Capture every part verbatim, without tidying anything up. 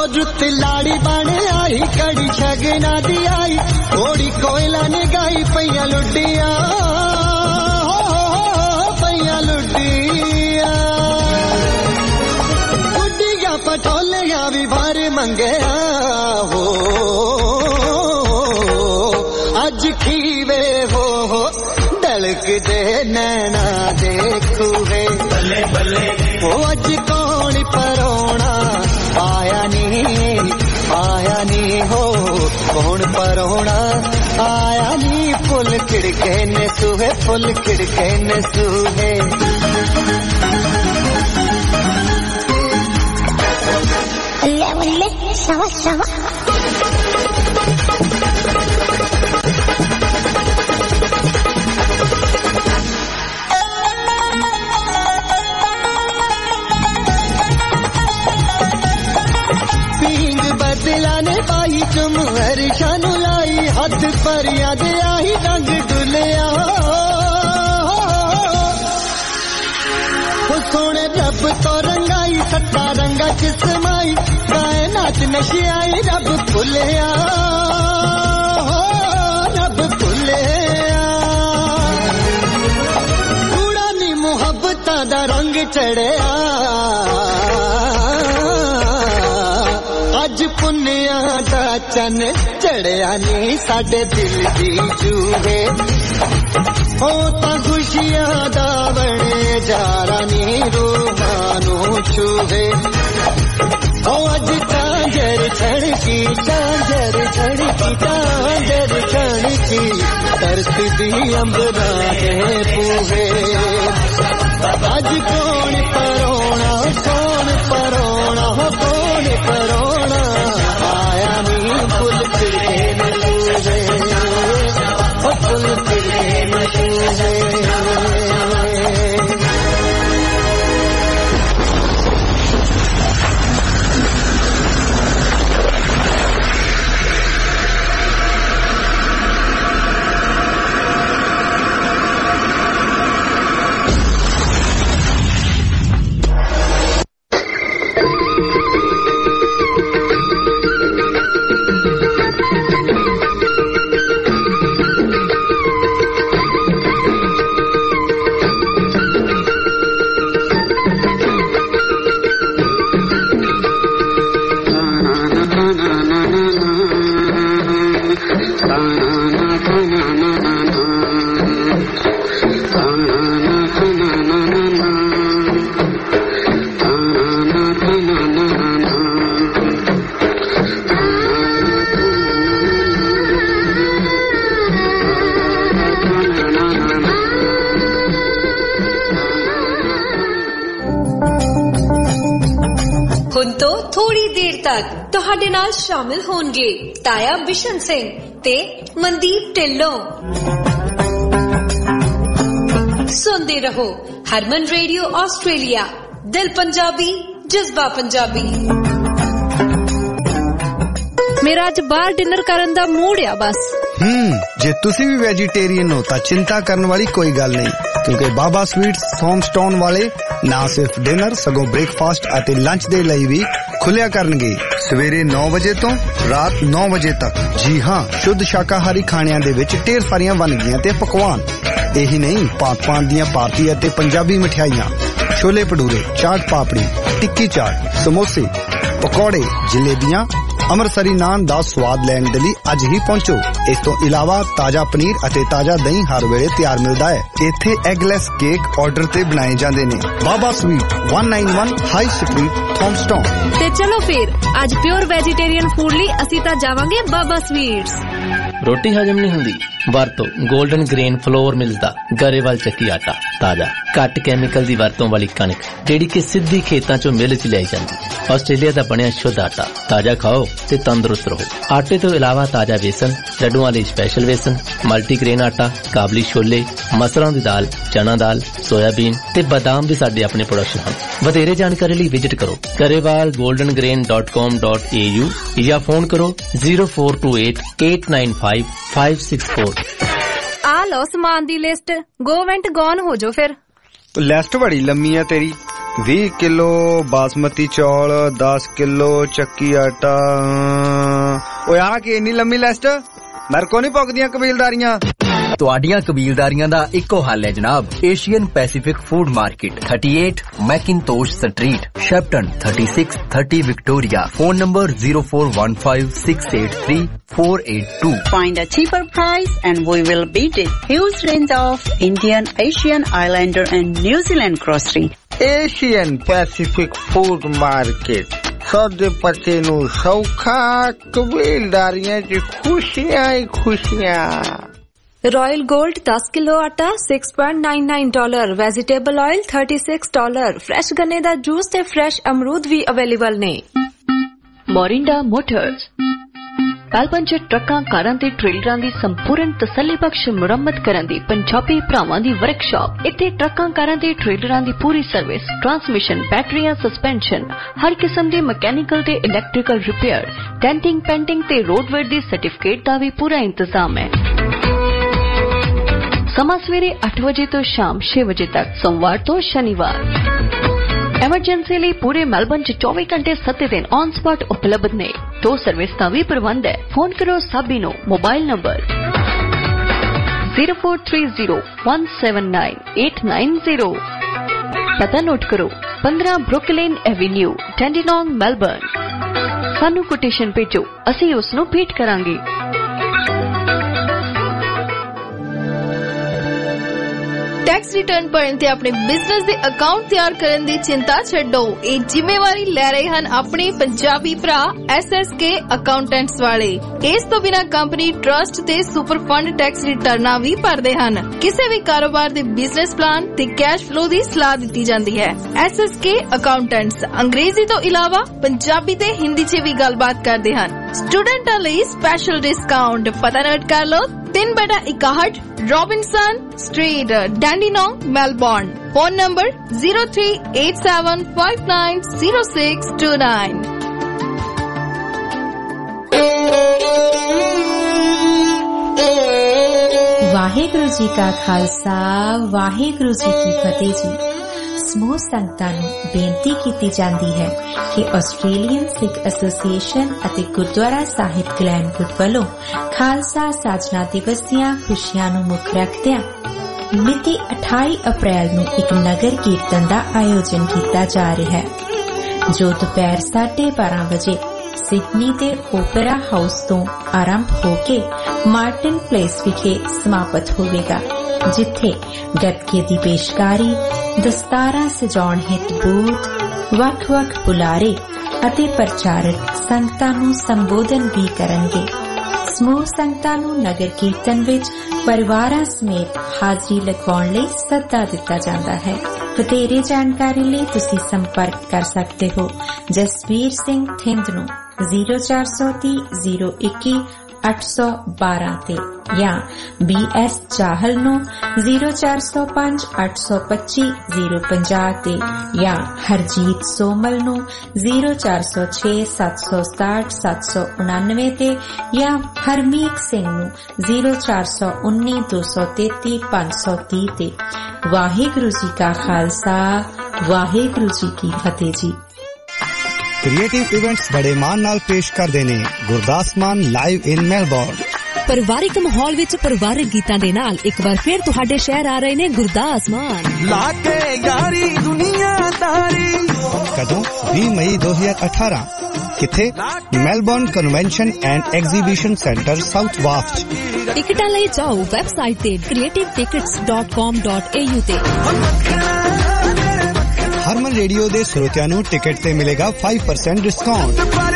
रुत लाड़ी बने आई कड़ी शगना दी आई थोड़ी कोयला ने गाई पैया लुटिया पैया लुटिया गुड्डिया पटोलिया भी भारे मंगया हो अज खीवे हो डलक दे नैना देखू है बल्ले बल्ले वो अज कौन परोना आया नी आया नी हो कौन परोना आया नी फुल खिड़के ने सूहे फुल खिड़के ने सूहे अल्ले अल्ले सवा सवा दिलाने पाई तुम हर्षानु लाई हाथ पर याद आई रंग डुलिया वो सोने रब तो रंगाई सत्ता रंगा जिसमाई कायनात नशे आई रब फुलिया रब फुलिया कूड़ा नी मुहब्बता दा रंग चढ़िया अज पुन्निया दा चन चढ़िया नी साडे दिल दी जूहे हो ता खुशियां दा बने जारा नी रूहानू छूहे हो अज झांझर छड़की झांझर छड़की झांझर छड़की तरसदी अंबरा दे पूहे अज कौन परोना कौन परोना हो कौन परोना आया नी फुल खिड़के न सूहे हो फुल खिड़के न सूहे ਤੁਹਾਡੇ ਨਾਲ ਸ਼ਾਮਿਲ ਹੋਣਗੇ ਤਾਇਆ ਬਿਸ਼ਨ ਸਿੰਘ ਤੇ ਮਨਦੀਪ ਢਿੱਲੋਂ ਸੁਣਦੇ ਰਹੋ ਹਰਮਨ ਰੇਡੀਓ ਆਸਟ੍ਰੇਲੀਆ ਦਿਲ ਪੰਜਾਬੀ ਜਜ਼ਬਾ ਪੰਜਾਬੀ ਮੇਰਾ ਅੱਜ ਬਾਹਰ ਡਿਨਰ ਕਰਨ ਦਾ ਮੂਡ ਆ ਬਸ ਹੂੰ ਜੇ ਤੁਸੀਂ ਵੀ ਵੈਜੀਟੇਰੀਅਨ ਹੋ ਤਾਂ ਚਿੰਤਾ ਕਰਨ ਵਾਲੀ ਕੋਈ ਗੱਲ ਨਹੀਂ ਕਿਉਂਕਿ ਬਾਬਾ ਸਵੀਟਸ ਥੋਮਸਟਾਊਨ ਵਾਲੇ ਨਾ ਸਿਰਫ ਡਿਨਰ ਸਗੋਂ ਬ੍ਰੇਕਫਾਸਟ ਅਤੇ ਲੰਚ ਦੇ ਲਈ ਵੀ ਖੁੱਲਿਆ ਕਰਨਗੇ ਸਵੇਰੇ ਨੌ ਵਜੇ ਤੋਂ ਰਾਤ ਨੌ ਵਜੇ ਤੱਕ ਜੀ ਹਾਂ ਸ਼ੁੱਧ ਸ਼ਾਕਾਹਾਰੀ ਖਾਣਿਆਂ ਦੇ ਵਿੱਚ ਢੇਰ ਸਾਰੀਆਂ ਵੰਨਗੀਆਂ ਤੇ ਪਕਵਾਨ ਇਹੀ ਨਹੀਂ ਭਾਂਤ-ਭਾਂਤ ਦੀਆਂ ਭਾਰਤੀ ਅਤੇ ਪੰਜਾਬੀ ਮਠਿਆਈਆਂ ਛੋਲੇ ਭਟੂਰੇ ਚਾਟ ਪਾਪੜੀ ਟਿੱਕੀ ਚਾਟ ਸਮੋਸੇ ਪਕੌੜੇ ਜਲੇਬੀਆਂ ਅੰਮ੍ਰਿਤਸਰੀ ਨਾਨ ਦਾ ਸਵਾਦ ਲੈਣ ਦੇ ਲਈ ਅੱਜ ਹੀ ਪਹੁੰਚੋ ਇਸ ਤੋਂ ਇਲਾਵਾ ਤਾਜ਼ਾ ਪਨੀਰ ਅਤੇ ਤਾਜ਼ਾ ਦਹੀਂ ਹਰ ਵੇਲੇ ਤਿਆਰ ਮਿਲਦਾ ਹੈ ਇੱਥੇ ਐਗਲੈਸ ਕੇਕ ਆਰਡਰ ਤੇ ਬਣਾਏ ਜਾਂਦੇ ਨੇ ਬਾਬਾ ਸਵੀਟ ਇੱਕ ਸੌ ਇਕਾਨਵੇਂ ਹਾਈ ਸਟਰੀਟ ਥੋਮਸਟਾਊਨ ਤੇ ਚਲੋ ਫਿਰ ਅੱਜ ਪਿਓਰ ਵੈਜੀਟੇਰੀਅਨ ਫੂਡ ਲਈ ਅਸੀਂ ਤਾਂ ਜਾਵਾਂਗੇ ਬਾਬਾ ਸਵੀਟਸ ਰੋਟੀ ਹਜਮ ਨਹੀਂ ਹੁੰਦੀ ਵਰਤੋ 골ਡਨ ਗ੍ਰੇਨ ਫਲੋਰ ਮਿਲਦਾ ਗਰੇਵਾਲ ਚੱਕੀ ਆਟਾ ਤਾਜ਼ਾ ਘੱਟ ਕੈਮੀਕਲ ਦੀ ਵਰਤੋਂ ਵਾਲੀ ਕਣਕ ਜਿਹੜੀ ਕਿ ਸਿੱਧੀ ਖੇਤਾਂ ਚੋਂ ਮਿਲ ਚ ਲਿਆਈ ਜਾਂਦੀ ਆਸਟ੍ਰੇਲੀਆ ਦਾ ਬਣਿਆ ਸ਼ੁੱਧ ਆਟਾ ਤਾਜ਼ਾ ਖਾਓ ਤੇ ਤੰਦਰੁਸਤ ਰਹੋ ਆਟੇ ਤੋਂ ਇਲਾਵਾ ਤਾਜ਼ਾ ਵੇਸਣ ਲੱਡੂਆਂ ਲਈ ਸਪੈਸ਼ਲ ਵੇਸਣ ਮਲਟੀਗ੍ਰੇਨ ਆਟਾ ਕਾਬਲੀ ਛੋਲੇ ਮਸਰਾਂ ਦੀ ਦਾਲ ਚਨਾ ਦਾਲ ਸੋਇਆਬੀਨ ਤੇ ਬਦਾਮ ਵੀ ਸਾਡੇ ਆਪਣੇ ਪ੍ਰੋਡਕਸ਼ਨ ਹਨ ਵਧੇਰੇ ਜਾਣਕਾਰੀ ਲਈ ਵਿਜ਼ਿਟ ਕਰੋ Karewal golden grain dot com dot A U ਜਾਂ ਫੋਨ ਕਰੋ zero four two eight eight nine five five six four ਆ ਲਓ ਸਮਾਨ ਦੀ ਲਿਸਟ ਗੋ ਵੈਂਟ ਗੋਨ ਹੋ ਜੋ ਫਿਰ ਲਿਸਟ ਬੜੀ ਲੰਮੀ ਆ ਤੇਰੀ बीस किलो बासमती चौल, दस किलो चक्की आटा। ओए आ के इन्नी लंबी लिस्ट मेरे को नहीं पकदियां कबीलदारियां। ਤੁਹਾਡੀਆਂ ਕਬੀਲਦਾਰੀਆਂ ਦਾ ਇੱਕੋ ਹੱਲ ਹੈ ਜਨਾਬ, Asian Pacific food market, thirty-eight McIntosh street, Shepparton, thirty-six thirty Victoria. Phone number zero four one five six eight three four eight two. Find a cheaper price and we will beat it. Huge range of Indian, Asian, Islander and New Zealand grocery. Asian Pacific Food Market. ਸੌਦੇ ਪੱਤੇ ਨੂੰ ਸੌਖਾ, ਕਬੀਲਦਾਰੀਆਂ 'ਚ ਖੁਸ਼ੀਆਂ ਹੀ ਖੁਸ਼ੀਆਂ। Royal gold दस kilo आटा six point nine nine dollar, vegetable oil thirty-six dollar, fresh गन्ने दा जूस ते फ्रेश अमरूद भी अवेलेबल ने। मोरिंडा मोटर्स ਮੈਲਬਨ 'ਚ ਟਰੱਕਾਂ, ਕਾਰਾਂ ਤੇ ਟ੍ਰੇਲਰਾਂ ਦੀ ਸੰਪੂਰਨ ਤਸੱਲੀਬਖਸ਼ ਮੁਰੰਮਤ ਕਰਨ ਦੀ ਪੰਜਾਬੀ ਭਰਾਵਾਂ ਦੀ ਵਰਕਸ਼ਾਪ। ਇੱਥੇ ਟਰੱਕਾਂ, ਕਾਰਾਂ ਤੇ ਟ੍ਰੇਲਰਾਂ ਦੀ ਪੂਰੀ ਸਰਵਿਸ, ਟਰਾਂਸਮਿਸ਼ਨ, ਬੈਟਰੀਆਂ, ਸਸਪੈਂਸ਼ਨ, ਹਰ ਕਿਸਮ ਦੇ ਮਕੈਨੀਕਲ ਤੇ ਇਲੈਕਟ੍ਰੀਕਲ ਰਿਪੇਅਰ, ਡੈਂਟਿੰਗ, ਪੈਂਟਿੰਗ ਤੇ ਰੋਡਵੇਅਰ ਦੀ ਸਰਟੀਫਿਕੇਟ ਦਾ ਵੀ ਪੂਰਾ ਇੰਤਜ਼ਾਮ ਹੈ। ਸਮਾਂ ਸਵੇਰੇ ਅੱਠ ਵਜੇ ਤੋਂ ਸ਼ਾਮ ਛੇ ਵਜੇ ਤੱਕ, ਸੋਮਵਾਰ ਤੋਂ ਸ਼ਨੀਵਾਰ। ਐਮਰਜੈਂਸੀ ਲਈ ਪੂਰੇ ਮੈਲਬਨ 'ਚ ਚੌਵੀ ਘੰਟੇ ਸੱਤ ਦਿਨ ਔਨ ਸਪੌਟ ਉਪਲਬਧ ਨੇ। ਦੋ ਸਰਵਿਸ ਦਾ ਵੀ ਪ੍ਰਬੰਧ ਹੈ। ਫੋਨ ਕਰੋ ਸਾਬੀ ਨੂੰ, mobile number zero four three zero one seven nine eight nine zero। ਪਤਾ ਨੋਟ ਕਰੋ, fifteen Brooklyn avenue, Dandenong, Melbourne. ਸਾਨੂੰ ਕੋਟੇਸ਼ਨ ਭੇਜੋ, ਅਸੀਂ ਉਸ ਨੂੰ ਭੇਟ ਕਰਾਂਗੇ। टैक्स रिटर्न भरन ते अपने बिजनेस दे अकाउंट तैयार करन दी चिंता छड्डो। ये जिम्मेवारी ले रहे हन अपने पंजाबी भरा एस एस के अकाउंटेंट्स वाले। इस तो बिना कंपनी ट्रस्ट ते सुपर फंड टैक्स रिटर्ना भी भरदे हन। किसी भी कारोबार दे बिजनेस प्लान ते कैश फ्लो दी सलाह दी जाती है। एस एस के अकाउंटेंट्स अंग्रेजी तो इलावा पंजाबी ते हिंदी च भी गलबात करते हैं। स्टूडेंटां लई स्पेशल डिस्काउंट। पता नोट कर लो, तीन बटा इकाहठ Robinson street, Dandenong, Melbourne. Phone number zero three eight seven five nine zero six two nine। Waheguru ji का खालसा, वाहेगुरु जी की फतेह जी। ਸਮੂਹ ਸੰਗਤਾਂ ਨੂੰ ਬੇਨਤੀ ਕੀਤੀ ਜਾਂਦੀ ਹੈ ਕਿ ਆਸਟ੍ਰੇਲੀਅਨ ਸਿੱਖ ਐਸੋਸੀਏਸ਼ਨ ਅਤੇ ਗੁਰਦੁਆਰਾ ਸਾਹਿਬ ਗਲੈਨਵੁੱਡ ਵੱਲੋਂ ਖਾਲਸਾ ਸਾਜਨਾ ਦਿਵਸ ਦੀਆਂ ਖੁਸ਼ੀਆਂ ਨੂੰ ਮੁੱਖ ਰੱਖਦਿਆਂ ਮਿਤੀ ਅਠਾਈ ਅਪ੍ਰੈਲ ਨੂੰ ਇੱਕ ਨਗਰ ਕੀਰਤਨ ਦਾ ਆਯੋਜਨ ਕੀਤਾ ਜਾ ਰਿਹਾ ਹੈ, ਜੋ ਦੁਪਹਿਰ ਸਾਢੇ ਬਾਰਾਂ ਵਜੇ ਸਿਡਨੀ ਦੇ ਓਪੇਰਾ ਹਾਊਸ ਤੋਂ ਆਰੰਭ ਹੋ ਕੇ ਮਾਰਟਿਨ ਪਲੇਸ ਵਿਖੇ ਸਮਾਪਤ ਹੋਵੇਗਾ, ਜਿੱਥੇ ਗੱਤਕੇ ਦੀ ਪੇਸ਼ਕਾਰੀ, ਦਸਤਾਰਾਂ ਸਜਾਉਣ ਹਿੱਤ ਬੂਥ, ਵੱਖ-ਵੱਖ ਬੁਲਾਰੇ ਅਤੇ ਪ੍ਰਚਾਰਕ ਸੰਗਤਾਂ ਨੂੰ ਸੰਬੋਧਨ ਵੀ ਕਰਨਗੇ। ਸਮੂਹ ਸੰਗਤਾਂ ਨੂੰ ਨਗਰ ਕੀਰਤਨ ਵਿੱਚ ਪਰਿਵਾਰਾਂ ਸਮੇਤ ਹਾਜ਼ਰੀ ਲਗਵਾਉਣ ਲਈ ਸੱਦਾ ਦਿੱਤਾ ਜਾਂਦਾ ਹੈ। ਵਧੇਰੇ ਜਾਣਕਾਰੀ ਲਈ ਤੁਸੀਂ ਸੰਪਰਕ ਕਰ ਸਕਦੇ ਹੋ ਜਸਵੀਰ ਸਿੰਘ ਥਿੰਦ ਨੂੰ zero four zero three zero two one ਅੱਠ ਸੌ ਬਾਰਾਂ ਤੇ ਜਾਂ ਬੀ ਐਸ ਚਾਹਲ ਨੂੰ zero four zero five ਅੱਠ ਸੌ ਪੱਚੀ zero ਪੰਜਾਹ ਤੇ ਜਾਂ ਹਰਜੀਤ ਸੋਮਲ ਨੂੰ zero four zero six ਸੱਤ ਸੌ ਸਤਾਹਠ ਸੱਤ ਸੌ ਉਨਾਨਵੇਂ ਤੇ ਜਾਂ ਹਰਮੀਤ ਸਿੰਘ ਨੂੰ zero four zero one nine two three three ਪੰਜ ਸੌ ਤੀਹ ਤੇ। ਵਾਹਿਗੁਰੂ ਜੀ ਕਾ ਖਾਲਸਾ, ਵਾਹਿਗੁਰੂ ਜੀ ਕੀ ਫਤਿਹ ਜੀ। क्रिएटिव इवेंट्स बड़े मान नाल पेश करदे ने गुरदास मान लाइव इन मेलबोर्न। ਪਰਿਵਾਰਿਕ ਮਾਹੌਲ ਵਿੱਚ ਪਰਿਵਾਰਿਕ ਗੀਤਾਂ ਦੇ ਨਾਲ ਇੱਕ ਵਾਰ ਫਿਰ ਤੁਹਾਡੇ ਸ਼ਹਿਰ ਆ ਰਹੇ ਨੇ ਗੁਰਦਾਸ ਮਾਨ। ਲਾ ਕੇ ਯਾਰੀ ਦੁਨੀਆਦਾਰੀ। ਕਦੋਂ? ਵੀਹ ਮਈ ਦੋ ਹਜ਼ਾਰ ਅਠਾਰਾਂ। ਕਿੱਥੇ? Melbourne convention and exhibition centre south ਵਾਫਟ। ਟਿਕਟਾਂ ਲਈ ਜਾਓ ਵੈਬਸਾਈਟ ਤੇ creative tickets dot com dot a u ਤੇ। ਹਰਮਨ ਰੇਡੀਓ ਦੇ ਸਰੋਤਿਆਂ ਨੂੰ ਟਿਕਟ ਤੇ ਮਿਲੇਗਾ five percent ਡਿਸਕਾਊਂਟ।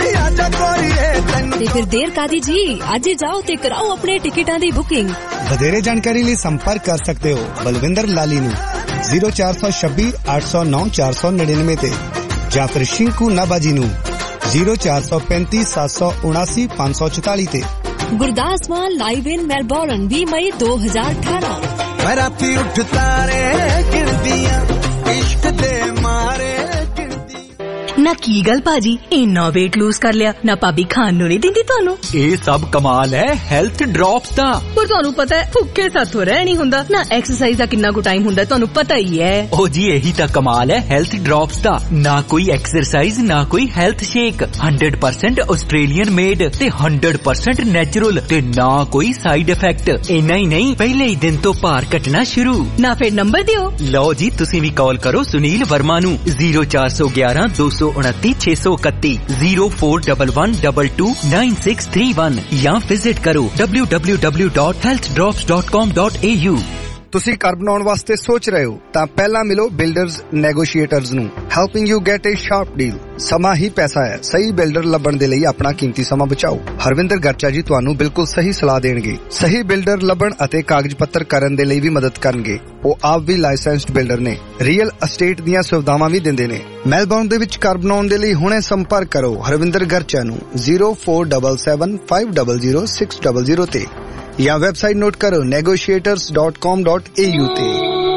ਤੇ ਫਿਰ ਦੇਰ ਕਾਦੀ ਜੀ, ਅੱਜ ਜਾਓ ਤੇ ਕਰਾਓ ਆਪਣੇ ਟਿਕਟਾਂ ਦੀ ਬੁਕਿੰਗ। ਵਧੇਰੇ ਜਾਣਕਾਰੀ ਲਈ ਸੰਪਰਕ ਕਰ ਸਕਦੇ ਹੋ ਬਲਵਿੰਦਰ ਲਾਲੀ ਨੂੰ zero four two six eight zero nine four six nine ਤੇ ਜਾਂ ਫਿਰ ਸ਼ਿੰਕੂ ਨਾਬਾਜੀ ਨੂੰ zero four two five seven seven nine five four four ਤੇ। Gurdas Maan live in Melbourne ਵੀਹ ਮਈ ਦੋ ਹਜ਼ਾਰ ਅਠਾਰਾਂ। ਮੈਂ ਰਾਤੀ ਉੱਠ ਤਾਰੇ ਗਿਣਦੀਆਂ ਇਸ਼ਕ ਦੇ ਮਾਰੇ। ना की गल भाजी इन्ना वेट लूज कर लिया ना भाभी खान नूं नहीं दिंदी तुहानू ये सब कमाल है हेल्थ ड्रॉप्स दा पर तुहानू पता है भुखे साथों रह नहीं हुंदा ना एक्सरसाइज दा कितना को टाइम हुंदा तुहानू पता ही है ओ जी यही ता कमाल है हेल्थ ड्रॉप्स दा ना कोई एक्सरसाइज ना कोई health shake hundred percent Australian made ते हंड्रेड परसेंट नेचुरल ते ना कोई साइड इफेक्ट इना ही नहीं पहले ही दिन तो भार घटना शुरू ना फिर नंबर दियो लो जी तुसी भी कॉल करो सुनील वर्मा नू जीरो चार सौ ग्यारह दो सौ उनतीस छह सौ इकतीस zero four double one double two nine six three one या विजिट करो W W W dot health drops dot com dot A U ਤੁਸੀਂ ਘਰ ਬਣਾਉਣ ਵਾਸਤੇ ਸੋਚ ਰਹੇ ਹੋ ਤਾਂ ਪਹਿਲਾਂ ਮਿਲੋ ਬਿਲਡਰਸ ਨੈਗੋਸ਼ੀਏਟਰਸ ਨੂੰ helping you get a sharp deal ਸਮਾਂ ਹੀ ਪੈਸਾ ਹੈ ਸਹੀ ਬਿਲਡਰ ਲੱਭਣ ਦੇ ਲਈ ਆਪਣਾ ਕੀਮਤੀ ਸਮਾਂ ਬਚਾਓ ਹਰਵਿੰਦਰ ਗਰਚਾ ਜੀ ਤੁਹਾਨੂੰ ਬਿਲਕੁਲ ਸਹੀ ਸਲਾਹ ਦੇਣਗੇ ਸਹੀ ਬਿਲਡਰ ਲੱਭਣ ਅਤੇ ਕਾਗਜ਼ ਪੱਤਰ ਕਰਨ ਦੇ ਲਈ ਵੀ ਮਦਦ ਕਰਨਗੇ ਉਹ ਆਪ ਵੀ ਲਾਇਸੈਂਸਡ ਬਿਲਡਰ ਨੇ ਰੀਅਲ ਅਸਟੇਟ ਦੀਆਂ ਸੁਵਿਧਾਵਾਂ ਵੀ ਦਿੰਦੇ ਨੇ ਮੈਲਬੌਰਨ ਦੇ ਵਿੱਚ ਘਰ ਬਣਾਉਣ ਦੇ ਲਈ ਹੁਣੇ ਸੰਪਰਕ ਕਰੋ ਹਰਵਿੰਦਰ ਗਰਚਾ ਨੂੰ zero four seven seven five zero zero six zero zero ਤੇ या वेबसाइट नोट करो negotiators dot com dot a u ਤੇ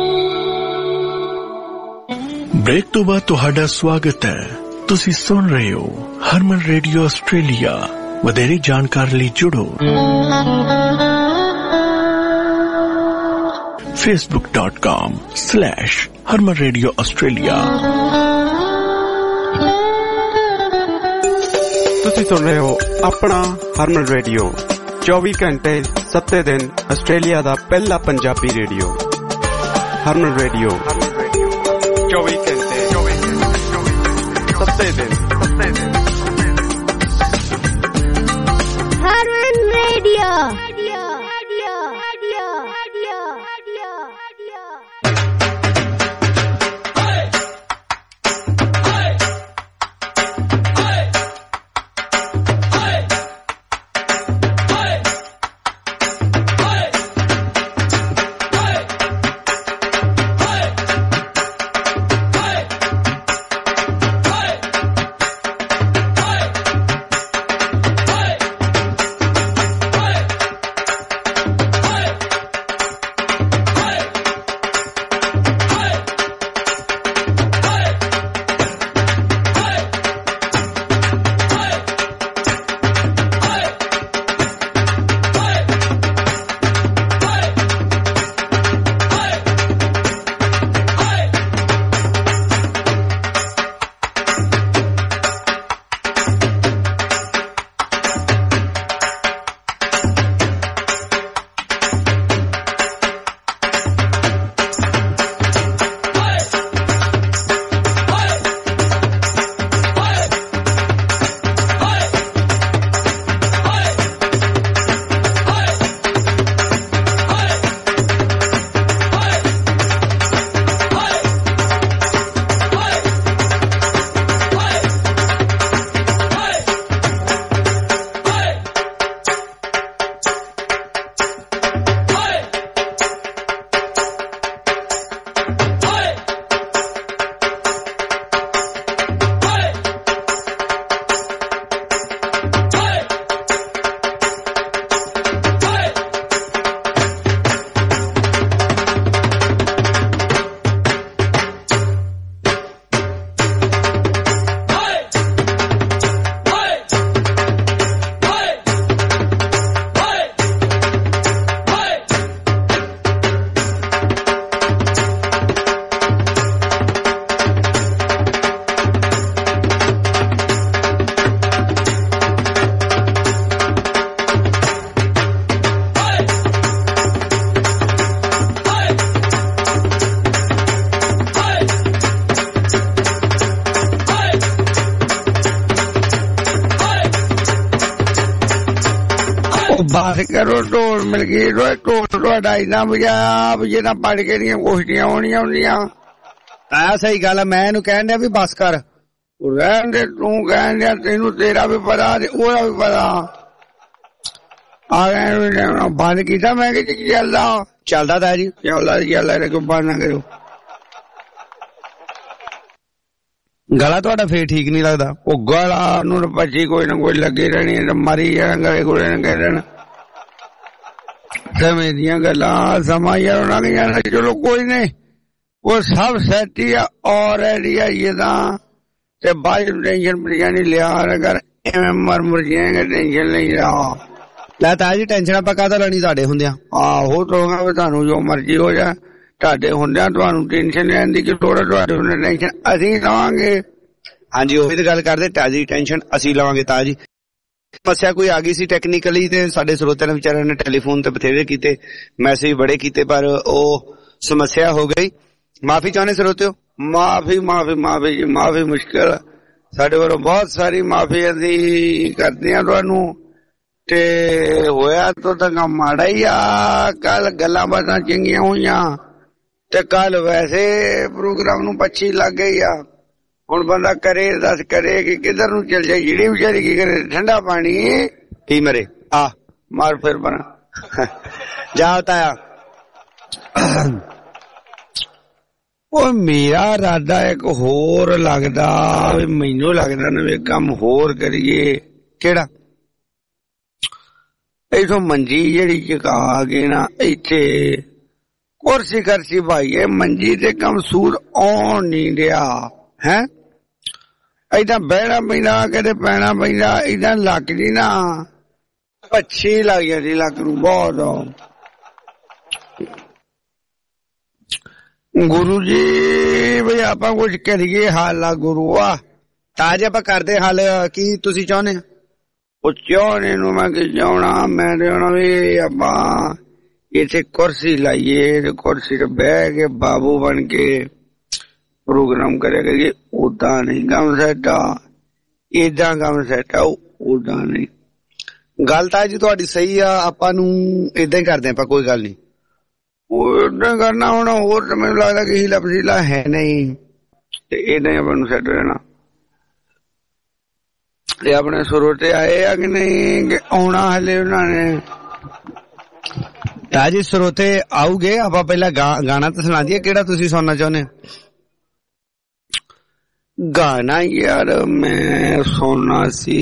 ब्रेक तो बाद ਤੁਹਾਡਾ ਸਵਾਗਤ ਹੈ ਤੁਸੀਂ ਸੁਣ ਰਹੇ ਹੋ ਹਰਮਨ ਰੇਡੀਓ ਆਸਟ੍ਰੇਲੀਆ ਵਧੇਰੇ ਜਾਣਕਾਰੀ ਲਈ ਜੁੜੋ facebook dot com slash harman radio australia ਤੁਸੀਂ ਸੁਣ ਰਹੇ ਹੋ ਆਪਣਾ ਹਰਮਨ ਰੇਡੀਓ चौबीस घंटे सत्ते दिन ऑस्ट्रेलिया दा पहला पंजाबी रेडियो हरमन रेडियो चौबीस घंटे सत्ते दिन हरमन रेडियो बात करो ढोल मिल गई ढोल ਤੁਹਾਡਾ ਇੰਨਾ ਵਜਾਇਆ ਵੀ ਜਿਹਨਾਂ ਪੜ ਕੇ ਦੀਆਂ ਕੁਸ਼ਤੀਆਂ ਹੋਣੀਆਂ ਹੁੰਦੀਆਂ ਆ ਸਹੀ ਗੱਲ ਹੈ ਮੈਂ ਇਹਨੂੰ ਕਹਿਣ ਡਿਆ ਵੀ ਬਸ ਕਰ ਰਹਿਣ ਦੇ ਤੂੰ ਕਹਿਣ ਡਿਆ ਤੈਨੂੰ ਤੇਰਾ ਵੀ ਪਤਾ ਤੇ ਉਹਦਾ ਵੀ ਪਤਾ ਆ ਗਏ ਬੰਦ ਕੀਤਾ ਮੈਂ ਕਿ ਚੱਲਦਾ ਚੱਲਦਾ ਤਾਂ ਜੀ ਚੱਲਦਾ ਚੱਲਦਾ ਰੇ ਕੋ ਬੰਦ ਨਾ ਕਰੋ ਗਲਾ ਤੁਹਾਡਾ ਫੇਰ ਠੀਕ ਨਹੀਂ ਲੱਗਦਾ ਉਹ ਗਲਾ ਨੂੰ ਭੱਜੀ ਕੋਈ ਨਾ ਕੋਈ ਲੱਗੀ ਰਹਿਣੀ ਮਰੀ ਜਾਣਾ ਗਲੇ ਕੋਲੇ ਨਾ ਕਹਿ ਦੇਣਾ ਸਮੇਂ ਦੀਆਂ ਗੱਲਾਂ ਸਮਾਂ ਯਾਰ ਉਹਨਾਂ ਨੇ ਜਾਣਾ ਚਲੋ ਕੋਈ ਨਹੀਂ ਉਹ ਸਭ ਸੈਟੀ ਆ ਆਲਰੇਡੀ ਆ ਇਹ ਤਾਂ ते बाद टेंशन परेशानी लिया कर मर मुर जाएंगे टेंशन नहीं रहा ਲੈ ਤਾਂ ਜੀ ਟੈਨਸ਼ਨ ਆਪਾਂ ਕਾਹਦਾ ਲੈਣੀ ਤੁਹਾਡੇ ਹੁੰਦਿਆਂ ਆਹੋ ਤੋਗਾ ਵੀ ਤੁਹਾਨੂੰ ਜੋ ਮਰਜ਼ੀ ਹੋ ਜਾ ਤੁਹਾਡੇ ਹੁੰਦਿਆਂ ਤੁਹਾਨੂੰ ਟੈਨਸ਼ਨ ਲੈਣ ਦੀ ਕਿ ਥੋੜਾ ਤੁਹਾਡੇ ਹੁੰਦੇ ਟੈਨਸ਼ਨ ਅਸੀਂ ਲਵਾਂਗੇ ਹਾਂਜੀ ਉਹੀ ਤਾਂ ਗੱਲ ਕਰਦੇ ਤਾਜੀ ਟੈਨਸ਼ਨ ਅਸੀਂ ਲਵਾਂਗੇ ਤਾਂ ਜੀ ਸਮੱਸਿਆ ਕੋਈ ਆ ਗਈ ਸੀ ਟੈਕਨੀਕਲੀ ਤੇ ਸਾਡੇ ਸਰੋਤਿਆਂ ਨੇ ਵਿਚਾਰਿਆਂ ਨੇ ਟੈਲੀਫੋਨ ਤੇ ਬਥੇਰੇ ਕੀਤੇ ਮੈਸੇਜ ਬੜੇ ਕੀਤੇ ਪਰ ਉਹ ਸਮੱਸਿਆ ਹੋ ਗਈ ਮਾਫੀ ਚਾਹੁੰਦੇ ਸਰੋਤਿਓ ਮਾਫੀ ਮਾਫੀ ਮਾਫੀ ਜੀ ਮਾਫੀ ਮੁਸ਼ਕਿਲ ਸਾਡੇ ਵੱਲੋਂ ਬਹੁਤ ਸਾਰੀ ਮਾਫੀ ਅਸੀਂ ਕਰਦੇ ਹਾਂ ਤੁਹਾਨੂੰ ਤੇ ਹੋਇਆ ਤਾਂ ਮਾੜਾ ਹੀ ਆ ਕੱਲ ਗੱਲਾਂ ਬਾਤਾਂ ਚੰਗੀਆਂ ਹੋਈਆਂ ਤੇ ਕੱਲ ਵੈਸੇ ਪ੍ਰੋਗਰਾਮ ਨੂੰ ਪੱਛੀ ਲੱਗ ਗਈ ਆ ਹੁਣ ਬੰਦਾ ਕਰੇ ਦੱਸ ਕਰੇ ਕਿ ਕਿੱਧਰ ਨੂੰ ਚੱਲ ਜਾਏ ਜਿਹੜੀ ਵਿਚਾਰੀ ਕੀ ਕਰੇ ਠੰਡਾ ਪਾਣੀ ਕੀ ਮਰੇ ਆ ਮਾਰ ਫਿਰ ਬਣਾ ਜਾ ਤਾਇਆ ਉਹ ਮੇਰਾ ਇਰਾਦਾ ਇੱਕ ਹੋਰ ਲੱਗਦਾ ਵੀ ਮੈਨੂੰ ਲੱਗਦਾ ਨਵੇਂ ਕੰਮ ਹੋਰ ਕਰੀਏ ਕਿਹੜਾ ਇਥੋਂ ਮੰਜੀ ਜਿਹੜੀ ਚਕਾ ਕੇ ਨਾ ਇੱਥੇ ਕੁਰਸੀ ਕਰਸੀ ਭਾਈਏ ਮੰਜੀ ਤੇ ਕੰਮ ਸੂਰ ਆਉਣ ਨਹੀਂ ਰਿਹਾ ਹੈ ਏਦਾਂ ਬਹਿਣਾ ਪੈਂਦਾ ਕਦੇ ਪੈਣਾ ਪੈਂਦਾ ਏਦਾਂ ਲੱਕ ਜੀ ਨਾ ਪੱਛੀ ਲੱਗ ਜਾਂਦੀ ਲੱਕ ਨੂੰ ਬਹੁਤ ਗੁਰੂ ਜੀ ਵੀ ਆਪਾਂ ਕੁਝ ਕਰੀਏ ਹਾਲ ਆ ਗੁਰੂ ਆ ਤਾਂ ਜੇ ਆਪਾਂ ਕਰਦੇ ਹੱਲ ਕੀ ਤੁਸੀਂ ਚਾਹੁੰਦੇ ਉਹ ਚਾਹੁੰਦੇ ਨੂੰ ਮੈਂ ਕੀ ਚਾਹਣਾ ਮੈਂ ਚਾਹਣਾ ਵੀ ਆਪਾਂ ਇੱਥੇ ਕੁਰਸੀ ਲਾਈਏ ਤੇ ਕੁਰਸੀ ਤੇ ਬਹਿ ਕੇ ਬਾਬੂ ਬਣ ਕੇ ਪ੍ਰੋਗਰਾਮ ਕਰਿਆ ਕਰੀਏ ਉਦਾਂ ਨਹੀਂ ਕੰਮ ਸੈੱਟ ਆ ਏਦਾਂ ਕੰਮ ਸੈੱਟ ਆ ਉਦਾਂ ਨਹੀਂ ਗੱਲ ਤਾਂ ਜੀ ਤੁਹਾਡੀ ਸਹੀ ਆ ਆਪਾਂ ਨੂੰ ਏਦਾਂ ਹੀ ਕਰਦੇ ਆਪਾਂ ਕੋਈ ਗੱਲ ਨਹੀਂ ਉਹ ਏਦਾਂ ਕਰਨਾ ਹੁਣ ਹੋਰ ਤਾਂ ਮੈਨੂੰ ਲੱਗਦਾ ਕਿ ਹੀਲਾ ਪਸੀਲਾ ਹੈ ਨਹੀਂ ਤੇ ਏਦਾਂ ਹੀ ਆਪਾਂ ਨੂੰ ਸੈੱਟ ਰਹਿਣਾ ਤੇ ਆਪਣੇ ਸਰੋਤੇ ਆਏ ਆ ਕਿ ਨਹੀਂ ਕਿ ਆਉਣਾ ਹਲੇ ਉਹਨਾਂ ਨੇ ਤਾਂ ਜੀ ਸਰੋਤੇ ਆਉਗੇ ਆਪਾਂ ਪਹਿਲਾਂ ਗਾਣਾ ਤਾਂ ਸੁਣਾ ਦਈਏ ਕਿਹੜਾ ਤੁਸੀਂ ਸੁਣਨਾ ਚਾਹੁੰਦੇ ਗਾਣਾ ਯਾਰ ਮੈਂ ਸੁਣਨਾ ਸੀ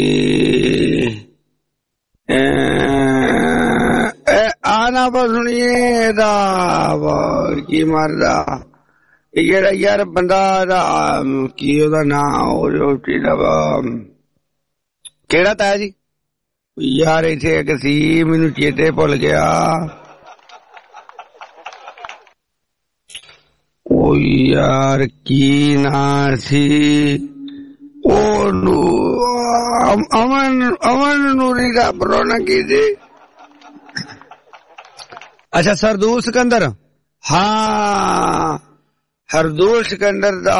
ਆਣਾ ਪਰ ਸੁਣੀਏ ਦਾ ਕੀ ਮਰਦਾ ਜਿਹੜਾ ਯਾਰ ਬੰਦਾ ਦਾ ਕੀ ਉਹਦਾ ਨਾਂ ਉਹ ਰੋਟੀ ਦਾ ਕਿਹੜਾ ਤਾਇਆ ਜੀ ਯਾਰ ਇੱਥੇ ਇੱਕ ਸੀ ਮੈਨੂੰ ਚੇਤੇ ਭੁੱਲ ਗਿਆ ਉਹ ਯਾਰ ਕੀ ਨਾਂ ਸੀ ਉਹਨੂੰ ਅਮਨ ਅਮਨ ਨੂਰੀ ਦਾ ਬਰੋਨਾ ਕੀ ਸੀ ਅੱਛਾ ਸਰਦੂਲ ਸਿਕੰਦਰ ਹਾਂ ਹਰਦੂਲ ਸਿਕੰਦਰ ਦਾ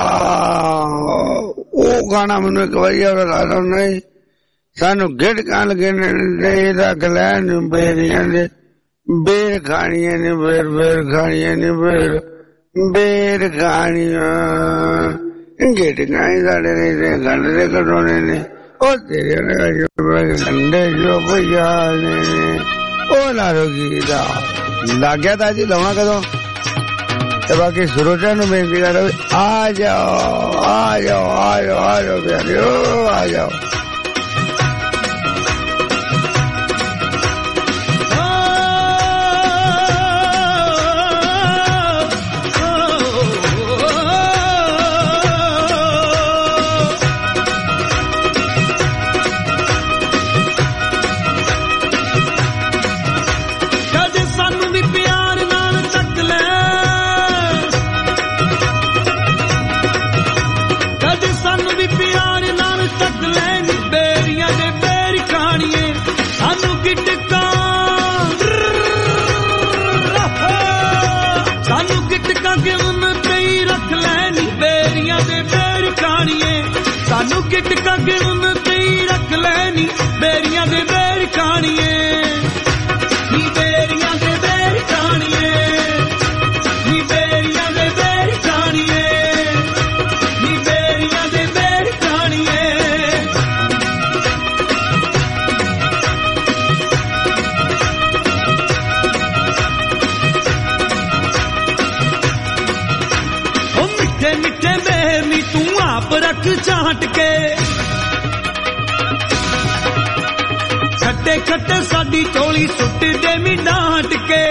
ਉਹ ਗਾਣਾ ਮੈਨੂੰ ਇੱਕ ਵਾਰੀ ਯਾਦ ਨਹੀਂ ਸਾਨੂੰ ਗਿੜ ਕਾਂ ਲਗੇ ਨੇ ਰੱਖ ਲੈਣ ਬੇਰੀਆਂ ਦੇ ਬੇਰ ਖਾਣੀਆਂ ਨੇ ਬੇਰ ਬੇਰ ਖਾਣੀਆਂ ਨੇ ਬੇਰ ਬੇਰ ਖਾਣੀਆਂ ਗਿੜ ਕਾਂ ਸਾਡੇ ਨੇ ਗੰਢ ਦੇ ਕਟੋਣੇ ਨੇ ਉਹ ਤੇਰੇ ਗੰਢੇ ਜੋ ਭਈਆ ਨੇ ਉਹ ਲਾਰੋਗੀ ਦਾ ਲੱਗ ਗਿਆ ਤਾਂ ਜੀ ਲਾਉਣਾ ਕਦੋਂ ਤੇ ਬਾਕੀ ਸਰੋਤਿਆਂ ਨੂੰ ਬੇਨਤੀ ਕਰ ਆ ਜਾਓ ਆ ਜਾਓ ਆ ਜਾਓ ਆ ਜਾਓ ਪਿਆਰਿਓ ਆ ਜਾਓ ਸਾਨੂੰ ਕਿਟਕਾ ਗਿਰਨ ਤੇ ਰੱਖ ਲੈਣੀ ਬੇਰੀਆਂ ਦੇ ਬੇਰ ਖਾਣੀਏ ਨੀ ਬੇਰੀਆਂ ਦੇ ਬੇਰ ਖਾਣੀਏ ਨੀ ਬੇਰੀਆਂ ਦੇ ਬੇਰ ਖਾਣੀਏ ਨੀ ਬੇਰੀਆਂ ਦੇ ਬੇਰ ਖਾਣੀਏ ਉਹ ਮਿੱਠੇ ਮਿੱਠੇ ਬੇਰ ਨੀ ਤੂੰ ਆਪ ਰੱਖ ਚਾਟ ਕੇ ਖੱਟੇ ਖੱਟੇ ਸਾਡੀ ਝੋਲੀ ਸੁੱਟ ਦੇ ਮੀ ਡਾਂਟ ਕੇ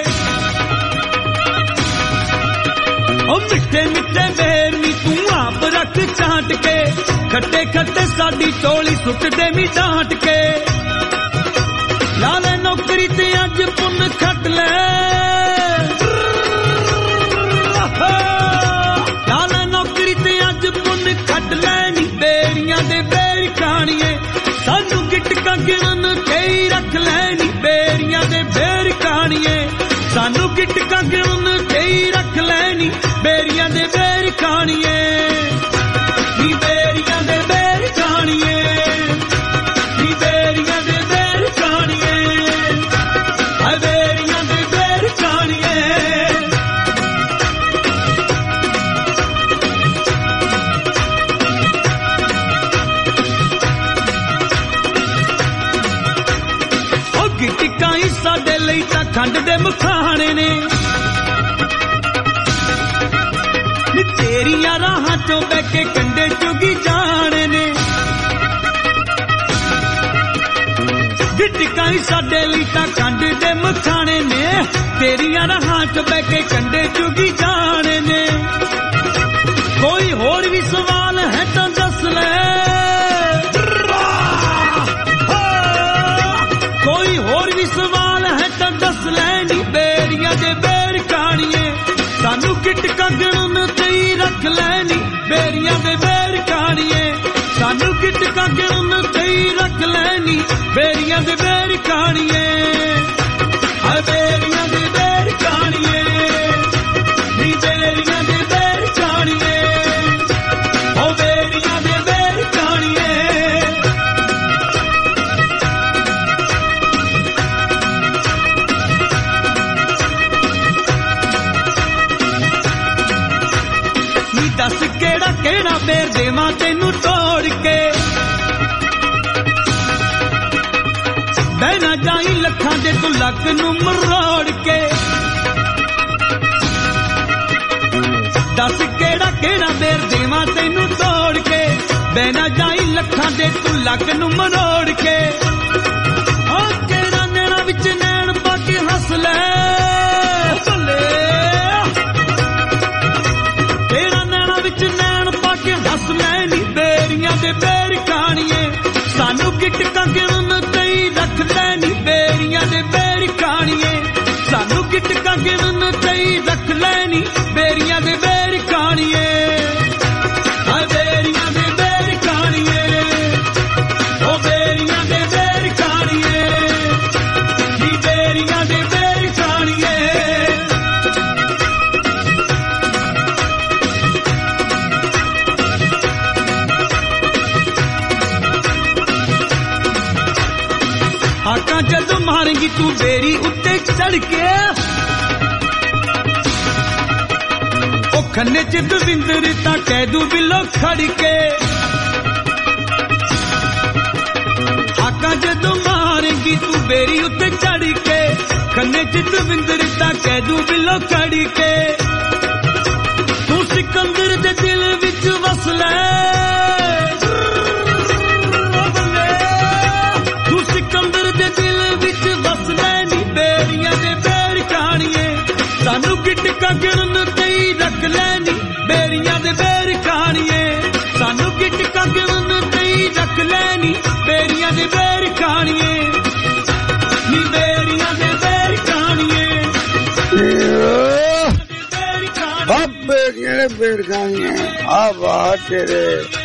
ਉਹ ਮਿੱਠੇ ਮਿੱਠੇ ਬੇਰ ਨੀ ਤੂੰ ਆਪ ਰੱਖ ਚਾਟ ਛੱਡ ਕੇ ਖੱਟੇ ਖੱਟੇ ਸਾਡੀ ਟੋਲੀ ਸੁੱਟਦੇ ਵੀ ਡਾਂਟ ਕੇ ਲਾ ਲੈ ਨੌਕਰੀ ਤੇ ਅੱਜ ਪੁੰਨ ਖੱਟ ਲੈ ਲਾ ਲੈ ਨੌਕਰੀ ਤੇ ਅੱਜ ਪੁੰਨ ਖੱਟ ਲੈ ਨੀ ਬੇਰੀਆਂ ਦੇ ਬੇਰ ਖਾਣੀਏ ਸਾਨੂੰ ਗਿਟਕਾਂ ਗਿਣਨ ਤੇ ਹੀ ਰੱਖ ਲੈ ਨੀ ਬੇਰੀਆਂ ਦੇ ਬੇਰ ਖਾਣੀਏ ਸਾਨੂੰ ਗਿਟਕਾਂ ਗਿਣਨ ਤੇ ਹੀ ਰੱਖ ਲੈ ਨੀ ਬੇਰੀਆਂ ਦੇ ਬੇਰ ਖਾਣੀਏ ਨੀ ਬੇਰੀਆਂ ਦੇ ਬੇਰ ਖਾਣੀਏ ਨੀ ਬੇਰੀਆਂ ਦੇ ਬੇਰ ਖਾਣੀਏ ਹਾਏ ਬੇਰੀਆਂ ਦੇ ਬੇਰ ਖਾਣੀਏ ਉਹ ਗਿਟਕਾਂ ਹੀ ਸਾਡੇ ਲਈ ਤਾਂ ਖੰਡ ਦੇ ਮਖਾਣੇ ਨੇ ਤੇਰੀਆਂ ਰਾਹਾਂ ਚੋਂ ਬਹਿ ਕੇ ਕੰਡੇ ਚੁਗੀ ਜਾਣੇ ਨੇ ਗਿਟਕਾਂ ਹੀ ਸਾਡੇ ਲਈ ਤਾਂ ਖੰਡ ਦੇ ਮਖਾਣੇ ਨੇ ਤੇਰੀਆਂ ਰਾਹਾਂ ਚੋਂ ਬਹਿ ਕੇ ਕੰਡੇ ਚੁਗੀ ਜਾਣੇ ਨੇ ਕੋਈ ਹੋਰ ਵੀ ਸਵਾਲ ਹੈ ਤਾਂ ਦੱਸ ਲੈ ਕੋਈ ਹੋਰ ਵੀ ਸਵਾਲ ਹੈ ਤਾਂ ਦੱਸ ਲੈ ਨੀ ਬੇਰੀਆਂ ਦੇ ਬੇਰ ਖਾਣੀਏ ਸਾਨੂੰ ਗਿਟਕਾਂ ਗਿਣਨ ਤੇ ਹੀ ਰੱਖ ਲੈ ਨੀ ਬੇਰੀਆਂ ਦੇ ਬੇਰ ਖਾਣੀਏ ਸਾਨੂੰ ਗਿਟਕਾਂ ਗਿਣਨ ਤੇ ਹੀ ਰੱਖ ਲੈ ਨੀ ਬੇਰੀਆਂ ਦੇ ਬੇਰ ਖਾਣੀਏ ਹਾਏ ਬੇਰੀਆਂ ਦੇ ਬੇਰ ਖਾਣੀਏ ਨੀ ਬੇਰੀਆਂ ਦੇ ਬੇਰ ਖਾਣੀਏ ਓ ਬੇਰੀਆਂ ਦੇ ਬੇਰ ਖਾਣੀਏ ਦੱਸ ਕਿਹੜਾ ਕਿਹੜਾ ਬੇਰ ਦੇਵਾਂ ਤੈਨੂੰ ਤੋੜ ਕੇ ਬਹਿ ਨਾ ਜਾਈ ਲੱਖਾਂ ਦੇ ਤੂੰ ਲੱਕ ਨੂੰ ਮਰੋੜ ਕੇ ਦੱਸ ਕਿਹੜਾ ਕਿਹੜਾ ਬੇਰ ਦੇਵਾਂ ਤੈਨੂੰ ਤੋੜ ਕੇ ਬਹਿ ਨਾ ਜਾਈ ਲੱਖਾਂ ਦੇ ਤੂੰ ਲੱਕ ਨੂੰ ਮਰੋੜ ਕੇ ਓ ਕਿਹੜਾ ਨੈਣਾ ਵਿੱਚ ਨੈਣ ਪਾ ਕੇ ਹੱਸ ਲੈ ਹੱਸ ਲੈ ਨੀ ਬੇਰੀਆਂ ਦੇ ਬੇਰ ਖਾਣੀਏ ਸਾਨੂੰ ਗਿਟਕਾਂ ਗਿਣਨ ਤੇ ਹੀ ਰੱਖ ਲੈ ਨੀ ਬੇਰੀਆਂ ਦੇ ਬੇਰ ਖਾਣੀਏ ਸਾਨੂੰ ਗਿਟਕਾਂ ਗਿਣਨ ਤੇ ਹੀ ਰੱਖ ਲੈ ਨੀ ਬੇਰੀਆਂ ਦੇ ਬੇਰ ਖਾਣੀਏ ਹਾਏ ਬੇਰੀਆਂ ਦੇ ਬੇਰ ਖਾਣੀਏ ਓ ਬੇਰੀਆਂ ਦੇ ਬੇਰ ਖਾਣੀਏ ਨੀ ਬੇਰੀਆਂ ਦੇ ਬੇਰ ਖਾਣੀਏ ਆਕਾਂ ਜਦੋਂ ਮਾਰੇਂਗੀ ਤੂੰ ਬੇਰੀ ਉੱਤੇ ਚੜ ਕੇ ਉਹ ਖੰਨੇ ਚ ਦਵਿੰਦਰ ਤਾਂ ਕਹਿ ਦੂ ਬਿੱਲੋ ਖੜ ਕੇ ਆਕਾਂ ਜਦੋਂ ਮਾਰੇਂਗੀ ਤੂੰ ਬੇਰੀ ਉੱਤੇ ਚੜ ਕੇ ਖੰਨੇ ਚ ਦਵਿੰਦਰ ਤਾਂ ਕਹਿ ਦੂ ਬਿੱਲੋ ਖੜ ਕੇ ਤੂੰ ਸਿਕੰਦਰ ਦੇ ਦਿਲ ਵਿੱਚ ਵਸ ਲੈ ਸਿਕੰਦਰ ਦੇ ਦਿਲ ਵਿੱਚ ਵਸ ਲੈ ਨੀ ਬੇਰੀਆਂ ਦੇ ਬੇਰ ਖਾਣੀਏ ਸਾਨੂੰ ਗਿਟਕਾਂ ਗਿਣਨ ਤੇ ਹੀ ਰੱਖ ਲੈ ਨੀ ਬੇਰੀਆਂ ਦੇ ਬੇਰ ਖਾਣੀਏ ਸਾਨੂੰ ਗਿਟਕਾਂ ਗਿਣਨ ਤੇ ਹੀ ਰੱਖ ਲੈ ਨੀ ਬੇਰੀਆਂ ਦੇ ਬੇਰ ਖਾਣੀਏ ਨੀ ਬੇਰੀਆਂ ਦੇ ਬੇਰ ਖਾਣੀਏ ਆ ਬੇਰੀਆਂ ਦੇ ਬੇਰ ਖਾਣੀਏ ਆ ਵਾਹ ਤੇਰੇ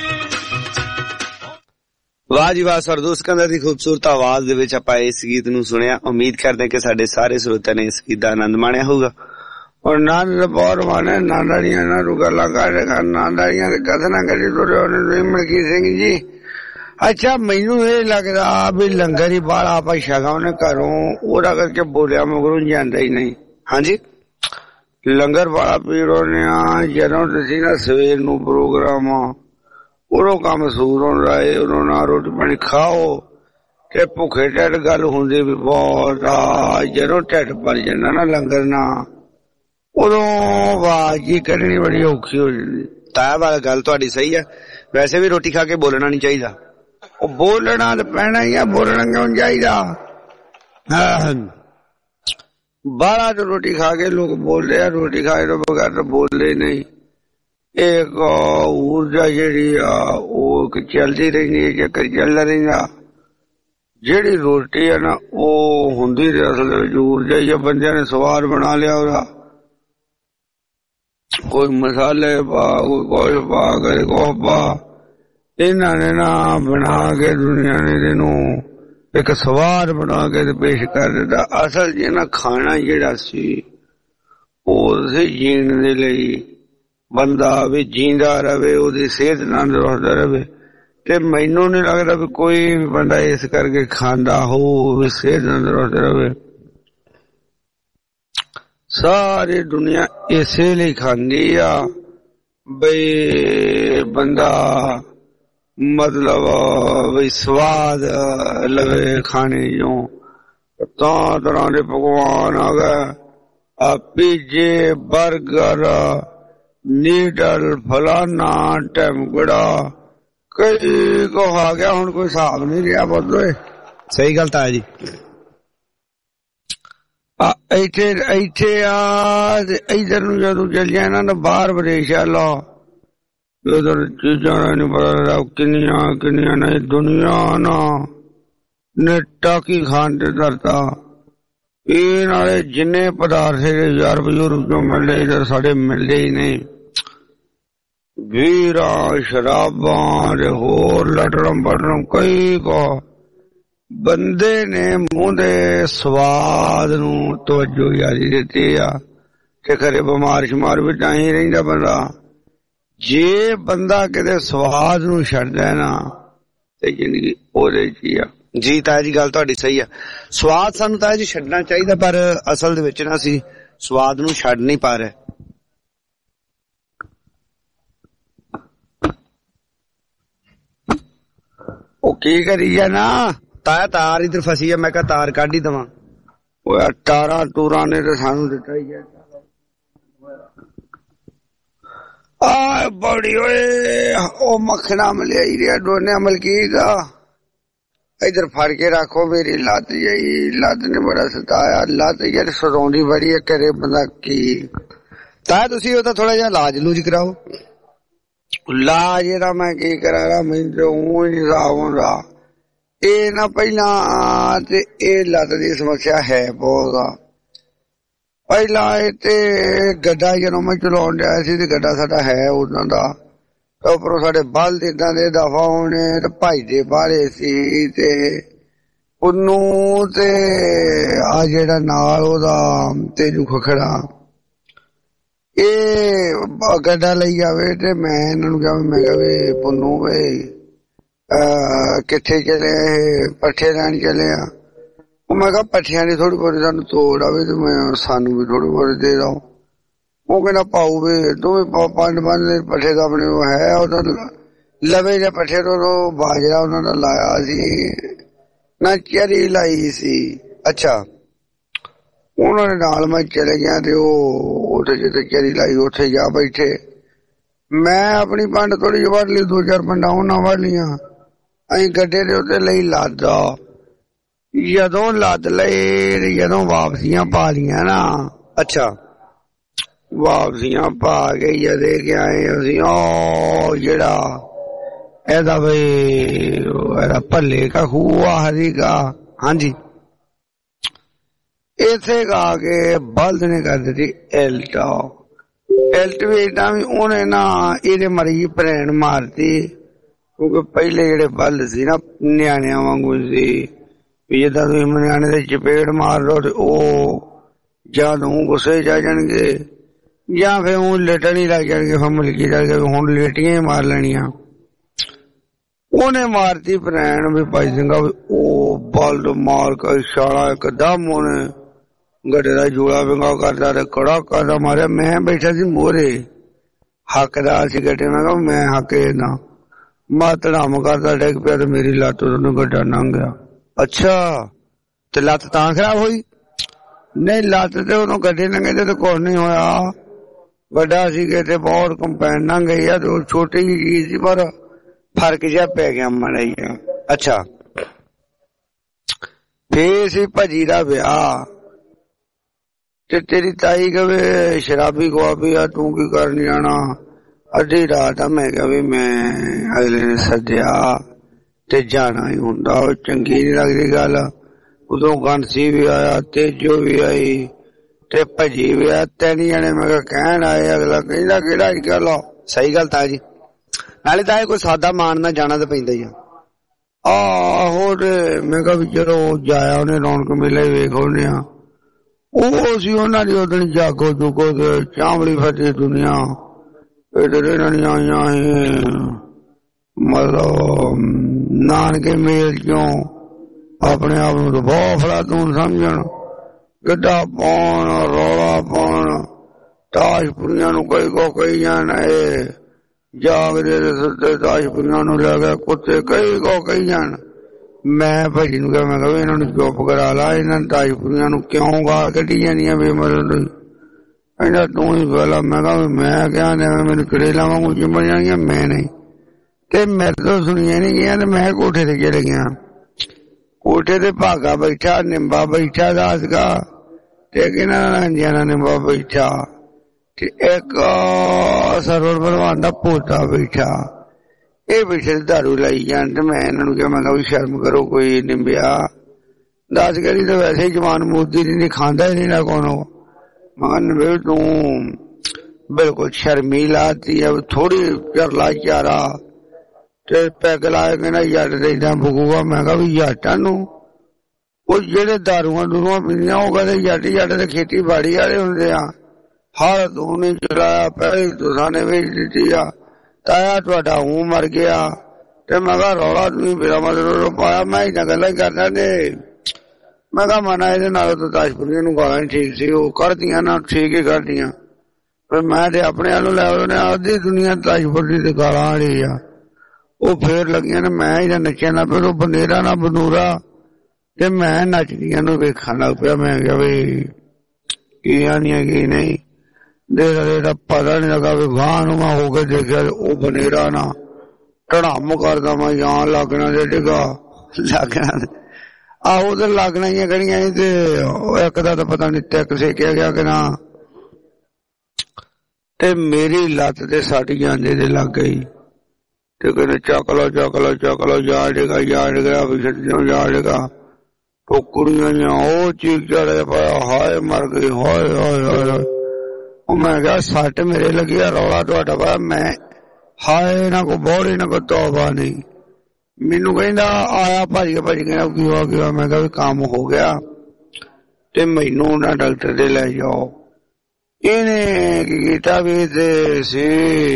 ਵਾਹ ਜੀ ਵਾਹ ਸਰਦੂਲ ਸਿਕੰਦਰ ਦੀ ਖੂਬਸੂਰਤ ਆਵਾਜ਼ ਦੇ ਵਿੱਚ ਆਪਾਂ ਇਸ ਗੀਤ ਨੂੰ ਸੁਣਿਆ। ਉਮੀਦ ਕਰਦੇ ਹਾਂ ਕਿ ਸਾਡੇ ਸਾਰੇ ਸਰੋਤਿਆਂ ਨੇ ਇਸ ਗੀਤ ਦਾ ਆਨੰਦ ਮਾਣਿਆ ਹੋਊਗਾ ਔਰ ਆਨੰਦ ਬਹੁਤ ਮਾਣਿਆ। ਨਾਂਦਾੜੀਆਂ ਨਾਲ ਗੱਲਾਂ ਕਰ ਰਿਹਾ ਨਾਂਦਾੜੀਆਂ ਦੇ ਕਥਨਾ ਕਰੀ ਤੁਰੇ ਉਹਨੇ ਮਲਕੀਤ ਸਿੰਘ ਜੀ। ਅੱਛਾ ਮੈਨੂੰ ਇਹ ਲੱਗਦਾ ਵੀ ਲੰਗਰ ਹੀ ਬਾਹਲਾ ਆਪਾਂ ਛਕਾਉਣੇ ਘਰੋਂ ਉਹਦਾ ਕਰਕੇ ਬੋਲਿਆ ਮਗਰੋਂ ਜਾਂਦਾ ਹੀ ਨਹੀਂ। ਹਾਂਜੀ ਲੰਗਰ ਵਾਲਾ ਪੀੜੋਨੇ ਆ ਜਦੋਂ ਤੁਸੀਂ ਨਾ ਸਵੇਰ ਨੂੰ ਪ੍ਰੋਗਰਾਮ ਉਦੋਂ ਕੰਮ ਸੂਰ ਹੁੰਦਾ ਏ ਉਦੋਂ ਨਾ ਰੋਟੀ ਪਾਣੀ ਖਾਓ ਤੇ ਭੁੱਖੇ ਢਿੱਡ ਗੱਲ ਹੁੰਦੀ ਵੀ ਬਹੁਤ ਆ। ਜਦੋਂ ਢਿੱਡ ਭਰ ਜਾਂਦਾ ਨਾ ਲੰਗਰ ਨਾ ਉਦੋਂ ਆਵਾਜ਼ ਜੀ ਕੱਢਣੀ ਬੜੀ ਔਖੀ ਹੋ ਜਾਂਦੀ। ਤਾਇਆ ਵਾਲਾ ਗੱਲ ਤੁਹਾਡੀ ਸਹੀ ਆ। ਵੈਸੇ ਵੀ ਰੋਟੀ ਖਾ ਕੇ ਬੋਲਣਾ ਨਹੀਂ ਚਾਹੀਦਾ। ਉਹ ਬੋਲਣਾ ਤਾਂ ਪੈਣਾ ਹੀ ਆ, ਬੋਲਣਾ ਕਿਉਂ ਚਾਹੀਦਾ? ਬਾਹਰ ਤੋਂ ਰੋਟੀ ਖਾ ਕੇ ਲੋਕ ਬੋਲਦੇ ਆ, ਰੋਟੀ ਖਾਏ ਤੋਂ ਬਗੈਰ ਤਾਂ ਬੋਲਦੇ ਨਹੀਂ। एक ऊर्जा जिहड़ी आ ओह चलदी रहिंदी है, चक्कर चलदा रहिंदा। जिहड़ी रोटी है ना ओह हुंदी ते असल विच ऊर्जा ही, बंदियां ने स्वाद बना लिया ओहदा, कोई मसाले पा, कोई कुछ पा, कोई कुछ पा, इन्हां ने ना बना के दुनिया ने इहनूं एक स्वाद बना के पेश कर दिता। असल जी ना खाना जिहड़ा सी ओह सी जीण दे लई, बंदा भी जींदा रहे, ओहदी सेहत तंदुरुस्त रहे। ते मैनू नहीं लगता भी कोई भी बंदा इस करके खांदा हो भी सेहत तंदुरुस्त रहे। सारी दुनिया इसे लिए खांदी आ बई बंदा मतलब बई स्वाद लवे खाने जो। तरह के पकवान आ गए, पिज्जे, बर्गर, नीडल, फलाना टैमकड़ा, कई को आ गया, हुण कोई हिसाब नहीं रहा। बोलो सही गल ताया जी। इथे इथे आ इधर नूं जदों चल जाए ना बाहर विदेश लो, उधर चीजां नहीं पता किनिया किनिया नहीं, दुनिया ना ने टाकी खान ते धरता। ਇਹ ਨਾਲੇ ਜਿੰਨੇ ਪਦਾਰਥ ਯੂਰਪ ਯੂਰਪ ਚੋਂ ਮਿਲਦੇ ਇਧਰ ਸਾਡੇ ਮਿਲਦੇ ਹੀ ਨਹੀਂ। ਵੀਰਾਂ ਸ਼ਰਾਬਾਂ ਦੇ ਹੋਰ ਲਟਰਮ ਪਟਰਮ ਕਈ ਕੋ ਬੰਦੇ ਨੇ ਮੂੰਹ ਦੇ ਸਵਾਦ ਨੂੰ ਤਵੱਜੋ ਜ਼ਿਆਦਾ ਦਿੱਤੀ ਆ ਤੇ ਘਰੇ ਬਿਮਾਰ ਸ਼ਮਾਰ ਵੀ ਤਾਂ ਹੀ ਰਹਿੰਦਾ ਬੰਦਾ। ਜੇ ਬੰਦਾ ਕਿਤੇ ਸਵਾਦ ਨੂੰ ਛੱਡਦਾ ਨਾ ਤੇ ਜ਼ਿੰਦਗੀ ਉਹਦੇ ਚ ਹੀ ਆ। जी ताया जी गल तुहाडी सही है, स्वाद सानू ताया जी छड्डना चाहिए, पर असल दे विच ना असीं स्वाद नूं छड्ड नहीं पा रहे। ओ की करी जा ना ताया तार इधर फसी है, मैं कहा तार काढ़ ही दवां। ओए तारा तूरा ने ते सानू दित्ता ही है। आ बड़ी ओए ओ मखना मलियाई रिया दोने अमल कीगा। इधर फड़ के रखो मेरी लत, यही लत ने बड़ा सताया। लत यार सताउंदी बड़ी है, करे बंदा की। ताया तुसी ओदा थोड़ा जिहा इलाज लूज कराओ। इलाज एदा मैं की कराना, मैनूं ते ऊं ही हिसाब हुंदा। ਇਹ ਨਾ ਪਹਿਲਾਂ ਤੇ ਇਹ ਲੱਤ ਦੀ ਸਮੱਸਿਆ ਹੈ ਬਹੁਤ। ਪਹਿਲਾਂ ਇਹ ਤੇ ਗੱਡਾ ਜਦੋਂ ਮੈਂ ਚਲਾਉਣ ਡਿਆ ਸੀ ਤੇ ਗੱਡਾ ਸਾਡਾ ਹੈ ਉਹਨਾਂ ਦਾ, ਉੱਪਰੋਂ ਸਾਡੇ ਬਲਦ ਏਦਾਂ ਦੇ ਦਫਾ ਹੋਣੇ ਤੇ ਭਜਦੇ ਬਾਹਰੇ ਸੀ ਤੇ ਉਹਨੂੰ ਤੇ ਆ ਜਿਹੜਾ ਨਾਲ ਉਹਦਾ ਤੇਜੂ ਖਖੜਾ ਇਹ ਗੱਡਾ ਲਈ ਜਾਵੇ ਤੇ ਮੈਂ ਇਹਨਾਂ ਨੂੰ ਕਿਹਾ ਮੈਂ ਕਿਹਾ ਵੀ ਪੁੰਨੂ ਵੇ ਕਿੱਥੇ ਚਲੇ ਪੱਠੇ ਲੈਣ ਚਲੇ ਆ। ਉਹ ਮੈਂ ਕਿਹਾ ਪੱਠਿਆਂ ਦੀ ਥੋੜੀ ਬਹੁਤੀ ਸਾਨੂੰ ਤੋੜ ਆਵੇ ਤੇ ਮੈਂ ਸਾਨੂੰ ਵੀ ਥੋੜੀ ਬਹੁਤੀ ਦੇ ਦਊ। ਉਹ ਕਹਿੰਦਾ ਪਾਊ ਵੇ ਦੋਵੇਂ ਪੰਜ ਪੰਜ ਪੱਠੇ ਦਾ ਆਪਣੇ ਉਹ ਹੈ ਉਹਦਾ ਲਵੇ ਦੇ ਪੱਠੇ ਤੋਂ ਬਾਜਰਾ ਉਹਨਾਂ ਦਾ ਲਾਇਆ ਸੀ ਨਾ ਚਰੀ ਲਾਈ ਸੀ। ਅੱਛਾ ਉਹਨਾਂ ਦੇ ਨਾਲ ਮੈਂ ਚਲੇ ਗਿਆ ਤੇ ਉਹ ਉੱਥੇ ਜਿੱਥੇ ਚਰੀ ਲਾਈ ਉੱਥੇ ਜਾ ਬੈਠੇ। ਮੈਂ ਆਪਣੀ ਪੰਡ ਥੋੜੀ ਜਿਹੀ ਵੱਢ ਲਈ, ਦੋ ਚਾਰ ਪੰਡਾਂ ਉਹਨਾਂ ਵੱਢ ਲੀਆਂ। ਅਸੀਂ ਗੱਡੇ ਦੇ ਉੱਤੇ ਲਈ ਲੱਦ, ਜਦੋਂ ਲੱਦ ਲਏ ਜਦੋਂ ਵਾਪਸੀਆਂ ਪਾ ਲੀਆਂ ਨਾ। ਅੱਛਾ ਵਾਪਸੀਆਂ ਪਾ ਕੇ ਜਦ ਕੇ ਆਏ ਅਸੀਂ ਉਹ ਜਿਹੜਾ ਇਹਦਾ ਬਈ ਇਹਦਾ ਭੱਲੇ ਕਾ ਖੂਆ ਹਰੀ ਕਾ ਹਾਂਜੀ ਇੱਥੇ ਗਾ ਕੇ ਬਲਦ ਨੇ ਕਰ ਦਿੱਤੀ ਐਲਟ। ਐਲਟ ਵੀ ਏਦਾਂ ਵੀ ਉਹਨੇ ਨਾ ਇਹਦੇ ਮਰੀ ਭੈਣ ਮਾਰਤੀ, ਕਿਉਂਕਿ ਪਹਿਲੇ ਜਿਹੜੇ ਬਲਦ ਸੀ ਨਾ ਨਿਆਣਿਆਂ ਵਾਂਗੂ ਸੀ ਵੀ ਜਿੱਦਾਂ ਤੁਸੀਂ ਨਿਆਣੇ ਦੇ ਚਪੇੜ ਮਾਰ ਲਓ ਤੇ ਉਹ ਜਾਂ ਨੂੰ ਗੁੱਸੇ ਚ ਆ ਜਾਣਗੇ ਜਾਂ ਫਿਰ ਉਹ ਲੇਟਣ ਹੀ ਲੱਗ ਜਾਣਗੇ, ਫਿਰ ਮਲਕੀ ਚੱਲ ਕੇ ਹੁਣ ਲੇਟੀਆਂ ਹੀ ਮਾਰ ਲੈਣੀਆਂ। ਉਹਨੇ ਮਾਰਤੀ ਭੈਣ ਵੀ ਭਾਈ ਸਿੰਘਾ ਵੀ ਉਹ ਬਲਦ ਮਾਰ ਕੇ ਇਸ਼ਾਰਾ ਇੱਕਦਮ ਉਹਨੇ ਗੱਡੇ ਦਾ ਜੋੜਾ ਵਿੰਗਾ ਕਰਦਾ ਤੇ ਕੜਾ ਕਰਦਾ ਮਾਰਿਆ। ਮੈਂ ਬੈਠਾ ਸੀ ਮੋਹਰੇ ਹੱਕਦਾਰ ਸੀ ਗੱਡੇ, ਮੈਂ ਕਿਹਾ ਮੈਂ ਹੱਕੇ ਨਾ ਮੈਂ ਧੜਾਮ ਕਰਦਾ ਡਿੱਗ ਪਿਆ ਤੇ ਮੇਰੀ ਲੱਤ ਉਹਨੂੰ ਗੱਡਾ ਲੰਘ ਗਿਆ। ਅੱਛਾ ਤੇ ਲੱਤ ਤਾਂ ਖਰਾਬ ਹੋਈ? ਨਹੀਂ ਲੱਤ ਤੇ ਉਹਨੂੰ ਗੱਡੇ ਲੰਘੇ ਤੇ ਕੁਛ ਨਹੀਂ ਹੋਇਆ। ਵੱਡਾ ਸੀ ਕਿ ਤੇ ਬਹੁਤ ਕੰਪੈਨ ਲੰਘ ਗਈ ਆ ਤੇ ਉਹ ਛੋਟੀ ਜਿਹੀ ਚੀਜ਼ ਸੀ ਪਰ ਫਰਕ ਜਿਹਾ ਪੈ ਗਿਆ ਮਾੜਾ ਜਿਹਾ। ਅੱਛਾ ਫੇਰ ਸੀ ਭਾਜੀ ਦਾ ਵਿਆਹ ਤੇ ਤੇਰੀ ਤਾਈ ਕਵੇ ਸ਼ਰਾਬੀ ਗੁਆਬੀ ਆ ਤੂੰ ਕੀ ਕਰਨ ਜਾਣਾ, ਅੱਧੀ ਰਾਤ ਆ ਮੈਂ ਕਿਹਾ ਵੀ ਮੈਂ ਅਗਲੇ ਨੇ ਸੱਦਿਆ ਤੇ ਜਾਣਾ ਹੀ ਹੁੰਦਾ, ਉਹ ਚੰਗੀ ਨੀ ਲੱਗਦੀ ਗੱਲ। ਉਦੋਂ ਗੰਡਸੀ ਵੀ ਆਇਆ, ਤੇਜੋ ਵੀ ਆਈ ਤੇ ਭਜੀ ਵੀ ਆਇਆ, ਤਿੰਨ ਜਣੇ ਮੈਂ ਕਿਹਾ ਕਹਿਣ ਆਏ। ਅਗਲਾ ਕਹਿੰਦਾ ਕਿਹੜਾ ਹੀ ਕਹਿ ਲਓ। ਸਹੀ ਗੱਲ ਤਾਂ ਜੀ, ਨਾਲੇ ਤਾਂ ਕੋਈ ਸਾਦਾ ਮਾਨ ਨਾਲ ਜਾਣਾ ਤਾਂ ਪੈਂਦਾ ਹੀ ਆ। ਆਹੋ ਤੇ ਮੈਂ ਕਿਹਾ ਵੀ ਚਲੋ ਜਾਇਆ ਉਹਨੇ ਰੌਣਕ ਮੇਲੇ ਵੇਖ ਆਉਂਦੇ ਆ। ਉਹ ਸੀ ਉਹਨਾਂ ਦੀ ਉਦਣ ਜਾਗੋ ਜੁਗੋ ਤੇ ਚਾਂਵਲੀ ਫੱਟੀ ਦੁਨੀਆ ਇਧਰ ਇਹਨਾਂ ਦੀਆਂ ਆਈਆਂ ਸੀ, ਮਤਲਬ ਨਾਨਕੇ ਮੇਲ ਚੋਂ ਆਪਣੇ ਆਪ ਨੂੰ ਬਹੁਤ ਫਲਾਤੂਨ ਸਮਝਣ, ਗੱਡਾ ਪਾਉਣ, ਰੌਲਾ ਪਾਉਣ, ਤਾਸ਼ਪੁਰੀਆਂ ਨੂੰ ਕਈ ਕੋ ਕਈ ਜਾਣ, ਇਹ ਜਾਗਦੇ ਸੁੱਤੇ ਤਾਸ਼ਪੁਰੀਆਂ ਨੂੰ ਲੈ ਕੇ ਕੁੱਤੇ ਕਈ ਕੋ ਕਈ ਜਾਣ। ਮੈਂ ਭਾਜੀ ਨੂੰ ਕਿਹਾ, ਮੈਂ ਕਿਹਾ ਇਹਨਾਂ ਨੂੰ ਚੁੱਪ ਕਰਾ ਲਾ, ਇਹਨਾਂ ਤਾਸ਼ਪੁਰੀਆਂ ਨੂੰ ਕਿਉਂ ਗਾਲ ਕੱਢੀ ਜਾਂਦੀਆਂ ਬੇਮਤਲਬ ਦੀ। ਕਹਿੰਦਾ ਤੂੰ ਹੀ ਪਹਿਲਾਂ। ਮੈਂ ਕਿਹਾ ਮੈਂ ਕਿਹਾ ਮੈਨੂੰ ਕਰੇਲਾ ਵਾਂਗੂ ਚਿੰਬੜ ਜਾਣਗੀਆਂ, ਮੈਂ ਨਹੀਂ। ਤੇ ਮੇਰੇ ਤੋਂ ਸੁਣੀਆਂ ਨੀ ਗਈਆਂ ਤੇ ਮੈਂ ਕੋਠੇ ਤੇ ਚਲੇ ਗਿਆ। ਕੋਠੇ ਤੇ ਭਾਗਾ ਬੈਠਾ, ਨਿੰਬਾ ਬੈਠਾ ਦਾਸਗਾ ਤੇ ਕਿਹਨਾਂ ਜਾਣਾ ਨਿੰਬਾ ਬੈਠਾ ਤੇ ਇੱਕ ਸਰਵਰ ਭਲਵਾਨ ਦਾ ਪੋਤਾ ਬੈਠਾ। ਇਹ ਬੈਠੇ ਦਾਰੂ ਲਾਈ ਜਾਣ ਤੇ ਮੈਂ ਇਹਨਾਂ ਨੂੰ ਕਿਹਾ, ਮੈਂ ਕਿਹਾ ਵੀ ਸ਼ਰਮ ਕਰੋ ਕੋਈ। ਨਿੰਬਿਆ ਦੱਸ ਕਰੀ ਤਾਂ ਵੈਸੇ ਹੀ ਜਵਾਨ ਮੋਦੀ ਨਹੀਂ ਖਾਂਦਾ ਹੀ ਨਹੀਂ ਨਾ ਕੋਨੋ। ਮਗਨ ਵੇ ਤੂੰ ਬਿਲਕੁਲ ਸ਼ਰਮੀ ਲਾਤੀ ਹੈ, ਥੋੜੀ ਚਰ ਲਾ ਚਾਰਾ ਤੇ ਪੈਗ ਲਾਇਆ। ਕਹਿੰਦਾ ਜੱਟ ਤੇ ਏਦਾਂ ਬਗੂਗਾ। ਮੈਂ ਕਿਹਾ ਵੀ ਜੱਟਾਂ ਨੂੰ ਉਹ ਜਿਹੜੇ ਦਾਰੂਆਂ ਦੂਰੂਆਂ ਪੀਂਦੀਆਂ ਉਹ ਕਹਿੰਦੇ ਜੱਟ ਜੱਟ ਦੇ ਖੇਤੀਬਾੜੀ ਵਾਲੇ ਹੁੰਦੇ ਆ। ਹਰ ਤੂੰ ਨੇ ਚਲਾਇਆ, ਪਹਿਲੇ ਤੁਸਾਂ ਨੇ ਵੇਚ ਦਿੱਤੀ ਆ, ਤਾਇਆ ਤੁਹਾਡਾ ਹੂੰ ਮਰ ਗਿਆ। ਤੇ ਮੈਂ ਕਿਹਾ ਰੌਲਾ ਤੁਸੀਂ ਮੇਰਾ ਮਤਲਬ ਪਾਇਆ, ਮੈਂ ਇਹਨਾਂ ਗੱਲਾਂ ਹੀ ਕਰਦਾ ਨੇ। ਮੈਂ ਕਿਹਾ ਮਨਾ ਇਹਦੇ ਨਾਲ ਤਾਂ ਤਾਸ਼ਪੁਰੀਆਂ ਨੂੰ ਗਾਲਾਂ ਹੀ ਠੀਕ ਸੀ, ਉਹ ਕਰਦੀਆਂ ਨਾ ਠੀਕ ਹੀ ਕਰਦੀਆਂ। ਪਰ ਮੈਂ ਤੇ ਆਪਣੇ ਵੱਲੋਂ ਲੈ ਉਹਨੇ ਅੱਧੀ ਦੁਨੀਆ ਤਾਸ਼ਪੁਰ ਦੀ ਤੇ ਗਾਲਾਂ ਵਾਲੀ ਆ। ਉਹ ਫੇਰ ਲੱਗੀਆਂ ਨੇ, ਮੈਂ ਇਹਦਾ ਨੱਚਿਆ ਨਾ ਫਿਰ ਉਹ ਬਨੇਰਾ ਨਾ ਬਨੂਰਾ ਤੇ ਮੈਂ ਨੱਚਦੀਆਂ ਨੂੰ ਵੇਖਣ ਲੱਗ ਪਿਆ। ਮੈਂ ਕਿਹਾ ਵੀ ਕੀ ਆਣੀਆਂ ਕੀ ਨਹੀਂ ਦੇਖ ਦਾ ਪਤਾ ਨੀ ਲੱਗਾ ਵੀ ਗਾਂ ਨੂੰ ਮੈਂ ਹੋ ਕੇ ਦੇਖਿਆ ਉਹ ਬਨੇਰਾ ਨਾ ਢੜਾਮ ਕਰਦਾ ਮੈਂ ਜਾਂ ਲੱਗਣਾ ਤੇ ਡਿੱਗਾ ਲੱਗਣਾ। ਆਹੋ ਉਧਰ ਲੱਗਣਾ ਹੀ ਕੜੀਆਂ ਤੇ ਇੱਕ ਦਾ ਤਾਂ ਪਤਾ ਨੀ ਟੈਕ ਸੇਕਿਆ ਗਿਆ ਕਿ ਨਾ, ਤੇ ਮੇਰੀ ਲੱਤ ਤੇ ਸੱਟ ਜਾਂਦੇ ਤੇ ਲੱਗ ਗਈ। ਤੇ ਕਹਿੰਦੇ ਚੱਕ ਲੋ ਚੱਕ ਲੋ ਚੱਕ ਲੋ, ਜਾ ਡਿਗਾ ਜਾ ਡਿਗਾ ਵੀ ਛੱਡੋ ਜਾ ਡਿਗਾ। ਉਹ ਕੁੜੀਆਂ ਉਹ ਚੀਕ ਚੜ੍ਹ ਪਾਇਆ, ਹਾਏ ਮਰ ਗਈ, ਹਾਏ ਹਾਏ ਹਾਏ। ਉਹ ਮੈਂ ਕਿਹਾ ਸੱਟ ਮੇਰੇ ਲੱਗੀ ਆ, ਰੌਲਾ ਤੁਹਾਡਾ ਪਾਇਆ। ਮੈਂ ਹਾਏ ਨਾ ਕੋ ਬੋੜੀ ਨਾ ਕੋ ਤੋਬਾ ਨਹੀਂ। ਮੈਨੂੰ ਕਹਿੰਦਾ ਆਇਆ ਭੱਜ ਕੇ ਭੱਜ ਕੇ ਕੀ ਹੋ ਗਿਆ। ਮੈਂ ਕਿਹਾ ਵੀ ਕੰਮ ਹੋ ਗਿਆ ਤੇ ਮੈਨੂੰ ਨਾ ਡਾਕਟਰ ਦੇ ਲੈ ਜਾਓ। ਇਹਨੇ ਕੀ ਕੀਤਾ ਵੀ ਤੇ ਸੀ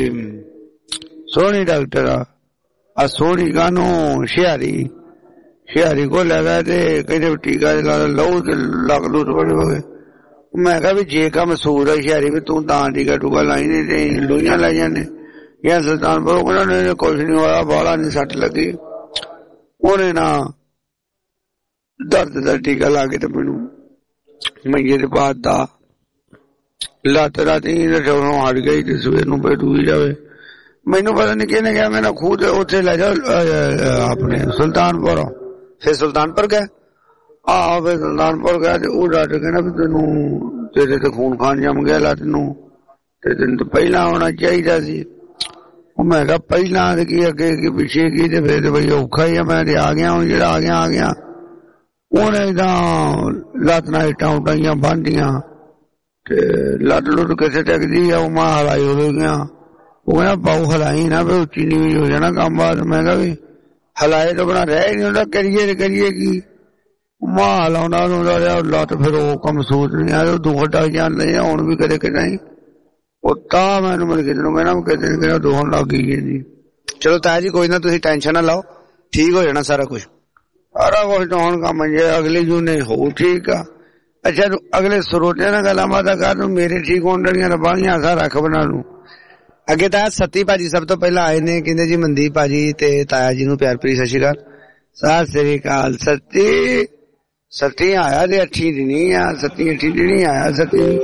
ਸੋਹਣੀ ਡਾਕਟਰ ਆ, ਆ ਸੋਹਣੀ ਕਾਨੂੰ ਸ਼ਿਆਰੀ ਸ਼ਿਆਰੀ ਕੋ ਲੈ ਗਿਆ ਤੇ ਕਹਿੰਦੇ ਟੀਕਾ ਲਊ ਤੇ ਲੱਗ ਲੂ ਬੜੇ ਹੋ ਗਏ। ਮੈਂ ਕਿਹਾ ਵੀ ਜੇ ਕੰਮ ਸੂਰ ਹੈ ਸ਼ਿਆਰੀ ਵੀ ਤੂੰ ਤਾਂ ਟੀਕਾ ਟੂਕਾ ਲਾਈ ਨਹੀਂ ਤੇ ਲੋਈਆਂ ਲੈ ਜਾਂਦੇ ਜਾਂ ਸੁਲਤਾਨਪੁਰ। ਉਹਨਾਂ ਨੇ ਕੁਛ ਨੀ ਹੋਇਆ, ਬਾਹਲਾ ਨੀ ਸੱਟ ਲੱਗੀ। ਉਹਨੇ ਨਾ ਦਰਦ ਦਾ ਟੀਕਾ ਲਾ ਕੇ ਤੇ ਮੈਨੂੰ ਮੰਜੇ ਦੇ ਬਾਅਦ ਦਾ ਲੱਤ ਰਾਤੀ ਰੋਣੋਂ ਹਟ ਗਈ ਤੇ ਸਵੇਰ ਨੂੰ ਬੈਠੂ ਹੀ ਜਾਵੇ। ਮੈਨੂੰ ਪਤਾ ਨੀ ਕਿਹਨੇ ਕਿਹਾ ਮੈਂ ਨਾ ਖੂਦ ਉੱਥੇ ਲੈ ਜਾ ਆਪਣੇ ਸੁਲਤਾਨਪੁਰ। ਫਿਰ ਸੁਲਤਾਨਪੁਰ ਗਏ? ਆਹ ਫਿਰ ਸੁਲਤਾਨਪੁਰ ਗਿਆ ਤੇ ਉਹ ਡਾਕਟਰ ਕਹਿੰਦਾ ਵੀ ਤੈਨੂੰ ਤੇਰੇ ਤੇ ਖੂਨ ਖਾਨ ਜੰਮ ਗਿਆ ਲੱਤ ਨੂੰ ਤੇ ਤੈਨੂੰ ਤਾਂ ਪਹਿਲਾਂ ਆਉਣਾ ਚਾਹੀਦਾ ਸੀ। ਉਹ ਮੈਂ ਕਿਹਾ ਪਹਿਲਾਂ ਤੇ ਕੀ ਅੱਗੇ ਕੀ ਪਿੱਛੇ ਕੀ ਤੇ ਫਿਰ ਬਈ ਔਖਾ ਹੀ ਆ। ਮੈਂ ਤੇ ਆ ਗਿਆ ਹੁਣ, ਜਿਹੜਾ ਆ ਗਿਆ ਆ ਗਿਆ। ਉਹਨੇ ਤਾਂ ਲੱਤ ਨਾਲ ਇੱਟਾਂ ਉਟਾਈਆਂ ਬੰਨ੍ਹਦੀਆਂ ਤੇ ਲੱਤ ਲੁੱਟ ਕਿਸੇ ਟਕਦੀ ਆ। ਉਹ ਮੈਂ ਹਲਾਈ ਹੋ ਗਿਆ। ਉਹ ਕਹਿੰਦਾ ਪਾਉ ਹਲਾਈ ਨਾ ਵੀ ਉੱਚੀ ਨੀਵੀਂ ਹੋ ਜਾਣਾ ਕੰਮ ਬਾਅਦ। ਮੈਂ ਕਿਹਾ ਵੀ ਹਲਾਏ ਤੋਂ ਬਣਾ ਰਹਿ ਨਹੀਂ ਹੁੰਦਾ, ਕਰੀਏ ਤੇ ਕਰੀਏ ਕੀ। ਮਾਂ ਹਲਾਉਂਦਾ ਹੁੰਦਾ ਰਿਹਾ ਲੱਤ, ਫਿਰ ਉਹ ਕੰਮ ਸੋਚ ਨਹੀਂ ਆ। ਦੋ ਹਟਾ ਜਾਂਦੇ ਆ ਹੁਣ ਵੀ ਕਦੇ ਕਿਤੇ ਨਹੀਂ। ਉਹ ਤਾਂ ਮੈਨੂੰ ਮਿਲ ਕੇ ਤੈਨੂੰ ਕਹਿਣਾ ਕਿਤੇ ਕਿਹੜਾ ਦੋਹਣ ਲੱਗ ਗਈ ਜੀ। ਚਲੋ ਤਾਇਆ ਜੀ ਕੋਈ ਨਾ, ਤੁਸੀਂ ਟੈਨਸ਼ਨ ਨਾ ਲਾਓ, ਠੀਕ ਹੋ ਜਾਣਾ ਸਾਰਾ ਕੁਛ। ਸਾਰਾ ਕੁਛ ਤਾਂ ਹੁਣ ਕੰਮ ਜੇ ਅਗਲੇ ਜੂ ਨਹੀਂ ਹੋਊ ਠੀਕ ਆ। ਅੱਛਾ ਤੂੰ ਅਗਲੇ ਸਰੋਤਿਆਂ ਨਾਲ ਗੱਲਾਂ ਬਾਤਾਂ ਕਰ, ਤੂੰ ਮੇਰੇ ਠੀਕ ਹੋਣ ਡੜੀਆਂ ਬਾਲੀਆਂ ਸਾਰਾ ਰੱਖ ਬਣਾ ਨੂੰ। ਅੱਗੇ ਤਾਂ ਸੱਤੀ ਭਾਜੀ ਸਭ ਤੋਂ ਪਹਿਲਾਂ ਆਏ ਨੇ, ਕਹਿੰਦੇ ਜੀ ਮਨਦੀਪ ਭਾਜੀ ਤੇ ਤਾਇਆ ਜੀ ਨੂੰ ਪਿਆਰ ਭਰੀ ਸਤਿ ਸ਼੍ਰੀ ਅਕਾਲ। ਸਤਿ ਸ੍ਰੀ ਅਕਾਲ। ਸੱਤੀ ਸੱਤੀ ਆਇਆ ਤੇ ਅੱਠੀ ਦੀ ਨਹੀਂ ਆ, ਸੱਤੀ ਅੱਠੀ ਦੀ ਨਹੀਂ ਆਇਆ। ਸੱਤੀ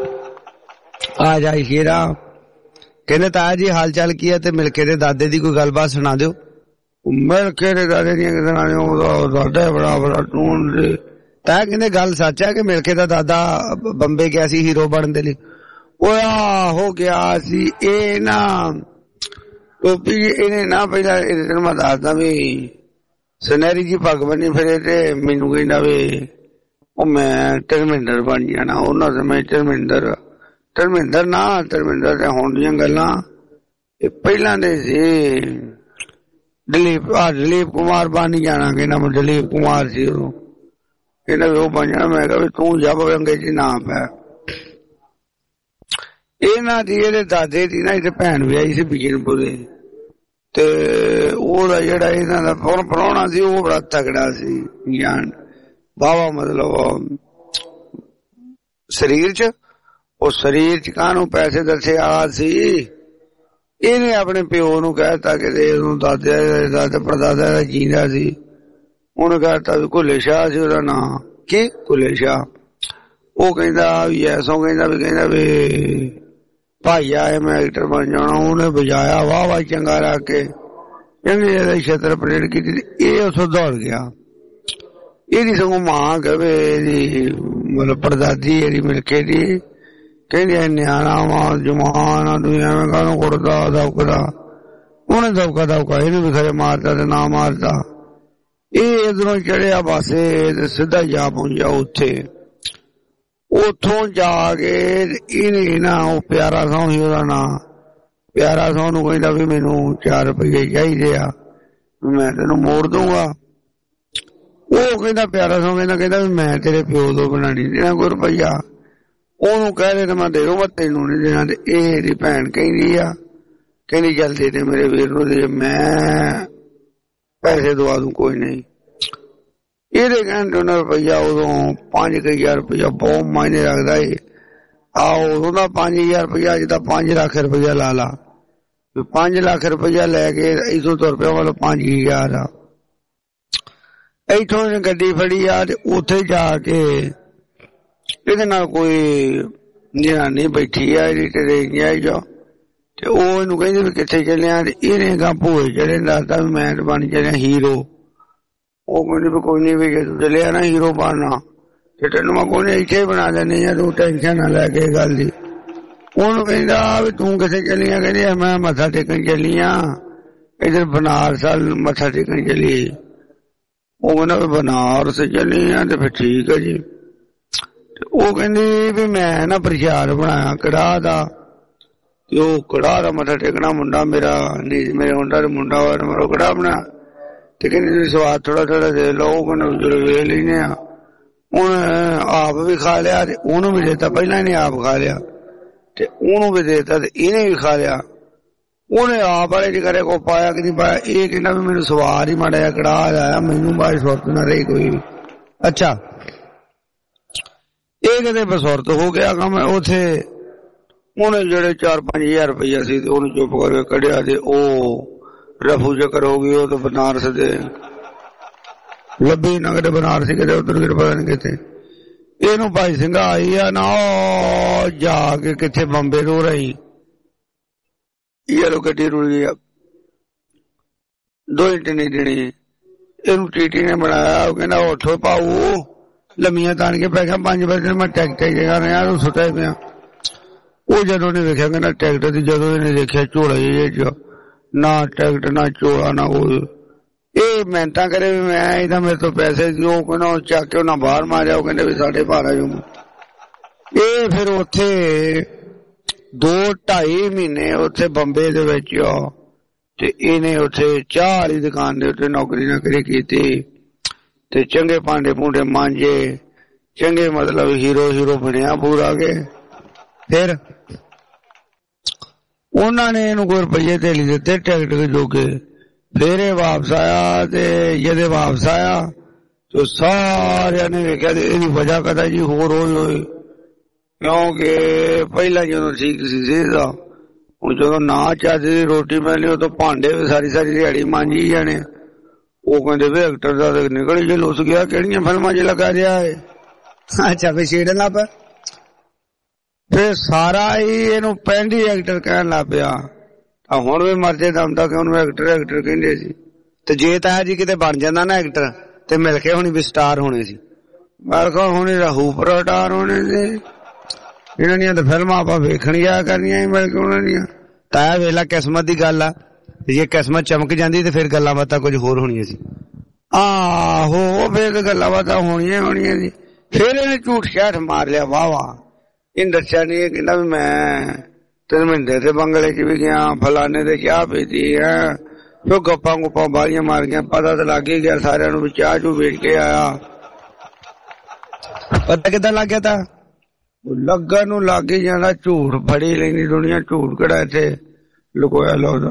ਆ ਜਾਈ ਸ਼ੇਰਾ। ਕਹਿੰਦੇ ਤਾਇਆ ਜੀ ਹਾਲ ਚਾਲ ਕੀ ਹੈ ਤੇ ਮਿਲਕੇ ਦੇ ਦਾਦੇ ਦੀ ਕੋਈ ਗੱਲਬਾਤ ਸੁਣਾ ਦਿਓ। ਮਿਲਕੇ ਦੇ ਦਾਦੇ ਦੀਆਂ ਸੁਣਾ ਦਿਓ, ਉਹਦਾ ਦਾਦਾ ਬੜਾ ਬੜਾ ਟੂਣ ਦੇ। ਤਾਇਆ ਕਹਿੰਦੇ ਗੱਲ ਸੱਚ ਹੈ ਕਿ ਮਿਲਕੇ ਦਾ ਦਾਦਾ ਬੰਬੇ ਗਿਆ ਸੀ ਹੀਰੋ ਬਣਨ ਦੇ ਲਈ? ਉਹ ਹੋ ਗਿਆ ਸੀ ਇਹ ਨਾ ਟੋਪੀ ਇਹਨੇ ਨਾ ਪਹਿਲਾਂ ਇਹਦੇ ਮੈਂ ਦੱਸਦਾ ਵੀ ਸੁਨਹਿਰੀ ਜੀ ਪੱਗ ਬੰਨੀ ਫਿਰੇ ਤੇ ਮੈਨੂੰ ਕਹਿੰਦਾ ਵੀ ਉਹ ਮੈਂ ਧਰਮਿੰਦਰ ਬਣ ਜਾਣਾ। ਉਹਨਾਂ ਦੇ ਮੈਂ ਧਰਮਿੰਦਰ ਧਰਮਿੰਦਰ ਨਾ ਧਰਮਿੰਦਰ ਤੇ ਹੁਣ ਦੀਆਂ ਗੱਲਾਂ ਇਹ ਪਹਿਲਾਂ ਦੇ ਸੀ। ਦਲੀਪ ਆ ਦਲੀਪ ਕੁਮਾਰ ਬਣ ਜਾਣਾ ਕਹਿੰਦਾ ਮੈਂ ਦਲੀਪ ਕੁਮਾਰ ਸੀ ਉਦੋਂ ਕਹਿੰਦਾ ਵੀ ਉਹ ਬਣ ਜਾਣਾ। ਮੈਂ ਕਿਹਾ ਵੀ ਤੂੰ ਜਬ ਅੰਗਰੇਜ਼ੀ ਨਾ ਪੈ। ਇਹਨਾਂ ਦੀ ਇਹਦੇ ਦਾਦੇ ਦੀ ਨਾ ਇੱਥੇ ਭੈਣ ਵਿਆਹੀ ਸੀ ਬਿਜਨਪੁਰੇ ਤੇ ਉਹਦਾ ਜਿਹੜਾ ਇਹਨਾਂ ਦਾ ਪ੍ਰਾਹੁਣਾ ਸੀ ਉਹ ਬੜਾ ਤਗੜਾ ਸੀ ਗਿਆਨ ਬਾਵਾ ਮਤਲਬ ਸਰੀਰ ਚ ਉਹ ਸਰੀਰ ਚ ਕਾਹਨੂੰ ਪੈਸੇ ਦੱਸੇ ਆ ਸੀ। ਇਹਨੇ ਆਪਣੇ ਪਿਓ ਨੂੰ ਕਹਿਤਾ ਕਿ ਇਹਨੂੰ ਦਾਦੇ ਦਾਦਾ ਪੜਦਾਦਾ ਦਾ ਜੀਂਦਾ ਸੀ ਉਹਨੇ ਕਹਿਤਾ ਵੀ ਕੁੱਲੇ ਸ਼ਾਹ ਸੀ ਉਹਦਾ ਨਾਂ ਕੀ ਕੁੱਲੇ ਸ਼ਾਹ। ਉਹ ਕਹਿੰਦਾ ਵੀ ਐਸੋ ਕਹਿੰਦਾ ਵੀ ਕਹਿੰਦਾ ਵੀ ਭਾਈ ਆਏ ਮੈਂ ਐਕਟਰ ਬਣ ਜਾਣਾ। ਉਹਨੇ ਵਜਾਇਆ ਵਾਹ ਵਾਹ ਚੰਗਾ ਰੱਖ ਕੇ ਚੰਗੀ ਇਹਦਾ ਛਤਰ ਪਰੇਡ ਕੀਤੀ। ਇਹ ਉੱਥੋਂ ਦੌੜ ਗਿਆ। ਇਹਦੀ ਸਗੋਂ ਮਾਂ ਕਹੇ ਇਹਦੀ ਮਤਲਬ ਪੜਦਾਦੀ ਇਹਦੀ ਮਿਲਕੇ ਦੀ ਕਹਿੰਦੀ ਨਿਆਣਾ ਵਾ ਜਵਾਨ ਆ ਤੂੰ ਐਵੇਂ ਕਾਹਨੂੰ ਕੁੜਦਾ ਦੌਕਦਾ। ਉਹਨੇ ਦੌਕਾ ਦੌਕਾ ਇਹਨੂੰ ਵੀ ਖਰੇ ਮਾਰਤਾ ਤੇ ਨਾ ਮਾਰਤਾ। ਇਹ ਇਧਰੋਂ ਚੜਿਆ ਪਾਸੇ ਤੇ ਸਿੱਧਾ ਜਾ ਪਹੁੰਚਿਆ ਉੱਥੇ। ਉੱਥੋਂ ਜਾ ਕੇ ਇਹਨੇ ਨਾ ਉਹ ਪਿਆਰਾ ਸੌਂ ਸੀ ਉਹਦਾ ਨਾਂ ਪਿਆਰਾ ਸੌਂ ਨੂੰ ਕਹਿੰਦਾ ਵੀ ਮੈਨੂੰ ਚਾਰ ਰੁਪਈਏ ਚਾਹੀਦੇ ਆ ਮੈਂ ਤੈਨੂੰ ਮੋੜ ਦੂੰਗਾ। ਉਹ ਕਹਿੰਦਾ ਪਿਆਰਾ ਸੌਂ ਕਹਿੰਦਾ ਕਹਿੰਦਾ ਵੀ ਮੈਂ ਤੇਰੇ ਪਿਓ ਤੋਂ ਬਿਨਾਂ ਨਹੀਂ ਦੇਣਾ ਕੋਈ ਰੁਪਈਆ। ਉਹਨੂੰ ਕਹਿ ਦੇ ਤੇ ਮੈਂ ਦੇ ਦੂੰ ਮੈਂ ਤੈਨੂੰ ਨਹੀਂ ਦੇਣਾ। ਤੇ ਇਹ ਇਹਦੀ ਭੈਣ ਕਹਿੰਦੀ ਆ ਕਹਿੰਦੀ ਚੱਲ ਦੇ ਦੇ ਮੇਰੇ ਵੀਰ ਨੂੰ ਦੇ ਮੈਂ ਪੈਸੇ ਦਵਾ ਦੂੰ ਕੋਈ ਨਹੀਂ। ਇਹਦੇ ਕਹਿੰਦੇ ਉਹਨਾਂ ਰੁਪਈਆ ਉਦੋਂ ਪੰਜ ਕੁ ਹਜ਼ਾਰ ਰੁਪਈਆ ਬਹੁਤ ਮਾਇਨੇ ਰੱਖਦਾ ਏ। ਆਹ ਉਦੋਂ ਦਾ ਪੰਜ ਹਜ਼ਾਰ ਰੁਪਈਆ ਜਿੱਦਾਂ ਪੰਜ ਲੱਖ ਰੁਪਈਆ ਲਾ ਲਾ ਪੰਜ ਲੱਖ ਰੁਪਈਆ ਲੈ ਕੇ ਇੱਥੋਂ ਤੁਰ ਪਿਆ ਵੱਲੋਂ ਪੰਜ ਹਜ਼ਾਰ ਆ। ਇੱਥੋਂ ਗੱਡੀ ਫੜੀ ਆ ਤੇ ਉੱਥੇ ਜਾ ਕੇ ਇਹਦੇ ਨਾਲ ਕੋਈ ਜਨਾਨੀ ਬੈਠੀ ਆ ਇਹਦੀ ਟਰੇਨ ਜਾ ਤੇ ਉਹ ਇਹਨੂੰ ਕਹਿੰਦੇ ਵੀ ਕਿੱਥੇ ਚੱਲਿਆ ਤੇ ਇਹਨੇ ਗਾ ਭੂਏ ਚੜੇ ਦੱਸਦਾ ਵੀ ਮੈਂ ਬਣ ਚੱਲਿਆ ਹੀਰੋ। ਉਹ ਕਹਿੰਦੀ ਵੀ ਕੋਈ ਨੀ ਵੀ ਜੇ ਤੂੰ ਚੱਲਿਆ ਨਾ ਹੀਰੋ ਬਣਨਾ ਤੇ ਤੈਨੂੰ ਮੈਂ ਕੋਈ ਨੀ ਇੱਥੇ ਬਣਾ ਦਿੰਦੀ ਆ ਤੂੰ ਟੈਨਸ਼ਨ ਨਾ ਲੈ ਕੇ ਗੱਲ ਦੀ। ਉਹਨੂੰ ਕਹਿੰਦਾ ਵੀ ਤੂੰ ਕਿੱਥੇ ਚੱਲੀਆਂ ਕਹਿੰਦੀ ਮੈਂ ਮੱਥਾ ਟੇਕਣ ਚੱਲੀ ਆ ਇੱਧਰ ਬਨਾਰਸ ਮੱਥਾ ਟੇਕਣ ਚੱਲੀ। ਉਹ ਕਹਿੰਦਾ ਵੀ ਬਨਾਰਸ ਚੱਲੀ ਆ ਤੇ ਫਿਰ ਠੀਕ ਹੈ ਜੀ। ਉਹ ਕਹਿੰਦੀ ਵੀ ਮੈਂ ਨਾ ਪ੍ਰਸ਼ਾਦ ਬਣਾਇਆ ਕੜਾਹ ਦਾ ਤੇ ਉਹ ਕੜਾਹ ਦਾ ਮੱਥਾ ਟੇਕਣਾ ਮੁੰਡਾ ਮੇਰਾ ਨਹੀਂ ਮੇਰੇ ਮੁੰਡਾ ਦਾ ਮੁੰਡਾ ਹੋਇਆ ਮੇਰਾ ਕੜਾਹ ਬਣਾ ਤੇ ਕਹਿੰਦੀ ਤੁਸੀਂ ਸਵਾਦ ਥੋੜਾ ਥੋੜਾ ਦੇ ਲਓ। ਕਹਿੰਦਾ ਜਦੋਂ ਵੇਖ ਲੈਨੇ ਆ ਉਹਨੇ ਆਪ ਵੀ ਖਾ ਲਿਆ ਤੇ ਉਹਨੂੰ ਵੀ ਦੇਤਾ। ਪਹਿਲਾਂ ਇਹਨੇ ਆਪ ਖਾ ਲਿਆ ਤੇ ਉਹਨੂੰ ਵੀ ਦੇਤਾ ਤੇ ਇਹਨੇ ਵੀ ਖਾ ਲਿਆ। ਉਹਨੇ ਆਪ ਵਾਲੇ ਚ ਕਰੇ ਕੋ ਪਾਇਆ ਕਿ ਨਹੀਂ ਪਾਇਆ। ਇਹ ਕਹਿੰਦਾ ਵੀ ਮੈਨੂੰ ਸਵਾਦ ਹੀ ਮਾੜਾ ਜਿਹਾ ਕੜਾਹ ਆਇਆ ਮੈਨੂੰ ਬਾਅਦ ਸੁਰਤ ਨਾ ਰਹੀ ਕੋਈ ਵੀ। ਅੱਛਾ ਇਹ ਕਿਤੇ ਬਸੁਰਤ ਹੋ ਗਿਆ ਕੰਮ ਉੱਥੇ। ਉਹਨੇ ਜਿਹੜੇ ਚਾਰ ਪੰਜ ਹਜ਼ਾਰ ਰੁਪਈਆ ਸੀ ਤੇ ਉਹਨੂੰ ਚੁੱਪ ਕਰਕੇ ਕੱਢਿਆ ਤੇ ਉਹ ਰਫੂ ਚੱਕਰ ਹੋ ਗਈ। ਉਹ ਤਾਂ ਬਨਾਰਸ ਦੇ ਲੱਭੀ ਨਾ ਕਿਤੇ ਬਨਾਰਸ ਕਿਤੇ ਉੱਧਰ ਕਿਤੇ ਪਤਾ ਨੀ ਕਿਤੇ। ਇਹਨੂੰ ਭਾਈ ਸਿੰਘਾ ਆਈ ਆ ਨਾ ਜਾ ਕੇ ਕਿੱਥੇ ਬੰਬੇ ਰੋ ਰਹੀ ਯਾਰੋ ਗੱਡੀ ਰੁੜ ਗਈ ਆ ਦੋ ਇੰਟ ਨਹੀਂ ਦੇਣੀ। ਇਹਨੂੰ ਟੀਟੀ ਨੇ ਬਣਾਇਆ। ਉਹ ਕਹਿੰਦਾ ਉੱਠੋ ਪਾਊ ਲੰਮੀਆਂ ਤਾਣ ਕੇ ਪੈ ਗਿਆ ਪੰਜ ਵਜੇ ਮੈਂ ਟੈਕਟਰ ਕਰ ਰਿਹਾ ਉਹ ਸੁੱਤਾ ਪਿਆ। ਉਹ ਜਦੋਂ ਨੇ ਵੇਖਿਆ ਕਹਿੰਦਾ ਟੈਕਟਰ ਦੀ ਜਦੋਂ ਇਹਨੇ ਦੇਖਿਆ ਝੋਲਾ ਜਿਹੇ ਚ ਨਾ ਟੈਕਟ ਨਾ ਝੋਲਾ ਨਾ ਕੋਈ। ਇਹ ਮਿਹਨਤਾਂ ਕਰੇ ਵੀ ਮੈਂ ਇਹਦਾ ਮੇਰੇ ਤੋਂ ਪੈਸੇ ਦਿਓ। ਕਹਿੰਦਾ ਚੱਕ ਕੇ ਉਹਨਾਂ ਬਾਹਰ ਮਾਰਿਆ। ਉਹ ਕਹਿੰਦੇ ਵੀ ਸਾਡੇ ਭਾਰਾ ਜੂ। ਇਹ ਫਿਰ ਉੱਥੇ ਦੋ ਢਾਈ ਮਹੀਨੇ ਉੱਥੇ ਬੰਬੇ ਦੇ ਵਿੱਚ ਤੇ ਇਹਨੇ ਉੱਥੇ ਚਾਹ ਵਾਲੀ ਦੁਕਾਨ ਦੇ ਉੱਤੇ ਨੌਕਰੀ ਨਾਕਰੀ ਕੀਤੀ ਤੇ ਚੰਗੇ ਭਾਂਡੇ ਭੂੰਡੇ ਮਾਂਜੇ ਚੰਗੇ ਮਤਲਬ ਹੀਰੋ ਹੀਰੋ ਬਣਿਆ ਪੂਰਾ ਕੇ। ਫਿਰ ਉਹਨਾਂ ਨੇ ਇਹਨੂੰ ਕੋਈ ਰੁਪਈਏ ਧੇਲੀ ਦਿੱਤੇ ਟਿਕਟ ਦੇ ਜੋਗੇ। ਫਿਰ ਇਹ ਵਾਪਸ ਆਇਆ ਤੇ ਜਦੇ ਵਾਪਸ ਆਇਆ ਤੇ ਸਾਰਿਆਂ ਨੇ ਵੇਖਿਆ ਤੇ ਇਹਦੀ ਵਜ੍ਹਾ ਕਦਾ ਜੀ ਹੋਰ ਹੋਈ ਹੋਈ ਕਿਉਂਕਿ ਪਹਿਲਾਂ ਜਦੋਂ ਠੀਕ ਸੀ ਸਿਹਤ ਹੁਣ ਜਦੋਂ ਨਾ ਚੱਜ ਦੀ ਰੋਟੀ ਮਿਲਣੀ ਉਦੋਂ ਭਾਂਡੇ ਵੀ ਸਾਰੀ ਸਾਰੀ ਦਿਹਾੜੀ ਮਾਂਜੀ ਜਾਣੇ। ਉਹ ਕਹਿੰਦੇ ਵੀ ਐਕਟਰ ਦਾ ਨਿਕਲ ਜੇ ਲੁੱਸ ਗਿਆ ਕਿਹੜੀਆਂ ਫਿਲਮਾਂ ਚ ਲੱਗਾ ਰਿਹਾ ਹੈ। ਅੱਛਾ ਫਿਰ ਛੇੜਨ ਲੱਗ ਪਿਆ। ਫਿਰ ਸਾਰਾ ਹੀ ਇਹਨੂੰ ਪੈਂਡੀ ਐਕਟਰ ਕਹਿਣ ਲੱਗ ਪਿਆ। ਆ ਹੁਣ ਵੀ ਮਰਜੇ ਦਮ ਤੱਕ ਉਹਨੂੰ ਐਕਟਰ ਐਕਟਰ ਕਹਿੰਦੇ ਸੀ। ਤੇ ਜੇ ਤਾਂ ਜੀ ਕਿਤੇ ਬਣ ਜਾਂਦਾ ਨਾ ਐਕਟਰ ਤੇ ਮਿਲ ਕੇ ਹੁਣੀ ਵੀ ਸਟਾਰ ਹੋਣੇ ਸੀ। ਮੈਂ ਕਿਹਾ ਹੁਣ ਇਹਦਾ ਹੂਪਰ ਸਟਾਰ ਹੋਣੇ ਸੀ। ਇਹਨਾਂ ਦੀਆਂ ਤਾਂ ਫਿਲਮਾਂ ਆਪਾਂ ਵੇਖਣ ਜਾਇਆ ਕਰਨੀਆਂ ਸੀ ਮਿਲ ਕੇ ਉਹਨਾਂ ਦੀਆਂ। ਤਾਇਆ ਵੇਲਾ ਕਿਸਮਤ ਦੀ ਗੱਲ ਆ, ਜੇ ਕਿਸਮਤ ਚਮਕ ਜਾਂਦੀ ਤੇ ਫਿਰ ਗੱਲਾਂ ਬਾਤਾਂ ਕੁਝ ਹੋਰ ਹੋਣੀਆਂ ਸੀ। ਆਹੋ ਫਿਰ ਗੱਲਾਂ ਬਾਤਾਂ ਹੋਣੀਆਂ ਹੋਣੀਆਂ ਸੀ। ਫਿਰ ਇਹਨੇ ਝੂਠ ਸ਼ਾਠ ਮਾਰ ਲਿਆ ਵਾਹ ਵਾਹ। ਇਹਨੇ ਦੱਸਿਆ ਨੀ, ਇਹ ਕਹਿੰਦਾ ਵੀ ਮੈਂ ਤਿੰਨ ਮਹੀਨੇ ਦੇ ਬੰਗਲੇ ਚ ਵੀ ਗਿਆ, ਫਲਾਨੇ ਦੇ ਚਾਹ ਪੀਤੀ ਹੈ, ਫਿਰ ਗੱਪਾਂ ਗੁੱਪਾਂ ਬਾਲੀਆਂ ਮਾਰ ਗਿਆ। ਪਤਾ ਤਾਂ ਲੱਗ ਹੀ ਗਿਆ ਸਾਰਿਆਂ ਨੂੰ ਵੀ ਚਾਹ ਚੂ ਵੇਚ ਕੇ ਆਇਆ। ਪਤਾ ਕਿੱਦਾਂ ਲੱਗ ਗਿਆ? ਤਾਂ ਲੱਗਣ ਨੂੰ ਲੱਗ ਹੀ ਜਾਂਦਾ। ਝੂਠ ਫੜੀ ਲੈਂਦੀ ਦੁਨੀਆ, ਝੂਠ ਕਿਹੜਾ ਇੱਥੇ ਲੁਕੋਇਆ ਲਾਉਂਦਾ।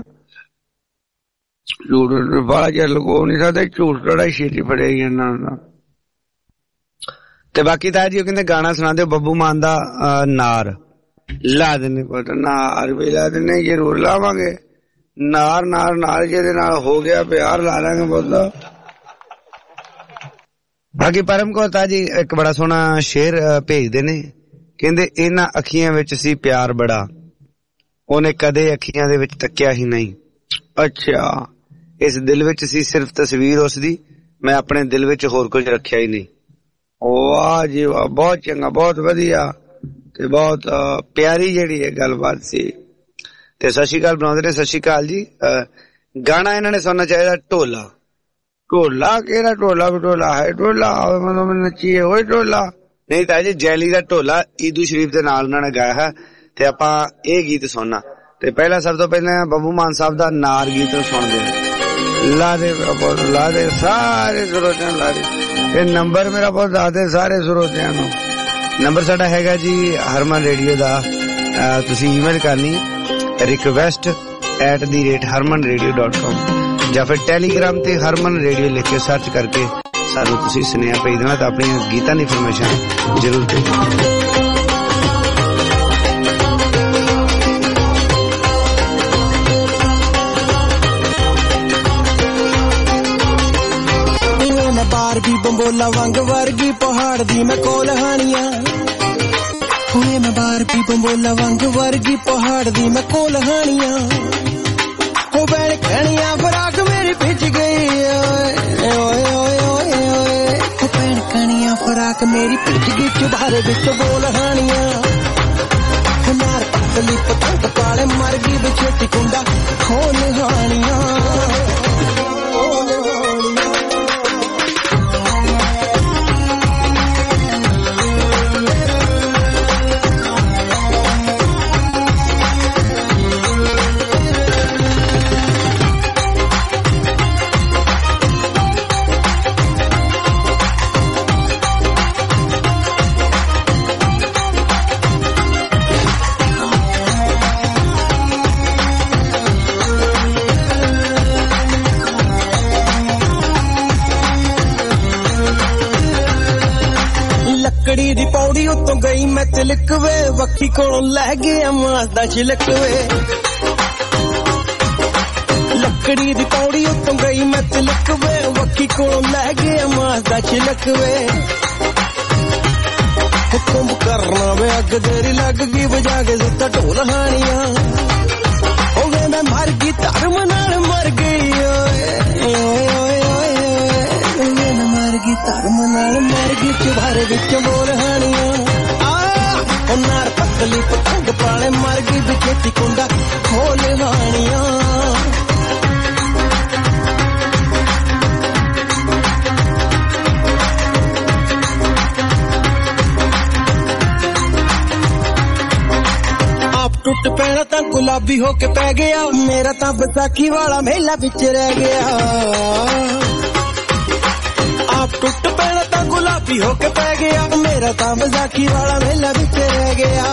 ਝੂਠ ਬਾਹਲਾ ਚਿਰ ਲੁਕੋ ਨਹੀਂ ਸਕਦੇ, ਝੂਠ ਕਿਹੜਾ ਛੇਤੀ ਫੜਿਆ ਹੀ ਜਾਂਦਾ ਹੁੰਦਾ। ਤੇ ਬਾਕੀ ਤਾਂ ਜੀ ਉਹ ਕਹਿੰਦੇ ਗਾਣਾ ਸੁਣਾ ਦਿਓ ਬੱਬੂ ਮਾਨ ਦਾ ਨਾਰ। ਲਾ ਦਿੰਦੇ ਪੁੱਤ, ਨਾਰ ਵੀ ਲਾ ਦਿੰਦੇ, ਜ਼ਰੂਰ ਲਾਵਾਂਗੇ ਨਾਰ। ਨਾਰ ਨਾਲ ਜਿਹਦੇ ਨਾਲ ਹੋ ਗਿਆ ਪਿਆਰ ਲਾ ਲਾਂਗੇ ਪੁੱਤ। ਬਾਕੀ ਪਰਮ ਕੌਰ ਤਾਂ ਜੀ ਇੱਕ ਬੜਾ ਸੋਹਣਾ ਸ਼ੇਰ ਭੇਜਦੇ ਨੇ, ਕਹਿੰਦੇ ਇਹਨਾਂ ਅੱਖੀਆਂ ਵਿੱਚ ਸੀ ਪਿਆਰ ਬੜਾ, ਉਹਨੇ ਕਦੇ ਅੱਖੀਆਂ ਦੇ ਵਿੱਚ ਤੱਕਿਆ ਹੀ ਨਹੀਂ। ਅੱਛਾ, ਇਸ ਦਿਲ ਵਿੱਚ ਸੀ ਸਿਰਫ ਤਸਵੀਰ ਉਸਦੀ, ਮੈਂ ਆਪਣੇ ਦਿਲ ਵਿੱਚ ਹੋਰ ਕੁਝ ਰੱਖਿਆ ਹੀ ਨਹੀਂ। ਵਾਹ ਜੀ ਵਾਹ, ਬਹੁਤ ਚੰਗਾ, ਬਹੁਤ ਵਧੀਆ ਤੇ ਬਹੁਤ ਪਿਆਰੀ ਜਿਹੜੀ ਇਹ ਗੱਲਬਾਤ ਸੀ। ਤੇ ਸਤਿ ਸ਼੍ਰੀ ਅਕਾਲ ਬਣਾਉਂਦੇ ਨੇ। ਸਤਿ ਸ਼੍ਰੀ ਅਕਾਲ ਜੀ। ਗਾਣਾ ਇਹਨਾਂ ਨੇ ਸੁਣਨਾ ਚਾਹੀਦਾ ਢੋਲਾ। ਢੋਲਾ ਕਿਹੜਾ ਢੋਲਾ? ਵੀ ਢੋਲਾ ਹੈ ਢੋਲਾ ਮਤਲਬ ਨੱਚੀਏ ਹੋਏ ਢੋਲਾ ਨਹੀਂ ਤਾਂ ਜੀ ਜੈਲੀ ਦਾ ਢੋਲਾ ਈਦੂ ਸ਼ਰੀਫ ਦੇ ਨਾਲ ਉਹਨਾਂ ਨੇ ਗਾਇਆ ਹੈ। ਤੇ ਆਪਾਂ ਇਹ ਗੀਤ ਸੁਣਨਾ। ਤੇ ਪਹਿਲਾਂ ਸਭ ਤੋਂ ਪਹਿਲਾਂ ਬੱਬੂ ਮਾਨ ਸਾਹਿਬ ਦਾ ਨਾਰ ਗੀਤ ਸੁਣਦੇ ਲਾ ਦੇ ਲਾ ਦੇ ਸਾਰੇ ਸਰੋਤਿਆਂ ਲਾ ਦੇ। ਇਹ ਨੰਬਰ ਮੇਰਾ ਬਹੁਤ ਦੱਸਦੇ ਸਾਰੇ ਸਰੋਤਿਆਂ ਨੂੰ। ਨੰਬਰ ਸਾਡਾ ਹੈਗਾ ਜੀ ਹਰਮਨ ਰੇਡੀਓ ਦਾ, ਤੁਸੀਂ ਈਮੇਲ ਕਰਨੀ request at the rate Harman radio dot com ਜਾਂ ਫਿਰ ਟੈਲੀਗ੍ਰਾਮ ਤੇ ਹਰਮਨ ਰੇਡੀਓ ਲਿਖ ਕੇ ਸਰਚ ਕਰਕੇ ਸਾਨੂੰ ਤੁਸੀਂ ਸੁਨੇਹਾ ਭੇਜ ਦੇਣਾ ਤਾਂ ਆਪਣੀਆਂ ਗੀਤਾਂ ਦੀ ਇਨਫੋਰਮੇਸ਼ਨ ਜ਼ਰੂਰ ਭੇਜੋ। ਬਾਰਬੀ ਬੰਬੋਲਾ ਵਾਂਗ ਵਰਗੀ ਪਹਾੜ ਦੀ ਮੈਂ ਕੋਲ ਹਾਣੀਆਂ ਹੋਏ। ਮੈਂ ਬਾਰਬੀ ਬੰਬੋਲਾ ਵਾਂਗ ਵਰਗੀ ਪਹਾੜ ਦੀ ਮੈਂ ਕੋਲ ਹਾਣੀਆਂ ਹੋ। ਬੈਣ ਕਣੀਆਂ ਫਰਾਕ ਮੇਰੀ ਭਿੱਜ ਗਈ ਓਏ ਓਏ ਓਏ ਓਏ ਓਏ। ਹੋ ਬੈਣ ਕਣੀਆਂ ਫਰਾਕ ਮੇਰੀ ਭਿੱਜ ਗਈ ਚੁਬਾਰੇ ਵਿੱਚ ਬੋਲ ਹਾਣੀਆਂ। ਨਾਰ ਪਤਲੀ ਪਤੰਗ ਪਾਲੇ ਮਰ ਗਈ ਵਿਛੇਤੀ ਕੁੰਡਾ ਖੋਲ ਹਾਣੀਆਂ। ਲੱਕੜੀ ਦੀ ਪੌੜੀ ਉੱਤੋਂ ਗਈ ਮੈਂ ਤਿਲਕ ਵੇ, ਵੱਖੀ ਕੋਲੋਂ ਲੈ ਗਿਆ ਮਾਸ ਦਾ ਛਿਲਕ ਵੇ। ਲੱਕੜੀ ਦੀ ਪੌੜੀ ਉੱਤੋਂ ਗਈ ਮੈਂ ਤਿਲਕ ਵੇ, ਵੱਖੀ ਕੋਲੋਂ ਲੈ ਗਿਆ ਮਾਸ ਦਾ ਛਿਲਕ ਵੇ। ਹੁਕਮ ਕਰਨਾ ਵੇ ਅੱਗ ਤੇਰੀ ਲੱਗ ਗਈ ਵਜਾ ਕੇ ਸੁੱਤਾ ਢੋਲ ਹਾਣੀਆਂ ਹੋ। ਵੇ ਮੈਂ ਮਰ ਗਈ ਧਰਮ ਨਾਲ ਮਰ ਗਈ ਓਏ ਓਏ ਓਏ ਓਏ। ਮੈਂ ਮਰ ਗਈ ਧਰਮ ਨਾਲ ਮਰ ਗਈ ਚੁਬਾਰੇ ਵਿੱਚ ਬੋਲ ਹਾਣੀਆਂ। ਆ ਨਾਰ ਪਤਲੀ ਪਤੰਗ ਪਾਲੇ ਮਰ ਗਈ ਵਿਛੇਤੀ ਕੁੰਡਾ ਖੋਲ ਹਾਣੀਆਂ। ਟੁੱਟ ਪੈਣਾ ਤਾਂ ਗੁਲਾਬੀ ਹੋ ਕੇ ਪੈ ਗਿਆ, ਮੇਰਾ ਤਾਂ ਵਿਸਾਖੀ ਵਾਲਾ ਮੇਲਾ ਵਿੱਚ ਰਹਿ ਗਿਆ। ਆਪ ਟੁੱਟ ਪੈਣਾ ਤਾਂ ਗੁਲਾਬੀ ਹੋ ਕੇ ਪੈ ਗਿਆ, ਮੇਰਾ ਤਾਂ ਵਿਸਾਖੀ ਵਾਲਾ ਮੇਲਾ ਵਿੱਚ ਰਹਿ ਗਿਆ।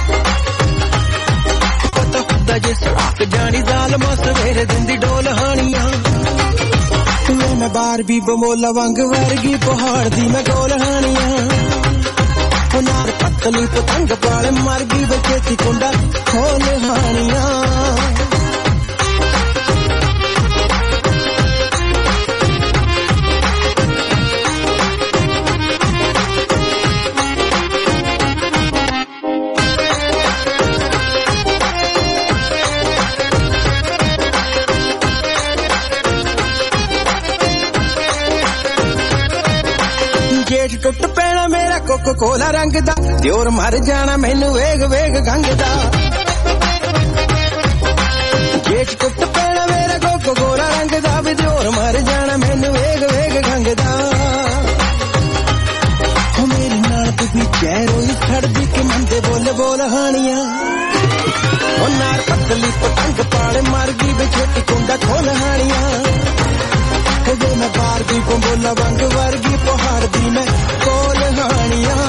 ਪਤਾ ਹੁੰਦਾ ਜੇ ਸੜਕ ਜਾਣੀ ਜ਼ਾਲਮਾ ਸਵੇਰੇ ਦਿੰਦੀ ਡੋਲ ਹਾਣੀਆਂ। ਮੈਂ ਬਾਰਬੀ ਬੰਬੋਲਾ ਵਾਂਗ ਵਰਗੀ ਪਹਾੜ ਦੀ ਮੈਂ ਗੋਲ ਹਾਣੀਆਂ। ਨਾਰ ਪਤਲੀ ਪਤੰਗ ਪਾਲੇ ਮਰ ਗਈ ਵਿਛੇਤੀ ਕੁੰਡਾ ਖੋਲ ਹਾਣੀਆਂ। ਜੇਠ ਟੁੱਟ ਪੈਣਾ ਮੇਰਾ कोको कोला रंग दा दियोर मर जाना मैनू वेग वेग गंग दा गेट कुट पैना मेरा कोको कोला रंग दा भी दियोर मर जाना मैनू वेग वेग गंग दा हो मेरी नाल भी चेहरों ही खड़दी के मंदे बोल बोल हानियां ओ नार पतली पतंग पाले मर गई बेछोटी कुंडा खोल हानियां जे मैं बार दी बंबोला वांग वर्गी पहाड़ दी मैं कोल हानियां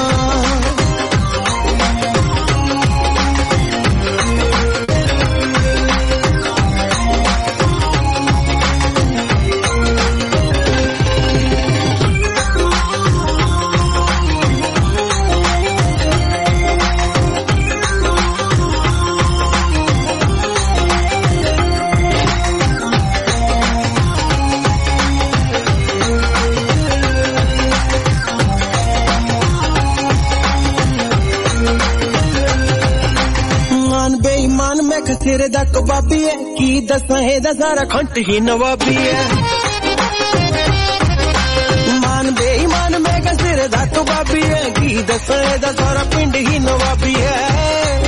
तेरे दा कबाबी है की दसां एदा सारा खंट ही नवाबी है मान बेईमान मैं का तेरे दा कबाबी है की दसां एदा सारा पिंड ही नवाबी है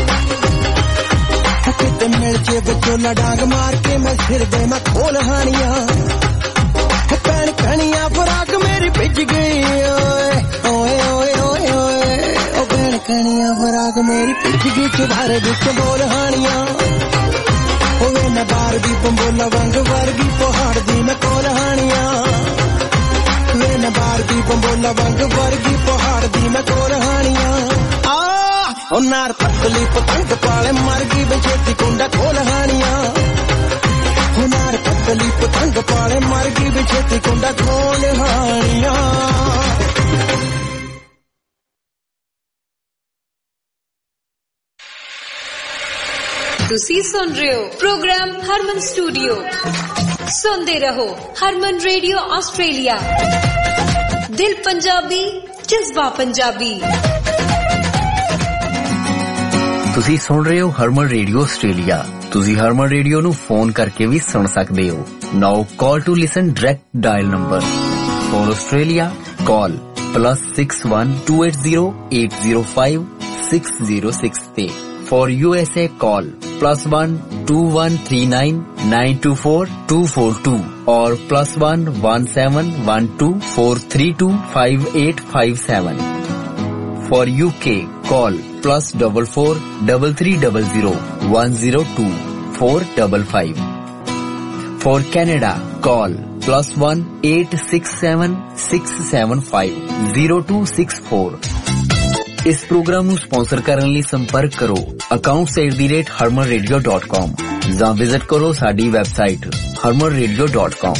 किते मिल जे बचोला डांग मार के मैं सिर दे मैं खोल हानियां पैन कनिया फराक मेरी भिज गई ओए ओए ओए ओए ओ पैन कनिया फराक मेरी भिज गई चुबारे बिच बोल हानियां ओए मैं बार दी बंबोला वांग वर्गी पहाड़ दी मैं कोल हानियां वे मैं बार दी बंबोला वांग वर्गी पहाड़ दी मैं कोल हानियां आ ओ नार पतली पतंग पाले मर गई बेछेती कुंडा खोल हानियां ओ नार पतली पतंग पाले मर गई बेछेती कुंडा खोल हानियां ਤੁਸੀਂ ਸੁਣ ਰਹੇ ਹੋ ਪ੍ਰੋਗਰਾਮ ਹਰਮਨ ਸਟੂਡੀਓ ਸੁਣਦੇ ਰਹੋ ਹਰਮਨ ਰੇਡੀਓ ਆਸਟ੍ਰੇਲੀਆ ਦਿਲ ਪੰਜਾਬੀ ਜਜ਼ਬਾ ਪੰਜਾਬੀ ਤੁਸੀਂ ਸੁਣ ਰਹੇ ਹੋ ਹਰਮਨ ਰੇਡੀਓ ਆਸਟ੍ਰੇਲੀਆ ਤੁਸੀਂ ਹਰਮਨ ਰੇਡੀਓ ਨੂੰ ਫੋਨ ਕਰਕੇ ਵੀ ਸੁਣ ਸਕਦੇ ਹੋ now call to listen direct dial number for Australia call plus six one two eight zero eight zero five six zero six ਤੇ for U S A call plus one two one three nine nine two four two four two or plus one one seven one two four three two five eight five seven. For U K call plus double four double three double zero one zero two four double five. For Canada call plus one eight six seven six seven five zero two six four. ਇਸ programme ਨੂੰ sponsor ਕਰਨ ਲਈ ਸੰਪਰਕ ਕਰੋ accounts at the rate harman radio dot com ਜਾਂ visit ਕਰੋ ਸਾਡੀ website harman radio dot com.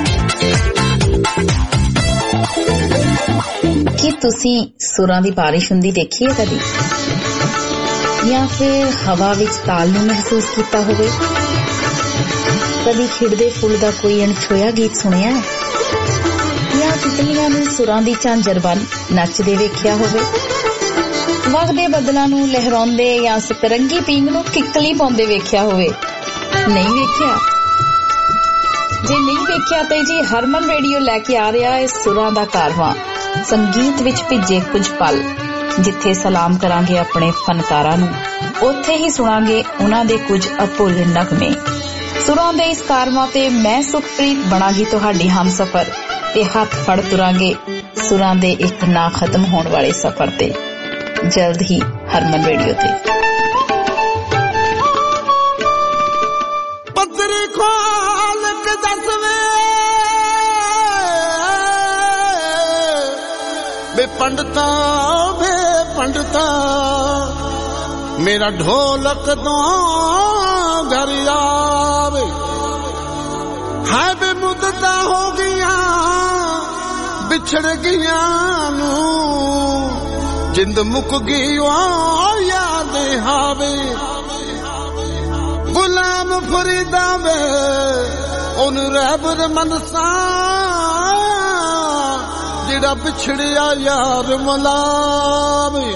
ਕੀ ਤੁਸੀਂ ਸੁਰਾਂ ਦੀ ਬਾਰਿਸ਼ ਹੁੰਦੀ ਦੇਖੀ ਹੈ ਕਦੀ ਜਾਂ ਫਿਰ ਹਵਾ ਵਿੱਚ ਤਾਲ ਨੂੰ ਮਹਿਸੂਸ ਕੀਤਾ ਹੋਵੇ ਕਦੀ ਖਿੜਦੇ ਫੁੱਲ ਦਾ ਕੋਈ ਅਣਛੋਇਆ ਗੀਤ ਸੁਣਿਆ ਹੈ ਜਾਂ ਤਿਤਲੀਆਂ ਨੂੰ ਸੁਰਾਂ ਦੀ ਝਾਂਜਰ ਵੱਲ ਨੱਚਦੇ ਵੇਖਿਆ ਹੋਵੇ ਵਗਦੇ ਬੱਦਲਾਂ ਨੂੰ ਲਹਿਰਾਉਂਦੇ ਜਾਂ ਸਤਰੰਗੀ ਪੀਂਗ ਨੂੰ ਕਿੱਕਲੀ ਪਾਉਂਦੇ ਵੇਖਿਆ ਹੋਵੇ ਨਹੀਂ ਵੇਖਿਆ ਜੇ ਨਹੀਂ ਵੇਖਿਆ ਤਾਂ ਜੀ ਹਰਮਨ ਰੇਡੀਓ ਲੈ ਕੇ ਆ ਰਿਹਾ ਹੈ ਸੁਰਾਂ ਦਾ ਕਾਰਵਾਂ ਸੰਗੀਤ ਵਿੱਚ ਭਿੱਜੇ ਕੁਝ ਪਲ ਜਿੱਥੇ ਸਲਾਮ ਕਰਾਂਗੇ ਆਪਣੇ ਫਨਕਾਰਾਂ ਨੂੰ ਉੱਥੇ ਹੀ ਸੁਣਾਂਗੇ ਉਹਨਾਂ ਦੇ ਕੁਝ ਅਭੁੱਲ ਨਗਮੇ ਸੁਰਾਂ ਦੇ ਇਸ ਕਾਰਵਾਂ ਤੇ ਮੈਂ ਸੁਖਪ੍ਰੀਤ ਬਣਾਂਗੀ ਤੁਹਾਡੀ ਹਮਸਫਰ ਤੇ ਹੱਥ ਫੜ ਤੁਰਾਂਗੇ ਸੁਰਾਂ ਦੇ ਇੱਕ ਨਾ ਖਤਮ ਹੋਣ ਵਾਲੇ ਸਫ਼ਰ ਤੇ ਜਲਦ ਹੀ ਹਰਮਨ ਰੇਡੀਓ ਤੇ ਪੱਤਰੀ ਖੋਲ ਕੇ ਦੱਸਵੇ ਬੇ ਪੰਡਤਾ ਬੇ ਪੰਡਤਾ ਮੇਰਾ ਢੋਲਕ ਤੋਂ ਘਰ ਆਵੇ ਹਾਏ ਬੇ ਮੁੱਦਤਾਂ ਹੋ ਗਈਆਂ ਵਿਛੜ ਗਈਆਂ ਨੂੰ ਜਿੰਦ ਮੁੱਕ ਗਈ ਉਹ ਯਾਦ ਆਵੇ ਗੁਲਾਮ ਫਰੀਦਾ ਵੇ ਉਹਨੂੰ ਰਹਿਬਰ ਮਨਸਾ ਜਿਹੜਾ ਵਿਛੜਿਆ ਯਾਰ ਮਲਾਵੇ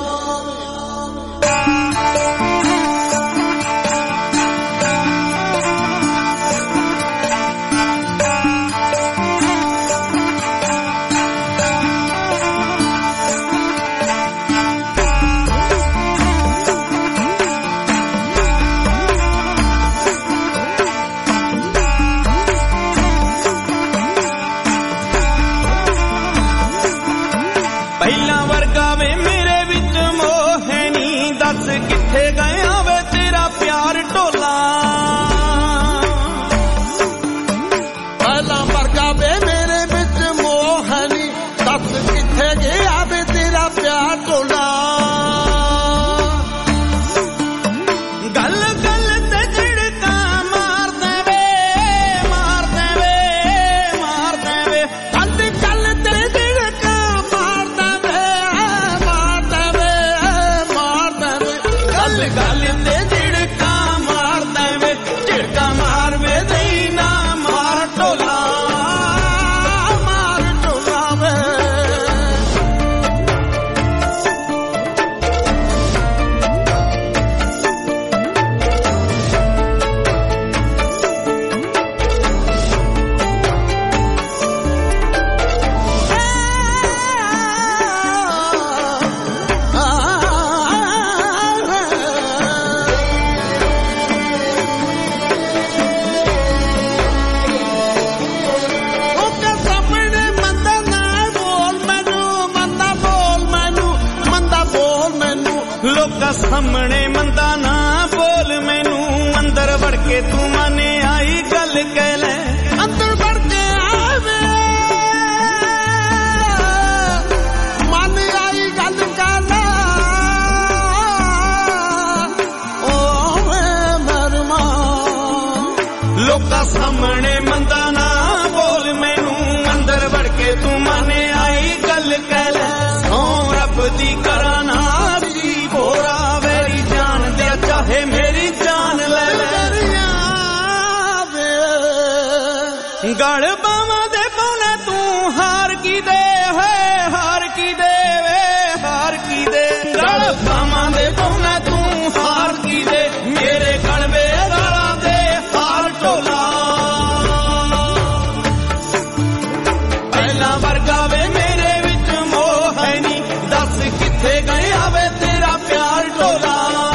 ਵਰਗਾ ਵੇ ਮੇਰੇ ਵਿੱਚ ਮੋਹ ਨਹੀਂ ਦੱਸ ਕਿੱਥੇ ਗਿਆ ਵੇ ਤੇਰਾ ਪਿਆਰ ਢੋਲਾ ਸਾਹਮਣੇ ਮੰਦਾ ਨਾ ਬੋਲ ਮੈਨੂੰ ਅੰਦਰ ਵੜ ਕੇ ਤੂੰ ਮਨ ਆਈ ਗੱਲ ਕਹਿ ਲੈ ਅੰਦਰ ਵੜ ਕੇ ਆਵੇ ਮਨ ਆਈ ਗੱਲ ਕਹਿ ਲੈ ਓ ਵੇ ਮਰਮਾ ਲੋਕਾਂ ਸਾਹਮਣੇ ਮੰਦਾ ਨਾ ਬੋਲ ਮੈਨੂੰ ਅੰਦਰ ਵੜ ਕੇ ਤੂੰ ਮਨ ਆਈ ਗੱਲ ਕਹਿ ਲੈ ਸੌ ਰੱਬ ਦੀ ਕਰਾਂ ਨਾ ਚਾਹੇ ਮੇਰੀ ਜਾਨ ਲੈ ਲੈ ਗਲ ਬਾਵਾਂ ਦੇ ਪੌਣੇ ਤੂੰ ਹਾਰ ਕੀ ਦੇ ਹੈ ਹਾਰ ਕੀ ਦੇ ਵੇ ਹਾਰ ਕੀ ਦੇ ਗਲ ਬਾਵਾਂ ਦੇ ਪੌਣੇ ਤੂੰ ਹਾਰ ਕੀ ਦੇ ਮੇਰੇ ਗਲ ਵੇ ਗਾਲਾਂ ਦੇ ਹਾਰ ਢੋਲਾ ਪਹਿਲਾਂ ਵਰਗਾ ਵੇ ਮੇਰੇ ਵਿੱਚ ਮੋਹ ਹੈ ਨਹੀਂ ਦੱਸ ਕਿੱਥੇ ਗਿਆ ਵੇ ਤੇਰਾ ਪਿਆਰ ਢੋਲਾ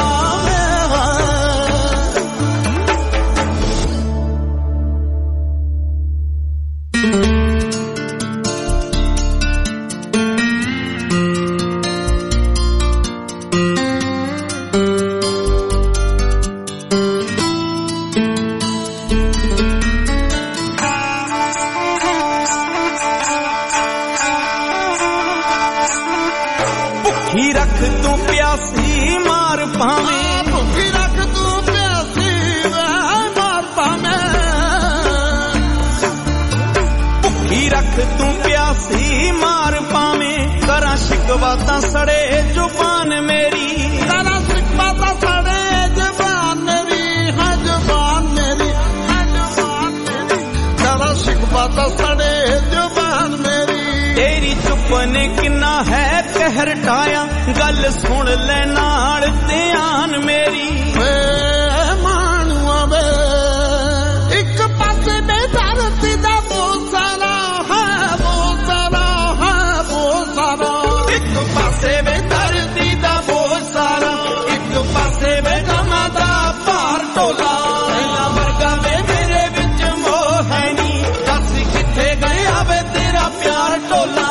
शिकवा सड़े जुबान मेरी सारा शिकवा सड़े जुबान मेरी है जुबान मेरी है जुबान मेरी सारा शिकवा सड़े जुबान मेरी तेरी चुप ने किन्ना है कहर ढाया गल सुन ले नाल ध्यान मेरी मानुआ वे एक पासे बेदर्दी दा बोसारा है बोसारा है बोसारा एक पासे वे धरती दा बोझ सारा एक पासे वे गमा दा भार ढोला पहला वर्गा वे मेरे विच मोह है नी दस किथे गया वे तेरा प्यार ढोला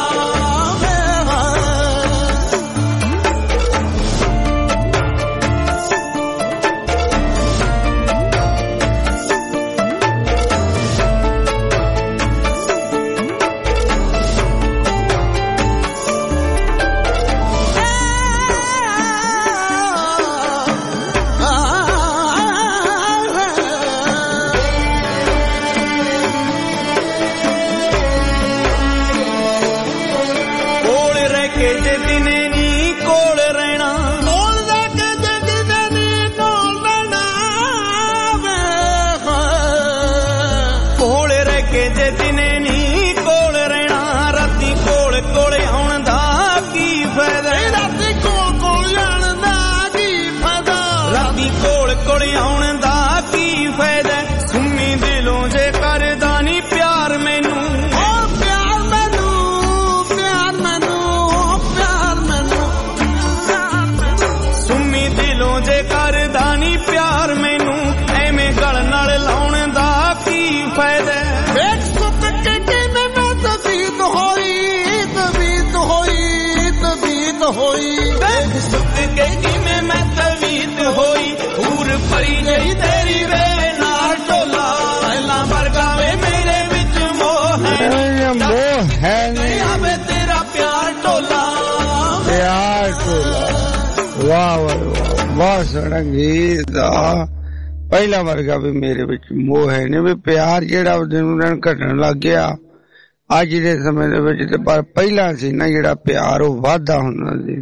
ਬਹੁਤ ਸੋਹਣਾ ਗੀਤ ਆ। ਪਹਿਲਾਂ ਵਰਗਾ ਵੀ ਮੇਰੇ ਵਿੱਚ ਮੋਹ ਹੈ ਨਹੀਂ ਵੀ ਪਿਆਰ ਜਿਹੜਾ ਦਿਨੋਂ ਦਿਨ ਘਟਣ ਲੱਗ ਗਿਆ ਅੱਜ ਦੇ ਸਮੇਂ ਦੇ ਵਿੱਚ। ਤੇ ਪਰ ਪਹਿਲਾਂ ਸੀ ਨਾ ਜਿਹੜਾ ਪਿਆਰ ਉਹ ਵਾਧਾ ਹੁੰਦਾ ਸੀ।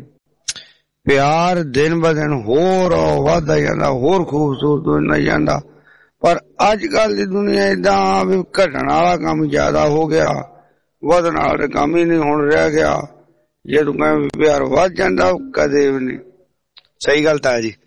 ਪਿਆਰ ਦਿਨ ਬ ਦਿਨ ਹੋਰ ਵਾਧਾ ਜਾਂਦਾ, ਹੋਰ ਖੂਬਸੂਰਤ ਹੁੰਦਾ ਜਾਂਦਾ। ਪਰ ਅੱਜ ਕੱਲ ਦੀ ਦੁਨੀਆ ਏਦਾਂ ਵੀ ਘਟਣ ਵਾਲਾ ਕੰਮ ਜ਼ਿਆਦਾ ਹੋ ਗਿਆ, ਵਧਣ ਵਾਲਾ ਕੰਮ ਹੀ ਨਹੀਂ ਹੁਣ ਰਹਿ ਗਿਆ। ਜੇ ਤੂੰ ਕਹੇ ਪਿਆਰ ਵੱਧ ਜਾਂਦਾ ਕਦੇ ਵੀ ਨਹੀਂ। ਸਹੀ ਗੱਲ ਤਾਂ ਜੀ।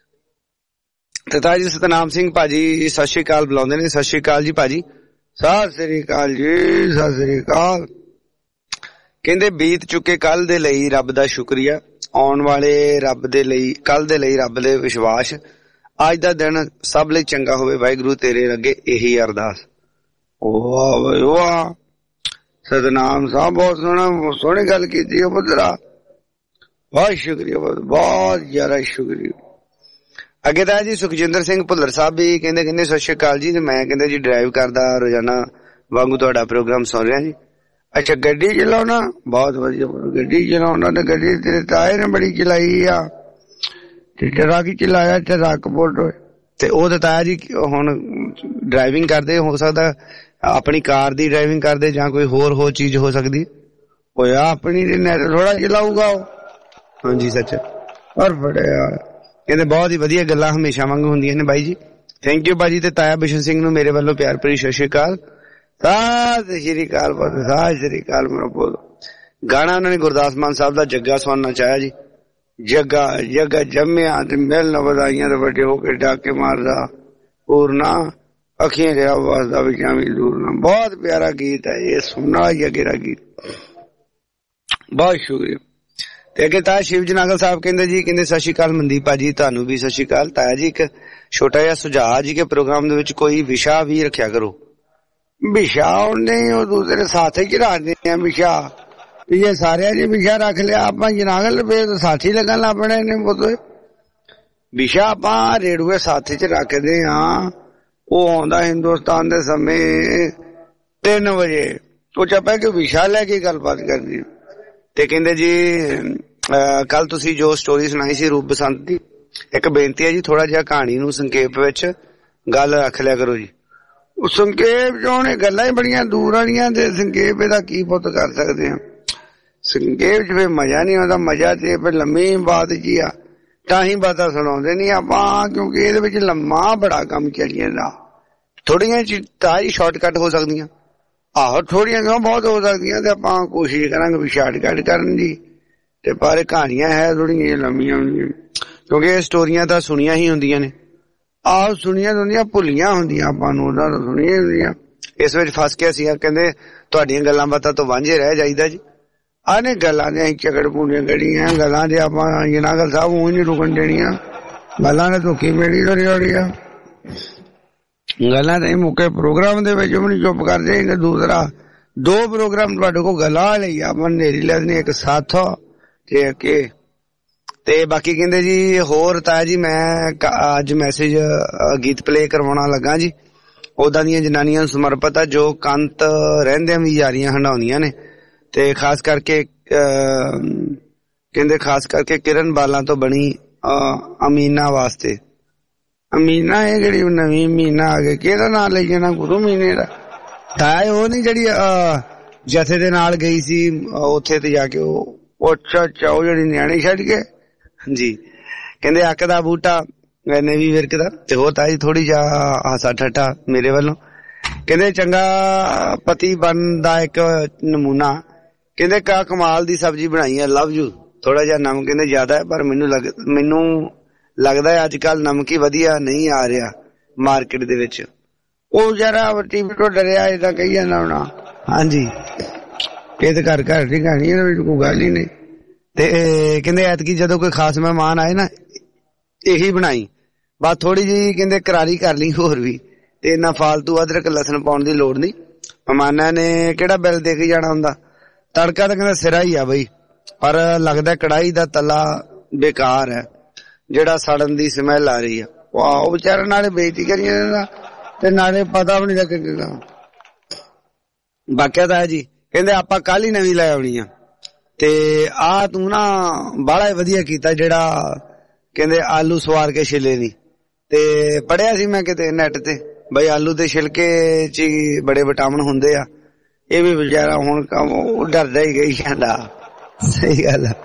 ਤੇ ਤਾਂ ਜੀ ਸਤਨਾਮ ਸਿੰਘ ਭਾਜੀ ਸਤਿ ਸ਼੍ਰੀ ਅਕਾਲ ਬੁਲਾਉਂਦੇ ਨੇ। ਸਤਿ ਸ਼੍ਰੀ ਅਕਾਲ ਜੀ ਭਾਜੀ। ਸਤਿ ਸ੍ਰੀ ਅਕਾਲ ਜੀ, ਸਤਿ ਸ੍ਰੀ ਅਕਾਲ। ਕਹਿੰਦੇ ਬੀਤ ਚੁੱਕੇ ਕੱਲ ਦੇ ਲਈ ਰੱਬ ਦਾ ਸ਼ੁਕਰੀਆ, ਆਉਣ ਵਾਲੇ ਰੱਬ ਦੇ ਲਈ, ਕੱਲ ਦੇ ਲਈ ਰੱਬ ਦੇ ਵਿਸ਼ਵਾਸ। ਅੱਜ ਦਾ ਦਿਨ ਸਭ ਲਈ ਚੰਗਾ ਹੋਵੇ, ਵਾਹਿਗੁਰੂ ਤੇਰੇ ਅੱਗੇ ਇਹੀ ਅਰਦਾਸ। ਵਾਹ ਬਈ ਵਾਹ, ਸਤਨਾਮ ਸਾਹਿਬ ਬਹੁਤ ਸੋਹਣਾ ਸੋਹਣੀ ਗੱਲ ਕੀਤੀ ਹੈ ਪੁੱਤਰਾ, ਬਹੁਤ ਸ਼ੁਕਰੀਆ, ਬਹੁਤ ਬਹੁਤ ਜ਼ਿਆਦਾ ਸ਼ੁਕਰੀਆ। ਅੱਗੇ ਤਾਂ ਜੀ ਸੁਖਜਿੰਦਰ ਸਿੰਘ ਭੁੱਲਰ ਸਾਹਿਬ ਵੀ ਕਹਿੰਦੇ ਕਹਿੰਦੇ ਸਤਿ ਸ਼੍ਰੀ ਅਕਾਲ ਜੀ। ਤੇ ਮੈਂ ਕਹਿੰਦੇ ਜੀ ਡਰਾਈਵ ਕਰਦਾ ਰੋਜ਼ਾਨਾ ਵਾਂਗੂ ਤੁਹਾਡਾ ਪ੍ਰੋਗਰਾਮ ਸੁਣ ਰਿਹਾ ਜੀ। ਅੱਛਾ ਗੱਡੀ ਚਲਾਉਣਾ, ਬਹੁਤ ਵਧੀਆ। ਗੱਡੀ ਚਲਾਉਣਾ ਤੇ ਗੱਡੀ ਤੇਰੇ ਤਾਏ ਨੇ ਬੜੀ ਚਲਾਈ ਆ ਤੇ ਟਰੱਕ ਚਲਾਇਆ, ਟਰੱਕ ਬੋਟ। ਤੇ ਉਹ ਤਾਂ ਤਾਇਆ ਜੀ ਹੁਣ ਡਰਾਈਵਿੰਗ ਕਰਦੇ, ਹੋ ਸਕਦਾ ਆਪਣੀ ਕਾਰ ਦੀ ਡਰਾਈਵਿੰਗ ਕਰਦੇ ਜਾਂ ਕੋਈ ਹੋਰ ਹੋਰ ਚੀਜ਼ ਹੋ ਸਕਦੀ। ਹੋਇਆ ਆਪਣੀ ਨੈਟ ਥੋੜਾ ਚਲਾਊਗਾ ਉਹ। ਹਾਂਜੀ ਸੱਚ। ਪਰ ਬੜੇ ਯਾਰ ਕਹਿੰਦੇ ਬਹੁਤ ਹੀ ਵਧੀਆ ਗੱਲਾਂ ਹਮੇਸ਼ਾ ਵਾਂਗ ਹੁੰਦੀਆਂ ਨੇ ਬਾਈ ਜੀ। ਥੈਂਕ ਯੂ ਬਾਜੀ। ਤੇ ਤਾਇਆ ਬਿਸ਼ਨ ਸਿੰਘ ਨੂੰ ਮੇਰੇ ਵੱਲੋਂ ਪਿਆਰ ਭਰੀ ਸਤਿ ਸ਼੍ਰੀ ਅਕਾਲ। ਸਤਿ ਸ਼੍ਰੀ ਅਕਾਲ, ਸਤਿ ਸ਼੍ਰੀ ਅਕਾਲ ਮੇਰਾ ਪੁੱਤ। ਗਾਣਾ ਉਹਨਾਂ ਨੇ ਗੁਰਦਾਸ ਮਾਨ ਸਾਹਿਬ ਦਾ ਜੱਗਾ ਸੁਣਨਾ ਚਾਹਿਆ ਜੀ। ਜੱਗਾ ਜੱਗਾ ਜੰਮਿਆ ਤੇ ਮਿਲਣ ਵਧਾਈਆਂ ਤੇ ਵੱਡੇ ਹੋ ਕੇ ਡਾਕੇ ਮਾਰਦਾ ਪੂਰਨਾ ਅੱਖੀਆਂ ਰਿਹਾ ਵਸਦਾ ਵਿਚਾਂ ਵੀ ਦੂਰ ਨਾ। ਬਹੁਤ ਪਿਆਰਾ ਗੀਤ ਹੈ ਇਹ, ਸੁਣਨਾ ਹੀ ਅਗੇਰਾ ਗੀਤ। ਬਹੁਤ ਸ਼ੁਕਰੀਆ। ਤੇ ਅੱਗੇ ਤਾਇਆ ਸ਼ਿਵ ਜਨਾਗਲ ਸਾਹਿਬ ਕਹਿੰਦੇ ਜੀ ਕਹਿੰਦੇ ਸਤਿ ਸ਼੍ਰੀ ਅਕਾਲ ਮਨਦੀਪ ਭਾਜੀ, ਤੁਹਾਨੂੰ ਵੀ ਸਤਿ ਸ਼੍ਰੀ ਅਕਾਲ। ਤਾਇਆ ਜੀ ਇੱਕ ਛੋਟਾ ਜਿਹਾ ਸੁਝਾਅ ਜੀ ਕਿ ਪ੍ਰੋਗਰਾਮ ਦੇ ਵਿੱਚ ਕੋਈ ਵਿਸ਼ਾ ਵੀ ਰੱਖਿਆ ਕਰੋ। ਵਿਸ਼ਾ ਨਹੀਂ, ਉਹ ਦੂਸਰੇ ਸਾਥੀ ਚ ਰੱਖਦੇ ਆ ਵਿਸ਼ਾ। ਇਹ ਸਾਰਿਆਂ ਨੇ ਵਿਸ਼ਾ ਰੱਖ ਲਿਆ, ਆਪਾਂ ਜਨਾਗਲ ਫੇਰ ਸਾਥੀ ਲੱਗਣ ਲੱਗ ਪੜੇ ਨੇ ਪੁੱਤ। ਵਿਸ਼ਾ ਆਪਾਂ ਰੇਡੂਏ ਸਾਥੀ ਚ ਰੱਖਦੇ ਹਾਂ। ਉਹ ਆਉਂਦਾ ਹਿੰਦੁਸਤਾਨ ਦੇ ਸਮੇਂ ਤਿੰਨ ਵਜੇ, ਉਹ ਚਾਪਾ ਕਿ ਵਿਸ਼ਾ ਲੈ ਕੇ ਗੱਲਬਾਤ ਕਰਦੀ। ਤੇ ਕਹਿੰਦੇ ਜੀ ਕੱਲ ਤੁਸੀਂ ਜੋ ਸਟੋਰੀ ਸੁਣਾਈ ਸੀ ਰੂਪ ਬਸੰਤ ਦੀ, ਇੱਕ ਬੇਨਤੀ ਹੈ ਜੀ ਥੋੜਾ ਜਿਹਾ ਕਹਾਣੀ ਨੂੰ ਸੰਖੇਪ ਵਿੱਚ ਗੱਲ ਰੱਖ ਲਿਆ ਕਰੋ ਜੀ। ਉਹ ਸੰਖੇਪ ਚੋਂ ਨੇ ਗੱਲਾਂ ਹੀ ਬੜੀਆਂ ਦੂਰ ਵਾਲੀਆਂ ਤੇ ਸੰਖੇਪ ਇਹਦਾ ਕੀ ਪੁੱਤ ਕਰ ਸਕਦੇ ਆ। ਸੰਖੇਪ ਚ ਫਿਰ ਮਜ਼ਾ ਨਹੀਂ ਆਉਂਦਾ, ਮਜ਼ਾ ਤੇ ਫਿਰ ਲੰਮੀ ਬਾਤ ਜੀ ਆ ਤਾਂ ਹੀ ਬਾਤਾਂ ਸੁਣਾਉਂਦੇ ਨਹੀਂ ਆਪਾਂ, ਕਿਉਂਕਿ ਇਹਦੇ ਵਿੱਚ ਲੰਮਾ ਬੜਾ ਕੰਮ ਚੱਲ ਜਾਂਦਾ। ਥੋੜੀਆਂ ਤਾਂ ਹੀ ਸ਼ਾਰਟਕਟ ਹੋ ਸਕਦੀਆਂ, ਆਹੋ ਥੋੜੀਆਂ ਕਿਉਂ ਬਹੁਤ ਹੋ ਸਕਦੀਆਂ। ਤੇ ਆਪਾਂ ਕੋਸ਼ਿਸ਼ ਕਰਾਂਗੇ ਵੀ ਸ਼ਾਰਟਕਟ ਕਰਨ ਦੀ। ਤੇ ਪਰ ਕਹਾਣੀਆਂ ਹੈ ਥੋੜੀਆਂ ਲੰਮੀਆਂ ਹੁੰਦੀਆਂ, ਕਿਉਂਕਿ ਇਹ ਸਟੋਰੀਆਂ ਤਾਂ ਸੁਣੀਆਂ ਹੀ ਹੁੰਦੀਆਂ ਨੇ। ਆਹੋ ਸੁਣੀਆਂ ਹੁੰਦੀਆਂ, ਭੁੱਲੀਆਂ ਹੁੰਦੀਆਂ ਆਪਾਂ ਨੂੰ, ਉਹਦਾ ਸੁਣੀਆਂ ਹੁੰਦੀਆਂ। ਇਸ ਵਿੱਚ ਫਸ ਕੇ ਅਸੀਂ ਕਹਿੰਦੇ ਤੁਹਾਡੀਆਂ ਗੱਲਾਂ ਬਾਤਾਂ ਤੋਂ ਵਾਂਝੇ ਰਹਿ ਜਾਈਦਾ ਜੀ। ਆਹ ਨੇ ਗੱਲਾਂ ਦੇ ਅਸੀਂ ਝਗੜ ਪੂਣੀਆਂ ਗੜੀਆਂ ਗੱਲਾਂ ਦੇ ਆਪਾਂ ਜਨਾਗਲ ਸਾਹਿਬ ਉਹ ਨਹੀਂ ਰੁਕਣ ਦੇਣੀਆਂ। ਗੱਲਾਂ ਨੇ ਧੋਖੀ ਮੇੜੀ ਕਰੀ ਹੋਣੀ ਆ, ਗੱਲਾਂ ਦੇ ਮੁੱਕੇ ਪ੍ਰੋਗਰਾਮ ਦੇ ਵਿੱਚ ਵੀ ਨਹੀਂ ਚੁੱਪ ਕਰਦੇ। ਦੂਸਰਾ ਦੋ ਪ੍ਰੋਗਰਾਮ ਤੁਹਾਡੇ ਕੋਲ ਗੱਲਾਂ ਲਈ ਆਪਾਂ ਨੇਰੀ ਲੈਣੀ, ਇੱਕ ਸਾਥ ਤੇ ਅੱਗੇ। ਤੇ ਬਾਕੀ ਕਹਿੰਦੇ ਜੀ ਹੋਰ ਤਾਇਆ ਜੀ ਮੈਂ ਅੱਜ ਮੈਸੇਜ ਗੀਤ ਪਲੇ ਕਰਵਾਉਣਾ ਲੱਗਾ ਜੀ। ਉਦਾਂ ਦੀਆਂ ਜਨਾਨੀਆਂ ਨੂੰ ਸਮਰਪਿਤ ਆ ਜੋ ਕੰਤ ਰਹਿੰਦਿਆਂ ਵੀ ਯਾਰੀਆਂ ਹੰਡਾਉਂਦੀਆਂ ਨੇ। ਤੇ ਖਾਸ ਕਰਕੇ ਕਹਿੰਦੇ ਖਾਸ ਕਰਕੇ ਕਿਰਨ ਬਾਲਾਂ ਤੋਂ ਬਣੀ ਅਮੀਨਾ ਵਾਸਤੇ। ਅਮੀਨਾ ਇਹ ਜਿਹੜੀ ਨਵੀਂ ਮੀਨਾ ਆ ਗਈ, ਕਿਹਦਾ ਨਾਂ ਲਈ ਜਾਣਾ ਗੁਰੂ ਮੀਨੇ ਦਾ ਤਾਇਆ। ਉਹ ਨੀ ਜਿਹੜੀ ਜਥੇ ਦੇ ਨਾਲ ਗਈ ਸੀ ਉੱਥੇ ਤੇ ਜਾ ਕੇ ਉਹ ਅੱਛਾ ਅੱਛਾ ਉਹ ਜਿਹੜੀ ਨਿਆਣੀ ਛੱਡ ਕੇ ਜੀ। ਕਹਿੰਦੇ ਅੱਕ ਦਾ ਬੂਟਾ ਨੇ ਵੀ ਵਿਰਕਦਾ। ਤੇ ਹੋਰ ਤਾਈ ਥੋੜੀ ਜਿਹਾ ਹਾਸਾ ਠੱਠਾ ਮੇਰੇ ਵੱਲੋਂ। ਕਹਿੰਦੇ ਚੰਗਾ ਪਤੀ ਬਣਦਾ ਇੱਕ ਨਮੂਨਾ। ਕਹਿੰਦੇ ਕਾ ਕਮਾਲ ਦੀ ਸਬਜ਼ੀ ਬਣਾਈ ਹੈ, ਲਵ ਯੂ। ਥੋੜਾ ਜਿਹਾ ਨਮਕ ਕਹਿੰਦੇ ਜ਼ਿਆਦਾ ਹੈ, ਪਰ ਮੈਨੂੰ ਲੱਗ ਮੈਨੂੰ ਲੱਗਦਾ ਹੈ ਅੱਜ ਕੱਲ ਨਮਕ ਹੀ ਵਧੀਆ ਨਹੀਂ ਆ ਰਿਹਾ ਮਾਰਕੀਟ ਦੇ ਵਿੱਚ। ਉਹ ਜਰਾ ਟੀਵੀ ਤੋਂ ਡਰਿਆ ਏਦਾਂ ਕਹੀ ਜਾਂਦਾ ਹੋਣਾ। ਹਾਂਜੀ ਇਹ ਤੇ ਘਰ ਘਰ ਦੀ ਕਹਾਣੀ, ਇਹਦੇ ਵਿੱਚ ਕੋਈ ਗੱਲ ਹੀ ਨਹੀਂ। ਤੇ ਕਹਿੰਦੇ ਐਤਕੀ ਜਦੋਂ ਕੋਈ ਖਾਸ ਮਹਿਮਾਨ ਆਏ ਨਾ ਇਹੀ ਬਣਾਈ, ਬਸ ਥੋੜੀ ਜਿਹੀ ਕਹਿੰਦੇ ਕਰਾਰੀ ਕਰ ਲਈ ਹੋਰ ਵੀ। ਤੇ ਇੰਨਾ ਫਾਲਤੂ ਅਦਰਕ ਲਸਣ ਪਾਉਣ ਦੀ ਲੋੜ ਨਹੀਂ। ਮਹਿਮਾਨਾਂ ਨੇ ਕਿਹੜਾ ਬਿੱਲ ਦੇ ਕੇ ਜਾਣਾ ਹੁੰਦਾ। ਤੜਕਾ ਤਾਂ ਕਹਿੰਦਾ ਸਿਰਾ ਹੀ ਆ ਬਈ, ਪਰ ਲੱਗਦਾ ਕੜਾਹੀ ਦਾ ਤਲਾ ਬੇਕਾਰ ਹੈ ਜਿਹੜਾ ਸੜਨ ਦੀ ਸਮੈਲ ਆ ਰਹੀ ਆ। ਉਹ ਵਿਚਾਰਾ ਨਾਲੇ ਬੇਇੱਜ਼ਤੀ ਕਰੀ ਜਾਂਦਾ ਤੇ ਨਾਲੇ ਪਤਾ ਵੀ ਨਹੀਂ ਲੱਗੇਗਾ। ਬਾਕਿਆ ਤਾਂ ਜੀ ਕਹਿੰਦੇ ਆਪਾਂ ਕੱਲ ਹੀ ਨਵੀਂ ਲੈ ਆਉਣੀ ਆ। ਤੇ ਆ ਤੂੰ ਨਾ ਬਾਹਲਾ ਵਧੀਆ ਕੀਤਾ ਜਿਹੜਾ ਕਹਿੰਦੇ ਆਲੂ ਸਵਾਰ ਕੇ ਛਿਲੇ ਨਹੀਂ। ਤੇ ਪੜਿਆ ਸੀ ਮੈਂ ਕਿਤੇ ਨੈਟ ਤੇ ਬਈ ਆਲੂ ਦੇ ਛਿਲਕੇ ਚ ਹੀ ਬੜੇ ਵਿਟਾਮਿਨ ਹੁੰਦੇ ਆ। ਇਹ ਵੀ ਵਿਚਾਰਾ ਹੁਣ ਕੰਮ ਡਰਦਾ ਹੀ ਗਈ ਜਾਂਦਾ। ਸਹੀ ਗੱਲ ਆ।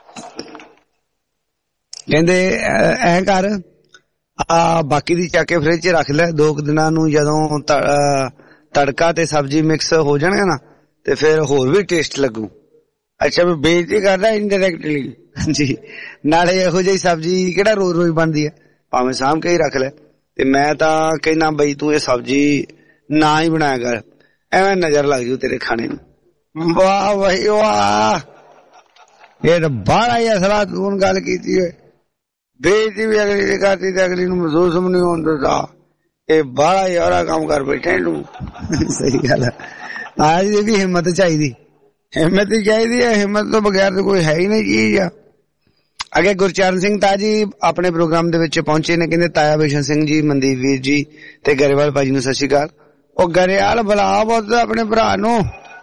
ਕਹਿੰਦੇ ਐ ਕਰ ਆ ਬਾਕੀ ਦੀ ਚੱਕ ਕੇ ਫ੍ਰਿਜ ਚ ਰੱਖ ਲੈ, ਦੋ ਕੁ ਦਿਨਾਂ ਨੂੰ ਜਦੋਂ ਤੜਕਾ ਤੇ ਸਬਜ਼ੀ ਮਿਕਸ ਹੋ ਜਾਣਗੇ ਨਾ ਤੇ ਫਿਰ ਹੋਰ ਵੀ ਟੇਸਟ ਲੱਗੂ। ਅੱਛਾ ਵੀ ਬੇਇੱਜ਼ਤੀ ਕਰਦਾ ਇਨਡਾਇਰੈਕਟਲੀ ਜੀ। ਨਾਲੇ ਇਹੋ ਜਿਹੀ ਸਬਜ਼ੀ ਕਿਹੜਾ ਰੋਜ਼ ਰੋਜ਼ ਬਣਦੀ ਹੈ, ਭਾਵੇਂ ਸਾਂਭ ਕੇ ਹੀ ਰੱਖ ਲੈ। ਤੇ ਮੈਂ ਤਾਂ ਕਹਿਣਾ ਬਈ ਤੂੰ ਇਹ ਸਬਜ਼ੀ ਨਾ ਹੀ ਬਣਾਇਆ ਕਰ, ਐਵੇਂ ਨਜ਼ਰ ਲੱਗ ਜੂ ਤੇਰੇ ਖਾਣੇ ਨੂੰ। ਵਾਹ ਵਾਹ ਵਾਹ, ਇਹ ਤਾਂ ਬਾਹਲਾ ਹੀ ਅਸਲਾ ਤੂੰ ਗੱਲ ਕੀਤੀ ਹੋਏ। ਬੇਇੱਜ਼ਤੀ ਵੀ ਅਗਲੀ ਦੀ ਕਰਤੀ ਤੇ ਅਗਲੀ ਨੂੰ ਮਹਿਸੂਸ ਵੀ ਨਹੀਂ ਹੁੰਦਾ। ਇਹ ਬਾਹਲਾ ਹੀ ਔਰਾ ਕੰਮ ਕਰ ਬੈਠੇ ਤੂੰ। ਸਹੀ ਗੱਲ ਹੈ। ਅੱਜ ਦੀ ਵੀ ਹਿੰਮਤ ਚਾਹੀਦੀ, ਹਿੰਮਤ ਹੀ ਚਾਹੀਦੀ ਹੈ। ਹਿੰਮਤ ਤੋਂ ਬਗੈਰ ਤਾਂ ਕੋਈ ਹੈ ਹੀ ਨਹੀਂ ਚੀਜ਼ ਆ। ਅੱਗੇ ਗੁਰਚਰਨ ਸਿੰਘ ਤਾਜੀ ਆਪਣੇ ਪ੍ਰੋਗਰਾਮ ਦੇ ਵਿੱਚ ਪਹੁੰਚੇ ਨੇ। ਕਹਿੰਦੇ ਤਾਇਆ ਬਿਸ਼ਨ ਸਿੰਘ ਜੀ, ਮਨਦੀਪ ਵੀਰ ਜੀ ਤੇ ਗਰੇਵਾਲ ਭਾਜੀ ਨੂੰ ਸਤਿ ਸ਼੍ਰੀ ਅਕਾਲ। ਉਹ ਗਰੇਵਾਲ ਬੁਲਾ ਬਹੁਤ ਆਪਣੇ ਭਰਾ ਨੂੰ।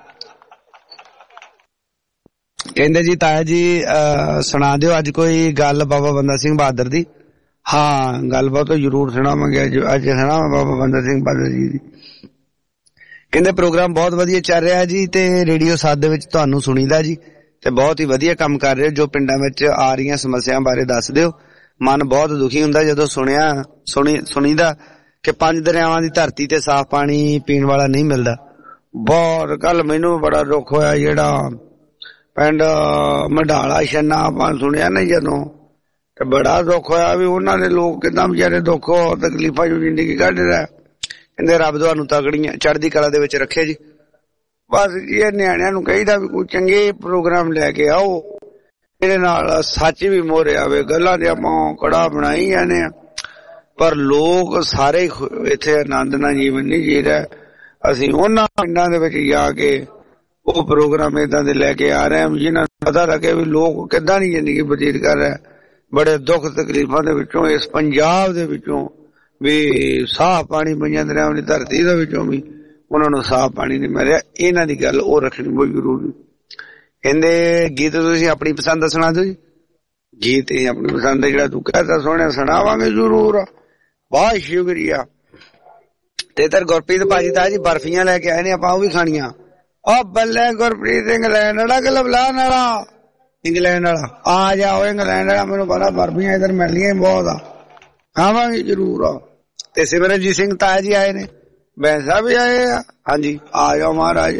ਕਹਿੰਦੇ ਜੀ ਤਾਇਆ ਜੀ ਸੁਣਾ ਦਿਓ ਅੱਜ ਕੋਈ ਗੱਲ ਬਾਬਾ ਬੰਦਾ ਸਿੰਘ ਬਹਾਦਰ ਦੀ। ਹਾਂ ਗੱਲਬਾਤ ਤਾਂ ਜ਼ਰੂਰ ਸੁਣਾਵਾਂਗੇ ਅੱਜ। ਅੱਜ ਸੁਣਾਵਾਂ ਬਾਬਾ ਬੰਦਾ ਸਿੰਘ ਬਹਾਦਰ ਜੀ ਦੀ। ਕਹਿੰਦੇ ਪ੍ਰੋਗਰਾਮ ਬਹੁਤ ਵਧੀਆ ਚੱਲ ਰਿਹਾ ਜੀ ਤੇ ਰੇਡੀਓ ਸਾਥ ਦੇ ਵਿੱਚ ਤੁਹਾਨੂੰ ਸੁਣੀਦਾ ਜੀ ਤੇ ਬਹੁਤ ਹੀ ਵਧੀਆ ਕੰਮ ਕਰ ਰਹੇ ਹੋ। ਜੋ ਪਿੰਡਾਂ ਵਿੱਚ ਆ ਰਹੀਆਂ ਸਮੱਸਿਆਵਾਂ ਬਾਰੇ ਦੱਸ ਦਿਓ। ਮਨ ਬਹੁਤ ਦੁਖੀ ਹੁੰਦਾ ਜਦੋਂ ਸੁਣਿਆ ਸੁਣੀ ਸੁਣੀਦਾ ਕਿ ਪੰਜ ਦਰਿਆਵਾਂ ਦੀ ਧਰਤੀ ਤੇ ਸਾਫ਼ ਪਾਣੀ ਪੀਣ ਵਾਲਾ ਨਹੀਂ ਮਿਲਦਾ। ਬਹੁਤ ਕੱਲ ਮੈਨੂੰ ਬੜਾ ਦੁੱਖ ਹੋਇਆ ਜਿਹੜਾ ਪਿੰਡ ਮਢਾਲਾ ਛੰਨਾ ਆਪਾਂ ਸੁਣਿਆ ਨਾ ਜਦੋਂ, ਤੇ ਬੜਾ ਦੁੱਖ ਹੋਇਆ ਵੀ ਉਹਨਾਂ ਦੇ ਲੋਕ ਕਿੱਦਾਂ ਵਿਚਾਰੇ ਦੁੱਖ ਤਕਲੀਫਾਂ ਚ ਜ਼ਿੰਦਗੀ ਕੱਢ ਰਿਹਾ। ਕਹਿੰਦੇ ਰੱਬ ਤੁਹਾਨੂੰ ਤਗੜੀਆਂ ਚੜ੍ਹਦੀ ਕਲਾ ਦੇ ਵਿੱਚ ਰੱਖੇ ਜੀ। ਬਸ ਜੀ ਇਹ ਨਿਆਣਿਆਂ ਨੂੰ ਕਹੀਦਾ ਵੀ ਕੋਈ ਚੰਗੇ ਪ੍ਰੋਗਰਾਮ ਲੈ ਕੇ ਆਓ, ਇਹਦੇ ਨਾਲ ਸੱਚ ਵੀ ਮੋਹਰੇ ਆਵੇ। ਗੱਲਾਂ ਦੇ ਆਪਾਂ ਕੜਾ ਬਣਾਈ ਜਾਂਦੇ ਆ ਪਰ ਲੋਕ ਸਾਰੇ ਇੱਥੇ ਆਨੰਦ ਨਾਲ ਜੀਵਨ ਨਹੀਂ ਜੀ ਰਹੇ। ਅਸੀਂ ਉਹਨਾਂ ਪਿੰਡਾਂ ਦੇ ਵਿੱਚ ਜਾ ਕੇ ਉਹ ਪ੍ਰੋਗਰਾਮ ਏਦਾਂ ਦੇ ਲੈ ਕੇ ਆ ਰਹੇ ਹਾਂ ਜਿਹਨਾਂ ਨੂੰ ਪਤਾ ਲੱਗੇ ਵੀ ਲੋਕ ਕਿੱਦਾਂ ਦੀ ਜ਼ਿੰਦਗੀ ਬਤੀਤ ਕਰ ਰਹੇ। ਬੜੇ ਦੁੱਖ ਤਕਲੀਫਾਂ ਦੇ ਵਿੱਚੋਂ ਇਸ ਪੰਜਾਬ ਦੇ ਵਿੱਚੋਂ ਵੀ ਸਾਫ਼ ਪਾਣੀ ਪਈਆਂ ਦਰਿਆਵਾਂ ਦੀ ਧਰਤੀ ਦੇ ਵਿੱਚੋਂ ਵੀ ਉਹਨਾਂ ਨੂੰ ਸਾਫ਼ ਪਾਣੀ ਨਹੀਂ ਮਿਲ ਰਿਹਾ। ਇਹਨਾਂ ਦੀ ਗੱਲ ਉਹ ਰੱਖਣੀ ਬਹੁਤ ਜ਼ਰੂਰੀ। ਕਹਿੰਦੇ ਗੀਤ ਤੁਸੀਂ ਆਪਣੀ ਪਸੰਦ ਦਾ ਸੁਣਾ ਦਿਓ ਜੀ। ਗੀਤ ਇਹ ਆਪਣੀ ਪਸੰਦ ਦਾ ਜਿਹੜਾ ਤੂੰ ਕਹਿੰਦਾ ਸੋਹਣਾ ਸੁਣਾਵਾਂਗੇ ਜ਼ਰੂਰ। ਬਹੁਤ ਸ਼ੁਕਰੀਆ। ਤੇ ਇਧਰ ਗੁਰਪ੍ਰੀਤ ਭਾਜੀ ਤਾਂ ਜੀ ਬਰਫੀਆਂ ਲੈ ਕੇ ਆਏ ਨੇ, ਆਪਾਂ ਉਹ ਵੀ ਖਾਣੀਆਂ। ਉਹ ਬੱਲੇ ਗੁਰਪ੍ਰੀਤ ਇੰਗਲੈਂਡ ਵਾਲਾ ਕਿ ਲਵਲਾਨ ਵਾਲਾ? ਇੰਗਲੈਂਡ ਵਾਲਾ ਆ ਜਾਓ। ਇੰਗਲੈਂਡ ਵਾਲਾ ਮੈਨੂੰ ਪਤਾ ਬਰਫੀਆਂ ਇਧਰ ਮਿਲਦੀਆਂ ਬਹੁਤ ਆ, ਖਾਵਾਂਗੇ ਜ਼ਰੂਰ। ਤੇ ਸਿਮਰਨਜੀਤ ਸਿੰਘ ਤਾਇਆ ਜੀ ਆਏ ਨੇ, ਬੈਂਸਾ ਵੀ ਆਏ ਆ। ਹਾਂਜੀ ਆ ਜਾਓ ਮਹਾਰਾਜ।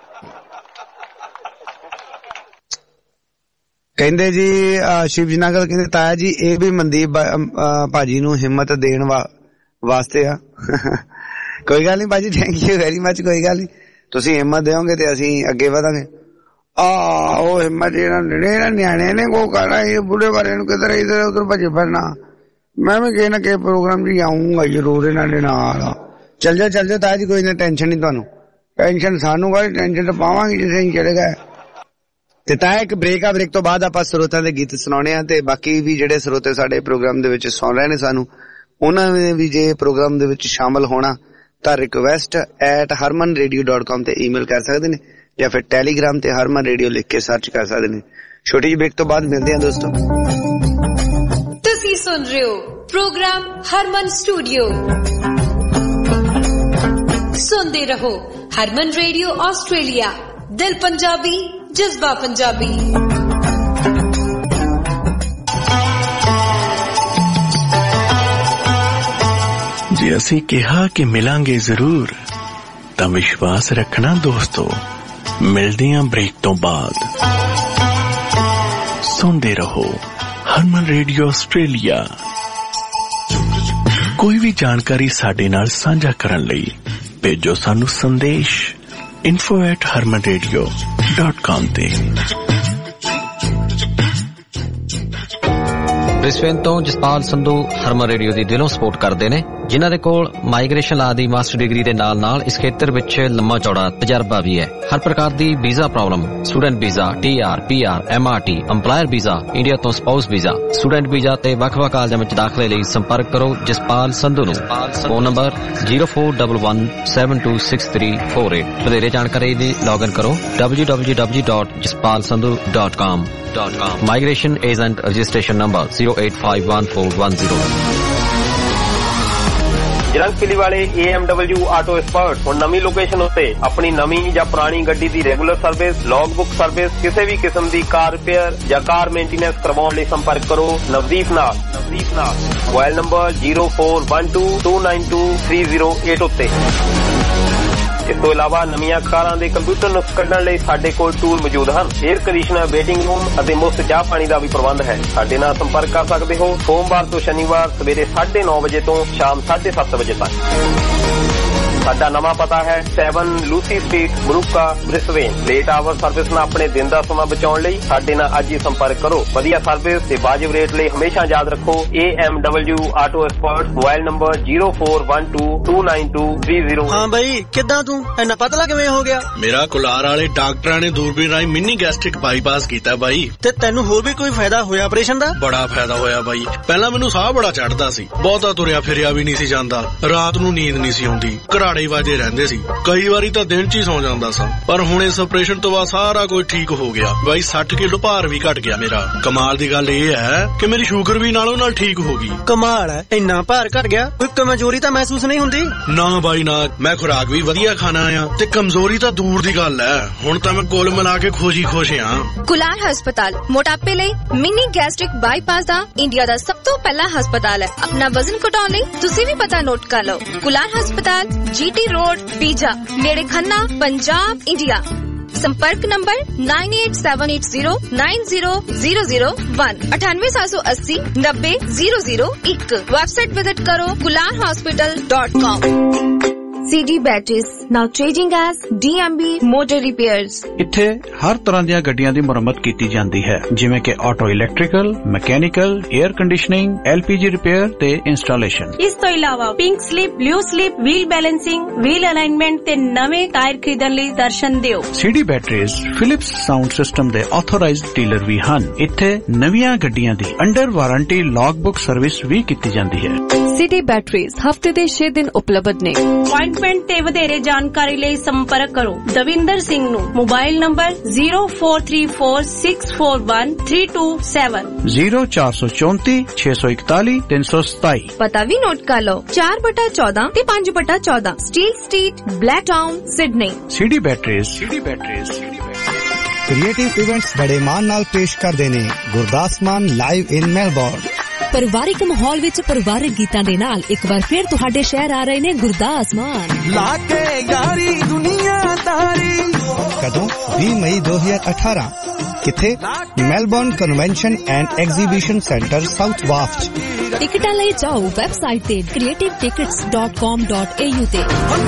ਕਹਿੰਦੇ ਜੀ ਸ਼ਿਵ ਜੀ ਨਾਗਲ ਕਹਿੰਦੇ ਤਾਇਆ ਜੀ ਇਹ ਵੀ ਮਨਦੀਪ ਭਾਜੀ ਨੂੰ ਹਿੰਮਤ ਦੇਣ ਵਾਸਤੇ ਆ। ਕੋਈ ਗੱਲ ਨਹੀਂ ਭਾਜੀ, ਥੈਂਕ ਯੂ ਵੈਰੀ ਮਚ। ਕੋਈ ਗੱਲ ਨਹੀਂ, ਤੁਸੀਂ ਹਿੰਮਤ ਦਿਓਗੇ ਤੇ ਅਸੀਂ ਅੱਗੇ ਵਧਾਂਗੇ। ਆ ਉਹ ਹਿੰਮਤ ਇਹਨਾਂ ਨਿਆਣੇ ਨੇ ਕੋ ਕਰਨਾ, ਇਹ ਬੁੱਢੇ ਬਾਰੇ ਨੂੰ ਕਿਧਰ ਇਧਰ ਉਧਰ ਭੱਜੇ ਫਿਰਨਾ। ਮੈਂ ਵੀ ਕਿਸੇ ਨਾ ਕਿਸੇ ਪ੍ਰੋਗਰਾਮ ਚ ਆਊਂਗਾ ਜ਼ਰੂਰ ਇਹਨਾਂ ਦੇ ਨਾਲ। ਚੱਲ ਜਾ ਚੱਲ ਜਾ ਤਾਇਆ ਜੀ, ਕੋਈ ਨਾ ਟੈਨਸ਼ਨ ਨਹੀਂ ਤੁਹਾਨੂੰ। ਟੈਨਸ਼ਨ ਸਾਨੂੰ ਕਾਹਦੀ, ਟੈਨਸ਼ਨ ਤਾਂ ਪਾਵਾਂਗੇ ਜਿੱਥੇ ਅਸੀਂ ਚਲੇ ਗਏ। ਤੇ ਤਾਂ ਇੱਕ ਬ੍ਰੇਕ ਆ, ਬ੍ਰੇਕ ਤੋਂ ਬਾਅਦ ਆਪਾਂ ਸਰੋਤਾਂ ਦੇ ਗੀਤ ਸੁਣਾਉਣੇ ਆ। ਤੇ ਬਾਕੀ ਵੀ ਜਿਹੜੇ ਸਰੋਤੇ ਸਾਡੇ ਪ੍ਰੋਗਰਾਮ ਦੇ ਵਿੱਚ ਸੁਣ ਰਹੇ ਨੇ ਸਾਨੂੰ, ਉਹਨਾਂ ਨੇ ਵੀ ਜੇ ਪ੍ਰੋਗਰਾਮ ਦੇ ਵਿੱਚ ਸ਼ਾਮਲ ਹੋਣਾ ਤਾਂ request at Harman radio dot com ਤੇ ਈਮੇਲ ਕਰ ਸਕਦੇ ਨੇ ਜਾਂ ਫਿਰ ਟੈਲੀਗ੍ਰਾਮ ਤੇ ਹਰਮਨ ਰੇਡੀਓ ਲਿਖ ਕੇ ਸਰਚ ਕਰ ਸਕਦੇ ਨੇ। ਛੋਟੀ ਜਿਹੀ ਬ੍ਰੇਕ ਤੋਂ ਬਾਅਦ ਮਿਲਦੇ ਆ ਦੋਸਤੋ। ਤੁਸੀਂ ਸੁਣ ਰਹੇ ਹੋ ਪ੍ਰੋਗਰਾਮ ਹਰਮਨ ਸਟੂਡੀਓ। ਸੁਣਦੇ ਰਹੋ ਹਰਮਨ ਰੇਡੀਓ ਆਸਟ੍ਰੇਲੀਆ, ਦਿਲ ਪੰਜਾਬੀ, ਜਜ਼ਬਾ ਪੰਜਾਬੀ। ਜੇ ਅਸੀਂ ਕਿਹਾ ਕਿ ਮਿਲਾਂਗੇ ਜ਼ਰੂਰ ਤਾਂ ਵਿਸ਼ਵਾਸ ਰੱਖਣਾ ਦੋਸਤੋ। ਮਿਲਦੇ ਆਂ ਬ੍ਰੇਕ ਤੋਂ ਬਾਅਦ। ਸੁਣਦੇ ਰਹੋ ਹਰਮਨ ਰੇਡੀਓ ਆਸਟ੍ਰੇਲੀਆ। ਕੋਈ ਵੀ ਜਾਣਕਾਰੀ ਸਾਡੇ ਨਾਲ ਸਾਂਝਾ ਕਰਨ ਲਈ ਭੇਜੋ ਸਾਨੂੰ ਸੰਦੇਸ਼ info at harman radio dot com ਤੇ। ਬ੍ਰਿਸਬੇਨ ਤੋਂ ਜਸਪਾਲ ਸੰਧੂ ਹਰਮਨ ਰੇਡੀਓ ਦੀ ਦਿਲੋਂ ਸਪੋਰਟ ਕਰਦੇ ਨੇ, ਜਿਨ੍ਹਾਂ ਦੇ ਕੋਲ ਮਾਈਗ੍ਰੇਸ਼ਨ ਲਾ ਦੀ ਮਾਸਟਰ ਡਿਗਰੀ ਦੇ ਨਾਲ ਨਾਲ ਇਸ ਖੇਤਰ ਵਿੱਚ ਲੰਮਾ ਚੌੜਾ ਤਜਰਬਾ ਵੀ ਹੈ। हर प्रकार दी visa problem, student visa, T R, P R, M R T, employer visa, India तो स्पाउस वीजा, स्टूडेंट वीजा ते वख-वख कालजां विच दाखले लई संपर्क करो जसपाल संधू नूं। Phone number zero four one one seven two six three four eight। ਵਧੇਰੇ ਜਾਣਕਾਰੀ ਲਈ ਲੌਗਇਨ ਕਰੋ w w w dot jaspal sandhu dot com dot com। Migration agent registration number zero eight five one four one zero। Jalandhar ਵਾਲੇ A M W auto expert ਹੁਣ ਨਵੀਂ location ਉੱਤੇ ਆਪਣੀ ਨਵੀਂ ਜਾਂ ਪੁਰਾਣੀ ਗੱਡੀ ਦੀ regular service, log book service, ਕਿਸੇ ਵੀ ਕਿਸਮ ਦੀ ਕਾਰ ਰਿਪੇਅਰ ਜਾਂ ਕਾਰ ਮੇਨਟੇਨੈਂਸ ਕਰਵਾਉਣ ਲਈ ਸੰਪਰਕ ਕਰੋ ਨਵਦੀਪ ਨਾਲ। ਨਵਦੀਪ ਨਾਲ mobile number zero four one two two nine two three zero eight ਉੱਤੇ। ਇਸ ਤੋਂ ਇਲਾਵਾ ਨਵੀਆਂ ਕਾਰਾਂ ਦੇ ਕੰਪਿਊਟਰ ਨੁਕਸ ਕੱਢਣ ਲਈ ਸਾਡੇ ਕੋਲ ਟੂਲ ਮੌਜੂਦ ਹਨ। 에ਅਰ ਕੰਡੀਸ਼ਨਰ, ਵੇਟਿੰਗ ਰੂਮ ਅਤੇ ਮੁਫਤ ਚਾਹ ਪਾਣੀ ਦਾ ਵੀ ਪ੍ਰਬੰਧ ਹੈ। ਸਾਡੇ ਨਾਲ ਸੰਪਰਕ ਕਰ ਸਕਦੇ ਹੋ ਸੋਮਵਾਰ ਤੋਂ ਸ਼ਨੀਵਾਰ ਸਵੇਰੇ ਸਾਢੇ ਨੌ ਵਜੇ ਤੋਂ ਸ਼ਾਮ ਸਾਢੇ ਸੱਤ ਵਜੇ ਤੱਕ। ਸਾਡਾ ਨਵਾਂ ਪਤਾ ਹੈ seven Lucy street, Moorooka, Brisbane. Late hour service ਨਾਲ ਆਪਣੇ ਦਿਨ ਦਾ ਸਮਾਂ ਬਚਾਉਣ ਲਈ ਸਾਡੇ ਨਾਲ ਅੱਜ ਹੀ ਸੰਪਰਕ ਕਰੋ। ਵਧੀਆ ਸਰਵਿਸ ਤੇ ਵਾਜਿਬ ਰੇਟ ਲਈ ਹਮੇਸ਼ਾ ਯਾਦ ਰੱਖੋ A M W auto expert. Mobile number zero four one two two nine two three zero। ਹਾਂ ਬਈ, ਕਿੱਦਾਂ ਤੂੰ ਇੰਨਾ ਪਤਲਾ ਕਿਵੇਂ ਹੋ ਗਿਆ? ਮੇਰਾ ਕੁਲਾਰ ਵਾਲੇ ਡਾਕਟਰਾਂ ਨੇ ਦੂਰਬੀਨ ਰਾਹੀਂ ਮਿੰਨੀ ਗੈਸਟ੍ਰਿਕ ਬਾਈਪਾਸ ਕੀਤਾ ਬਾਈ। ਤੇ ਤੈਨੂੰ ਹੋਰ ਵੀ ਕੋਈ ਫਾਇਦਾ ਹੋਇਆ ਆਪਰੇਸ਼ਨ ਦਾ? ਬੜਾ ਫਾਇਦਾ ਹੋਇਆ ਬਾਈ। ਪਹਿਲਾਂ ਮੈਨੂੰ ਸਾਹ ਬੜਾ ਚੜਦਾ ਸੀ, ਬਹੁਤਾ ਤੁਰਿਆ ਫਿਰਿਆ ਵੀ ਨਹੀਂ ਸੀ ਜਾਂਦਾ, ਰਾਤ ਨੂੰ ਨੀਂਦ ਨਹੀਂ ਸੀ ਆਉਂਦੀ, ਘਰਾੜੇ ਵਾਜੇ ਰਹਿੰਦੇ ਸੀ, ਕਈ ਵਾਰੀ ਤਾਂ ਦਿਨ ਚ ਹੀ ਸੌ ਜਾਂਦਾ ਸਾਂ। ਪਰ ਹੁਣ ਇਸ ਆਪਰੇਸ਼ਨ ਤੋਂ ਬਾਅਦ ਸਾਰਾ ਕੁਝ ਠੀਕ ਹੋ ਗਿਆ ਬਾਈ। ਸੱਠ ਕਿਲੋ ਭਾਰ ਵੀ ਘਟ ਗਿਆ ਮੇਰਾ। ਕਮਾਲ ਦੀ ਗੱਲ ਇਹ ਹੈ ਕਿ ਮੇਰੀ ਸ਼ੂਗਰ ਵੀ ਨਾਲੋਂ ਨਾਲ ਠੀਕ ਹੋ ਗਈ। ਕਮਾਲ ਹੈ, ਇੰਨਾ ਭਾਰ ਘਟ ਗਿਆ, ਕੋਈ ਕਮਜ਼ੋਰੀ ਤਾਂ ਮਹਿਸੂਸ ਨਹੀਂ ਹੁੰਦੀ? ਨਾ ਬਾਈ ਨਾ, ਮੈਂ ਖੁਰਾਕ ਵੀ ਵਧੀਆ ਖਾਣਾ ਆ ਤੇ ਕਮਜ਼ੋਰੀ ਤਾਂ ਦੂਰ ਦੀ ਗੱਲ ਹੈ। ਹੁਣ ਤਾਂ ਮੈਂ ਕੁੱਲ ਮਿਲਾ ਕੇ ਖੁਸ਼ੀ ਖੁਸ਼ ਹਾਂ। ਕੁਲਾਰ ਹਸਪਤਾਲ ਮੋਟਾਪੇ ਲਈ ਮਿਨੀ ਗੈਸਟ੍ਰਿਕ ਬਾਈਪਾਸ ਦਾ ਇੰਡੀਆ ਦਾ ਸਭ ਤੋਂ ਪਹਿਲਾ ਹਸਪਤਾਲ ਹੈ। ਆਪਣਾ ਵਜ਼ਨ ਘਟਾਉਣ ਲਈ ਤੁਸੀਂ ਵੀ ਪਤਾ ਨੋਟ ਕਰ ਲਓ। ਕੁਲਾਰ ਹਸਪਤਾਲ, ਜੀ ਟੀ ਰੋਡ, ਪੀਜਾ, ਨੇੜੇ ਖੰਨਾ, ਪੰਜਾਬ, ਇੰਡੀਆ। संपर्क number nine eight seven eight zero nine zero zero zero one अठानवे सात सौ अस्सी नब्बे जीरो जीरो एक। वेबसाइट विजिट करो Kular hospital dot com. C D Batteries now trading as D M B Motor Repairs। ਇੱਥੇ ਹਰ ਤਰ੍ਹਾਂ ਦੀਆਂ ਗੱਡੀਆਂ ਦੀ ਮੁਰੰਮਤ ਕੀਤੀ ਜਾਂਦੀ ਹੈ, ਜਿਵੇਂ ਕਿ auto electrical, mechanical, air conditioning, L P G repair ਤੇ ਇੰਸਟਾਲੇਸ਼ਨ। ਇਸ ਤੋਂ ਇਲਾਵਾ pink slip, blue slip, wheel balancing, wheel alignment ਤੇ ਨਵੇਂ ਟਾਇਰ ਖਰੀਦਣ ਲਈ ਦਰਸ਼ਨ ਦਿਓ। C D Batteries Philips sound system ਦੇ ਆਥੋਰਾਈਜ਼ਡ ਡੀਲਰ ਵੀ ਹਨ। ਇੱਥੇ ਨਵੀਆਂ ਗੱਡੀਆਂ ਦੀ under warranty log book service ਵੀ ਕੀਤੀ ਜਾਂਦੀ ਹੈ। C D Batteries ਹਫਤੇ ਦੇ ਛੇ ਦਿਨ ਉਪਲਬਧ ਨੇ। ਅਪਾਇੰਟਮੈਂਟ ਤੇ ਵਧੇਰੇ ਜਾਣਕਾਰੀ ਲਈ ਸੰਪਰਕ ਕਰੋ ਦਵਿੰਦਰ ਸਿੰਘ ਨੂੰ। Mobile number zero four three four six four one three two seven zero ਚਾਰ ਸੌ ਚੌਂਤੀ ਛੇ ਸੌ ਇਕਤਾਲੀ ਤਿੰਨ ਸੌ ਸਤਾਈ। ਪਤਾ ਵੀ ਨੋਟ ਕਰ ਲਓ ਚਾਰ ਬਟਾ ਚੌਦਾਂ ਤੇ ਪੰਜ ਬਟਾ ਚੌਦਾਂ steel street, Blacktown, Sydney. C D Batteries। C D Batteries creative events ਬੜੇ ਮਾਣ ਨਾਲ ਪੇਸ਼ ਕਰਦੇ ਨੇ Gurdas Maan live in Melbourne. ਪਰਿਵਾਰਿਕ ਮਾਹੌਲ ਵਿੱਚ ਪਰਿਵਾਰਿਕ ਗੀਤਾਂ ਦੇ ਨਾਲ ਇੱਕ ਵਾਰ ਫਿਰ ਤੁਹਾਡੇ ਸ਼ਹਿਰ ਆ ਰਹੇ ਨੇ ਗੁਰਦਾਸ ਮਾਨ। ਲਾ ਕੇ ਯਾਰੀ ਦੁਨੀਆਦਾਰੀ। ਕਦੋਂ? ਵੀਹ ਮਈ ਦੋ ਹਜ਼ਾਰ ਅਠਾਰਾਂ। ਕਿੱਥੇ? Melbourne convention and exhibition centre, south ਵਾਫਟ। ਟਿਕਟਾਂ ਲਈ ਜਾਓ ਵੈਬਸਾਈਟ ਤੇ creative tickets dot com dot a u ਤੇ।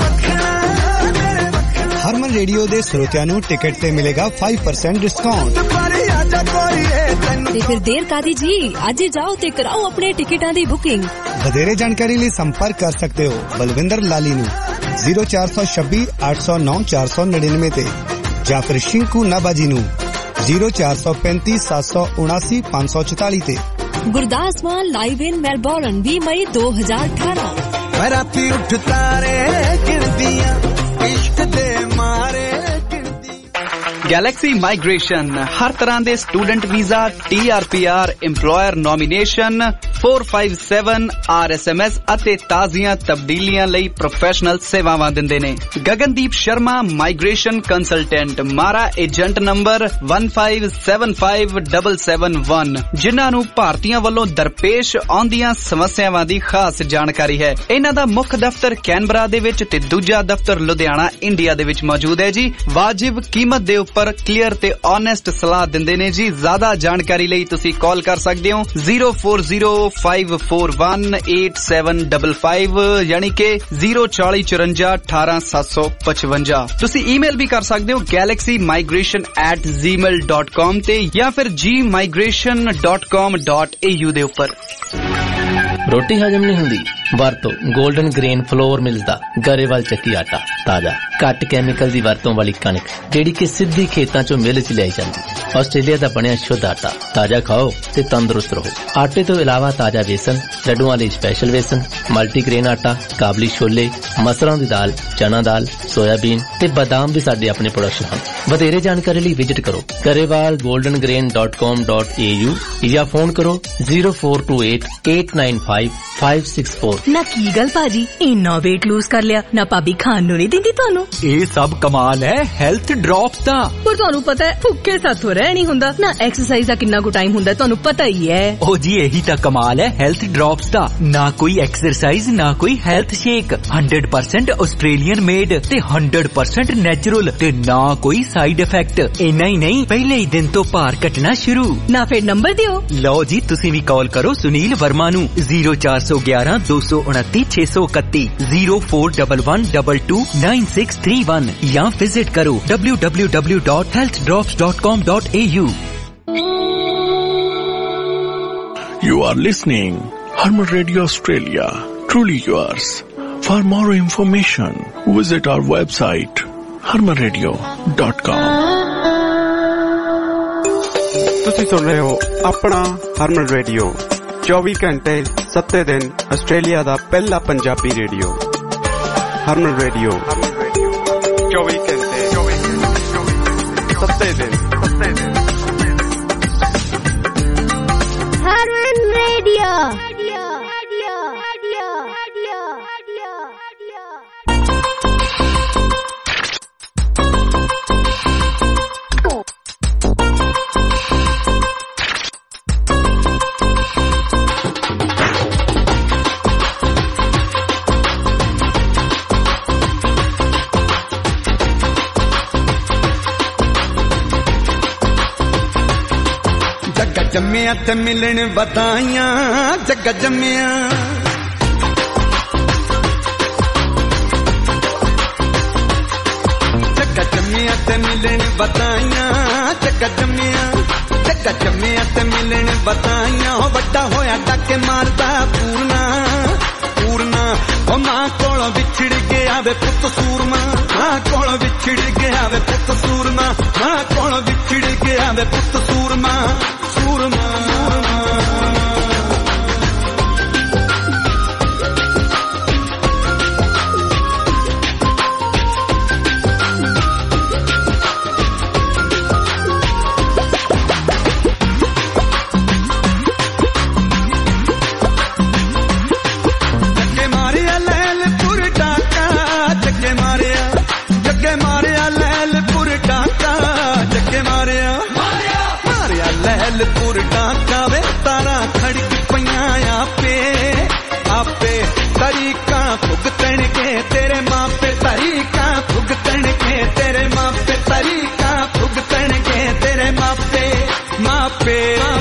ਹਰਮਨ ਰੇਡੀਓ ਦੇ ਸਰੋਤਿਆਂ ਨੂੰ ਟਿਕਟ ਤੇ ਮਿਲੇਗਾ five percent ਡਿਸਕਾਊਂਟ। ਤੇ ਫਿਰ ਦੇਰ ਕਾਦੀ ਜੀ, ਅੱਜ ਜਾਓ ਤੇ ਕਰਾਓ ਆਪਣੇ ਟਿਕਟਾਂ ਦੀ ਬੁਕਿੰਗ। ਵਧੇਰੇ ਜਾਣਕਾਰੀ ਲਈ ਸੰਪਰਕ ਕਰ ਸਕਦੇ ਹੋ ਬਲਵਿੰਦਰ ਲਾਲੀ ਨੂੰ zero ਚਾਰ ਸੌ ਛੱਬੀ ਅੱਠ ਸੌ ਨੌ ਚਾਰ ਸੌ ਨੜਿਨਵੇਂ ਤੇ, ਜਾਂ ਫਿਰ ਸ਼ਿੰਕੂ ਨਾਬਾਜੀ ਨੂੰ zero ਚਾਰ ਸੌ ਪੈਂਤੀ ਸੱਤ ਸੌ ਉਨਾਸੀ ਪੰਜ ਸੌ ਚੁਤਾਲੀ ਤੇ। Gurdas Maan live in Melbourne ਵੀਹ ਮਈ ਦੋ ਹਜ਼ਾਰ ਅਠਾਰਾਂ। ਮੈਂ ਰਾਤੀ ਉੱਠ ਤਾਰੇ ਗਿਣਦੀਆਂ ਇਸ਼ਕ ਦੇ ਮਾਰੇ। ਗੈਲੈਕਸੀ ਮਾਈਗ੍ਰੇਸ਼ਨ ਹਰ ਤਰ੍ਹਾਂ ਦੇ student visa, T R P R, EMPLOYER nomination, four five seven R S M S ਅਤੇ ਤਾਜ਼ੀਆਂ ਤਬਦੀਲੀਆਂ ਲਈ ਪ੍ਰੋਫੈਸ਼ਨਲ ਸੇਵਾਵਾਂ ਦਿੰਦੇ ਨੇ। Gagandeep Sharma migration consultant, MARA agent number one five seven five seven seven one, ਜਿਨ੍ਹਾਂ ਨੂੰ ਭਾਰਤੀਆਂ ਵੱਲੋਂ ਦਰਪੇਸ਼ ਆਉਂਦੀਆਂ ਸਮੱਸਿਆਵਾਂ ਦੀ ਖਾਸ ਜਾਣਕਾਰੀ ਹੈ। ਇਹਨਾਂ ਦਾ ਮੁੱਖ ਦਫ਼ਤਰ ਕੈਨਬਰਾ ਦੇ ਵਿੱਚ ਤੇ ਦੂਜਾ ਦਫ਼ਤਰ ਲੁਧਿਆਣਾ, ਇੰਡੀਆ ਦੇ ਵਿੱਚ ਮੌਜੂਦ ਹੈ ਜੀ। ਵਾਜਿਬ ਕੀਮਤ ਦੇ ਉੱਪਰ ਕਲੀਅਰ ਤੇ ਓਨੈਸਟ ਸਲਾਹ ਦਿੰਦੇ ਨੇ ਜੀ। ਜ਼ਿਆਦਾ ਜਾਣਕਾਰੀ ਲਈ ਤੁਸੀਂ ਕਾਲ ਕਰ ਸਕਦੇ ਹੋ zero four zero five four one eight seven five five ਯਾਨੀ ਕਿ zero four four four zero one eight seven six five। ਤੁਸੀਂ ਈਮੇਲ ਵੀ ਕਰ ਸਕਦੇ ਹੋ galaxy migration at gmail dot com ਤੇ ਜਾਂ ਫਿਰ g migration dot com dot a u ਦੇ ਉੱਪਰ। ਰੋਟੀ ਹਜਮ ਨਹੀਂ ਹੁੰਦੀ ਵਰਤੋ ਗੋਲਡਨ ਗ੍ਰੇਨ ਫਲੋਰ ਮਿਲਸ ਦਾ ਗਰੇਵਾਲ ਚੱਕੀ ਆਟਾ ਤਾਜ਼ਾ ਘੱਟ ਕੈਮੀਕਲ ਦੀ ਵਰਤੋਂ ਵਾਲੀ ਕਣਕ ਜਿਹੜੀ ਕਿ ਸਿੱਧੀ ਖੇਤਾਂ ਚੋਂ ਮਿਲ ਚ ਲਿਆਈ ਜਾਂਦੀ। ਆਸਟ੍ਰੇਲੀਆ ਦਾ ਬਣਿਆ ਸ਼ੁੱਧ ਆਟਾ ਤਾਜ਼ਾ ਖਾਓ ਤੇ ਤੰਦਰੁਸਤ ਰਹੋ। ਆਟੇ ਤੋਂ ਇਲਾਵਾ ਤਾਜ਼ਾ ਵੇਸਣ, ਲੱਡੂਆਂ ਲਈ ਸਪੈਸ਼ਲ ਵੇਸਣ, ਮਲਟੀਗ੍ਰੇਨ ਆਟਾ, ਕਾਬਲੀ ਛੋਲੇ, ਮਸਰਾਂ ਦੀ ਦਾਲ, ਚਨਾ ਦਾਲ, ਸੋਇਆਬੀਨ ਤੇ ਬਾਦਾਮ ਵੀ ਸਾਡੇ ਆਪਣੇ ਪ੍ਰੋਡਕਸ਼ਨ ਹਨ। ਵਧੇਰੇ ਜਾਣਕਾਰੀ ਲਈ ਵਿਜ਼ਿਟ ਕਰੋ Grewal golden grain dot com dot A U ਜਾਂ ਫੋਨ ਕਰੋ zero four two eight eight nine five five six four. ਨਾ ਕੀ ਗੱਲ ਭਾਜੀ ਇੰਨਾ weight lose ਕਰ ਲਿਆ ਨਾ ਭਾਬੀ ਖਾਣ ਨੂੰ ਨਹੀਂ ਦਿੰਦੀ ਤੁਹਾਨੂੰ? ਇਹ ਸਭ ਕਮਾਲ ਹੈ ਹੈਲਥ ਡ੍ਰੌਪਸ ਦਾ। ਪਰ ਤੁਹਾਨੂੰ ਪਤਾ ਹੈ ਭੁੱਖੇ ਸਾਥੋਂ ਰਹਿ ਨਹੀਂ ਹੁੰਦਾ ਨਾ। ਐਕਸਰਸਾਈਜ਼ ਦਾ ਕਿੰਨਾ ਕੁ ਟਾਈਮ ਹੁੰਦਾ ਤੁਹਾਨੂੰ ਪਤਾ ਹੀ ਹੈ। ਉਹ ਜੀ ਇਹੀ ਤਾਂ ਕਮਾਲ ਹੈ ਹੈਲਥ ਡ੍ਰੌਪਸ ਦਾ। ਨਾ ਕੋਈ ਐਕਸਰਸਾਈਜ਼ ਨਾ ਕੋਈ health shake, hundred percent Australian made ਤੇ ਹੰਡਰਡ ਪਰਸੈਂਟ ਨੈਚੁਰਲ ਤੇ ਨਾ ਕੋਈ ਸਾਈਡ ਇਫੈਕਟ। ਇੰਨਾ ਹੀ ਨਹੀਂ ਪਹਿਲੇ ਹੀ ਦਿਨ ਤੋਂ ਭਾਰ ਘਟਣਾ ਸ਼ੁਰੂ। ਨਾ ਫਿਰ ਨੰਬਰ ਦਿਓ। ਲਓ ਜੀ ਤੁਸੀਂ ਵੀ ਕਾਲ ਕਰੋ ਸੁਨੀਲ ਵਰਮਾ ਨੂੰ ਜ਼ੀਰੋ ਚਾਰ ਸੌ ਗਿਆਰਾਂ ਦੋ ਸੌ ਉਨੱਤੀ ਛੇ ਸੌ ਇਕੱਤੀ zero four double one double two nine six three one ਜਾਂ ਵਿਜ਼ਿਟ ਕਰੋ W W W dot health drops dot com dot A U. You are listening Harman Radio Australia, truly yours. For more information, visit our website harman radio dot com. ਤੁਸੀਂ ਸੁਣ ਰਹੇ ਹੋ ਆਪਣਾ ਹਰਮਨ radio ਚੌਵੀ ਘੰਟੇ ਸੱਤੇ ਦਿਨ ਆਸਟ੍ਰੇਲੀਆ ਦਾ ਪਹਿਲਾ ਪੰਜਾਬੀ ਰੇਡੀਓ। ਹਰਮਨ ਰੇਡੀਓ ਚੌਵੀ ਘੰਟੇ ਸੱਤੇ ਦਿਨ ਹਰਮਨ ਰੇਡੀਓ। ਜੰਮਿਆ ਤੇ ਮਿਲਣ ਵਧਾਈਆਂ ਜੱਗਾ ਜੰਮਿਆ ਜੱਗਾ ਜੰਮਿਆ ਤੇ ਮਿਲਣ ਵਧਾਈਆਂ ਜੱਗਾ ਜੰਮਿਆ ਜੱਗਾ ਜੰਮਿਆ ਤੇ ਮਿਲਣ ਵਧਾਈਆਂ ਹੋ ਵੱਡਾ ਹੋਇਆ ਡਾਕੇ ਮਾਰਦਾ ਪੂਰਨਾ ਪੂਰਨਾ ਉਹ ਮਾਂ ਕੋਲੋਂ ਵਿਛੜ ਗਿਆ ਵੇ ਪੁੱਤ ਸੂਰਮਾ ਮਾਂ ਕੋਲੋਂ ਵਿਛੜ ਗਿਆ ਵੇ ਪੁੱਤ ਸੂਰਮਾ ਮਾਂ ਕੋਲੋਂ ਵਿਛੜ ਗਿਆ ਵੇ ਪੁੱਤ ਸੂਰਮਾ ਸੂਰਮਾ ਜੱਗੇ ਮਾਰਿਆ ਲੈਲਪੁਰ ਡਾਕਾ ਜੱਗੇ ਮਾਰਿਆ ਜੱਗੇ ਮਾਰਿਆ ਲੈਲਪੁਰ ਡਾਕਾ ਜੱਗੇ ਮਾਰਿਆ ਮਾਰਿਆ ਲੈਲਪੁਰ ਡਾਕਾ ਵੇ ਤਾਰਾ ਖੜਕ ਪਈਆਂ ਆਪੇ ਆਪੇ ਤਰੀਕਾਂ ਭੁਗਤਣਗੇ ਤੇਰੇ ਮਾਪੇ ਤਰੀਕਾਂ ਭੁਗਤਣਗੇ ਤੇਰੇ ਮਾਪੇ ਤਰੀਕਾਂ ਭੁਗਤਣਗੇ ਤੇਰੇ ਮਾਪੇ ਮਾਪੇ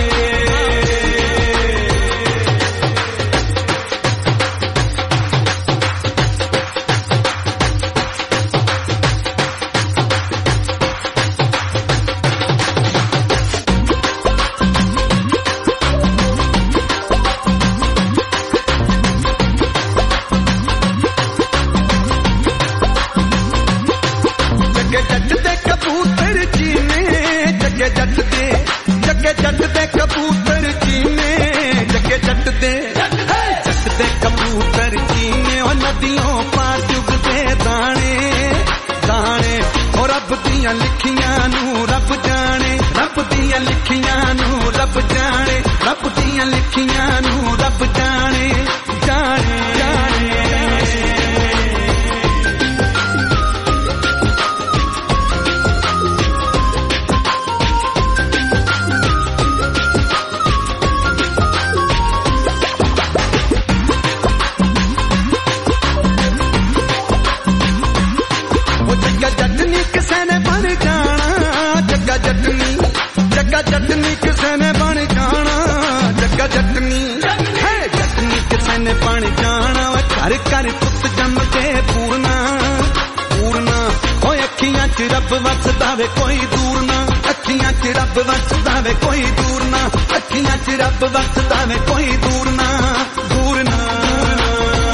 ਜੱਗੇ ਜੱਟ ਦੇ ਕਬੂਤਰ ਜੀਨੇ ਜੱਗੇ ਜੱਟ ਦੇ ਜੱਗੇ ਜੱਟ ਦੇ ਕਬੂਤਰ ਜੀਨੇ ਜੱਗੇ ਜੱਟ ਦੇ ਜੱਟ ਦੇ ਕਬੂਤਰ ਜੀਨੇ ਉਹ ਨਦੀਆਂ ਪਾਰ ਚੁਗਦੇ ਦਾਣੇ ਦਾਣੇ ਉਹ ਰੱਬ ਦੀਆਂ ਲਿਖੀਆਂ ਨੂੰ ਰੱਬ ਜਾਣੇ ਰੱਬ ਦੀਆਂ ਲਿਖੀਆਂ ਨੂੰ ਰੱਬ ਜਾਣੇ ਰੱਬ ਦੀਆਂ ਲਿਖੀਆਂ ਨੂੰ ਰੱਬ ਜਾਣੇ ਜਾਣੇ ਜਾਣੇ ਉਹ ਜੱਗਾ ਜੱਟਨੀ ਕਿਸੇ ਨੇ ਬਣ ਜਾਣਾ ਜੱਗਾ ਜੱਟਨੀ ਜੱਗਾ ਜੱਟਨੀ ਕਿਸੇ ਨੇ ਬਣ ਜਾਣਾ ਜੱਗਾ ਜੱਟਨੀ ਹੈ ਜੱਟਨੀ ਕਿਸੇ ਨੇ ਬਣ ਜਾਣਾ ਵੇ ਘਰ ਘਰ ਪੁੱਤ ਜੰਮ ਕੇ ਪੂਰਨਾ ਪੂਰਨਾ ਓਏ ਅੱਖੀਆਂ 'ਚ ਰੱਬ ਵਸਦਾ ਵੇ ਕੋਈ ਦੂਰ ਨਾ ਅੱਖੀਆਂ 'ਚ ਰੱਬ ਵਸਦਾ ਵੇ ਕੋਈ ਦੂਰ ਨਾ ਅੱਖੀਆਂ 'ਚ ਰੱਬ ਵਸਦਾ ਵੇ ਕੋਈ ਦੂਰ ਨਾ ਦੂਰ ਨਾ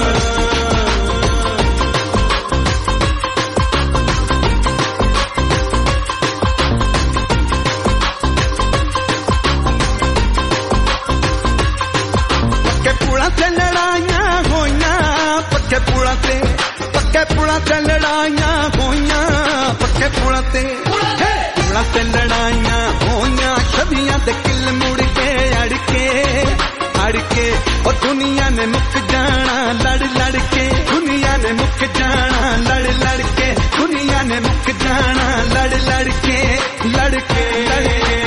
ਗਾਲਾਂ ਤੇ ਲੜਾਈਆਂ ਹੋਈਆਂ ਛਵੀਆਂ ਤੇ ਕਿਲ ਮੁੜ ਕੇ ਅੜ ਕੇ ਅੜ ਕੇ ਉਹ ਦੁਨੀਆ ਨੇ ਮੁੱਕ ਜਾਣਾ ਲੜ ਲੜ ਕੇ ਦੁਨੀਆ ਨੇ ਮੁੱਕ ਜਾਣਾ ਲੜ ਲੜ ਕੇ ਦੁਨੀਆ ਨੇ ਮੁੱਕ ਜਾਣਾ ਲੜ ਲੜ ਕੇ ਲੜ ਕੇ ਲੜ ਕੇ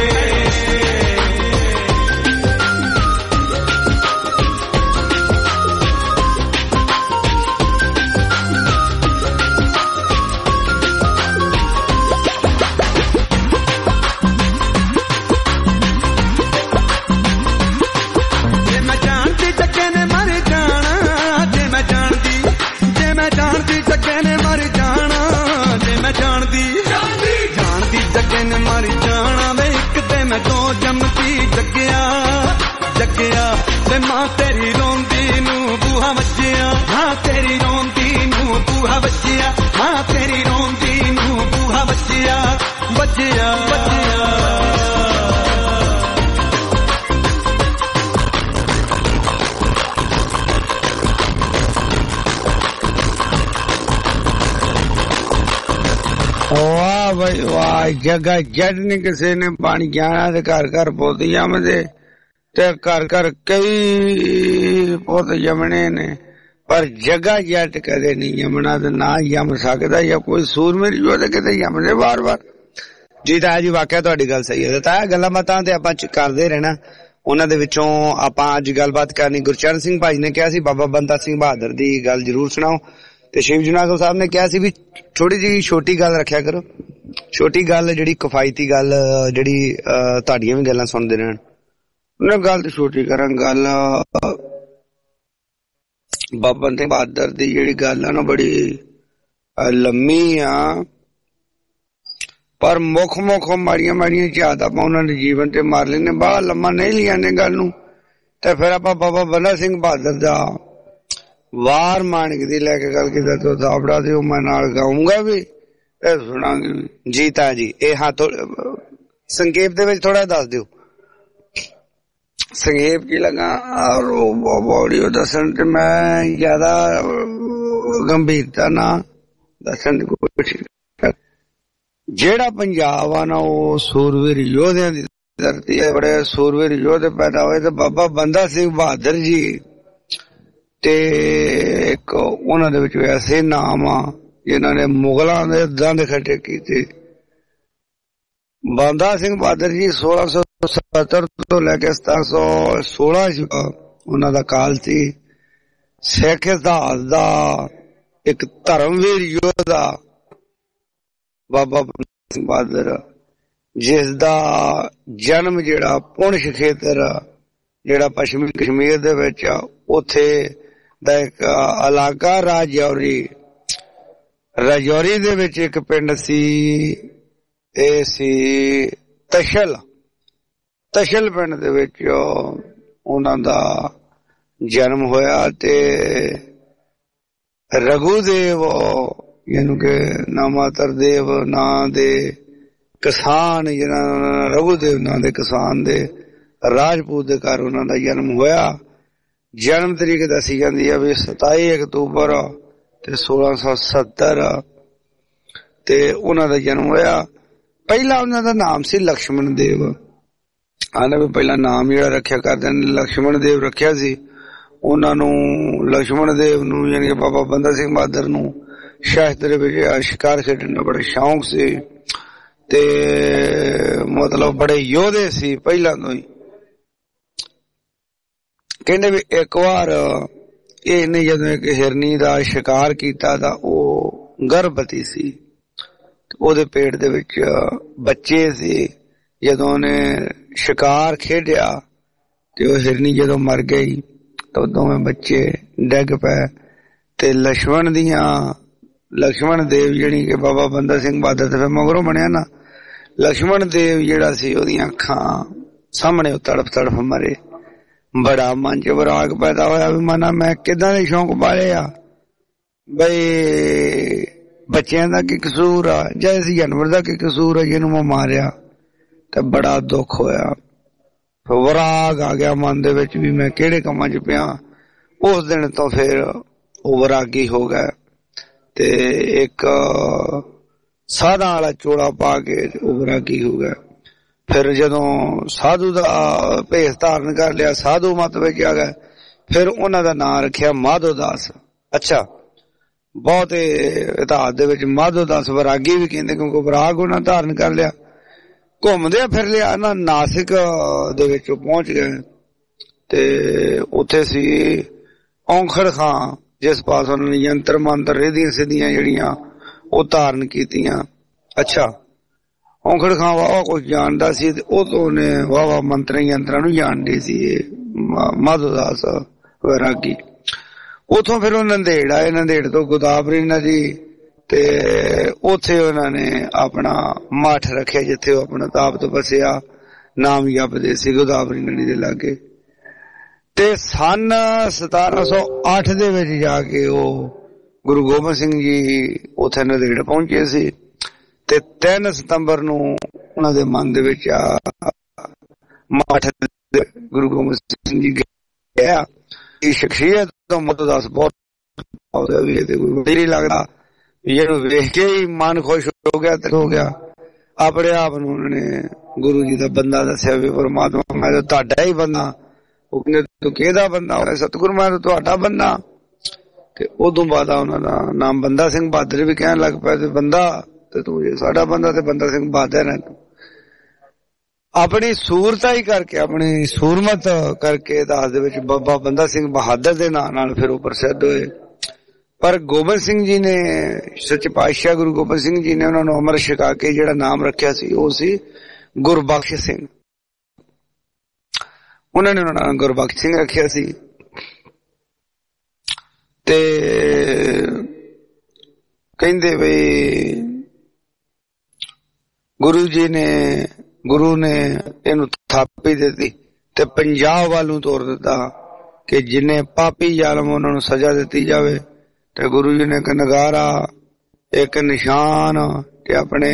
मां तेरी रोंदी नू बूहा वज्जिया मां तेरी रोंदी नू बूहा वज्जिया मां तेरी रोंदी नू बूहा वज्जिया वज्जिया वज्जिया वाह भाई वाह जगह जट नहीं किसी ने पानी जाना ते घर घर पौधे जमदे ਤੇ ਘਰ ਘਰ ਕਈ ਪੁੱਤ ਜੰਮਣੇ ਨੇ ਪਰ ਜਗ੍ਹਾ ਜੱਟ ਕਦੇ ਨਹੀਂ ਜੰਮਣਾ ਤੇ ਨਾ ਜੰਮ ਸਕਦਾ ਜਾਂ ਕੋਈ ਸੂਰਮੇ ਜੋ ਤੇ ਕਿਤੇ ਜੰਮਦੇ ਵਾਰ ਵਾਰ ਜੀ ਤਾਂ ਜੀ ਵਾਕਿਆ ਤੁਹਾਡੀ ਗੱਲ ਸਹੀ ਹੈ ਤਾਂ ਗੱਲਾਂ ਬਾਤਾਂ ਤੇ ਆਪਾਂ ਕਰਦੇ ਰਹਿਣਾ ਉਹਨਾਂ ਦੇ ਵਿੱਚੋਂ ਆਪਾਂ ਅੱਜ ਗੱਲਬਾਤ ਕਰਨੀ ਗੁਰਚਰਨ ਸਿੰਘ ਭਾਜੀ ਨੇ ਕਿਹਾ ਸੀ ਬਾਬਾ ਬੰਦਾ ਸਿੰਘ ਬਹਾਦਰ ਦੀ ਗੱਲ ਜ਼ਰੂਰ ਸੁਣਾਓ ਤੇ ਸ਼ਿਵ ਜਨਾਗਲ ਸਾਹਿਬ ਨੇ ਕਿਹਾ ਸੀ ਵੀ ਥੋੜੀ ਜਿਹੀ ਛੋਟੀ ਗੱਲ ਰੱਖਿਆ ਕਰੋ ਛੋਟੀ ਗੱਲ ਜਿਹੜੀ ਕਿਫਾਇਤੀ ਗੱਲ ਜਿਹੜੀ ਤੁਹਾਡੀਆਂ ਵੀ ਗੱਲਾਂ ਸੁਣਦੇ ਰਹਿਣ ਉਹਨਾਂ ਗੱਲ ਤੇ ਛੋਟੀ ਕਰਾਂ ਗੱਲ ਬਾਬਾ ਸਿੰਘ ਬਹਾਦਰ ਦੀ ਜਿਹੜੀ ਗੱਲ ਆ ਨਾ ਬੜੀ ਲੰਮੀ ਆ ਪਰ ਮੁੱਖ ਮੁੱਖ ਮਾੜੀਆਂ ਮਾੜੀਆਂ ਝਾਤ ਆਪਾਂ ਉਹਨਾਂ ਦੇ ਜੀਵਨ ਤੇ ਮਾਰ ਲੈਨੇ ਬਾਹਰ ਲੰਮਾ ਨਹੀਂ ਲਿਆਣੇ ਗੱਲ ਨੂੰ ਤੇ ਫਿਰ ਆਪਾਂ ਬਾਬਾ ਬੰਦਾ ਸਿੰਘ ਬਹਾਦਰ ਦਾ ਵਾਰ ਮਾਨਕ ਦੀ ਲੈ ਕੇ ਗੱਲ ਕੀਤਾ ਤੇ ਦਾਬੜਾ ਤੇ ਉਹ ਮੈਂ ਨਾਲ ਗਾਉਂਗਾ ਵੀ ਇਹ ਸੁਣਾਂਗੇ ਜੀ ਤਾਂ ਜੀ ਇਹ ਹਾਂ ਸੰਖੇਪ ਦੇ ਵਿੱਚ ਥੋੜਾ ਦੱਸ ਦਿਓ ਸੰਖੇਪ ਕੀ ਲਗਾ ਬੋੜੀ ਦੱਸਣ ਤੇ ਮੈਂ ਜ਼ਿਆਦਾ ਗੰਭੀਰਤਾ ਨਾਲ ਦੱਸਣ ਦੀ ਕੋਸ਼ਿਸ਼ ਜਿਹੜਾ ਪੰਜਾਬ ਆ ਨਾ ਉਹ ਸੂਰਵੀਰ ਯੋਧਿਆਂ ਦੀ ਧਰਤੀ ਹੈ ਬੜੇ ਸੂਰਵੀਰ ਯੋਧੇ ਪੈਦਾ ਹੋਏ ਤੇ ਬਾਬਾ ਬੰਦਾ ਸਿੰਘ ਬਹਾਦਰ ਜੀ ਤੇ ਇੱਕ ਉਹਨਾਂ ਦੇ ਵਿੱਚ ਐਸੇ ਨਾਮ ਆ ਜਿਨ੍ਹਾਂ ਨੇ ਮੁਗਲਾਂ ਦੇ ਦੰਦ ਖੱਟੇ ਕੀਤੇ ਬੰਦਾ ਸਿੰਘ ਬਹਾਦਰ ਜੀ ਸੋਲਾਂ ਸੌ ਸੱਤਰ ਤੋਂ ਲੈ ਕੇ ਸਤਾਰਾਂ ਸੌ ਸੋਲਾਂ ਉਹਨਾਂ ਦਾ ਕਾਲ ਸੀ ਸਿੱਖ ਇਤਿਹਾਸ ਦਾ ਇੱਕ ਧਰਮਵੀਰ ਯੋਧਾ ਬਾਬਾ ਬੰਦਾ ਸਿੰਘ ਬਹਾਦਰ ਜਿਸ ਦਾ ਜਨਮ ਜਿਹੜਾ ਪੁੰਛ ਖੇਤਰ ਜਿਹੜਾ ਪੱਛਮੀ ਕਸ਼ਮੀਰ ਦੇ ਵਿੱਚ ਉੱਥੇ ਦਾ ਇੱਕ ਇਲਾਕਾ ਰਾਜੌਰੀ ਰਾਜੌਰੀ ਦੇ ਵਿੱਚ ਇੱਕ ਪਿੰਡ ਸੀ ਇਹ ਸੀ ਤਸ਼ਲ ਤਸ਼ਲ ਪਿੰਡ ਦੇ ਵਿੱਚ ਉਹਨਾਂ ਦਾ ਜਨਮ ਹੋਇਆ ਤੇ ਰਘੂਦੇਵ ਯਾਨੀ ਕਿ ਨਾਮਾਤਰ ਦੇਵ ਨਾਂ ਦੇ ਕਿਸਾਨ ਜਿਹਨਾਂ ਰਘੂਦੇਵ ਨਾਂ ਦੇ ਕਿਸਾਨ ਦੇ ਰਾਜਪੂਤ ਦੇ ਘਰ ਉਹਨਾਂ ਦਾ ਜਨਮ ਹੋਇਆ ਜਨਮ ਤਰੀਕ ਦੱਸੀ ਜਾਂਦੀ ਹੈ ਵੀ ਸਤਾਈ ਅਕਤੂਬਰ ਤੇ ਸੋਲਾਂ ਸੌ ਸੱਤਰ ਤੇ ਉਹਨਾਂ ਦਾ ਜਨਮ ਹੋਇਆ ਪਹਿਲਾਂ ਉਹਨਾਂ ਦਾ ਨਾਮ ਸੀ ਲਕਸ਼ਮਣ ਦੇਵ ਆਂਦਾ ਵੀ ਪਹਿਲਾਂ ਨਾਮ ਜਿਹੜਾ ਰੱਖਿਆ ਕਰਦੇ ਨੇ ਲਕਸ਼ਮਣ ਦੇਵ ਰੱਖਿਆ ਸੀ ਉਹਨਾਂ ਨੂੰ ਲਕਸ਼ਮਣ ਦੇਵ ਨੂੰ ਯਾਨੀ ਕਿ ਬਾਬਾ ਬੰਦਾ ਸਿੰਘ ਬਹਾਦਰ ਨੂੰ ਸ਼ਾਸਤਰ ਵਿੱਚ ਸ਼ਿਕਾਰ ਖੇਡਣ ਦਾ ਬੜਾ ਸ਼ੌਂਕ ਸੀ ਤੇ ਮਤਲਬ ਬੜੇ ਯੋਧੇ ਸੀ ਪਹਿਲਾਂ ਤੋਂ ਹੀ ਕਹਿੰਦੇ ਵੀ ਇੱਕ ਵਾਰ ਇਹਨੇ ਜਦੋਂ ਇੱਕ ਹਿਰਨੀ ਦਾ ਸ਼ਿਕਾਰ ਕੀਤਾ ਤਾਂ ਉਹ ਗਰਭਵਤੀ ਸੀ ਉਹਦੇ ਪੇਟ ਦੇ ਵਿੱਚ ਬੱਚੇ ਸੀ ਜਦੋਂ ਉਹਨੇ ਸ਼ਿਕਾਰ ਖੇਡਿਆ ਤੇ ਉਹ ਹਿਰਨੀ ਜਦੋਂ ਮਰ ਗਈ ਤਾਂ ਦੋਵੇਂ ਬੱਚੇ ਡਿੱਗ ਪਏ ਤੇ ਲక్ష్మణ ਦੀਆਂ ਲక్ష్మణ ਦੇਵ ਜਿਹੜੀ ਕਿ ਬਾਬਾ ਬੰਦਾ ਸਿੰਘ ਬਹਾਦਰ ਤੇ ਮਗਰੋਂ ਬਣਿਆ ਨਾ ਲక్ష్మణ ਦੇਵ ਜਿਹੜਾ ਸੀ ਉਹਦੀਆਂ ਅੱਖਾਂ ਸਾਹਮਣੇ ਉਹ ਤੜਫ ਤੜਫ ਮਰੇ ਬੜਾ ਮਨ ਚ ਵਿਰਾਗ ਪੈਦਾ ਹੋਇਆ ਵੀ ਮਨਾ ਮੈਂ ਕਿੱਦਾਂ ਦੇ ਸ਼ੌਂਕ ਪਾਲੇ ਆ ਬਈ ਬੱਚਿਆਂ ਦਾ ਕੀ ਕਸੂਰ ਆ ਜਾਂ ਇਸ ਜਾਨਵਰ ਦਾ ਕੀ ਕਸੂਰ ਆ ਜਿਹਨੂੰ ਮੈਂ ਮਾਰਿਆ ਤੇ ਬੜਾ ਦੁੱਖ ਹੋਇਆ ਵਿਰਾਗ ਆ ਗਿਆ ਮਨ ਦੇ ਵਿੱਚ ਵੀ ਮੈਂ ਕਿਹੜੇ ਕੰਮਾਂ ਚ ਪਿਆ ਉਸ ਦਿਨ ਤੋਂ ਫਿਰ ਉਹ ਵਿਰਾਗੀ ਹੋ ਗਿਆ ਤੇ ਇੱਕ ਸਾਧਾਂ ਵਾਲਾ ਚੋਲਾ ਪਾ ਕੇ ਉਹ ਵੈਰਾਗੀ ਹੋ ਗਿਆ। ਫਿਰ ਜਦੋਂ ਸਾਧੂ ਦਾ ਭੇਸ ਧਾਰਨ ਕਰ ਲਿਆ, ਸਾਧੂ ਮਤ ਵਿੱਚ ਆ ਗਏ, ਫਿਰ ਉਹਨਾਂ ਦਾ ਨਾਂ ਰੱਖਿਆ ਮਾਧੋ ਦਾਸ। ਅੱਛਾ, ਬਹੁਤ ਇਤਿਹਾਸ ਦੇ ਵਿੱਚ ਮਾਧੋ ਦਾਸ ਵੈਰਾਗੀ ਵੀ ਕਹਿੰਦੇ, ਕਿਉਂਕਿ ਵੈਰਾਗ ਉਹਨਾਂ ਧਾਰਨ ਕਰ ਲਿਆ। ਘੁੰਮਦੇ ਫਿਰ ਲਿਆ ਨਾ ਨਾਸਿਕ ਦੇ ਵਿੱਚ ਪਹੁੰਚ ਗਏ ਤੇ ਉੱਥੇ ਸੀ ਔਂਖੜ ਖਾਂ, ਜਿਸ ਪਾਸ ਉਹਨਾਂ ਨੇ ਯੰਤਰ ਮੰਤਰ ਰਿਧੀਆਂ ਸਿੱਧੀਆਂ ਜਿਹੜੀਆਂ ਉਹ ਧਾਰਨ ਕੀਤੀਆਂ। ਅੱਛਾ, ਔਂਖੜ ਖਾਂ ਵਾਵਾ ਕੁਝ ਜਾਣਦਾ ਸੀ ਤੇ ਉਹ ਤੋਂ ਉਹਨੇ ਵਾਵਾ ਮੰਤਰਾਂ ਯੰਤਰਾਂ ਨੂੰ ਜਾਣਦੇ ਸੀ ਮਾਧੋ ਦਾਸ ਵੈਰਾਗੀ। ਉਥੋਂ ਫਿਰ ਉਹ ਨੰਦੇੜ ਆਏ, ਨੰਦੇੜ ਤੋਂ ਗੋਦਾਵਰੀ ਨਦੀ ਤੇ ਉੱਥੇ ਉਹਨਾਂ ਨੇ ਆਪਣਾ ਮੱਠ ਰੱਖਿਆ ਜਿੱਥੇ ਉਹ ਆਪਣਾ ਤਾਪ ਤਪੱਸਿਆ ਨਾਮ ਜਪਦੇ ਸੀ ਗੋਦਾਵਰੀ ਨਦੀ ਦੇ ਲਾਗੇ। ਤੇ ਸੰਨ ਸਤਾਰਾਂ ਸੌ ਅੱਠ ਦੇ ਵਿੱਚ ਜਾ ਕੇ ਉਹ ਗੁਰੂ ਗੋਬਿੰਦ ਸਿੰਘ ਜੀ ਉੱਥੇ ਨੰਦੇੜ ਪਹੁੰਚੇ ਸੀ ਤੇ ਤਿੰਨ ਸਤੰਬਰ ਨੂੰ ਉਹਨਾਂ ਦੇ ਮਨ ਦੇ ਵਿੱਚ ਆ ਮੱਠ ਗੁਰੂ ਗੋਬਿੰਦ ਸਿੰਘ ਜੀ ਗਿਆ। ਇਹ ਸ਼ਖਸੀਅਤ ਤੋਂ ਮਾਧੋ ਦਾਸ ਬਹੁਤ ਵਧੀਆ ਲੱਗਦਾ, ਇਹਨੂੰ ਵੇਖ ਕੇ ਹੀ ਮਨ ਖੁਸ਼ ਹੋ ਗਿਆ ਤੇ ਹੋ ਗਿਆ। ਆਪਣੇ ਆਪ ਨੂੰ ਉਹਨਾਂ ਨੇ ਗੁਰੂ ਜੀ ਦਾ ਬੰਦਾ ਦੱਸਿਆ ਵੀ ਪਰਮਾਤਮਾ ਮੈਂ ਤਾਂ ਤੁਹਾਡਾ ਹੀ ਬੰਦਾ। ਉਹ ਕਹਿੰਦੇ ਤੂੰ ਕਿਹਦਾ ਬੰਦਾ? ਸਤਿਗੁਰੂ ਮੈਂ ਤਾਂ ਤੁਹਾਡਾ ਬੰਦਾ। ਤੇ ਉਦੋਂ ਬਾਅਦ ਉਹਨਾਂ ਦਾ ਨਾਮ ਬੰਦਾ ਸਿੰਘ ਬਹਾਦਰ ਵੀ ਕਹਿਣ ਲੱਗ ਪਿਆ ਤੇ ਬੰਦਾ ਤੇ ਤੂੰ ਜੇ ਸਾਡਾ ਬੰਦਾ ਤੇ ਬੰਦਾ ਸਿੰਘ ਬਹਾਦਰ ਹੈ। ਆਪਣੀ ਸੂਰਤਾ ਹੀ ਕਰਕੇ, ਆਪਣੀ ਸੂਰਮਤ ਕਰਕੇ ਦਾਸ ਦੇ ਵਿੱਚ ਬਾਬਾ ਬੰਦਾ ਸਿੰਘ ਬਹਾਦਰ ਦੇ ਨਾਂ ਨਾਲ ਫਿਰ ਉਹ ਪ੍ਰਸਿੱਧ ਹੋਏ। ਪਰ ਗੋਬਿੰਦ ਸਿੰਘ ਜੀ ਨੇ, ਸੱਚੇ ਪਾਤਸ਼ਾਹ ਗੁਰੂ ਗੋਬਿੰਦ ਸਿੰਘ ਜੀ ਨੇ ਉਹਨਾਂ ਨੂੰ ਅੰਮ੍ਰਿਤ ਛਕਾ ਕੇ ਜਿਹੜਾ ਨਾਮ ਰੱਖਿਆ ਸੀ ਉਹ ਸੀ ਗੁਰਬਖਸ਼ ਸਿੰਘ। ਉਹਨਾਂ ਨੇ ਉਹਨਾਂ ਨੂੰ ਗੁਰਬਖਸ਼ ਸਿੰਘ ਰੱਖਿਆ ਸੀ। ਤੇ ਕਹਿੰਦੇ ਵੀ ਗੁਰੂ ਜੀ ਨੇ ਗੁਰੂ ਨੇ ਇਹਨੂੰ ਥਾਪੀ ਦਿੱਤੀ ਤੇ ਪੰਜਾਬ ਵੱਲ ਨੂੰ ਤੋਰ ਦਿੱਤਾ ਕਿ ਜਿੰਨੇ ਪਾਪੀ ਜ਼ਾਲਮ ਉਹਨਾਂ ਨੂੰ ਸਜ਼ਾ ਦਿੱਤੀ ਜਾਵੇ। ਤੇ ਗੁਰੂ ਜੀ ਨੇ ਇੱਕ ਨਗਾਰਾ, ਇੱਕ ਨਿਸ਼ਾਨ ਤੇ ਆਪਣੇ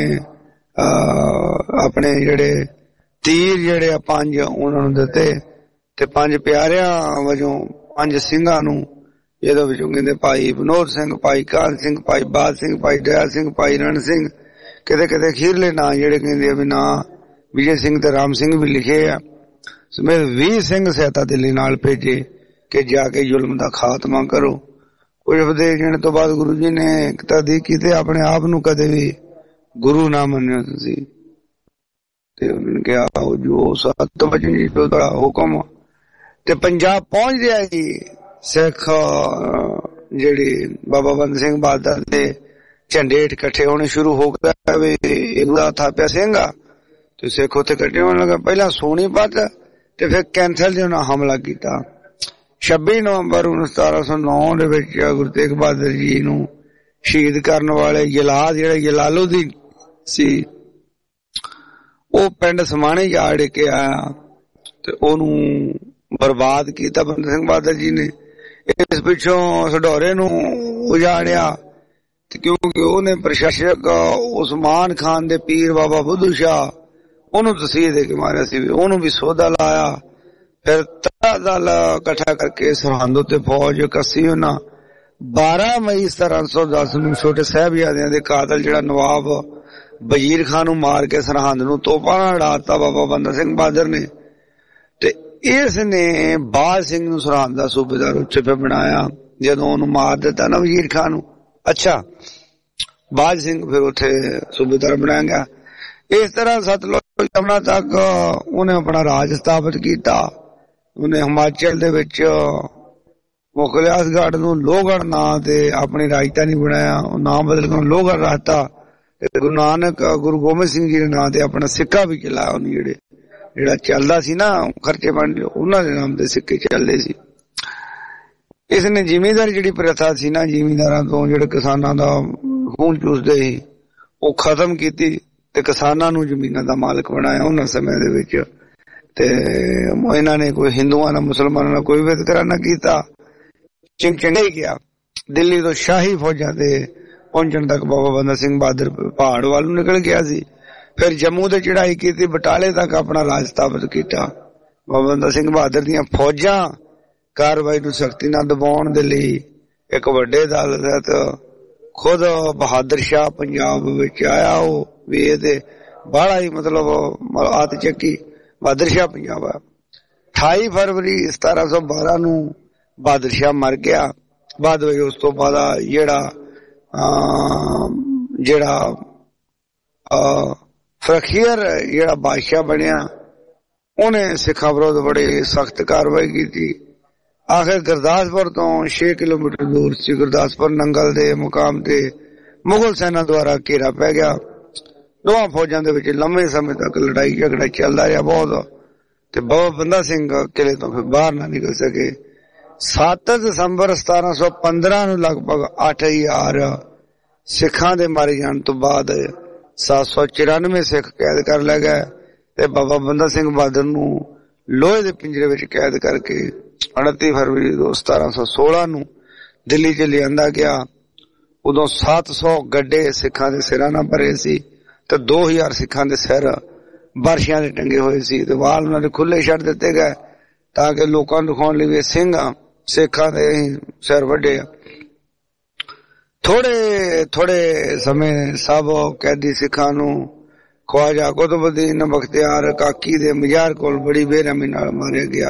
ਆਪਣੇ ਜਿਹੜੇ ਤੀਰ ਜਿਹੜੇ ਆ ਪੰਜ ਉਹਨਾਂ ਨੂੰ ਦਿੱਤੇ ਤੇ ਪੰਜ ਪਿਆਰਿਆਂ ਵਜੋਂ ਪੰਜ ਸਿੰਘਾਂ ਨੂੰ, ਇਹਦੇ ਵਿੱਚੋਂ ਕਹਿੰਦੇ ਭਾਈ ਵਿਨੋਦ ਸਿੰਘ, ਭਾਈ ਕਾਹਨ ਸਿੰਘ, ਭਾਈ ਬਾਦ ਸਿੰਘ, ਭਾਈ ਦਇਆ ਸਿੰਘ, ਭਾਈ ਰਣ ਸਿੰਘ, ਕਿਤੇ ਕਿਤੇ ਅਖੀਰਲੇ ਨਾਂ ਜਿਹੜੇ ਕਹਿੰਦੇ ਆ ਵੀ ਨਾਂ ਵਿਜੇ ਸਿੰਘ ਤੇ ਰਾਮ ਸਿੰਘ ਵੀ ਲਿਖੇ ਆ ਸਮੇਤ ਵੀਹ ਸਿੰਘ ਸਹਾਇਤਾ ਦਿੱਲੀ ਨਾਲ ਭੇਜੇ ਕਿ ਜਾ ਕੇ ਜ਼ੁਲਮ ਦਾ ਖਾਤਮਾ ਕਰੋ। ਕੁਝ ਉਪਦੇਸ਼ ਦੇਣ ਤੋਂ ਬਾਅਦ ਗੁਰੂ ਜੀ ਨੇ ਤਸਦੀਕ ਕੀਤੀ, ਆਪਣੇ ਆਪ ਨੂੰ ਕਦੇ ਵੀ ਗੁਰੂ ਨਾ ਮੰਨਿਓ ਤੁਸੀਂ। ਤੇ ਉਹਨਾਂ ਨੇ ਕਿਹਾ ਜੋ ਸਤ ਵਚਨ ਜੀ ਦਾ ਹੁਕਮ। ਤੇ ਪੰਜਾਬ ਪਹੁੰਚ ਗਿਆ ਜੀ ਸਿੱਖ ਜਿਹੜੀ ਬਾਬਾ ਬੰਦਾ ਸਿੰਘ ਬਹਾਦਰ ਦੇ ਝੰਡੇ ਇਕੱਠੇ ਹੋਣੇ ਸ਼ੁਰੂ ਹੋ ਗਏ ਵੀ ਇਹਦਾ ਥਾਪਿਆ ਸਿੰਘ ਆ ਤੇ ਸਿੱਖ ਉੱਥੇ ਇਕੱਠੇ ਹੋਣ ਲੱਗਾ। ਪਹਿਲਾਂ ਸੋਨੀਪਤ ਤੇ ਫਿਰ ਕੈਂਥਲ ਦੇ ਉਹਨਾਂ ਹਮਲਾ ਕੀਤਾ। ਛੱਬੀ ਨਵੰਬਰ ਸਤਾਰਾਂ ਸੌ ਨੌ ਦੇ ਵਿੱਚ ਗੁਰੂ ਤੇਗ ਬਹਾਦਰ ਜੀ ਨੂੰ ਸ਼ਹੀਦ ਕਰਨ ਵਾਲੇ ਜਲਾਦ ਜਿਹੜਾ ਜਲਾਲੁਦੀਨ ਸੀ ਉਹ ਪਿੰਡ ਸਮਾਣੇ ਜਾ ਅੜ ਕੇ ਆਇਆ ਤੇ ਉਹਨੂੰ ਬਰਬਾਦ ਕੀਤਾ ਬੰਦਾ ਸਿੰਘ ਬਹਾਦਰ ਜੀ ਨੇ। ਇਸ ਪਿੱਛੋਂ ਸਢੌਰੇ ਨੂੰ ਉਜਾੜਿਆ ਤੇ ਕਿਉਂਕਿ ਉਹਨੇ ਪ੍ਰਸ਼ਾਸਕ ਉਸਮਾਨ ਖਾਨ ਦੇ ਪੀਰ ਬਾਬਾ ਬੁੱਧੂ ਸ਼ਾਹ ਉਹਨੂੰ ਤਸੀਹੇ ਦੇ ਕੇ ਮਾਰਿਆ ਸੀ, ਉਹਨੂੰ ਵੀ ਸੋਧਾ ਲਾਇਆ। ਫਿਰ ਤਰਾ ਦਲ ਇਕੱਠਾ ਕਰਕੇ ਸਰਹੰਦ ਉੱਤੇ ਫੌਜ ਕੱਸੀ ਉਹਨਾਂ। ਬਾਰਾਂ ਮਈ ਸਤਾਰਾਂ ਸੌ ਦਸ ਨੂੰ ਛੋਟੇ ਸਾਹਿਬਜ਼ਾਦਿਆਂ ਦੇ ਕਾਤਲ ਜਿਹੜਾ ਨਵਾਬ ਵਜ਼ੀਰ ਖਾਨ ਨੂੰ ਮਾਰ ਕੇ ਸਰਹੰਦ ਨੂੰ ਤੋਪਾਂ ਨਾਲ ਉਡਾਤਾ ਬਾਬਾ ਬੰਦਾ ਸਿੰਘ ਬਹਾਦਰ ਨੇ। ਤੇ ਇਸ ਨੇ ਬਾਜ ਸਿੰਘ ਨੂੰ ਸਰਹੰਦ ਦਾ ਸੂਬੇਦਾਰ ਉੱਥੇ ਫਿਰ ਬਣਾਇਆ ਜਦੋਂ ਉਹਨੂੰ ਮਾਰ ਦਿੱਤਾ ਨਾ ਵਜ਼ੀਰ ਖਾਨ ਨੂੰ। ਅੱਛਾ, ਬਾਜ ਸਿੰਘ ਫਿਰ ਉੱਥੇ ਸੂਬੇਦਾਰ ਬਣਾਇਆ ਗਿਆ। ਇਸ ਤਰ੍ਹਾਂ ਸਤਲੁਜ ਯਮੁਨਾ ਤੱਕ ਉਹਨੇ ਆਪਣਾ ਰਾਜ ਸਥਾਪਿਤ ਕੀਤਾ। ਉਹਨੇ ਹਿਮਾਚਲ ਦੇ ਵਿੱਚ ਮੁਖਲਿਆਸਗੜ੍ਹ ਨੂੰ ਲੋਹਗੜ੍ਹ ਨਾਂ ਤੇ ਆਪਣੀ ਰਾਜਧਾਨੀ ਬਣਾਇਆ, ਉਹ ਨਾਮ ਬਦਲ ਕੇ ਲੋਹਗੜ੍ਹ ਰੱਖਤਾ। ਗੁਰੂ ਨਾਨਕ ਗੁਰੂ ਗੋਬਿੰਦ ਸਿੰਘ ਜੀ ਦੇ ਨਾਂ ਤੇ ਆਪਣਾ ਸਿੱਕਾ ਵੀ ਚਲਾਇਆ। ਉਹਨੂੰ ਜਿਹੜੇ ਜਿਹੜਾ ਚੱਲਦਾ ਸੀ ਨਾ ਖਰਚੇ ਬਣ ਉਹਨਾਂ ਦੇ ਨਾਮ ਦੇ ਸਿੱਕੇ ਚੱਲਦੇ ਸੀ। ਇਸ ਨੇ ਜ਼ਿਮੀਂਦਾਰ ਜਿਹੜੀ ਪ੍ਰਥਾ ਸੀ ਨਾ, ਜ਼ਿਮੀਂਦਾਰਾਂ ਤੋਂ ਜਿਹੜੇ ਕਿਸਾਨਾਂ ਦਾ ਖੂਨ ਚੂਸਦੇ ਸੀ ਉਹ ਖਤਮ ਕੀਤੀ ਤੇ ਕਿਸਾਨਾਂ ਨੂੰ ਜ਼ਮੀਨਾਂ ਦਾ ਮਾਲਕ ਬਣਾਇਆ ਉਹਨਾਂ ਸਮੇਂ ਦੇ ਵਿੱਚ। ਤੇ ਇਹਨਾਂ ਨੇ ਕੋਈ ਹਿੰਦੂਆਂ ਨਾਲ ਮੁਸਲਮਾਨਾਂ ਨਾਲ ਕੋਈ ਵਿਤਕਰਾ ਨਾ ਕੀਤਾ, ਚੰਗ ਚੰਗਾ ਹੀ ਗਿਆ। ਦਿੱਲੀ ਤੋਂ ਸ਼ਾਹੀ ਫੌਜਾਂ ਤੇ ਪਹੁੰਚਣ ਤੱਕ ਬਾਬਾ ਬੰਦਾ ਸਿੰਘ ਬਹਾਦਰ ਪਹਾੜ ਵੱਲ ਨੂੰ ਨਿਕਲ ਗਿਆ ਸੀ। ਫਿਰ ਜੰਮੂ ਤੇ ਚੜਾਈ ਕੀਤੀ, ਬਟਾਲੇ ਤੱਕ ਆਪਣਾ ਰਾਜ ਸਥਾਪਿਤ ਕੀਤਾ। ਬਾਬਾ ਬੰਦਾ ਸਿੰਘ ਬਹਾਦਰ ਦੀਆਂ ਫੌਜਾਂ ਕਾਰਵਾਈ ਨੂੰ ਸਖਤੀ ਨਾਲ ਦਬਾਉਣ ਦੇ ਲਈ ਇੱਕ ਵੱਡੇ ਦਲ ਸਹਿਤ खुद बहादुर शाह पंजाब विच आया, वो भी ये बड़ा ही मतलब आत चक्की बहादुर शाह पंजाब है। अठाई फरवरी सतारा सौ बारह नू बहादुर शाह मर गया। बाद विच उस तो बाद जेड़ा जेड़ा फरखीर जेड़ा बादशाह बनिया, उन्हें सिखा विरोध बड़ी सख्त कार्रवाई की थी। आखिर गुरदासपुर तो छे किलोमीटर दूर सी गुरदासपुर नंगल दे मुकाम ते मुगल सेना द्वारा घेरा पै गया। दोवां फौजां दे विच लंबे समय तक लड़ाई झगड़ा चलदा रहा बहुत, ते बाबा बंदा सिंह किले तो फिर बाहर ना निकल सके। सत्त दसंबर सतारा सौ पंद्रह नू लगभग अठ हजार सिखां दे मारे जाण तो बाद सात सौ चौरानवे सिख कैद कर लै गए ते बाबा बंदा सिंह बहादुर नू लोहे दे पिंजरे विच कैद करके उनती फरवरी सतारा सौ सोलह नू दिल्ली च लिआंदा गया। उदों सात सौ गड्ढे सिखां दे सिरां नाल भरे सी ते दो हजार सिखां दे सिर बारशियां दे टंगे होए सी ते वाल उन्हां दे खुले छड्ड दित्ते गए ताकि लोकां नूं दिखाउण लई वे सिंह सिखां दे सिर वड्डे। थोड़े थोड़े समय सब कैदी सिखां नूं ख्वाजा कुतुबुद्दीन बख्तियार काकी दे मजार कोल बड़ी बेरहमी नाल मारिया गया।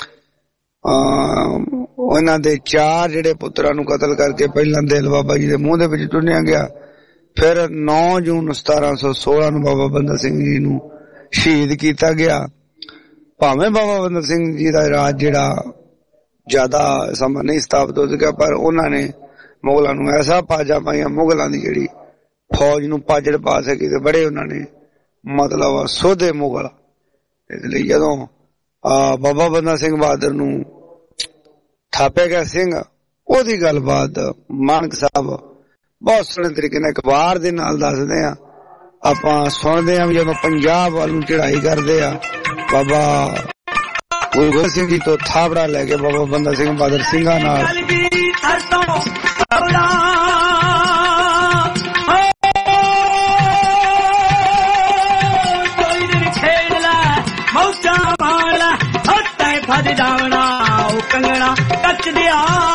उन्हां दे चार जेड़े पुत्रां नूं कतल करके पहला दिल बाबा जी दे मूंह दे विच टुन्निया गया। फिर नौ जून सतारा सौ सोलह नूं बाबा बंदा सिंह जी नूं शहीद किया गया। भावें बाबा बंदा सिंह जी दा राज जेड़ा ज्यादा समा नहीं स्थापित हो सका, पर उन्होंने मुगलों नूं ऐसा पाजा पाइया, मुगलों की जिहड़ी फौज नूं पाजड़ पा सकी ते बड़े उन्होंने मतलब सोधे मुगल। इसलिए जदों बाबा बंदा सिंह बहादुर नूं थापे गया सिंह, ओदी गलबात मानक साहब बहुत सोहणे तरीके नाल अखबार दे नाल दसदे आ। आपां सुणदे आ जदों पंजाब वाल नूं चढ़ाई करदे आ, बाबा गुरु गोबिंद सिंह जी तो थापड़ा लैके बाबा बंदा सिंह बहादुर सिंघां नाल जावना कंगना कच दिया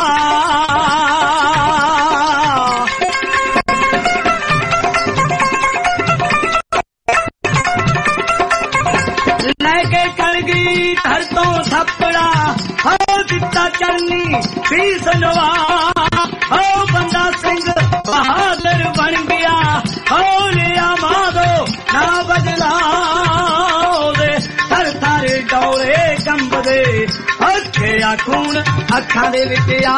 लैके कलगी धर तो थपड़ा हो दिता चलनी भी सनवा हो बंदा सिंह बहादुर बन गया हो लिया माधो ना बदला थर थर डोरे कंबदे अखे आ खून अखां दे विच आ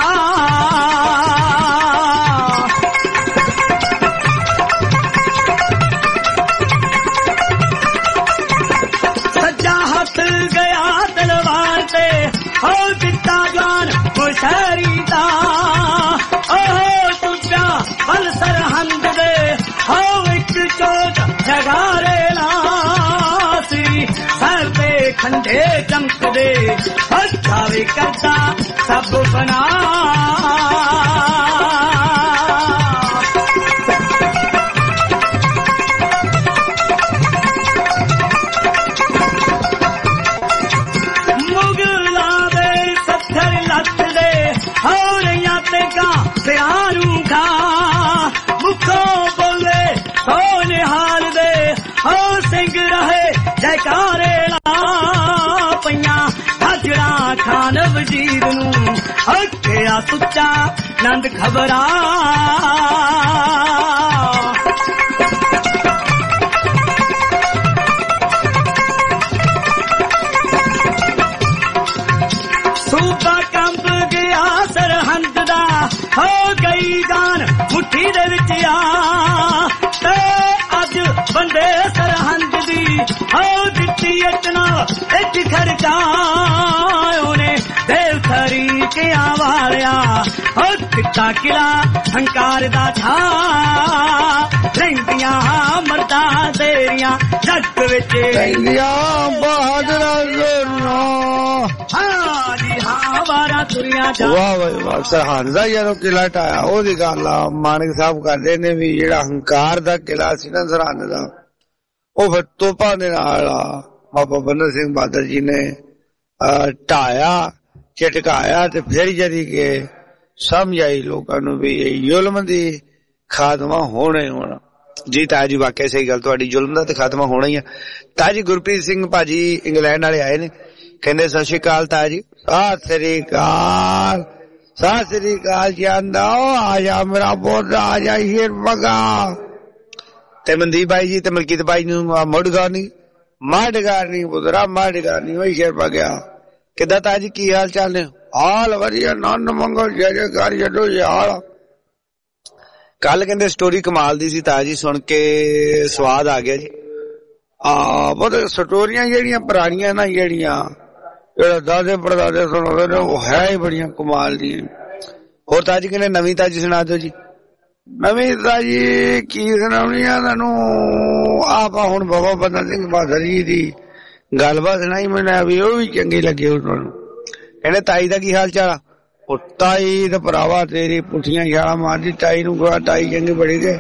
सज्जा हथ गया तलवार ते हो दिता जान मुशहरी दा ओहो तुझा बल सरहंद दे हो एक चोट जगारे लासी सर पे खंडे चमक दे हथावे करता सब बना मुगला दे सत्थर लत दे हो रैया ते का प्यारू का मुखो बोले हो निहाल दे हो सिंह रहे जयकारे हाजरा खान वजीर नूं अखिया सुच्चा नंद खबरा सूबा कंब गया सरहंद दा हो गई जान मुट्ठी दे विच आ ते अज बंदे सरहंद दी हो दित्ती इतना इच खर्चा उन्हें देव थरी के आवालिया हो किता किला हंकार दा था रंगिया मरदा तेरिया जग विच रंगिया बहादुरा जोनो हाँ जी हाँ बारा तुरिया जा वाह वाह वाह सरहंद दा जदों किला ढाया ओदी गल मानक साहब करदे ने भी जेड़ा हंकार दा किला सी ना सरहंद दा ਉਹ ਫਿਰ ਤੋਪਾਂ ਦੇ ਨਾਲ ਬਾਬਾ ਬੰਦਾ ਸਿੰਘ ਬਹਾਦਰ ਜੀ ਨੇ ਢਾਇਆ ਝਟਕਾਇਆ ਤੇ ਫਿਰ ਜਿਹੜੀ ਕਿ ਸਮਝ ਆਈ ਲੋਕਾਂ ਨੂੰ ਵੀ ਇਹ ਜ਼ੁਲਮ ਦੀ ਖਾਤਮਾ ਹੋਣਾ ਹੀ ਹੋਣਾ। ਜੀ ਤਾਇਆ ਜੀ ਵਾਕਿਆ ਸਹੀ ਗੱਲ ਤੁਹਾਡੀ, ਜ਼ੁਲਮ ਦਾ ਤੇ ਖਾਤਮਾ ਹੋਣਾ ਹੀ ਆ। ਤਾਇਆ ਜੀ ਗੁਰਪ੍ਰੀਤ ਸਿੰਘ ਭਾਜੀ ਇੰਗਲੈਂਡ ਵਾਲੇ ਆਏ ਨੇ, ਕਹਿੰਦੇ ਸਤਿ ਸ਼੍ਰੀ ਅਕਾਲ ਤਾਇਆ ਜੀ। ਸਤਿ ਸ੍ਰੀ ਅਕਾਲ ਸਤਿ ਸ੍ਰੀ ਅਕਾਲ ਜਾਂਦਾ ਆ ਜਾ ਮੇਰਾ ਪੁੱਤ, ਆ ਜਾ ਸ਼ੇਰ ਪਗਾ। ਤੇ ਮਨਦੀਪ ਬਾਈ ਜੀ ਤੇ ਮਲਕੀਤ ਬਾਈ ਨੂੰ ਮੁੱਢਗਾਰਨੀ ਮਾਢਗਾਰਨੀ ਪੁੱਤਰਾ ਮਾਢਗਾਰਨੀ ਉਹੀ ਸ਼ੇਰ ਪਗਿਆ। ਕਿੱਦਾਂ ਤਾਇਆ ਜੀ ਕੀ ਹਾਲ ਚਾਲ ਨੇ? ਹਾਲ ਵਧੀਆ, ਨੰਨ ਮੰਗਲ ਜੈ ਜੈਕਾਰ ਜੱਡੋ ਹਾਲ। ਕੱਲ ਕਹਿੰਦੇ ਸਟੋਰੀ ਕਮਾਲ ਦੀ ਸੀ ਤਾਇਆ ਜੀ, ਸੁਣ ਕੇ ਸਵਾਦ ਆ ਗਿਆ ਜੀ। ਆ ਬਹੁਤ ਸਟੋਰੀਆਂ ਜਿਹੜੀਆਂ ਪੁਰਾਣੀਆਂ ਨਾ, ਜਿਹੜੀਆਂ ਜਿਹੜਾ ਦਾਦੇ ਪੜਦਾਦੇ ਸੁਣਾਉਂਦੇ ਨੇ ਉਹ ਹੈ ਹੀ ਬੜੀਆਂ ਕਮਾਲ ਦੀਆਂ। ਹੋਰ ਤਾਇਆ ਜੀ ਕਹਿੰਦੇ ਨਵੀਂ ਤਾਜੀ ਸੁਣਾ ਦਿਓ ਜੀ। ਨਵੀਂ ਤਾਜੀ ਕੀ ਸੁਣਾਉਣੀ ਆ ਤੁਹਾਨੂੰ? ਆਪਾਂ ਹੁਣ ਬਾਬਾ ਬੰਦਾ ਸਿੰਘ ਬਹਾਦਰ ਜੀ ਦੀ ਗੱਲਬਾਤ ਸੁਣਾਈ ਮੈਨੂੰ, ਵੀ ਉਹ ਵੀ ਚੰਗੀ ਲੱਗੀ ਤੁਹਾਨੂੰ। ਕਹਿੰਦੇ ਤਾਈ ਦਾ ਕੀ ਹਾਲ ਚਾਲ? ਉਹ ਤਾਈ ਤੇ ਭਰਾਵਾ ਤੇਰੀ ਪੁੱਠੀਆਂ ਛਾਲਾਂ ਮਾਰਦੀ, ਤਾਈ ਨੂੰ ਕਹਾ ਤਾਈ ਚੰਗੀ ਬੜੀ ਗਏ।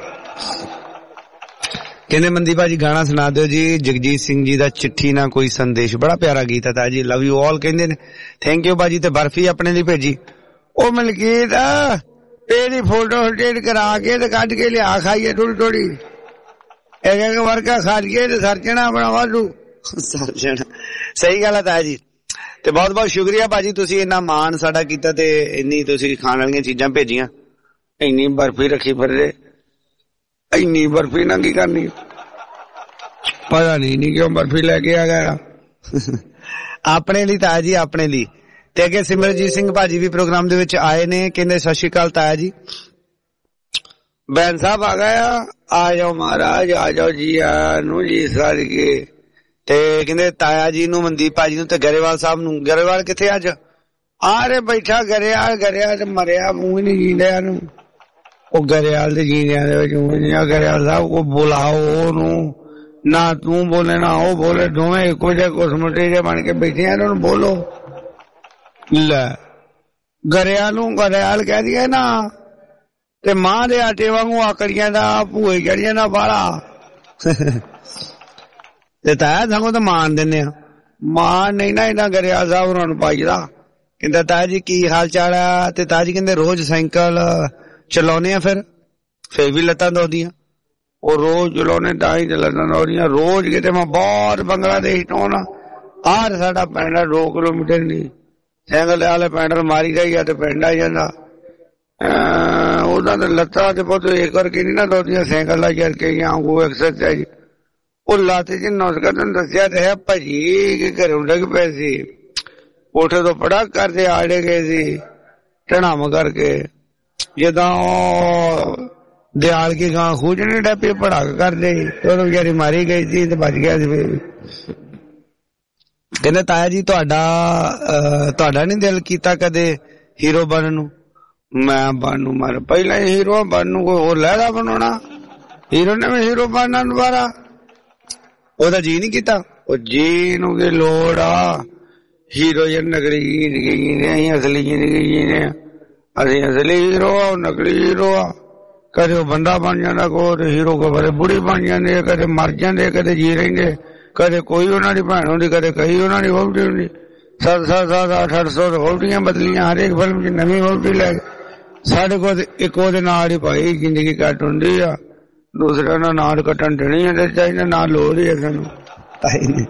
ਕਹਿੰਦੇ ਮਨਦੀਪ ਭਾਜੀ ਗਾਣਾ ਸੁਣਾ ਦਿਓ ਜੀ, ਜਗਜੀਤ ਸਿੰਘ ਜੀ ਦਾ ਚਿੱਠੀ ਨਾ ਕੋਈ ਸੰਦੇਸ਼, ਬੜਾ ਪਿਆਰਾ ਗੀਤ ਹੈ ਤਾਇਆ ਜੀ, ਲਵ ਯੂ ਆਲ ਕਹਿੰਦੇ ਨੇ। ਥੈਂਕ ਯੂ ਭਾਜੀ। ਤੇ ਬਰਫੀ ਆਪਣੇ ਲਈ ਭੇਜੀ। ਉਹ ਮਲਕੀਤ ਤੇਰੀ ਫੋਟੋ ਸਟੇਟ ਕਰਾ ਕੇ ਤੇ ਕੱਢ ਕੇ ਲਿਆ, ਖਾਈਏ ਥੋੜੀ ਥੋੜੀ, ਇੱਕ ਇੱਕ ਵਰਕਾ ਖਾ ਲਈਏ ਤੇ ਸਰਜਣਾ ਆਪਣਾ ਵਾਧੂ ਸਰਜਣਾ। ਸਹੀ ਗੱਲ ਹੈ ਤਾਇਆ ਜੀ। ਤੇ ਬਹੁਤ ਬਹੁਤ ਸ਼ੁਕਰੀਆ ਭਾਜੀ, ਤੁਸੀਂ ਇੰਨਾ ਮਾਣ ਸਾਡਾ ਕੀਤਾ ਤੇ ਇੰਨੀ ਤੁਸੀਂ ਖਾਣ ਵਾਲੀਆਂ ਚੀਜ਼ਾਂ ਭੇਜੀਆਂ। ਇੰਨੀ ਬਰਫੀ ਰੱਖੀ ਫਿਰਦੇ, ਇੰਨੀ ਬਰਫੀ ਨਾਲ ਕੀ ਕਰਨੀ ਪਤਾ ਨਹੀਂ ਨਹੀਂ ਕਿਉਂ ਬਰਫੀ ਲੈ ਕੇ ਆ ਗਿਆ ਆਪਣੇ ਲਈ ਤਾਇਆ ਜੀ, ਆਪਣੇ ਲਈ। ਤੇ ਅੱਗੇ ਸਿਮਰਜੀਤ ਸਿੰਘ ਭਾਜੀ ਵੀ ਪ੍ਰੋਗਰਾਮ ਦੇ ਵਿੱਚ ਆਏ ਨੇ, ਕਹਿੰਦੇ ਸਤਿ ਸ਼੍ਰੀ ਅਕਾਲ ਤਾਇਆ ਜੀ। ਬੈਨ ਸਾਹਿਬ ਆ ਗਿਆ, ਆ ਜਾਓ ਮਹਾਰਾਜ ਆ ਜਾਓ ਜੀ ਆ ਨੂੰ ਜੀ ਸਾਰ ਕੇ। ਤੇ ਕਹਿੰਦੇ ਤਾਇਆ ਜੀ ਨੂੰ, ਮਨਦੀਪ ਭਾਜੀ ਨੂੰ ਤੇ ਗਰੇਵਾਲ ਸਾਹਿਬ ਨੂੰ। ਗਰੇਵਾਲ ਕਿੱਥੇ ਅੱਜ? ਆ ਰੇ ਬੈਠਾ ਗਰੇਵਾਲ, ਗਰੇਵਾਲ ਤੇ ਮਰਿਆ ਮੂੰਹ ਨਹੀਂ ਜੀਂਦਿਆਂ ਨੂੰ। ਉਹ ਗਰੇਵਾਲ ਦੇ ਜੀਂਦਿਆਂ ਦੇ ਵਿੱਚ ਗਰੇਵਾਲ ਸਾਹਿਬ ਕੋ ਬੁਲਾਓ ਉਹਨੂੰ, ਨਾ ਤੂੰ ਬੋਲੇ ਨਾ ਉਹ ਬੋਲੇ, ਦੋਵੇਂ ਇੱਕੋ ਜਿਹੇ ਕੁਸਮਟੇ ਜਿਹੇ ਬਣ ਕੇ ਬੈਠੇ ਆ, ਉਹਨਾਂ ਨੂੰ ਬੋਲੋ। ਲੈ ਗਰੇਵਾਲ ਨੂੰ ਗਰੇਵਾਲ ਕਹਿ ਦਈਏ ਨਾ ਤੇ ਮਾਂ ਦੇ ਆਟੇ ਵਾਂਗੂ ਆਕੜੀਆਂ ਦਾ ਭੂਏ ਚੜੀਆਂ ਦਾ ਬਾਹਲਾ ਤੇ ਤਾਇਆ ਸੰਗੋਂ ਤਾਂ ਮਾਨ ਦਿੰਦੇ ਆ, ਮਾਨ ਨਹੀਂ ਨਾ ਇਹਨਾਂ ਗਰੇਵਾਲ ਸਾਹਿਬ ਉਹਨਾਂ ਨੂੰ ਪਾਈਦਾ। ਕਹਿੰਦਾ ਤਾਇਆ ਜੀ ਕੀ ਹਾਲ ਚਾਲ ਆ? ਤੇ ਤਾਇਆ ਜੀ ਕਹਿੰਦੇ ਰੋਜ਼ ਸਾਈਕਲ ਚਲਾਉਣੇ ਆ, ਫਿਰ ਫਿਰ ਵੀ ਲੱਤਾਂ ਦੋਦੀਆਂ। ਉਹ ਰੋਜ਼ ਚਲਾਉਣੇ ਤਾਂ ਹੀ ਤੇ ਲੱਤਾਂ ਦੋਦੀਆਂ। ਰੋਜ਼ ਕਿਤੇ ਮੈਂ ਬਾਹਰ ਬੰਗਲਾਦੇਸ਼ ਤੋਂ ਨਾ, ਆਹ ਸਾਡਾ ਪਿੰਡ ਦੋ ਕਿਲੋਮੀਟਰ ਨਹੀਂ, ਸਾਈਕਲ ਵਾਲੇ ਪਿੰਡ ਮਾਰੀ ਗਈ ਆ ਤੇ ਪਿੰਡ ਆ ਜਾਂਦਾ। ਉਹਦਾ ਤੇ ਲੱਤਾਂ ਤੇ ਬਹੁਤ ਇਹ ਕਰਕੇ ਨਹੀਂ ਨਾ ਦੋਦੀਆਂ, ਸਾਈਕਲ ਦਾ ਕਰਕੇ ਜਾਂ ਕੋਈ ਐਕਸਰਸਾਈਜ਼। ਉਹ ਲੱਤ ਚ ਨੁਸਖਾ ਤੈਨੂੰ ਦੱਸਿਆ ਤੇ ਹੈ ਭਾਜੀ ਕਿ ਘਰੋਂ ਡਿੱਗ ਪਏ ਸੀ, ਕੋਠੇ ਤੋਂ ਪੜਾ ਕਰਦੇ ਆੜੇ ਗਏ ਸੀ ਟਣਾਮ ਕਰਕੇ, ਜਿੱਦਾਂ ਉਹ ਦਿਆਲ ਕੀ ਗਾਂ ਖੂਜਣੇ ਡੱਪੇ ਪੜਾਕ ਕਰਦੇ ਤੇ ਉਹ ਵਿਚਾਰੀ ਮਾਰੀ ਗਈ ਸੀ ਤੇ ਬਚ ਗਿਆ ਸੀ। ਫਿਰ ਕਹਿੰਦੇ ਤਾਇਆ ਜੀ ਤੁਹਾਡਾ ਤੁਹਾਡਾ ਨੀ ਦਿਲ ਕੀਤਾ ਕਦੇ ਹੀਰੋ ਬਣਨ ਨੂੰ? ਮੈਂ ਬਣਨ ਨੂੰ ਮਰ ਪਹਿਲਾਂ ਹੀ ਹੀਰੋ ਬਣਨ ਨੂੰ, ਕੋਈ ਹੋਰ ਲਹਿਦਾ ਬਣਾਉਣਾ, ਹੀਰੋ ਨੇ ਵੀ ਹੀਰੋ ਬਣਨਾ ਦੁਬਾਰਾ? ਉਹਦਾ ਜੀ ਨੀ ਕੀਤਾ? ਉਹ ਜੀ ਨੂੰ ਕੀ ਲੋੜ ਆ? ਹੀਰੋ ਜੀ ਨਕਲੀ ਜ਼ਿੰਦਗੀ ਨੇ, ਅਸੀਂ ਅਸਲੀ ਜ਼ਿੰਦਗੀ ਨੇ, ਅਸੀਂ ਅਸਲੀ ਹੀਰੋ ਆ, ਉਹ ਨਕਲੀ ਹੀਰੋ ਆ। ਕਦੇ ਉਹ ਬੰਦਾ ਬਣ ਜਾਂਦਾ, ਕੋਈ ਹੀਰੋ ਕਦੇ ਬੁੜੀ ਬਣ ਜਾਂਦੇ, ਕਦੇ ਮਰ ਜਾਂਦੇ, ਕਦੇ ਜੀ ਰਹਿੰਦੇ, ਕਦੇ ਕੋਈ ਉਹਨਾਂ ਦੀ ਭੈਣ ਹੁੰਦੀ, ਕਦੇ ਕਈ ਉਹਨਾਂ ਦੀ ਵਹੁਟੀ ਹੁੰਦੀ। ਸੱਤ ਸੱਤ ਸੱਤ ਅੱਠ ਅੱਠ ਸੌ ਵਹੁਟੀਆਂ ਬਦਲੀਆਂ, ਹਰੇਕ ਫਿਲਮ ਚ ਨਵੀਂ ਵਹੁਟੀ ਲੈ ਕੇ। ਸਾਡੇ ਕੋਲ ਇੱਕ ਉਹਦੇ ਨਾਲ ਹੀ ਭਾਈ ਜ਼ਿੰਦਗੀ ਕੱਟ ਹੁੰਦੀ ਆ, ਦੂਸਰੇ ਨਾਲ ਨਾਲ ਕੱਟਣ ਦੇਣੀ ਹੈ ਚਾਹੀਦਾ, ਨਾਲ ਲੋੜ ਹੀ ਹੈ ਸਾਨੂੰ ਤਾਈ ਨੇ।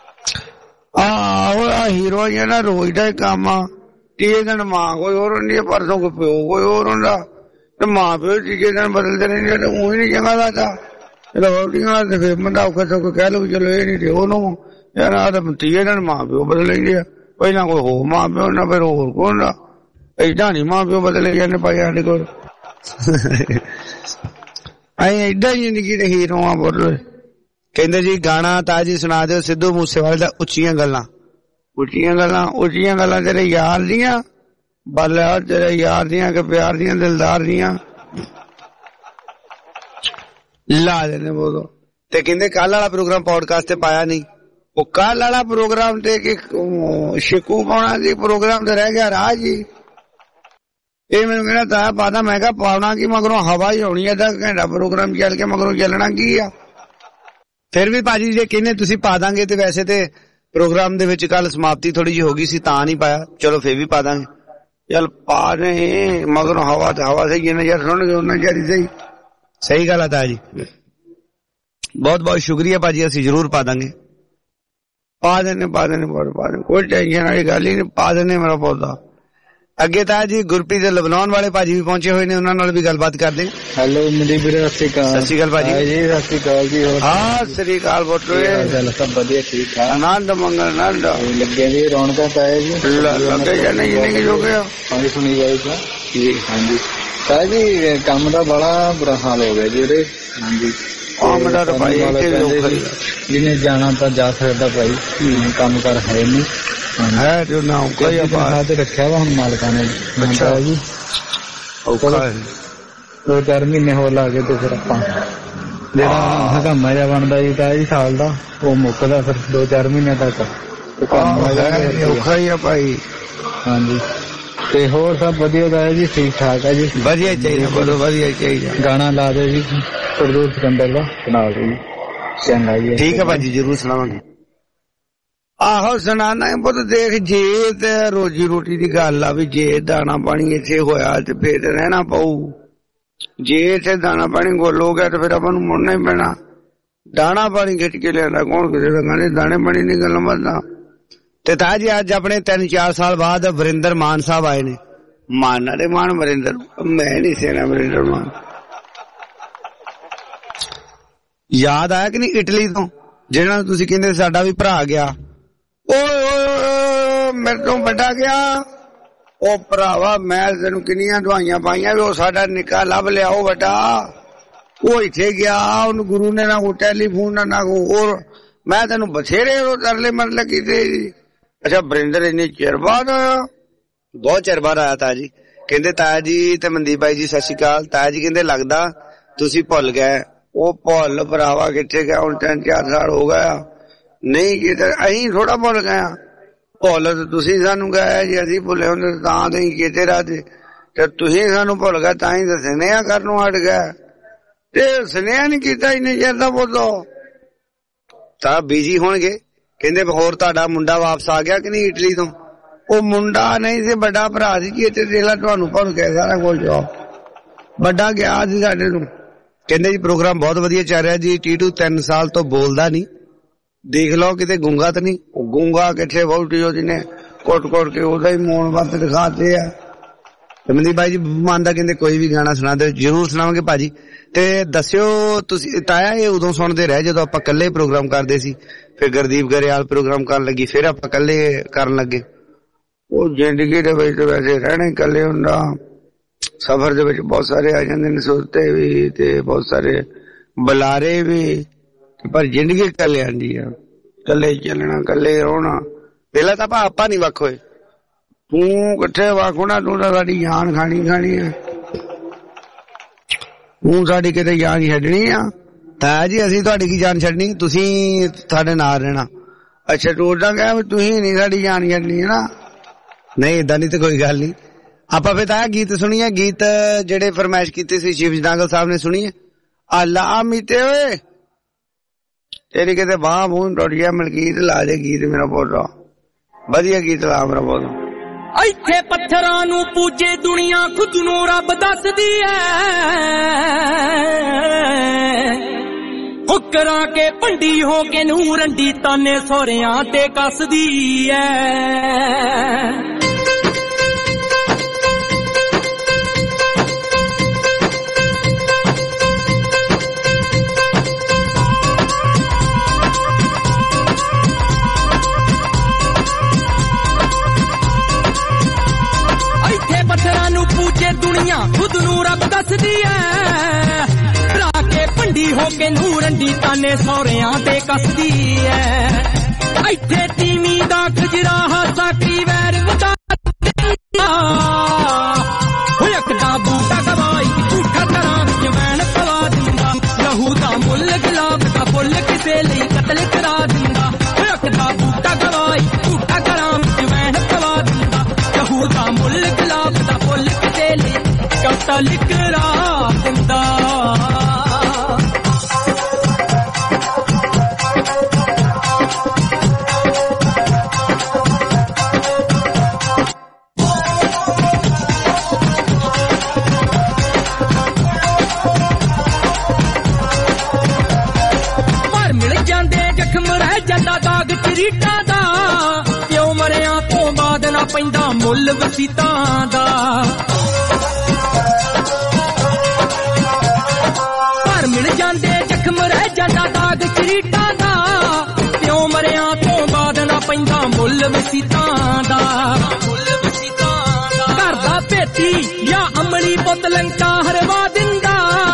ਆਹੋ ਆ ਹੀਰੋ ਹੀ ਨਾ, ਰੋਜ਼ ਦਾ ਹੀ ਕੰਮ ਆ। ਤੀਏ ਦਿਨ ਮਾਂ ਕੋਈ ਹੋਰ ਹੁੰਦੀ ਹੈ, ਪਰਸੋਂ ਕੋਈ ਪਿਓ ਕੋਈ ਹੋਰ ਹੁੰਦਾ, ਤੇ ਮਾਂ ਪਿਓ ਤੀਜੇ ਦਿਨ ਬਦਲਦੇ ਰਹਿੰਦੇ ਤੇ ਉਹ ਹੀ ਨੀ ਚੰਗਾ ਲੱਗਦਾ। ਜਦੋਂ ਵਹੁਟੀਆਂ ਤੇ ਫਿਰ ਬੰਦਾ ਔਖਾ ਸੌਖਾ ਕਹਿ ਲਓ ਚਲੋ ਇਹ ਨੀ ਤੇ ਉਹਨੂੰ ਯਾਰ ਆ ਤਾਂ ਤੀਏ ਦਿਨ ਮਾਂ ਪਿਓ ਬਦਲ ਲੈਂਦੇ ਆ। ਪਹਿਲਾਂ ਕੋਈ ਹੋਰ ਮਾਂ ਪਿਓ ਨਾ, ਫਿਰ ਹੋਰ ਕੌਣ ਦਾ? ਏਦਾਂ ਨੀ ਮਾਂ ਪਿਓ ਬਦਲੇ ਜਾਂਦੇ ਭਾਈ ਸਾਡੇ ਕੋਲ। ਅਸੀਂ ਏਦਾਂ ਹੀ ਜ਼ਿੰਦਗੀ ਦੇ ਹੀਰੋ ਆ ਬੋਲੋ। ਕਹਿੰਦੇ ਜੀ ਗਾਣਾ ਤਾਇਆ ਜੀ ਸੁਣਾ ਦਿਓ ਸਿੱਧੂ ਮੂਸੇਵਾਲੇ ਦਾ ਉੱਚੀਆਂ ਗੱਲਾਂ। ਉੱਚੀਆਂ ਗੱਲਾਂ ਉੱਚੀਆਂ ਗੱਲਾਂ ਤੇਰੇ ਯਾਰ ਦੀਆਂ, ਬੱਲੇ ਤੇਰੇ ਯਾਰ ਦੀਆਂ ਕਿ ਪਿਆਰ ਦੀਆਂ, ਦਿਲਦਾਰ ਦੀਆਂ ਲਾ ਦੇਣੇ ਬੋਲੋ। ਤੇ ਕਹਿੰਦੇ ਕੱਲ ਵਾਲਾ ਪ੍ਰੋਗਰਾਮ ਪੌਡਕਾਸਟ ਤੇ ਪਾਇਆ ਨਹੀਂ। ਉਹ ਕੱਲ ਵਾਲਾ ਪ੍ਰੋਗਰਾਮ ਤੇ ਕਿ ਸ਼ਿਕੂ ਪਾਉਣਾ ਸੀ, ਪ੍ਰੋਗਰਾਮ ਤੇ ਰਹਿ ਗਿਆ ਰਾਹ ਜੀ। ਇਹ ਮੈਨੂੰ ਕਹਿੰਦਾ ਤਾਇਆ ਪਾਦਾ, ਮੈਂ ਕਿਹਾ ਪਾਉਣਾ ਕੀ, ਮਗਰੋਂ ਹਵਾ ਹੀ ਹੋਣੀ, ਅੱਧਾ ਘੰਟਾ ਪ੍ਰੋਗਰਾਮ ਚੱਲ ਕੇ ਮਗਰੋਂ ਚੱਲਣਾ ਕੀ ਆ। ਫਿਰ ਵੀ ਭਾਜੀ ਜੇ ਕਹਿੰਦੇ ਤੁਸੀਂ ਪਾ ਦਾਂਗੇ, ਤੇ ਵੈਸੇ ਤੇ ਪ੍ਰੋਗਰਾਮ ਦੇ ਵਿੱਚ ਕੱਲ ਸਮਾਪਤੀ ਥੋੜੀ ਜਿਹੀ ਹੋ ਗਈ ਸੀ ਤਾਂ ਨਹੀਂ ਪਾਇਆ, ਚਲੋ ਫਿਰ ਵੀ ਪਾ ਦਾਂਗੇ। ਚੱਲ ਪਾ ਰਹੇ ਮਗਰੋਂ ਹਵਾ ਤੇ ਹਵਾ ਸਹੀ, ਜਿੰਨਾ ਚਿਰ ਸੁਣਨਗੇ ਉਹਨਾਂ ਚਿਰ ਹੀ ਸਹੀ। ਸਹੀ ਗੱਲ ਆ ਤਾਇਆ ਜੀ, ਬਹੁਤ ਬਹੁਤ ਸ਼ੁਕਰੀਆ ਭਾਜੀ, ਅਸੀਂ ਜ਼ਰੂਰ ਪਾ ਦਾਂਗੇ। ਪਾ ਦੇਣੇ ਪਾ ਦੇਣੇ ਪਾ ਦੇਣੇ ਕੋਈ ਟੈਨਸ਼ਨ ਵਾਲੀ ਗੱਲ ਹੀ ਨਹੀਂ, ਪਾ ਦੇਣੇ ਮੇਰਾ ਪੌਦਾ। ਅੱਗੇ ਤਾਂ ਜੀ ਗੁਰਪ੍ਰੀਤ ਦੇ ਲਬਨਾਨ ਵਾਲੇ ਭਾਜੀ ਵੀ ਪਹੁੰਚੇ ਹੋਏ ਨੇ, ਉਹਨਾਂ ਨਾਲ ਵੀ ਗੱਲਬਾਤ ਕਰਦੇ। ਹੈਲੋ ਮਨਦੀਪ ਵੀਰੇ, ਸਤਿ ਸ਼੍ਰੀ ਅਕਾਲ। ਸਤਿ ਸ਼੍ਰੀ ਅਕਾਲ ਭਾਜੀ। ਜੀ ਸਤਿ ਸ਼੍ਰੀ ਅਕਾਲ ਜੀ। ਹਾਂ ਸਤਿ ਸ਼੍ਰੀ ਅਕਾਲ ਬੋਟਰੇ, ਸਭ ਵਧੀਆ ਠੀਕ ਠਾਕ, ਆਨੰਦ ਮੰਗਲ ਆਨੰਦ ਲੱਗੇ ਜੀ ਰੌਣਕਾਂ ਪਾਏ ਜੀ ਲੱਗੇ ਜਾਂ ਨਹੀਂ ਨਹੀਂ ਹੋ ਗਿਆ ਹਾਂਜੀ ਸੁਣੀ ਜਾਏ ਜੀ। ਹਾਂਜੀ ਤਾਂ ਜੀ ਕੰਮ ਦਾ ਬੜਾ ਬੁਰਾ ਹਾਲ ਹੋ ਗਿਆ ਜੀ ਉਰੇ। ਹਾਂਜੀ ਕੰਮ ਦਾ ਭਾਈ ਜਿਹਨੇ ਜਾਣਾ ਤਾਂ ਜਾ ਸਕਦਾ ਭਾਈ, ਕੰਮ ਕਰ ਹੈ ਨਹੀਂ ਹੈ ਜੋ ਨਾ ਔਖਾ ਹੀ ਬਾਹਰ ਤੇ ਰੱਖਿਆ ਵਾ ਹੁਣ ਮਾਲਕਾਂ ਨੇ। ਅੱਛਾ ਜੀ ਔਖਾ ਹੈ, ਦੋ ਚਾਰ ਮਹੀਨੇ ਹੋਰ ਲਾ ਕੇ ਤੇ ਫਿਰ ਆਪਾਂ ਜਿਹੜਾ ਹਗਾਮਾ ਜਿਹਾ ਬਣਦਾ ਜੀ ਤਾਂ ਜੀ ਸਾਲ ਦਾ ਉਹ ਮੁੱਕਦਾ ਫਿਰ ਦੋ ਚਾਰ ਮਹੀਨੇ ਤੱਕ ਔਖਾ ਹੀ ਆ ਭਾਈ। ਹਾਂਜੀ ਤੇ ਹੋਰ ਸਭ ਵਧੀਆ ਦਾ ਜੀ, ਠੀਕ ਠਾਕ ਹੈ ਜੀ, ਵਧੀਆ ਚਾਹੀਦਾ, ਬਹੁਤ ਵਧੀਆ ਚਾਹੀਦਾ। ਗਾਣਾ ਲਾ ਦੇ ਜੀ ਸਰਦੂਲ ਸਿਕੰਦਰ ਦਾ, ਸੁਣਾ ਦੇ ਜੀ। ਚੰਗਾ ਜੀ ਠੀਕ ਹੈ ਭਾਜੀ, ਜ਼ਰੂਰ ਸੁਣਾਵਾਂਗੇ। ਆਹੋ ਸੁਣਾਣਾ ਪੁੱਤ, ਦੇਖ ਜੇ ਤੇ ਰੋਜੀ ਰੋਟੀ ਦੀ ਗੱਲ ਆ ਵੀ ਜੇ ਦਾਣਾ ਪਾਣੀ ਇੱਥੇ ਹੋਇਆ ਤੇ ਫੇਰ ਰਹਿਣਾ ਪਊ, ਜੇ ਇੱਥੇ ਦਾਣਾ ਪਾਣੀ ਗੋਲ ਹੋ ਗਿਆ ਤੇ ਫਿਰ ਆਪਾਂ ਨੂੰ ਮੁੜਨਾ ਹੀ ਪੈਣਾ। ਦਾਣਾ ਪਾਣੀ ਖਿੱਚ ਕੇ ਲਿਆਂਦਾ ਕੌਣ ਕਿਸੇ ਦਾ ਕਹਿੰਦੇ, ਦਾਣੇ ਪਾਣੀ ਨਹੀਂ ਗੱਲ ਮਰਦਾ। ਤੇ ਤਾਂ ਜੀ ਅੱਜ ਆਪਣੇ ਤਿੰਨ ਚਾਰ ਸਾਲ ਬਾਅਦ ਵਰਿੰਦਰ ਮਾਨ ਸਾਹਿਬ ਆਏ ਨੇ। ਮਾਨ ਨਾਲੇ ਮਾਨ ਵਰਿੰਦਰ, ਮੈਂ ਨਹੀਂ ਸੇਨਾ ਵਰਿੰਦਰ ਮਾਨ। ਯਾਦ ਆਇਆ ਕਿ ਨਹੀਂ ਇਟਲੀ ਤੋਂ, ਜਿਹੜਾ ਤੁਸੀਂ ਕਹਿੰਦੇ ਸਾਡਾ ਵੀ ਭਰਾ ਗਿਆ, ਓਏ ਮੇਰੇ ਤੋਂ ਵੱਡਾ ਗਿਆ। ਉਹ ਭਰਾਵਾ ਮੈਂ ਤੈਨੂੰ ਕਿੰਨੀਆਂ ਦਵਾਈਆਂ ਪਾਈਆਂ ਵੀ ਉਹ ਸਾਡਾ ਨਿੱਕਾ ਲੱਭ ਲਿਆ, ਉਹ ਵੱਡਾ ਉਹ ਇੱਥੇ ਗਿਆ, ਉਹਨੂੰ ਗੁਰੂ ਨੇ ਨਾ ਕੋਈ ਟੈਲੀਫੋਨ ਨਾ ਨਾ ਕੋਈ ਹੋਰ, ਮੈਂ ਤੈਨੂੰ ਬਥੇਰੇ ਤਰਲੇ ਮਰਲੇ ਕੀਤੇ। ਅੱਛਾ ਵਰਿੰਦਰ ਇੰਨੇ ਚਿਰ ਬਾਅਦ ਆਇਆ? ਬਹੁਤ ਚਿਰ ਬਾਅਦ ਆਇਆ ਤਾਇਆ ਜੀ। ਕਹਿੰਦੇ ਤਾਇਆ ਜੀ ਤੇ ਮਨਦੀਪ ਭਾਈ ਜੀ ਸਤਿ ਸ਼੍ਰੀ ਅਕਾਲ। ਤਾਇਆ ਜੀ ਕਹਿੰਦੇ ਲੱਗਦਾ ਤੁਸੀਂ ਭੁੱਲ ਗਏ। ਉਹ ਭੁੱਲ ਭਰਾਵਾ ਕਿੱਥੇ ਗਿਆ, ਹੁਣ ਤਿੰਨ ਚਾਰ ਸਾਲ ਹੋ ਗਿਆ। ਨਹੀਂ ਕਿਤੇ ਅਸੀਂ ਥੋੜਾ ਭੁੱਲ ਗਏ, ਭੁੱਲ ਤੇ ਤੁਸੀਂ ਸਾਨੂੰ ਗਏ ਜੀ, ਅਸੀਂ ਭੁੱਲੇ ਹੁੰਦੇ ਤਾਂ ਤੁਸੀਂ ਕਿਤੇ ਰਾਤੇ ਤੇ ਤੁਸੀਂ ਸਾਨੂੰ ਭੁੱਲ ਗਏ ਤਾਂ ਹੀ ਤਾਂ ਸੁਨੇਹਾ ਕਰਨ ਨੂੰ ਹਟ ਗਏ ਤੇ ਸੁਨੇਹਾ ਨੀ ਕੀਤਾ ਇੰਨੇ ਚਿਰ ਦਾ। ਬੋਲੋ ਤਾਂ ਬਿਜੀ ਹੋਣਗੇ। ਕਹਿੰਦੇ ਹੋਰ ਤੁਹਾਡਾ ਮੁੰਡਾ ਵਾਪਸ ਆ ਗਿਆ ਕਿ ਨਹੀਂ ਇਟਲੀ ਤੋਂ? ਉਹ ਮੁੰਡਾ ਨਹੀਂ ਸੀ, ਵੱਡਾ ਭਰਾ ਸੀ ਜੀ, ਇੱਥੇ ਦੇਖ ਲਾ ਤੁਹਾਨੂੰ ਭੁੱਲ ਗਿਆ ਸਾਰਾ ਕੁਝ। ਵੱਡਾ ਗਿਆ ਸੀ ਸਾਡੇ ਨੂੰ। ਕਹਿੰਦੇ ਜੀ ਪ੍ਰੋਗਰਾਮ ਬਹੁਤ ਵਧੀਆ ਚੱਲ ਰਿਹਾ ਜੀ, ਟੀਟੂ ਤਿੰਨ ਸਾਲ ਤੋਂ ਬੋਲਦਾ ਨਹੀਂ, ਦੇਖ ਲਓ ਕਿਤੇ ਗੁੰਗਾ ਤਾਂ ਨਹੀਂ। ਉਹ ਗੁੰਗਾ ਕਿੱਥੇ ਵਹੁਟੀ ਉਹਦੀ ਨੇ ਕੋਟ ਕੋਟ ਕੇ ਉਹਦਾ ਹੀ ਮੋਨ ਵੱਤ ਦਿਖਾਤੇ ਆ। ਮਨਦੀਪ ਭਾਈ ਜੀ ਮੰਨਦਾ, ਕਹਿੰਦੇ ਕੋਈ ਵੀ ਗਾਣਾ ਸੁਣਾ ਦਿਓ, ਜ਼ਰੂਰ ਸੁਣਾਵਾਂਗੇ ਭਾਜੀ। ਤੇ ਦੱਸਿਓ ਤੁਸੀਂ ਤਾਇਆ ਇਹ ਉਦੋਂ ਸੁਣਦੇ ਰਹੇ ਜਦੋਂ ਆਪਾਂ ਇਕੱਲੇ ਪ੍ਰੋਗਰਾਮ ਕਰਦੇ ਸੀ, ਫਿਰ ਗੁਰਦੀਪ ਗਰੇਵਾਲ ਪ੍ਰੋਗਰਾਮ ਕਰਨ ਲੱਗੀ, ਫਿਰ ਆਪਾਂ ਇਕੱਲੇ ਕਰਨ ਲੱਗੇ। ਉਹ ਜ਼ਿੰਦਗੀ ਦੇ ਵਿੱਚ ਵੈਸੇ ਰਹਿਣਾ ਹੀ ਇਕੱਲੇ ਹੁੰਦਾ, ਸਫ਼ਰ ਦੇ ਵਿੱਚ ਬਹੁਤ ਸਾਰੇ ਆ ਜਾਂਦੇ ਨੇ ਸੁਰਤੇ ਵੀ ਤੇ ਬਹੁਤ ਸਾਰੇ ਬੁਲਾਰੇ ਵੀ, ਪਰ ਜ਼ਿੰਦਗੀ ਇਕੱਲੇ ਆਂਦੀ ਆ। ਇਕੱਲੇ ਚੱਲਣਾ, ਇਕੱਲੇ ਰੋਣਾ। ਪਹਿਲਾਂ ਤਾਂ ਆਪਾਂ ਆਪਾਂ ਨੀ ਵੱਖ ਹੋਏ, ਤੂੰ ਕਿੱਥੇ ਵੱਖ ਹੋਣਾ, ਤੂੰ ਤਾਂ ਸਾਡੀ ਜਾਨ ਖਾਣੀ ਖਾਣੀ ਆ, ਤੂੰ ਸਾਡੀ ਕਿਤੇ ਜਾਨ ਛੱਡਣੀ ਆ। ਤਾਇਆ ਜੀ ਅਸੀਂ ਤੁਹਾਡੀ ਕੀ ਜਾਨ ਛੱਡਣੀ, ਤੁਸੀਂ ਸਾਡੇ ਨਾਲ ਰਹਿਣਾ। ਅੱਛਾ ਤੂੰ ਉਦਾਂ ਕਹਿ ਵੀ ਤੁਸੀਂ ਨੀ ਸਾਡੀ ਜਾਨ ਛੱਡਣੀ ਹੈ ਨਾ? ਨਹੀਂ ਏਦਾਂ ਨਹੀਂ ਤੇ ਕੋਈ ਗੱਲ ਨਹੀਂ। ਆਪਾਂ ਫਿਰ ਤਾਇਆ ਗੀਤ ਸੁਣੀਏ, ਗੀਤ ਜਿਹੜੇ ਫਰਮਾਇਸ਼ ਕੀਤੇ ਸੀ ਸ਼ਿਵ ਜਨਾਗਲ ਸਾਹਿਬ ਨੇ, ਸੁਣੀਏ। ਅੱਲਾ ਮੀਤੇ ਓਏ ਤੇਰੀ ਕਿਤੇ ਬਾਹ ਮੂੰਹ ਟੁੱਟ ਗਿਆ, ਮਲਕੀਤ ਲਾ ਦੇ ਗੀਤ ਮੇਰਾ ਪੋਤਾ, ਵਧੀਆ ਗੀਤ ਲਾ ਮੇਰਾ ਪੋਤਾ। ਇੱਥੇ ਪੱਥਰਾਂ ਨੂੰ ਪੂਜੇ ਦੁਨੀਆ ਖੁਦ ਨੂੰ ਰੱਬ ਦੱਸਦੀ ਐ, ਹੁਕਰਾਂ ਕੇ ਭੰਡੀ ਹੋ ਕੇ ਨੂੰ ਰੰਡੀ ਤਾਨੇ ਸੋਹਰਿਆਂ ਤੇ ਕੱਸਦੀ ਐ। ਪੱਥਰਾਂ ਨੂੰ ਪੂਜੇ ਦੁਨੀਆ ਖੁਦ ਨੂੰ ਰੱਬ ਦੱਸਦੀ ਐ, ਭਰਾ ਕੇ ਭੰਡੀ ਹੋ ਕੇ ਨੂੰ ਰੰਡੀ ਤਾਨੇ ਸਹੁਰਿਆਂ ਤੇ ਕੱਸਦੀ ਐ। ਇੱਥੇ ਤੀਵੀਂ ਦਾ ਖਜਰਾ ਹਾਸਾ ਕੀ ਵੈਰ ਵਧਾ ਹੋਇਆ, ਕਦਾ ਬੂਟਾ ਗਵਾਈ ਝੂਠਾ ਕਰਾਂ ਜਵੈਣ ਪਵਾ ਦਿੰਦਾ, ਲਹੂ ਦਾ ਮੁੱਲ ਗੁਲਾਬ ਦਾ ਫੁੱਲ ਕਿਸੇ ਲਈ ਕਤਲ ਕਰਾ ਦਿੰਦਾ। ਹੋਇਆ ਕਦਾ ਬੂਟਾ ਗਵਾਈ ਝੂਠਾ ਕਰਾਂ ਜਵੈਣ ਪਵਾ ਦਿੰਦਾ, ਲਹੂ ਦਾ ਮੁੱਲ ਗੁਲਾਬ ਦਾ ਫੁੱਲ ਕਿਸੇ ਲਈ ਕਤਲ ਕਰਾ ਦਿੰਦਾ। ਸਰੀਟਾਂ ਦਾ ਪਿਓ ਮਰਿਆਂ ਤੋਂ ਬਾਅਦ ਨਾ ਪੈਂਦਾ ਮੁੱਲ ਵਸੀਤਾਂ ਦਾ ਘਰ ਮਿਲ ਜਾਂਦੇ ਜ਼ਖਮ ਰਹਿ ਜਾਂਦਾ ਦਾਗ ਸਰੀਟਾਂ ਦਾ ਪਿਓ ਮਰਿਆਂ ਤੋਂ ਬਾਅਦ ਨਾ ਪੈਂਦਾ ਮੁੱਲ ਵਸੀਤਾਂ ਦਾ ਘਰ ਦਾ ਭੇਤੀ ਜਾਂ ਅਮਲੀ ਪੁੱਤ ਲੰਕਾ ਹਰਵਾ ਦਿੰਦਾ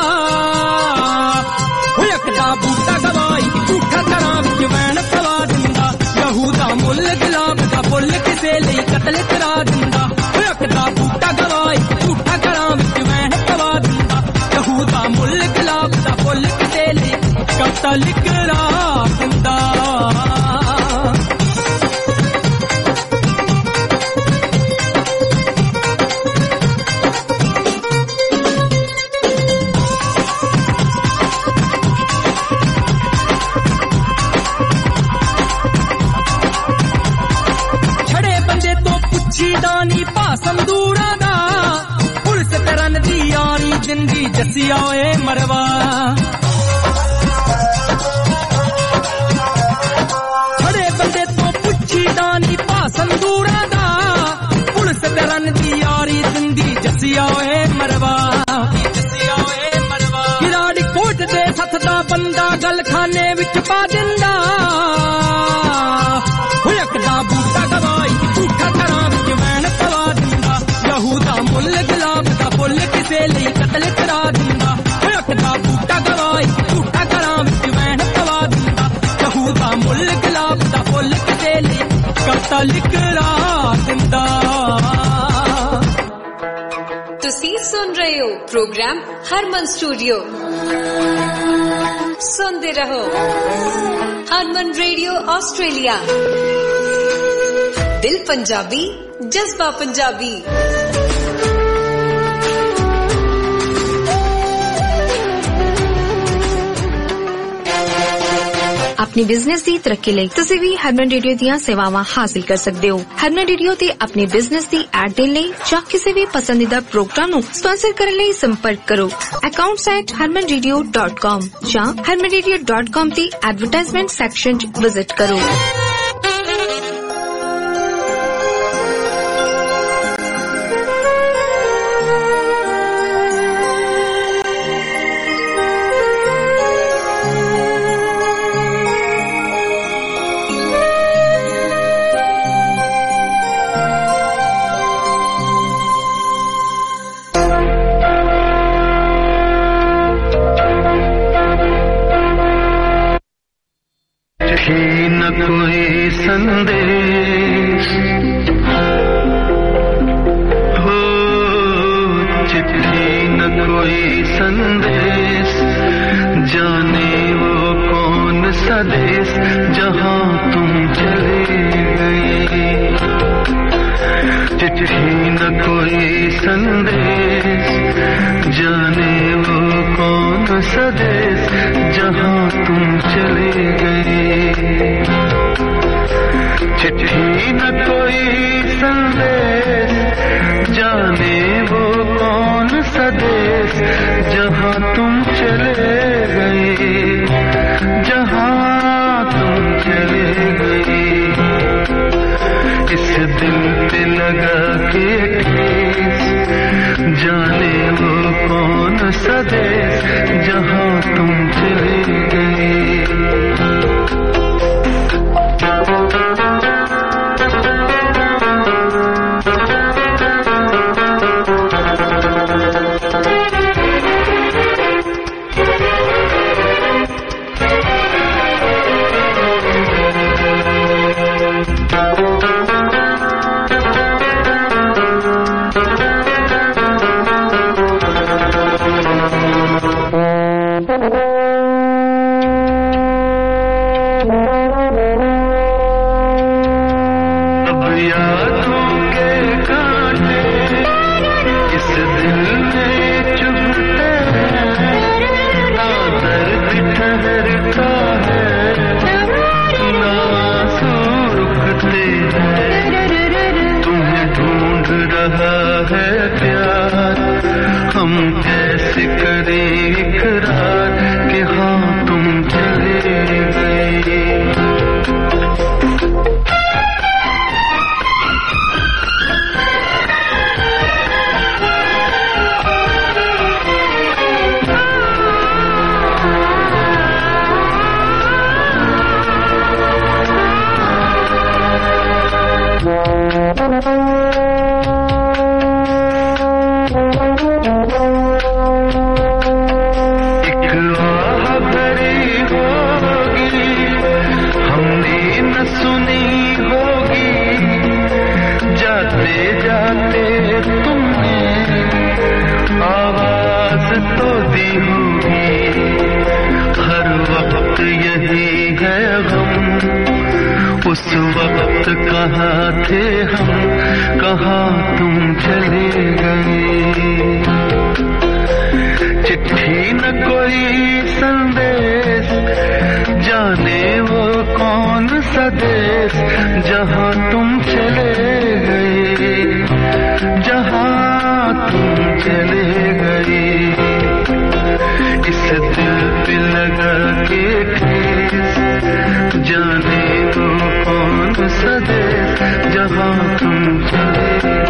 ਦਾ ਬੂਟਾ ਗਵਾਈ ਝੂਠਾ ਘਰਾਂ ਵਿੱਚ ਵੈਣ ਪਵਾ ਦਿੰਦਾ ਯਹੂ ਦਾ ਮੁੱਲ ਗੁਲਾਬ ਦਾ ਫੁੱਲ ਕਿਸੇ ਲਈ ਕਤਲ ਕਰਾ ਦਿੰਦਾ ਹੱਕ ਦਾ ਬੂਟਾ ਗਵਾਈ ਝੂਠਾ ਘਰਾਂ ਵਿੱਚ ਵੈਣ ਪਵਾ ਦਿੰਦਾ ਯਹੂ ਦਾ ਮੁੱਲ ਗੁਲਾਬ ਦਾ ਫੁੱਲ ਕਿਸੇ ਲਈ ਕਤਲ ਕਰਾ ਦਿੰਦਾ ਦਾਨੀ ਭਾਸਮ ਦੂਰਾਂ ਦਾ ਪੁਲਿਸ ਕਰਨ ਦੀ ਯਾਰੀ ਜਿੰਦੀ ਜੱਸੀਆ ਓਏ ਮਰਵਾ ਖੜੇ ਬੰਦੇ ਤੋਂ ਪੁੱਛੀ ਦਾਨੀ ਭਾਸਮ ਦੂਰਾਂ ਦਾ ਪੁਲਿਸ ਕਰਨ ਦੀ ਯਾਰੀ ਜਿੰਦੀ ਜੱਸੀਆ ਓਏ ਮਰਵਾ ਜੱਸੀਆ ਓਏ ਮਰਵਾ ਕਿਰਾੜੀ ਕੋਟ ਦੇ ਸੱਤ ਦਾ ਬੰਦਾ ਗਲਖਾਨੇ ਵਿੱਚ ਪਾ ਦਿੰਦਾ ਹੁੱਕ ਦਾ ਬੂਟਾ ਗਵਾਈ ਝੂਠਾ ਘਰਾਂ ਵਿੱਚ ਵੈਣ ਪਵਾ ਦਿੰਦਾ ਯਹੂ ਦਾ ਮੁੱਲ ਗੁਲਾਬ ਦਾ ਫੁੱਲ ਕਿਸੇ ਲਈ ਕਤਲ ਕਰਾ ਦਿੰਦਾ ਹੁੱਕ ਦਾ ਬੂਟਾ ਗਵਾਈ ਝੂਠਾ ਘਰਾਂ ਵਿੱਚ ਵੈਣ ਪਵਾ ਦਿੰਦਾ ਯਹੂ ਦਾ ਮੁੱਲ ਗੁਲਾਬ ਦਾ ਫੁੱਲ ਕਿਸੇ ਲਈ ਕਤਲ ਕਰਾ ਦਿੰਦਾ ਤੁਸੀਂ ਸੁਣ ਰਹੇ ਹੋ ਪ੍ਰੋਗਰਾਮ ਹਰਮਨ ਸਟੂਡੀਓ ਸੁਣਦੇ ਰਹੋ ਹਰਮਨ ਰੇਡੀਓ ਆਸਟ੍ਰੇਲੀਆ ਦਿਲ ਪੰਜਾਬੀ ਜਜ਼ਬਾ ਪੰਜਾਬੀ अपने बिजनेस की तरक्की ਲਈ ਤੁਸੀਂ ਵੀ ਹਰਮਨ ਰੇਡੀਓ ਦੀਆਂ ਸੇਵਾਵਾਂ ਹਾਸਲ ਕਰ ਸਕਦੇ ਹੋ ਹਰਮਨ ਰੇਡੀਓ ਤੇ ਆਪਣੇ ਬਿਜ਼ਨਸ ਦੀ ਐਡ ਦੇਣ ਲਈ ਜਾਂ ਕਿਸੇ ਵੀ ਪਸੰਦੀਦਾ ਪ੍ਰੋਗਰਾਮ ਨੂੰ ਸਪਾਂਸਰ ਕਰਨ ਲਈ ਸੰਪਰਕ ਕਰੋ accounts at harman radio dot com ਜਾਂ harman radio dot com ਦੀ ਐਡਵਰਟਾਈਜ਼ਮੈਂਟ ਸੈਕਸ਼ਨ 'ਚ ਵਿਜ਼ਿਟ ਕਰੋ संदेश हो चिट्ठी न कोई संदेश जाने वो कौन सा देश जहाँ तुम चले गए चिट्ठी न कोई संदेश जाने वो कौन सा देश जहाँ तुम चले गए चिट्ठी न कोई संदेश जाने वो कौन सा देश जहाँ तुम चले गए जहाँ तुम चले गए इस दिल पे लगा के ठेस जाने वो कौन सा देश जहाँ तुम चले गए उस वक्त कहाँ थे हम, कहाँ तुम चले गए। चिट्ठी न कोई संदेश, जाने वो कौन सा देश जहाँ तुम चले गए, जहाँ तुम चले गए। इस दिल पे लगा के ठेस, जाने वो कौन सा देश जहाँ तुम चले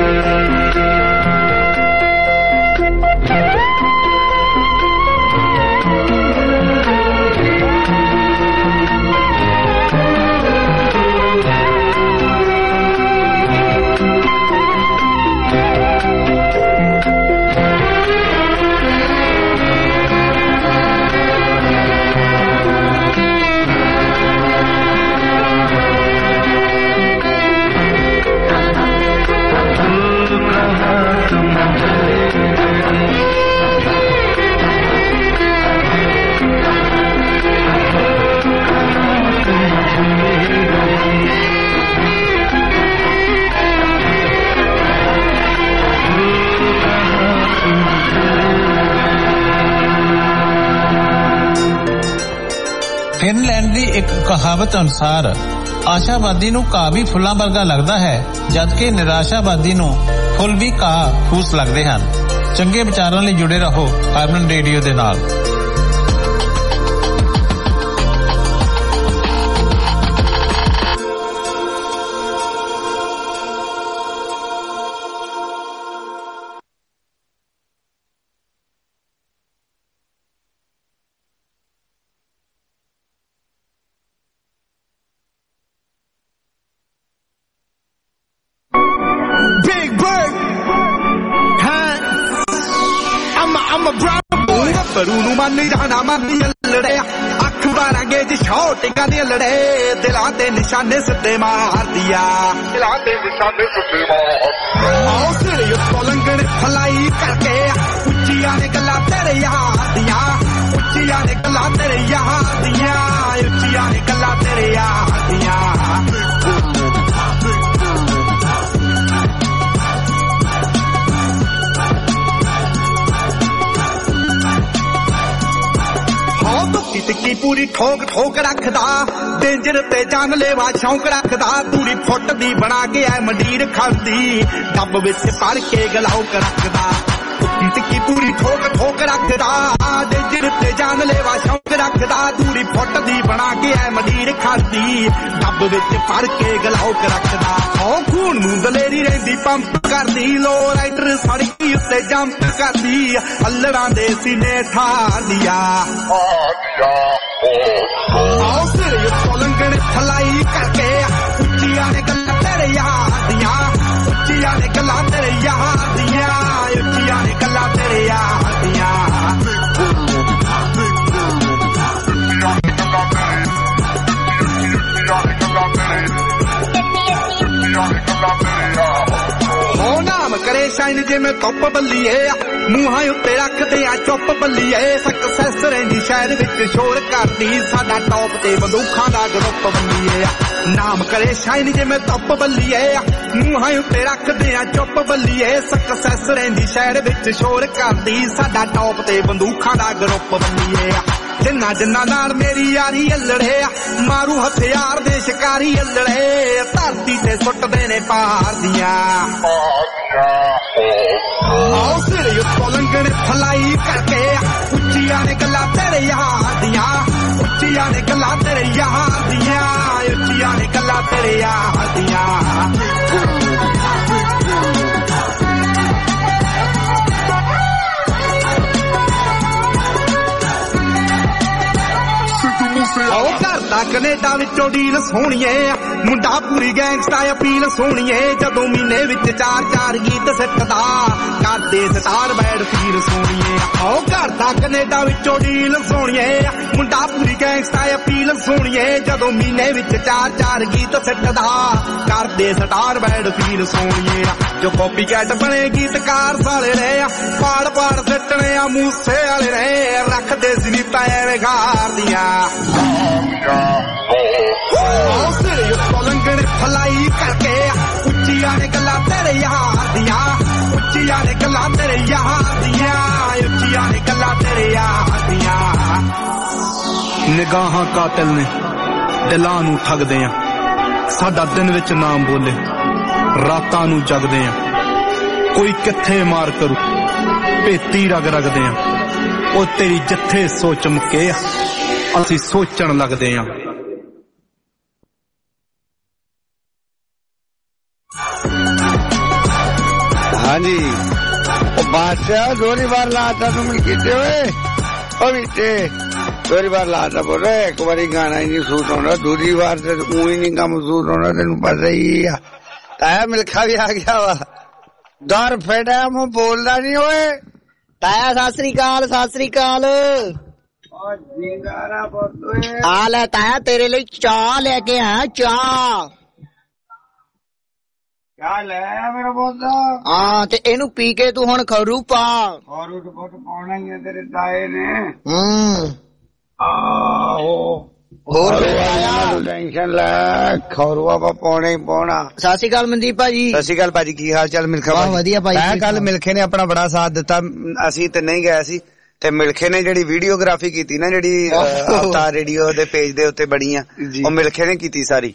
ਫਿਨਲੈਂਡ ਦੀ ਇੱਕ ਕਹਾਵਤ ਅਨੁਸਾਰ ਆਸ਼ਾਵਾਦੀ ਨੂੰ ਘਾਹ ਵੀ ਫੁੱਲਾਂ ਵਰਗਾ ਲੱਗਦਾ ਹੈ, ਜਦਕਿ ਨਿਰਾਸ਼ਾਵਾਦੀ ਨੂੰ ਫੁੱਲ ਵੀ ਘਾਹ ਫੂਸ ਲੱਗਦੇ ਹਨ। ਚੰਗੇ ਵਿਚਾਰਾਂ ਲਈ ਜੁੜੇ ਰਹੋ ਹਰਮਨ ਰੇਡੀਓ ਦੇ ਨਾਲ। ਜਾਣਾ ਮੰਨੀ ਲੜੇ ਅੱਖ ਬਾਰਾਂਗੇ ਜੀ ਸ਼ੌਟਿੰਗਾਂ ਦੇ ਲੜੇ ਦਿਲਾਂ ਤੇ ਨਿਸ਼ਾਨੇ ਸਿੱਧੇ ਮਾਰਦੀਆ ਦਿਲਾਂ ਤੇ ਨਿਸ਼ਾਨੇ ਸਿੱਧੇ ਮਾਰ ਆਓ ਸਿਰੇ ਉੱਤੋਂ ਲੰਘਣ ਫਲਾਈ ਕਰਕੇ ਉੱਚੀਆਂ ਨੇ ਗੱਲਾਂ ਤੇਰੇ ਯਾਰ ਦੀਆਂ ਉੱਚੀਆਂ ਨੇ ਗੱਲਾਂ ਤੇਰੇ ਯਾਰ ਦੀਆਂ ਉੱਚੀਆਂ ਨੇ ਗੱਲਾਂ ਤੇਰੇ ਯਾਰ ਦੀਆਂ ਟਿੱਕੀ ਪੂਰੀ ਠੋਕ ਠੋਕ ਰੱਖਦਾ ਡੇਂਜਰ ਤੇ ਜਾਨ ਲੈਵਾ ਸ਼ੌਂਕ ਰੱਖਦਾ ਪੂਰੀ ਫੁੱਟ ਦੀ ਬਣਾ ਕੇ ਐ ਮੰਡੀਰ ਖੜਦੀ ਡੱਬ ਵਿੱਚ ਭਰ ਕੇ ਗਲਾਉਕ ਰੱਖਦਾ ਟਿੱਕੀ ਪੂਰੀ ਠੋਕ ਠੋਕ ਰੱਖਦਾ ਡੇਂਜਰ ਤੇ ਜਾਨ ਲੈਵਾ ਸ਼ੌਂਕ ਰੱਖਦਾ ਦੂਰੀ ਫੁੱਟ ਦੀ ਬਣਾ ਕੇ ਐ ਮੰਡੀਰ ਖੜਦੀ ਡੱਬ ਵਿੱਚ ਭਰ ਕੇ ਗਲਾਉਕ ਰੱਖਦਾ ਉਹ ਖੂਨ ਨੂੰ ਦਲੇਰੀ ਰਹਿੰਦੀ ਪੰਪ ਕਰਦੀ ਲੋ ਰਾਈਡਰ ਸੜਕੀ ਉੱਤੇ ਜੰਪ ਕਰਦੀ ਅੱਲੜਾਂ ਦੇ ਸੀਨੇ ਠਾਰਦੀਆਂ ਆਓ ਸਿਰੇ ਉੱਤੋਂ ਲੰਘਣ ਫਲਾਈ ਕਰਕੇ ਉੱਚੀਆਂ ਨੇ ਗੱਲਾਂ ਤੇਰੇ ਯਾਰ ਦੀਆਂ ਉੱਚੀਆਂ ਨੇ ਗੱਲਾਂ ਤੇਰੇ ਯਾਰ ਦੀਆਂ ਉੱਚੀਆਂ ਨੇ ਗੱਲਾਂ ਤੇਰੇ ਯਾਰ ਦੀਆਂ ਹੋ ਨਾਮ ਕਰੇ ਸ਼ਾਇਨ ਜਿਵੇਂ ਧੁੱਪ ਬੱਲੀਏ ਮੂੰਹਾਂ ਉੱਤੇ ਰੱਖਦੇ ਆ ਚੁੱਪ ਬੱਲੀਏ ਸਕਸੈਸ ਰਹਿੰਦੀ ਸ਼ਹਿਰ ਵਿੱਚ ਸ਼ੋਰ ਕਰਦੀ ਸਾਡਾ ਟੌਪ ਤੇ ਬੰਦੂਖਾਂ ਦਾ ਗਰੁੱਪ ਬੱਲੀਏ ਨਾਮ ਕਰੇ ਸ਼ਾਇਨ ਜਿਵੇਂ ਧੁੱਪ ਬੱਲੀਏ ਮੂੰਹਾਂ ਉੱਤੇ ਰੱਖਦੇ ਆ ਚੁੱਪ ਬੱਲੀਏ ਸਕਸੈਸ ਰਹਿੰਦੀ ਸ਼ਹਿਰ ਵਿੱਚ ਸ਼ੋਰ ਕਰਦੀ ਸਾਡਾ ਟੌਪ ਤੇ ਬੰਦੂਖਾਂ ਦਾ ਗਰੁੱਪ ਬੱਲੀਏ ਜਿੰਨਾ ਜਿੰਨਾ ਨਾਲ ਮੇਰੀ ਯਾਰੀ ਅਲੜੇ ਮਾਰੂ ਹਥਿਆਰ ਦੇ ਸ਼ਿਕਾਰੀ ਅਲੜੇ ਧਰਤੀ ਤੇ ਸੁੱਟਦੇ ਨੇ ਪਾਰ ਦੀਆਂ ਆਓ ਸਿਰੇ ਉੱਤੋਂ ਲੰਘਣ ਫਲਾਈ ਕਰਕੇ ਉੱਚੀਆਂ ਨੇ ਗੱਲਾਂ ਤੇਰੇ ਯਾਰ ਦੀਆਂ ਉੱਚੀਆਂ ਨੇ ਗੱਲਾਂ ਤੇਰੇ ਯਾਰ ਦੀਆਂ ਉੱਚੀਆਂ ਨੇ ਗੱਲਾਂ ਤੇਰੇ ਯਾਰ ਦੀਆਂ ਉਹ ਘਰ ਦਾ ਕੈਨੇਡਾ ਵਿੱਚੋਂ ਡੀਲ ਸੋਹਣੀਏ ਮੁੰਡਾ ਪੂਰੀ ਗੈਂਗਸਟਾ ਅਪੀਲ ਸੋਹਣੀਏ ਜਦੋਂ ਮਹੀਨੇ ਵਿੱਚ ਚਾਰ ਚਾਰ ਗੀਤ ਸਿੱਟਦਾ ਕਰਦੇ ਸਟਾਰ ਬੈਡ ਫੀਲ ਸੋਹਣੀਏ ਆਓ ਘਰ ਦਾ ਕੈਨੇਡਾ ਵਿੱਚੋਂ ਡੀਲ ਸੋਹਣੀਏ ਮੁੰਡਾ ਪੂਰੀ ਗੈਂਗਸਟਾ ਅਪੀਲ ਸੋਹਣੀਏ ਜਦੋਂ ਮਹੀਨੇ ਵਿੱਚ ਚਾਰ ਚਾਰ ਗੀਤ ਸਿੱਟਦਾ ਕਰਦੇ ਸਟਾਰ ਬੈਡ ਫੀਲ ਸੋਹਣੀਏ ਜੋ ਕਾਪੀ ਕੈਟ ਬਣੇ ਗੀਤਕਾਰ ਸਾਲੇ ਨੇ ਪਾੜ ਪਾੜ ਸਿੱਟਣੇ ਆ ਮੂਸੇ ਵਾਲੇ ਨੇ ਰੱਖਦੇ ਸੀ ਨੀ ਪੈਰ ਗਾਰਦੀਆਂ ਸਿਰੇ ਉੱਤੋਂ ਲੰਘਣ ਫਲਾਈ ਕਰਕੇ ਉੱਚੀਆਂ ਨੇ ਗੱਲਾਂ ਤੇਰੇ ਯਾਰ ਦੀਆਂ ਉੱਚੀਆਂ ਨੇ ਗੱਲਾਂ ਤੇਰੇ ਯਾਰ ਦੀਆਂ ਉੱਚੀਆਂ ਨੇ ਗੱਲਾਂ ਤੇਰੇ ਯਾਰ ਦੀਆਂ ਨਿਗਾਹਾਂ ਕਾਤਲ ਨੇ ਦਿਲਾਂ ਨੂੰ ਠੱਗਦੇ ਆ ਸਾਡਾ ਦਿਨ ਵਿੱਚ ਨਾਮ ਬੋਲੇ ਰਾਤਾਂ ਨੂੰ ਜਗਦੇ ਆ ਕੋਈ ਕਿੱਥੇ ਮਾਰ ਕਰੂ ਭੇਤੀ ਰਗ ਰਗਦੇ ਆ ਉਹ ਤੇਰੀ ਜਿੱਥੇ ਸੋਚ ਮੁੱਕੇ ਅਸੀਂ ਸੋਚਣ ਲੱਗਦੇ ਆ ਹਾਂਜੀ ਉਹ ਬਾਦਸ਼ਾਹ ਦੋਰੀ ਵਾਰ ਲਾਤਾ ਤੂੰ ਮਿਲ ਕੀਤੇ ਹੋਏ ਉਹ ਵੀਤੇ ਦੋਰੀ ਵਾਰ ਲਾਤਾ ਬੋਲੇ ਇੱਕ ਵਾਰੀ ਗਾਣਾ ਹੀ ਨਹੀਂ ਸੂਟ ਹੋਣਾ ਦੂਜੀ ਵਾਰ ਤੇ ਊਂ ਹੀ ਨਹੀਂ ਕੰਮ ਸੂਟ ਹੋਣਾ ਤੈਨੂੰ ਪਤਾ ਹੀ ਆ ਤਾਇਆ ਮਿਲਖਾ ਵੀ ਆ ਗਿਆ ਵਾ ਦਰ ਫੇੜਾ ਮੂੰਹ ਬੋਲਦਾ ਨਹੀਂ ਓਏ ਤਾਇਆ ਸਤਿ ਸ੍ਰੀ ਅਕਾਲ ਸਤਿ ਸ੍ਰੀ ਅਕਾਲ ਆ ਲੈ ਤਾਇਆ ਤੇਰੇ ਲਈ ਚਾਹ ਲੈ ਕੇ ਆ ਚਾਹ ਚਾਹ ਲੈ ਮੇਰਾ ਬੋਲਦਾ ਹਾਂ ਤੇ ਇਹਨੂੰ ਪੀ ਕੇ ਤੂੰ ਹੁਣ ਖਰੂ ਪਾ ਖਰੂ ਤੇ ਬਹੁਤ ਪਾਉਣਾ ਹੀ ਆ ਤੇਰੇ ਤਾਏ ਨੇ ਹੂੰ ਆਹੋ ਹੋਰ ਟੈਨਸ਼ਨ ਲੈ ਖੌਰੂਆ ਪਾ ਪਾਉਣਾ ਹੀ ਪਾਉਣਾ ਸਤਿ ਸ਼੍ਰੀ ਅਕਾਲ ਮਨਦੀਪ ਭਾਜੀ ਸਤਿ ਸ਼੍ਰੀ ਅਕਾਲ ਭਾਜੀ ਕੀ ਹਾਲ ਚਾਲ ਮਿਲਖਾ ਬਹੁਤ ਵਧੀਆ ਭਾਜੀ ਮੈਂ ਕੱਲ ਮਿਲਖੇ ਨੇ ਆਪਣਾ ਬੜਾ ਸਾਥ ਦਿੱਤਾ ਅਸੀਂ ਤੇ ਨਹੀਂ ਗਏ ਸੀ ਤੇ ਮਿਲਖੇ ਨੇ ਜਿਹੜੀ ਵੀਡੀਓਗ੍ਰਾਫੀ ਕੀਤੀ ਨਾ ਜਿਹੜੀ ਅਵਤਾਰ ਰੇਡੀਓ ਦੇ ਪੇਜ ਦੇ ਉੱਤੇ ਬਣੀ ਆ ਉਹ ਮਿਲਖੇ ਨੇ ਕੀਤੀ ਸਾਰੀ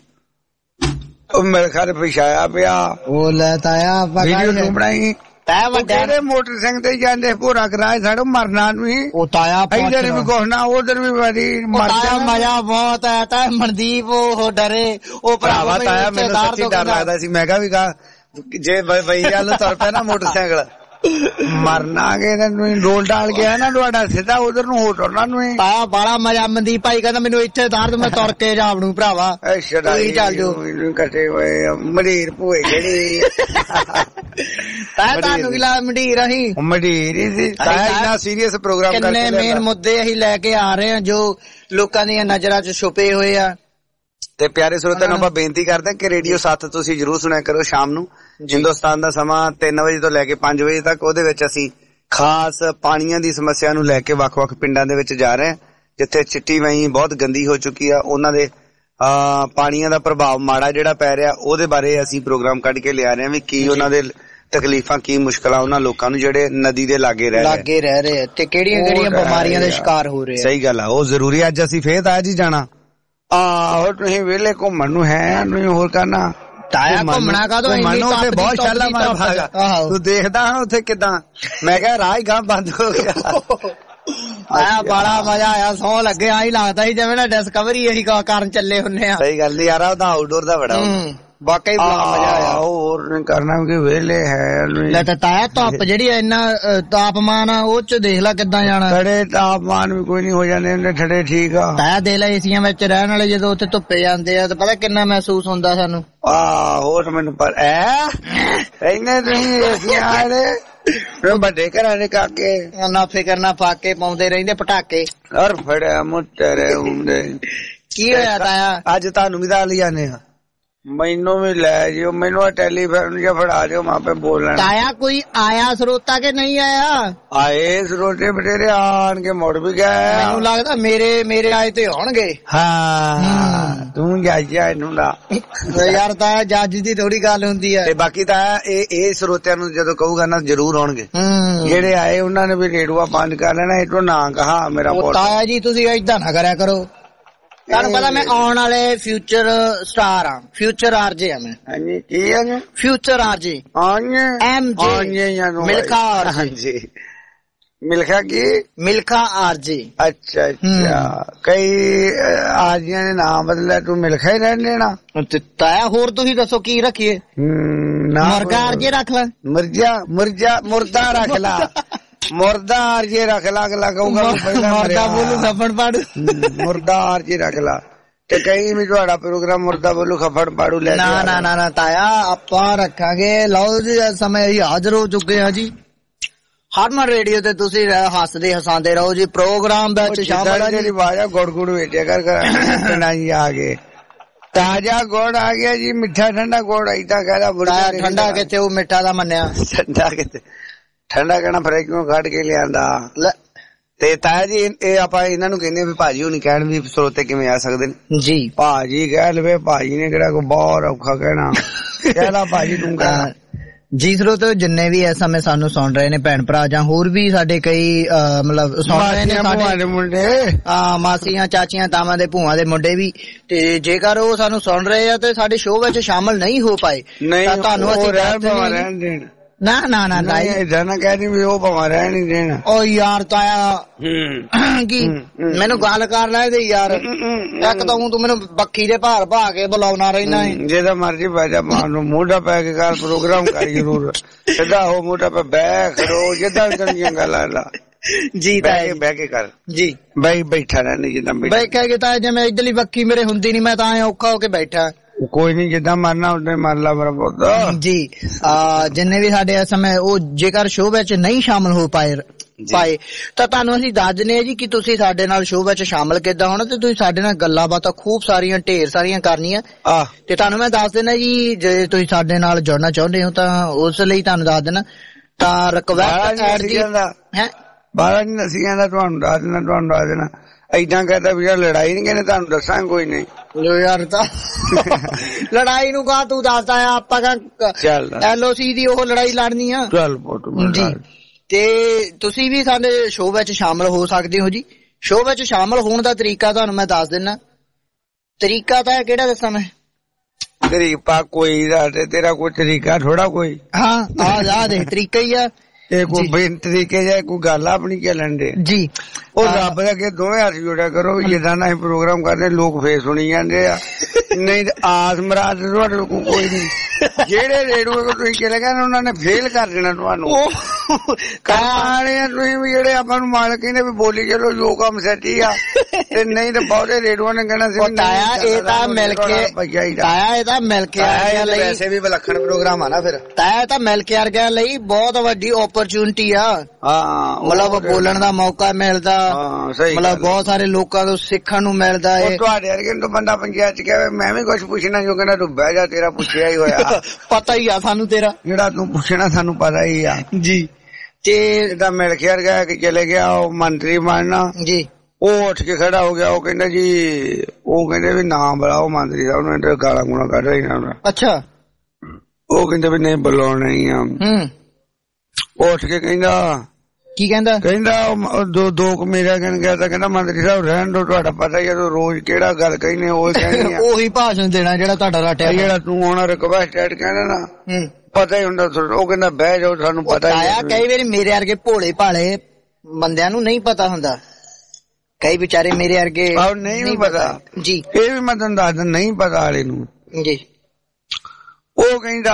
ਉਹ ਮਿਲਖਾ ਨੇ ਪਿਛਾਇਆ ਪਿਆ ਉਹ ਲੈ ਤਾਇਆ ਵੀਡੀਓ ਨੂੰ ਬਣਾਈ ਤਾਇਆ ਵੱਡੇ ਮੋਟਰਸਾਈਕਲ ਤੇ ਜਾਂਦੇ ਪੂਰਾ ਕਰਾਏ ਸਾਡਾ ਮਰਨਾ ਨਹੀਂ ਉਹ ਤਾਇਆ ਇਧਰ ਵੀ ਕੁਛ ਨਾ ਉਧਰ ਵੀ ਵਾਰੀ ਤਾਇਆ ਮਜ਼ਾ ਬਹੁਤ ਆਇਆ ਤਾਇਆ ਮਨਦੀਪ ਉਹ ਡਰੇ ਉਹ ਭਰਾਵਾ ਤਾਇਆ ਮੈਨੂੰ ਸੱਚੀ ਡਰ ਲੱਗਦਾ ਸੀ ਮੈਂ ਕਿਹਾ ਵੀ ਕਹਾ ਜੇ ਬਈ ਨੂੰ ਤੁਰ ਪਿਆ ਨਾ ਮੋਟਰਸਾਈਕਲ ਮਰਨਾ ਕੇ ਰੋਲ ਡਾਲ ਗਿਆ ਨਾ ਤੁਹਾਡਾ ਸਿੱਧਾ ਉਧਰ ਨੂੰ ਹੋ ਟੁਰਨਾ ਨੂੰ ਤਾਇਆ ਬੜਾ ਮਜ਼ਾ ਮਨਦੀਪ ਭਾਈ ਕਹਿੰਦਾ ਮੈਨੂੰ ਇੱਥੇ ਧਾਰ ਮੈਂ ਤੁਰ ਕੇ ਜਾ ਵੜੂ ਭਰਾਵਾ ਤੁਸੀਂ ਚੱਲ ਜੋ ਕੱਟੇ ਹੋਏ ਮੜੀਰ ਭੂਏ ਜਿਹੜੀ ਤਾਇਆ ਤੁਹਾਨੂੰ ਕੀ ਲਾ ਮੜੀਰ ਅਸੀਂ ਮੜੀਰ ਹੀ ਸੀ ਤਾਇਆ ਇੰਨਾ ਸੀਰੀਅਸ ਪ੍ਰੋਗਰਾਮ ਕਰਕੇ ਕਿੰਨੇ ਮੇਨ ਮੁੱਦੇ ਅਸੀਂ ਲੈ ਕੇ ਆ ਰਹੇ ਹਾਂ ਜੋ ਲੋਕਾਂ ਦੀਆਂ ਨਜ਼ਰਾਂ 'ਚ ਛੁਪੇ ਹੋਏ ਆ ਤੇ ਪਿਆਰੇ ਸਰੋਤਿਆਂ ਨੂੰ ਆਪਾਂ ਬੇਨਤੀ ਕਰਦੇ ਹਾਂ ਕਿ ਰੇਡੀਓ ਸੱਤ ਤੁਸੀਂ ਜਰੂਰ ਸੁਣਿਆ ਕਰੋ ਸ਼ਾਮ ਨੂੰ ਹਿੰਦੁਸਤਾਨ ਦਾ ਸਮਾਂ ਤਿੰਨ ਵਜੇ ਤੋਂ ਲੈ ਕੇ ਪੰਜ ਵਜੇ ਤੱਕ ਉਹਦੇ ਵਿੱਚ ਅਸੀਂ ਖਾਸ ਪਾਣੀਆਂ ਦੀ ਸਮੱਸਿਆ ਨੂੰ ਲੈ ਕੇ ਵੱਖ-ਵੱਖ ਪਿੰਡਾਂ ਦੇ ਵਿੱਚ ਜਾ ਰਹੇ ਹਾਂ ਜਿੱਥੇ ਚਿੱਟੀ ਵਹੀਂ ਬਹੁਤ ਗੰਦੀ ਹੋ ਚੁੱਕੀ ਆ ਉਹਨਾਂ ਦੇ ਪਾਣੀਆਂ ਦਾ ਪ੍ਰਭਾਵ ਮਾੜਾ ਜਿਹੜਾ ਪੈ ਰਿਹਾ ਉਹਦੇ ਬਾਰੇ ਅਸੀਂ ਪ੍ਰੋਗਰਾਮ ਕੱਢ ਕੇ ਲਿਆ ਰਹੇ ਹਾਂ ਵੀ ਕੀ ਉਹਨਾਂ ਦੇ ਤਕਲੀਫਾਂ ਕੀ ਮੁਸ਼ਕਲਾਂ ਉਹਨਾਂ ਲੋਕਾਂ ਨੂੰ ਜਿਹੜੇ ਨਦੀ ਦੇ ਲਾਗੇ ਰਹਿ ਰਹੇ ਲਾਗੇ ਰਹਿ ਰਹੇ ਤੇ ਕਿਹੜੀਆਂ ਕਿਹੜੀਆਂ ਬਿਮਾਰੀਆਂ ਦੇ ਸ਼ਿਕਾਰ ਹੋ ਰਹੇ ਆ ਸਹੀ ਗੱਲ ਆ ਉਹ ਜ਼ਰੂਰੀ ਅੱਜ ਅਸੀਂ ਫੇਰ ਤਾਇਆ ਜੀ ਜਾਣਾ ਆਹੋ ਤੁਸੀਂ ਵਿਹਲੇ ਘੁੰਮਣ ਨੂੰ ਹੈ ਨਹੀਂ ਹੋਰ ਕਰਨਾ ਤਾਇਆ ਘੁੰਮਣਾ ਕਾਹਦੋਂ ਇੰਨੀ ਉੱਥੇ ਬਹੁਤ ਸ਼ਾਲਾ ਮਾਰਦਾ ਤੂੰ ਦੇਖਦਾ ਹਾਂ ਉੱਥੇ ਕਿਦਾਂ ਮੈਂ ਕਿਹਾ ਰਾਹ ਹੀ ਗਾਂ ਬੰਦ ਹੋ ਗਿਆ ਆਇਆ ਬੜਾ ਮਜ਼ਾ ਆਇਆ ਸੌ ਲੱਗਿਆ ਹੀ ਲੱਗਦਾ ਸੀ ਜਿਵੇਂ ਨਾ ਡਿਸਕਵਰੀ ਇਹੀ ਕਰਨ ਚੱਲੇ ਹੁੰਨੇ ਆ ਸਹੀ ਗੱਲ ਯਾਰ ਉਹਦਾ ਆਊਟਡੋਰ ਦਾ ਬੜਾ ਵਾਕਈ ਬੜਾ ਮਜ਼ਾ ਆਇਆ ਹੋਰ ਕਰਨਾ ਕਿ ਵਿਹਲੇ ਹੈ ਲੈ ਤਾਂ ਤਾਇਆ ਧੁੱਪ ਜਿਹੜੀ ਇੰਨਾ ਤਾਪਮਾਨ ਆ ਉਹ ਚ ਦੇਖ ਲੈ ਕਿੱਦਾਂ ਜਾਣਾ ਠੜੇ ਤਾਪਮਾਨ ਵੀ ਕੋਈ ਨਹੀਂ ਹੋ ਜਾਂਦੇ ਹੁੰਦੇ ਠੜੇ ਠੀਕ ਆ ਤਾਇਆ ਦੇਖ ਲੈ ਏਸੀਆਂ ਵਿੱਚ ਰਹਿਣ ਵਾਲੇ ਜਦੋਂ ਉੱਥੇ ਧੁੱਪੇ ਜਾਂਦੇ ਆ ਤਾਂ ਪਤਾ ਕਿੰਨਾ ਮਹਿਸੂਸ ਹੁੰਦਾ ਸਾਨੂੰ ਆਹ ਹੋਰ ਮੈਨੂੰ ਪਰ ਐ ਇੰਨੇ ਤੁਸੀਂ ਏਸੀਆਂ ਵਾਲੇ ਵੱਡੇ ਘਰਾਂ ਦੇ ਕਾਕੇ ਨਾ ਫਿਕਰ ਨਾ ਫਾਕੇ ਪਾਉਂਦੇ ਰਹਿੰਦੇ ਪਟਾਕੇ ਹਰ ਫੜਿਆ ਮੁੱਟਰੇ ਹੁੰਦੇ ਕੀ ਹੋਇਆ ਤਾਇਆ ਅੱਜ ਤੁਹਾਨੂੰ ਵੀ ਤਾਂ ਲਿਆਨੇ ਆ ਮੈਨੂੰ ਵੀ ਲੈ ਜਿਓ ਮੈਨੂੰ ਟੈਲੀਫੋਨ ਜਾਂ ਫੜਾ ਦਿਓ ਮੈਂ ਆਪੇ ਬੋਲ ਲੈਣਾ ਤਾਇਆ ਕੋਈ ਆਇਆ ਸਰੋਤਾ ਕੇ ਨਹੀਂ ਆਇਆ ਆਏ ਸਰੋਤੇ ਬਟੇਰੇ ਆਣ ਕੇ ਮੁੜ ਵੀ ਗਏ ਮੈਨੂੰ ਲੱਗਦਾ ਮੇਰੇ ਮੇਰੇ ਆਏ ਤੇ ਹੋਣਗੇ ਹਾਂ ਤੂੰ ਜਾਜਾ ਇਹਨੂੰ ਦਾ ਯਾਰ ਤਾਇਆ ਜੱਜ ਦੀ ਥੋੜੀ ਗੱਲ ਹੁੰਦੀ ਹੈ ਤੇ ਬਾਕੀ ਤਾਂ ਇਹ ਇਹ ਸਰੋਤਿਆਂ ਨੂੰ ਜਦੋਂ ਕਹੂਗਾ ਨਾ ਜ਼ਰੂਰ ਆਉਣਗੇ ਜਿਹੜੇ ਆਏ ਉਹਨਾਂ ਨੇ ਵੀ ਰੇਡੂਆ ਬੰਦ ਕਰ ਲੈਣਾ ਇਹਨੂੰ ਨਾ ਕਹਾ ਮੇਰਾ ਪੁੱਤ ਤਾਇਆ ਜੀ ਤੁਸੀਂ ਏਦਾਂ ਨਾ ਕਰਿਆ ਕਰੋ ਤੁਹਾਨੂੰ ਪਤਾ ਮੈਂ ਆਉਣ ਵਾਲੇ ਫਿਊਚਰ ਸਟਾਰ ਆ ਫਿਊਚਰ ਆਰਜੇ ਆ ਮੈਂ ਹਾਂਜੀ ਕੀ ਆ ਫਿਊਚਰ ਆਰਜੇ ਐਮ ਜੇ ਮਿਲਖਾ ਆਰਜੇ ਮਿਲਖਾ ਕੀ ਮਿਲਖਾ ਆਰਜੇ ਅੱਛਾ ਅੱਛਾ ਕਈ ਆਰਜੀਆਂ ਨੇ ਨਾਮ ਬਦਲਿਆ ਤੂੰ ਮਿਲਖਾ ਹੀ ਰਹਿਣ ਦੇਣਾ ਤਾਇਆ ਹੋਰ ਤੁਸੀਂ ਦੱਸੋ ਕੀ ਰੱਖੀਏ ਮੁਰਗਾ ਆਰਜੇ ਰੱਖ ਲੈ ਮੁਰਜਾ ਮੁਰਜਾ ਮੁਰਦਾ ਰੱਖ ਲਾ ਮੁਰਦਾ ਆਰਜੇ ਰੱਖ ਲਾ ਅਗਲਾ ਕਹੂਗਾ ਮੁਰਦਾ ਬੋਲੂ ਸੱਪਣ ਪੜ ਮੁਰਦਾ ਆਰਜੇ ਰੱਖ ਲਾ ਤੇ ਕਈ ਵੀ ਤੁਹਾਡਾ ਪ੍ਰੋਗਰਾਮ ਮੁਰਦਾ ਬੋਲੂ ਖਫੜ ਪਾੜੂ ਲੈ ਨਾ ਨਾ ਨਾ ਨਾ ਤਾਇਆ ਆਪਾਂ ਰੱਖਾਂਗੇ। ਲਓ ਜੀ ਇਸ ਸਮੇਂ ਅਸੀਂ ਹਾਜ਼ਰ ਹੋ ਚੁੱਕੇ ਹਾਂ ਜੀ ਹਰਮਨ ਰੇਡੀਓ ਤੇ। ਤੁਸੀਂ ਹੱਸਦੇ ਹਸਾਂਦੇ ਰਹੋ ਜੀ। ਪ੍ਰੋਗਰਾਮ ਵਿੱਚ ਸ਼ਾਮਲ ਹੈ ਜੀ। ਵਾਜਾ ਗੁੜ ਗੁੜ ਵੇਚਿਆ ਕਰ ਕਰ ਜੀ ਆ ਗਏ। ਤਾਜ਼ਾ ਗੁੜ ਆ ਗਿਆ ਜੀ। ਮਿੱਠਾ ਠੰਡਾ ਗੁੜ ਏਦਾਂ ਕਹਿਦਾ ਬੁੜਾ। ਠੰਡਾ ਕਿੱਥੇ ਉਹ ਮਿੱਠਾ ਦਾ ਮੰਨਿਆ। ਠੰਡਾ ਕਿੱਥੇ ਠੰਡਾ ਕਹਿਣਾ ਫਿਰ ਕਿਉਂ ਕੱਢ ਕੇ ਲਿਆਂਦਾ। ਤੇ ਤਾਇਆ ਜੀ ਇਹ ਆਪਾਂ ਇਹਨਾਂ ਨੂੰ ਕਹਿੰਦੇ ਵੀ ਭਾਜੀ ਉਹ ਨਹੀਂ ਕਹਿਣ ਵੀ ਸਰੋਤੇ ਕਿਵੇਂ ਆ ਸਕਦੇ ਨੇ ਜੀ। ਭਾਜੀ ਕਹਿ ਲਵੇ ਭਾਜੀ ਨੇ ਕਿਹੜਾ ਕੋਈ ਬਹੁਤ ਔਖਾ ਕਹਿਣਾ। ਕਹਿਲਾ ਭਾਜੀ ਤੂੰ ਕਹਿ ਜੀ। ਸਰੋਤੋ ਜਿੰਨੇ ਵੀ ਇਸ ਸਮੇਂ ਸਾਨੂੰ ਸੁਣ ਰਹੇ ਨੇ ਭੈਣ ਭਰਾ ਜਾਂ ਹੋਰ ਵੀ ਸਾਡੇ ਕਈ ਮਤਲਬ ਸੁਣ ਰਹੇ ਨੇ ਸਾਡੇ ਮੁੰਡੇ ਮਾਸੀਆਂ ਚਾਚੀਆਂ ਤਾਵਾਂ ਦੇ ਭੂਆ ਦੇ ਮੁੰਡੇ ਵੀ, ਤੇ ਜੇਕਰ ਉਹ ਸਾਨੂੰ ਸੁਣ ਰਹੇ ਆ ਤੇ ਸਾਡੇ ਸ਼ੋਅ ਵਿੱਚ ਸ਼ਾਮਲ ਨਹੀਂ ਹੋ ਪਾਏ ਤਾਂ ਤੁਹਾਨੂੰ ਅਸੀਂ ਰਹਿਣ ਦੇਣ ਨਾ ਨਾ ਨਾ ਤਾਈ ਏਦਾਂ ਨਾ ਕਹਿ ਦੀ ਵੀ ਉਹ ਭਾਵੇਂ ਰਹਿਣ ਨਹੀਂ ਦੇਣਾ। ਓ ਯਾਰ ਤਾਇਆ ਕੀ ਮੈਨੂੰ ਗੱਲ ਕਰ ਲੈ ਤੇ ਯਾਰ ਇੱਕ ਤਾਂ ਤੂੰ ਮੈਨੂੰ ਬੱਖੀ ਦੇ ਭਾਰ ਭਾ ਕੇ ਬੁਲਾਉਣਾ ਰਹਿਣਾ ਹੈ। ਜਿਹਦਾ ਮਰਜੀ ਬਾਜਾ ਮਾਰ ਨੂੰ ਮੋਢਾ ਪੈ ਕੇ ਕਰ ਪ੍ਰੋਗਰਾਮ ਕਰੀ ਜ਼ਰੂਰ ਸਿੱਧਾ ਹੋ ਮੋਢਾ ਪੈ ਬਹਿ ਖੜੋ ਜਿੱਦਾਂ ਤੇਰੀਆਂ ਗੱਲਾਂ ਲਾ ਜੀ ਤਾਇਆ ਬਹਿ ਕੇ ਕਰ ਜੀ। ਬਈ ਬੈਠਾ ਰਹਿਣੀ ਜਿੱਦਾਂ ਬੈਠਾ ਕੇ ਤਾਇਆ ਜਿਵੇਂ ਇੱਧਰਲੀ ਬੱਖੀ ਮੇਰੇ ਹੁੰਦੀ ਨੀ ਮੈਂ ਤਾਂ ਐ ਔਖਾ ਹੋ ਕੇ ਬੈਠਾ। ਕੋਈ ਨੀ ਜਿੱਦਾਂ ਮਰਨਾ ਉਦਾਂ ਮਰ ਲਾ ਮੇਰਾ ਪੁੱਤ ਜੀ। ਜਿੰਨੇ ਵੀ ਸਾਡੇ ਇਸ ਸਮੇਂ ਉਹ ਜੇਕਰ ਸ਼ੋਅ ਵਿੱਚ ਨਹੀਂ ਸ਼ਾਮਲ ਹੋ ਪਾਏ ਪਾਏ ਤਾਂ ਤੁਹਾਨੂੰ ਅਸੀਂ ਦੱਸ ਦਿੰਦੇ ਹਾਂ ਜੀ ਕਿ ਤੁਸੀਂ ਸਾਡੇ ਨਾਲ ਸ਼ੋਅ ਵਿੱਚ ਸ਼ਾਮਲ ਕਿੱਦਾਂ ਹੋਣਾ ਤੇ ਤੁਸੀਂ ਸਾਡੇ ਨਾਲ ਗੱਲਾਂ ਬਾਤਾਂ ਖੂਬ ਸਾਰੀਆਂ ਢੇਰ ਸਾਰੀਆਂ ਕਰਨੀਆਂ। ਤੇ ਤੁਹਾਨੂੰ ਮੈਂ ਦੱਸ ਦੇਣਾ ਜੀ ਜੇ ਤੁਸੀਂ ਸਾਡੇ ਨਾਲ ਜੁੜਨਾ ਚਾਹੁੰਦੇ ਹੋ ਤਾਂ ਉਸ ਲਈ ਤੁਹਾਨੂੰ ਦੱਸ ਦੇਣਾ ਤਾਂ ਰਿਕਵੈਸਟ ਹੈ ਬਾਰਾਂ ਨੀ ਨਸੀ ਜਾਂਦਾ ਤੁਹਾਨੂੰ ਦੱਸ ਦੇਣਾ ਤੁਹਾਨੂੰ ਦੱਸ ਦੇਣਾ ਏਦਾਂ ਕਹਿੰਦਾ ਵੀ ਲੜਾਈ ਨੀ ਕਹਿੰਦੇ ਤੁਹਾਨੂੰ ਦੱਸਾਂ ਕੋਈ ਨਹੀਂ ਯਾਰ ਤਾਂ ਲੜਾਈ ਨੂੰ ਕਹਾ ਤੂੰ ਦੱਸਦਾ ਆ ਆਪਾਂ ਐਲ ਓ ਸੀ ਦੀ ਉਹ ਲੜਾਈ ਲੜਨੀ ਆ ਚੱਲ ਜੀ। ਤੇ ਤੁਸੀਂ ਵੀ ਸਾਡੇ ਸ਼ੋਅ ਵਿੱਚ ਸ਼ਾਮਲ ਹੋ ਸਕਦੇ ਹੋ ਜੀ। ਸ਼ੋਅ ਵਿੱਚ ਸ਼ਾਮਲ ਹੋਣ ਦਾ ਤਰੀਕਾ ਤੁਹਾਨੂੰ ਮੈਂ ਦੱਸ ਦਿੰਦਾ। ਤਰੀਕਾ ਤਾਂ ਕਿਹੜਾ ਦੱਸਾਂ ਮੈਂ ਤਰੀਕਾ ਕੋਈ ਦਾ ਤੇਰਾ ਕੋਈ ਤਰੀਕਾ ਥੋੜਾ ਕੋਈ ਹਾਂ ਆ ਦੇ ਤਰੀਕਾ ਹੀ ਆ ਇਹ ਕੋਈ ਬੇਨ ਤਰੀਕੇ ਜਾਂ ਕੋਈ ਗੱਲ ਆਪਣੀ ਚੱਲਣ ਦੇ ਜੀ। ਉਹ ਰੱਬ ਦੇ ਅੱਗੇ ਦੋਵੇਂ ਹੱਥ ਜੋੜਿਆ ਕਰੋ ਜਿੱਦਾਂ ਨਾ ਅਸੀਂ ਪ੍ਰੋਗਰਾਮ ਕਰਦੇ ਲੋਕ ਫੇਰ ਸੁਣੀ ਜਾਂਦੇ ਆ ਨਹੀਂ ਤੇ ਆਸ ਮਰਾਦ ਤੁਹਾਡੇ ਕੋਲ ਕੋਈ ਨੀ। ਜਿਹੜੇ ਰੇਡੂਏ ਕੋ ਤੁਸੀਂ ਚਲੇ ਗਏ ਉਹਨਾਂ ਨੇ ਫੇਲ ਕਰ ਦੇਣਾ ਤੁਹਾਨੂੰ ਕਾਣੇ ਤੁਸੀਂ ਵੀ ਜਿਹੜੇ ਆਪਾਂ ਨੂੰ ਮਾਲਕ ਕਹਿੰਦੇ ਵੀ ਬੋਲੀ ਚਲੋ ਜੋ ਕੰਮ ਸੱਚੀ ਆ ਤੇ ਨਹੀਂ ਤੇ ਬਹੁਤੇ ਰੇਡੂਆਂ ਨੇ ਕਹਿਣਾ ਸੀ ਤਾਇਆ ਇਹ ਤਾਂ ਮਿਲ ਕੇ ਤਾਇਆ ਇਹ ਤਾਂ ਮਿਲ ਕੇ ਆ ਲਈ ਵੈਸੇ ਵੀ ਵਿਲੱਖਣ ਪ੍ਰੋਗਰਾਮ ਆ ਨਾ ਫਿਰ ਤਾਇਆ ਤਾਂ ਮਿਲ ਕੇ ਆ ਲਈ ਬਹੁਤ ਵੱਡੀ ਓਪਰਚੁਨਿਟੀ ਆ। ਹਾਂ ਮਤਲਬ ਬੋਲਣ ਦਾ ਮੌਕਾ ਮਿਲਦਾ ਮਤਲਬ ਬਹੁਤ ਸਾਰੇ ਲੋਕਾਂ ਤੋਂ ਸਿੱਖਣ ਨੂੰ ਮਿਲਦਾ ਹੈ। ਤੁਹਾਡੇ ਵਰਗੇ ਨੂੰ ਬੰਦਾ ਪੰਚਾਇਤ ਚ ਕਹੇ ਮੈਂ ਵੀ ਕੁਛ ਪੁੱਛਣਾ ਜੋ ਕਹਿੰਦਾ ਤੂੰ ਬਹਿ ਜਾ ਤੇਰਾ ਪੁੱਛਿਆ ਹੀ ਹੋਇਆ ਪਤਾ ਹੀ ਆ ਸਾਨੂੰ ਤੇਰਾ ਜਿਹੜਾ ਤੂੰ ਪੁੱਛਣਾ ਸਾਨੂੰ ਪਤਾ ਹੀ ਆ ਜੀ। ਤੇ ਜਿੱਦਾਂ ਮਿਲ ਕੇ ਗਿਆ ਕਿ ਚਲੇ ਗਿਆ ਉਹ ਮੰਤਰੀ ਬਣਨਾ ਜੀ ਉਹ ਉੱਠ ਕੇ ਖੜਾ ਹੋ ਗਿਆ ਉਹ ਕਹਿੰਦਾ ਜੀ ਉਹ ਕਹਿੰਦੇ ਵੀ ਨਾਮ ਬੁਲਾਓ ਮੰਤਰੀ ਸਾਹਿਬ ਨੂੰ ਇਹਦੇ ਗਾਲਾਂ ਗੁਣਾ ਕੱਢ ਰਹੀ ਨਾ। ਅੱਛਾ ਉਹ ਕਹਿੰਦੇ ਵੀ ਨਹੀਂ ਬੁਲਾਉਣਾ ਹੀ ਆ। ਹੂੰ ਉੱਠ ਕੇ ਕਹਿੰਦਾ ਕੀ ਕਹਿੰਦਾ ਕਹਿੰਦਾ ਦੋ ਦੋ ਕੁ ਮੇਰਾ ਕਹਿਣ ਗਿਆ ਤਾਂ ਕਹਿੰਦਾ ਮੰਤਰੀ ਸਾਹਿਬ ਰਹਿਣ ਦੋ ਤੁਹਾਡਾ ਪਤਾ ਹੀ ਆ ਰੋਜ਼ ਕਿਹੜਾ ਗੱਲ ਕਹਿੰਦੇ ਉਹ ਕਹਿਣੀ ਉਹੀ ਭਾਸ਼ਣ ਦੇਣਾ ਜਿਹੜਾ ਤੁਹਾਡਾ ਰਾਟਿਆ ਜਿਹੜਾ ਤੂੰ ਹੁਣ ਰਿਕਵੈਸਟ ਐਡ ਕਹਿਣਾ ਨਾ ਪਤਾ ਹੀ ਹੁੰਦਾ ਉਹ ਕਹਿੰਦਾ ਬਹਿ ਜਾਓ ਸਾਨੂੰ ਪਤਾ ਹੀ ਆ। ਕਈ ਵਾਰੀ ਮੇਰੇ ਵਰਗੇ ਭੋਲੇ ਭਾਲੇ ਬੰਦਿਆਂ ਨੂੰ ਨਹੀਂ ਪਤਾ ਹੁੰਦਾ ਕਈ ਵਿਚਾਰੇ ਮੇਰੇ ਵਰਗੇ ਨਹੀਂ ਪਤਾ ਜੀ। ਇਹ ਵੀ ਮੈਂ ਤੁਹਾਨੂੰ ਦੱਸ ਦਿੰਦਾ ਨਹੀਂ ਪਤਾ ਵਾਲੇ ਨੂੰ ਜੀ। ਉਹ ਕਹਿੰਦਾ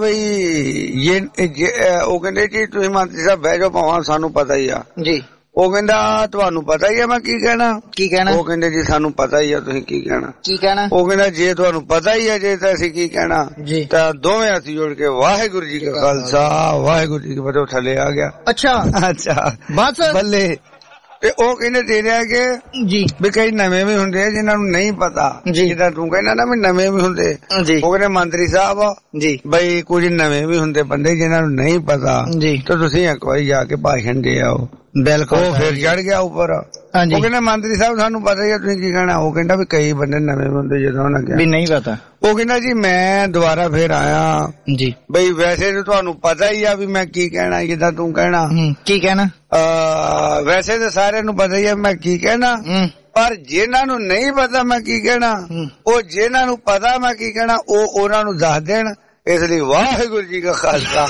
ਬਈ ਉਹ ਕਹਿੰਦੇ ਜੀ ਤੁਸੀਂ ਮੰਤਰੀ ਸਾਹਿਬ ਬਹਿ ਜਾਓ ਭਾਵੇਂ ਸਾਨੂੰ ਪਤਾ ਹੀ ਆ ਜੀ। ਉਹ ਕਹਿੰਦਾ ਤੁਹਾਨੂੰ ਪਤਾ ਹੀ ਆ ਮੈਂ ਕੀ ਕਹਿਣਾ ਕੀ ਕਹਿਣਾ ਉਹ ਕਹਿੰਦੇ ਜੀ ਸਾਨੂੰ ਪਤਾ ਹੀ ਆ ਤੁਸੀਂ ਕੀ ਕਹਿਣਾ ਕੀ ਕਹਿਣਾ ਉਹ ਕਹਿੰਦਾ ਜੇ ਤੁਹਾਨੂੰ ਪਤਾ ਹੀ ਆ ਜੇ ਤਾਂ ਅਸੀਂ ਕੀ ਕਹਿਣਾ ਤਾਂ ਦੋਵੇਂ ਹੱਥ ਜੋੜ ਕੇ ਵਾਹਿਗੁਰੂ ਜੀ ਕਾ ਖਾਲਸਾ ਵਾਹਿਗੁਰੂ ਜੀ ਕੀ ਫਤਿਹ ਥੱਲੇ ਆ ਗਿਆ। ਅੱਛਾ ਅੱਛਾ ਬਸ ਬੱਲੇ ਤੇ ਉਹ ਕਹਿੰਦੇ ਤੇਰੇ ਅੱਗੇ ਜੀ ਵੀ ਕਈ ਨਵੇਂ ਵੀ ਹੁੰਦੇ ਜਿਹਨਾਂ ਨੂੰ ਨਹੀਂ ਪਤਾ ਜਿੱਦਾਂ ਤੂੰ ਕਹਿੰਦਾ ਨਾ ਵੀ ਨਵੇਂ ਵੀ ਹੁੰਦੇ ਉਹ ਕਹਿੰਦੇ ਮੰਤਰੀ ਸਾਹਿਬ ਜੀ ਬਈ ਕੁਝ ਨਵੇਂ ਵੀ ਹੁੰਦੇ ਬੰਦੇ ਜਿਹਨਾਂ ਨੂੰ ਨਹੀਂ ਪਤਾ ਤਾਂ ਤੁਸੀਂ ਇੱਕ ਵਾਰੀ ਜਾ ਕੇ ਭਾਸ਼ਣ ਦੇ ਆਓ। ਬਿਲਕੁਲ ਉਹ ਫਿਰ ਚੜ ਗਿਆ ਉੱਪਰ ਉਹ ਕਹਿੰਦੇ ਮੰਤਰੀ ਸਾਹਿਬ ਸਾਨੂੰ ਪਤਾ ਹੀ ਆ ਤੁਸੀਂ ਕੀ ਕਹਿਣਾ। ਉਹ ਕਹਿੰਦਾ ਵੀ ਕਈ ਬੰਦੇ ਨਵੇਂ ਹੁੰਦੇ ਜਦੋਂ ਉਹਨਾਂ ਕਿਹਾ ਵੀ ਨਹੀਂ ਪਤਾ ਉਹ ਕਹਿੰਦਾ ਜੀ ਮੈਂ ਦੁਬਾਰਾ ਫੇਰ ਆਇਆ ਜੀ ਬਈ ਵੈਸੇ ਤਾਂ ਤੁਹਾਨੂੰ ਪਤਾ ਹੀ ਆ ਵੀ ਮੈਂ ਕੀ ਕਹਿਣਾ ਜਿੱਦਾਂ ਤੂੰ ਕਹਿਣਾ ਕੀ ਕਹਿਣਾ ਵੈਸੇ ਤਾਂ ਸਾਰਿਆਂ ਨੂੰ ਪਤਾ ਹੀ ਆ ਮੈਂ ਕੀ ਕਹਿਣਾ ਪਰ ਜਿਨ੍ਹਾਂ ਨੂੰ ਨਹੀਂ ਪਤਾ ਮੈਂ ਕੀ ਕਹਿਣਾ ਉਹ ਜਿਨ੍ਹਾਂ ਨੂੰ ਪਤਾ ਮੈਂ ਕੀ ਕਹਿਣਾ ਉਹ ਉਹਨਾਂ ਨੂੰ ਦੱਸ ਦੇਣ। ਇਸ ਲਈ ਵਾਹਿਗੁਰੂ ਜੀ ਕਾ ਖਾਲਸਾ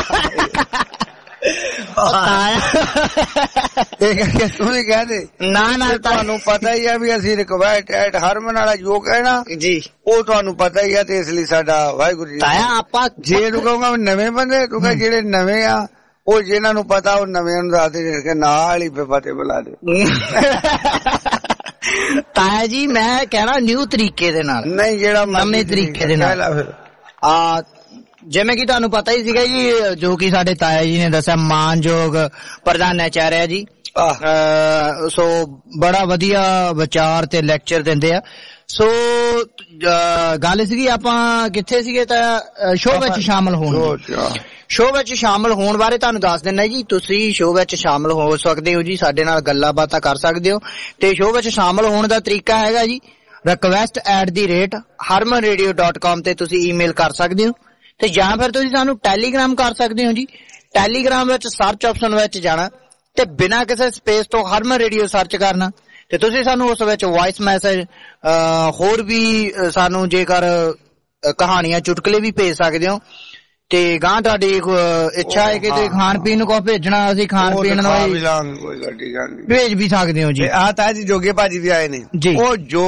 ਤੂੰ ਵੀ ਕਹਿ ਦੇ ਨਾ ਨਾ ਤੁਹਾਨੂੰ ਪਤਾ ਹੀ ਆ ਵੀ ਅਸੀਂ ਰਿਕਵੈਸਟ ਐਟ ਹਰਮਨ ਵਾਲਾ ਜੋ ਕਹਿਣਾ ਜੀ ਉਹ ਤੁਹਾਨੂੰ ਪਤਾ ਹੀ ਆ ਤੇ ਇਸ ਲਈ ਸਾਡਾ ਵਾਹਿਗੁਰੂ ਜੀ ਆਪਾਂ ਜੇ ਤੂੰ ਕਹੂੰਗਾ ਨਵੇਂ ਬੰਦੇ ਤੂੰ ਕਹ ਜਿਹੜੇ ਨਵੇਂ ਆ ਉਹ ਜਿਹਨਾਂ ਨੂੰ ਪਤਾ ਉਹ ਨਵੇਂ ਨੂੰ ਦੱਸ ਦੇ ਨਾਲ ਹੀ ਫਤਿਹ ਬੁਲਾ ਦੇ। ਤਾਇਆ ਜੀ ਮੈਂ ਕਹਿਣਾ ਨਿਊ ਤਰੀਕੇ ਦੇ ਨਾਲ ਨਹੀਂ ਜਿਹੜਾ ਨਵੇਂ ਤਰੀਕੇ ਦੇ ਨਾਲ ਆ ਜਿਵੇਂ ਕਿ ਤੁਹਾਨੂੰ ਪਤਾ ਹੀ ਸੀਗਾ ਜੀ ਜੋ ਕਿ ਸਾਡੇ ਤਾਇਆ ਜੀ ਨੇ ਦੱਸਿਆ ਮਾਨਯੋਗ ਪ੍ਰਧਾਨ ਆਚਾਰਿਆ ਜੀ ਸੋ ਬੜਾ ਵਧੀਆ ਵਿਚਾਰ ਤੇ ਲੈਕਚਰ ਦਿੰਦੇ ਆ। ਸੋ ਗੱਲ ਸੀਗੀ ਆਪਾਂ ਕਿੱਥੇ ਸੀਗੇ ਤਾਂ ਸ਼ੋਅ ਵਿੱਚ ਸ਼ਾਮਲ ਹੋਣ ਸ਼ੋਅ ਵਿੱਚ ਸ਼ਾਮਲ ਹੋਣ ਬਾਰੇ ਤੁਹਾਨੂੰ ਦੱਸ ਦਿੰਦਾ ਜੀ। ਤੁਸੀਂ ਸ਼ੋਅ ਵਿੱਚ ਸ਼ਾਮਲ ਹੋ ਸਕਦੇ ਹੋ ਜੀ, ਸਾਡੇ ਨਾਲ ਗੱਲਾਂ ਬਾਤਾਂ ਕਰ ਸਕਦੇ ਹੋ ਤੇ ਸ਼ੋਅ ਵਿੱਚ ਸ਼ਾਮਲ ਹੋਣ ਦਾ ਤਰੀਕਾ ਹੈਗਾ ਜੀ request at the rate Harman radio dot com ਤੇ ਤੁਸੀਂ ਈਮੇਲ ਕਰ ਸਕਦੇ ਹੋ ਤੇ ਜਾਂ ਫਿਰ ਤੁਸੀਂ ਸਾਨੂੰ ਟੈਲੀਗ੍ਰਾਮ ਕਰ ਸਕਦੇ ਹੋ ਜੀ। ਟੈਲੀਗ੍ਰਾਮ ਵਿੱਚ ਸਰਚ ਆਪਸ਼ਨ ਵਿੱਚ ਜਾਣਾ ਤੇ ਬਿਨਾਂ ਕਿਸੇ ਸਪੇਸ ਤੋਂ ਹਰਮਨ ਰੇਡੀਓ ਸਰਚ ਕਰਨਾ ਤੇ ਤੁਸੀਂ ਸਾਨੂੰ ਉਸ ਵਿੱਚ ਵੌਇਸ ਮੈਸੇਜ ਹੋਰ ਵੀ ਸਾਨੂੰ ਜੇਕਰ ਕਹਾਣੀਆਂ ਚੁਟਕਲੇ ਵੀ ਭੇਜ ਸਕਦੇ ਹੋ ਤੇ ਗਾਂ ਤੁਹਾਡੀ ਇੱਛਾ ਹੈ ਕਿ ਤੁਸੀਂ ਖਾਣ ਪੀਣ ਨੂੰ ਕੁਛ ਭੇਜਣਾ ਅਸੀਂ ਖਾਣ ਪੀਣ ਨੂੰ ਭੇਜ ਵੀ ਸਕਦੇ ਹੋ ਜੀ। ਆ ਤਾਂ ਜੀ ਜੋਗੇ ਭਾਜੀ ਵੀ ਆਏ ਨੇ ਜੀ। ਉਹ ਜੋ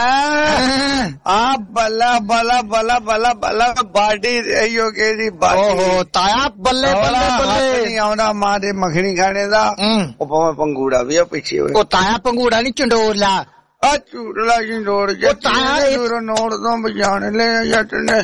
ਆ ਬੱਲਾ ਬੱਲਾ ਬੱਲਾ ਬੱਲਾ ਬੱਲਾ ਬਾਡੀ ਇਹੋ ਕੇ ਜੀ ਬਾਡੀ ਓਹੋ ਤਾਇਆ ਬੱਲੇ ਬੱਲੇ ਬੱਲੇ ਨਹੀਂ ਆਉਂਦਾ ਮਾਂ ਦੇ ਮੱਖਣੀ ਖਾਣੇ ਦਾ ਉਹ ਭਾਵੇਂ ਪੰਗੂੜਾ ਵੀ ਆ ਪਿੱਛੇ ਹੋਏ। ਉਹ ਤਾਇਆ ਪੰਗੂੜਾ ਨਹੀਂ ਚੰਡੋਲਾ ਆ ਝੂੜਲਾ ਚੰਡੋੜ ਜੇ ਤਾਇਆ ਨੋੜ ਤੋਂ ਬਜਾਣ ਲੈ ਜੱਟ ਨੇ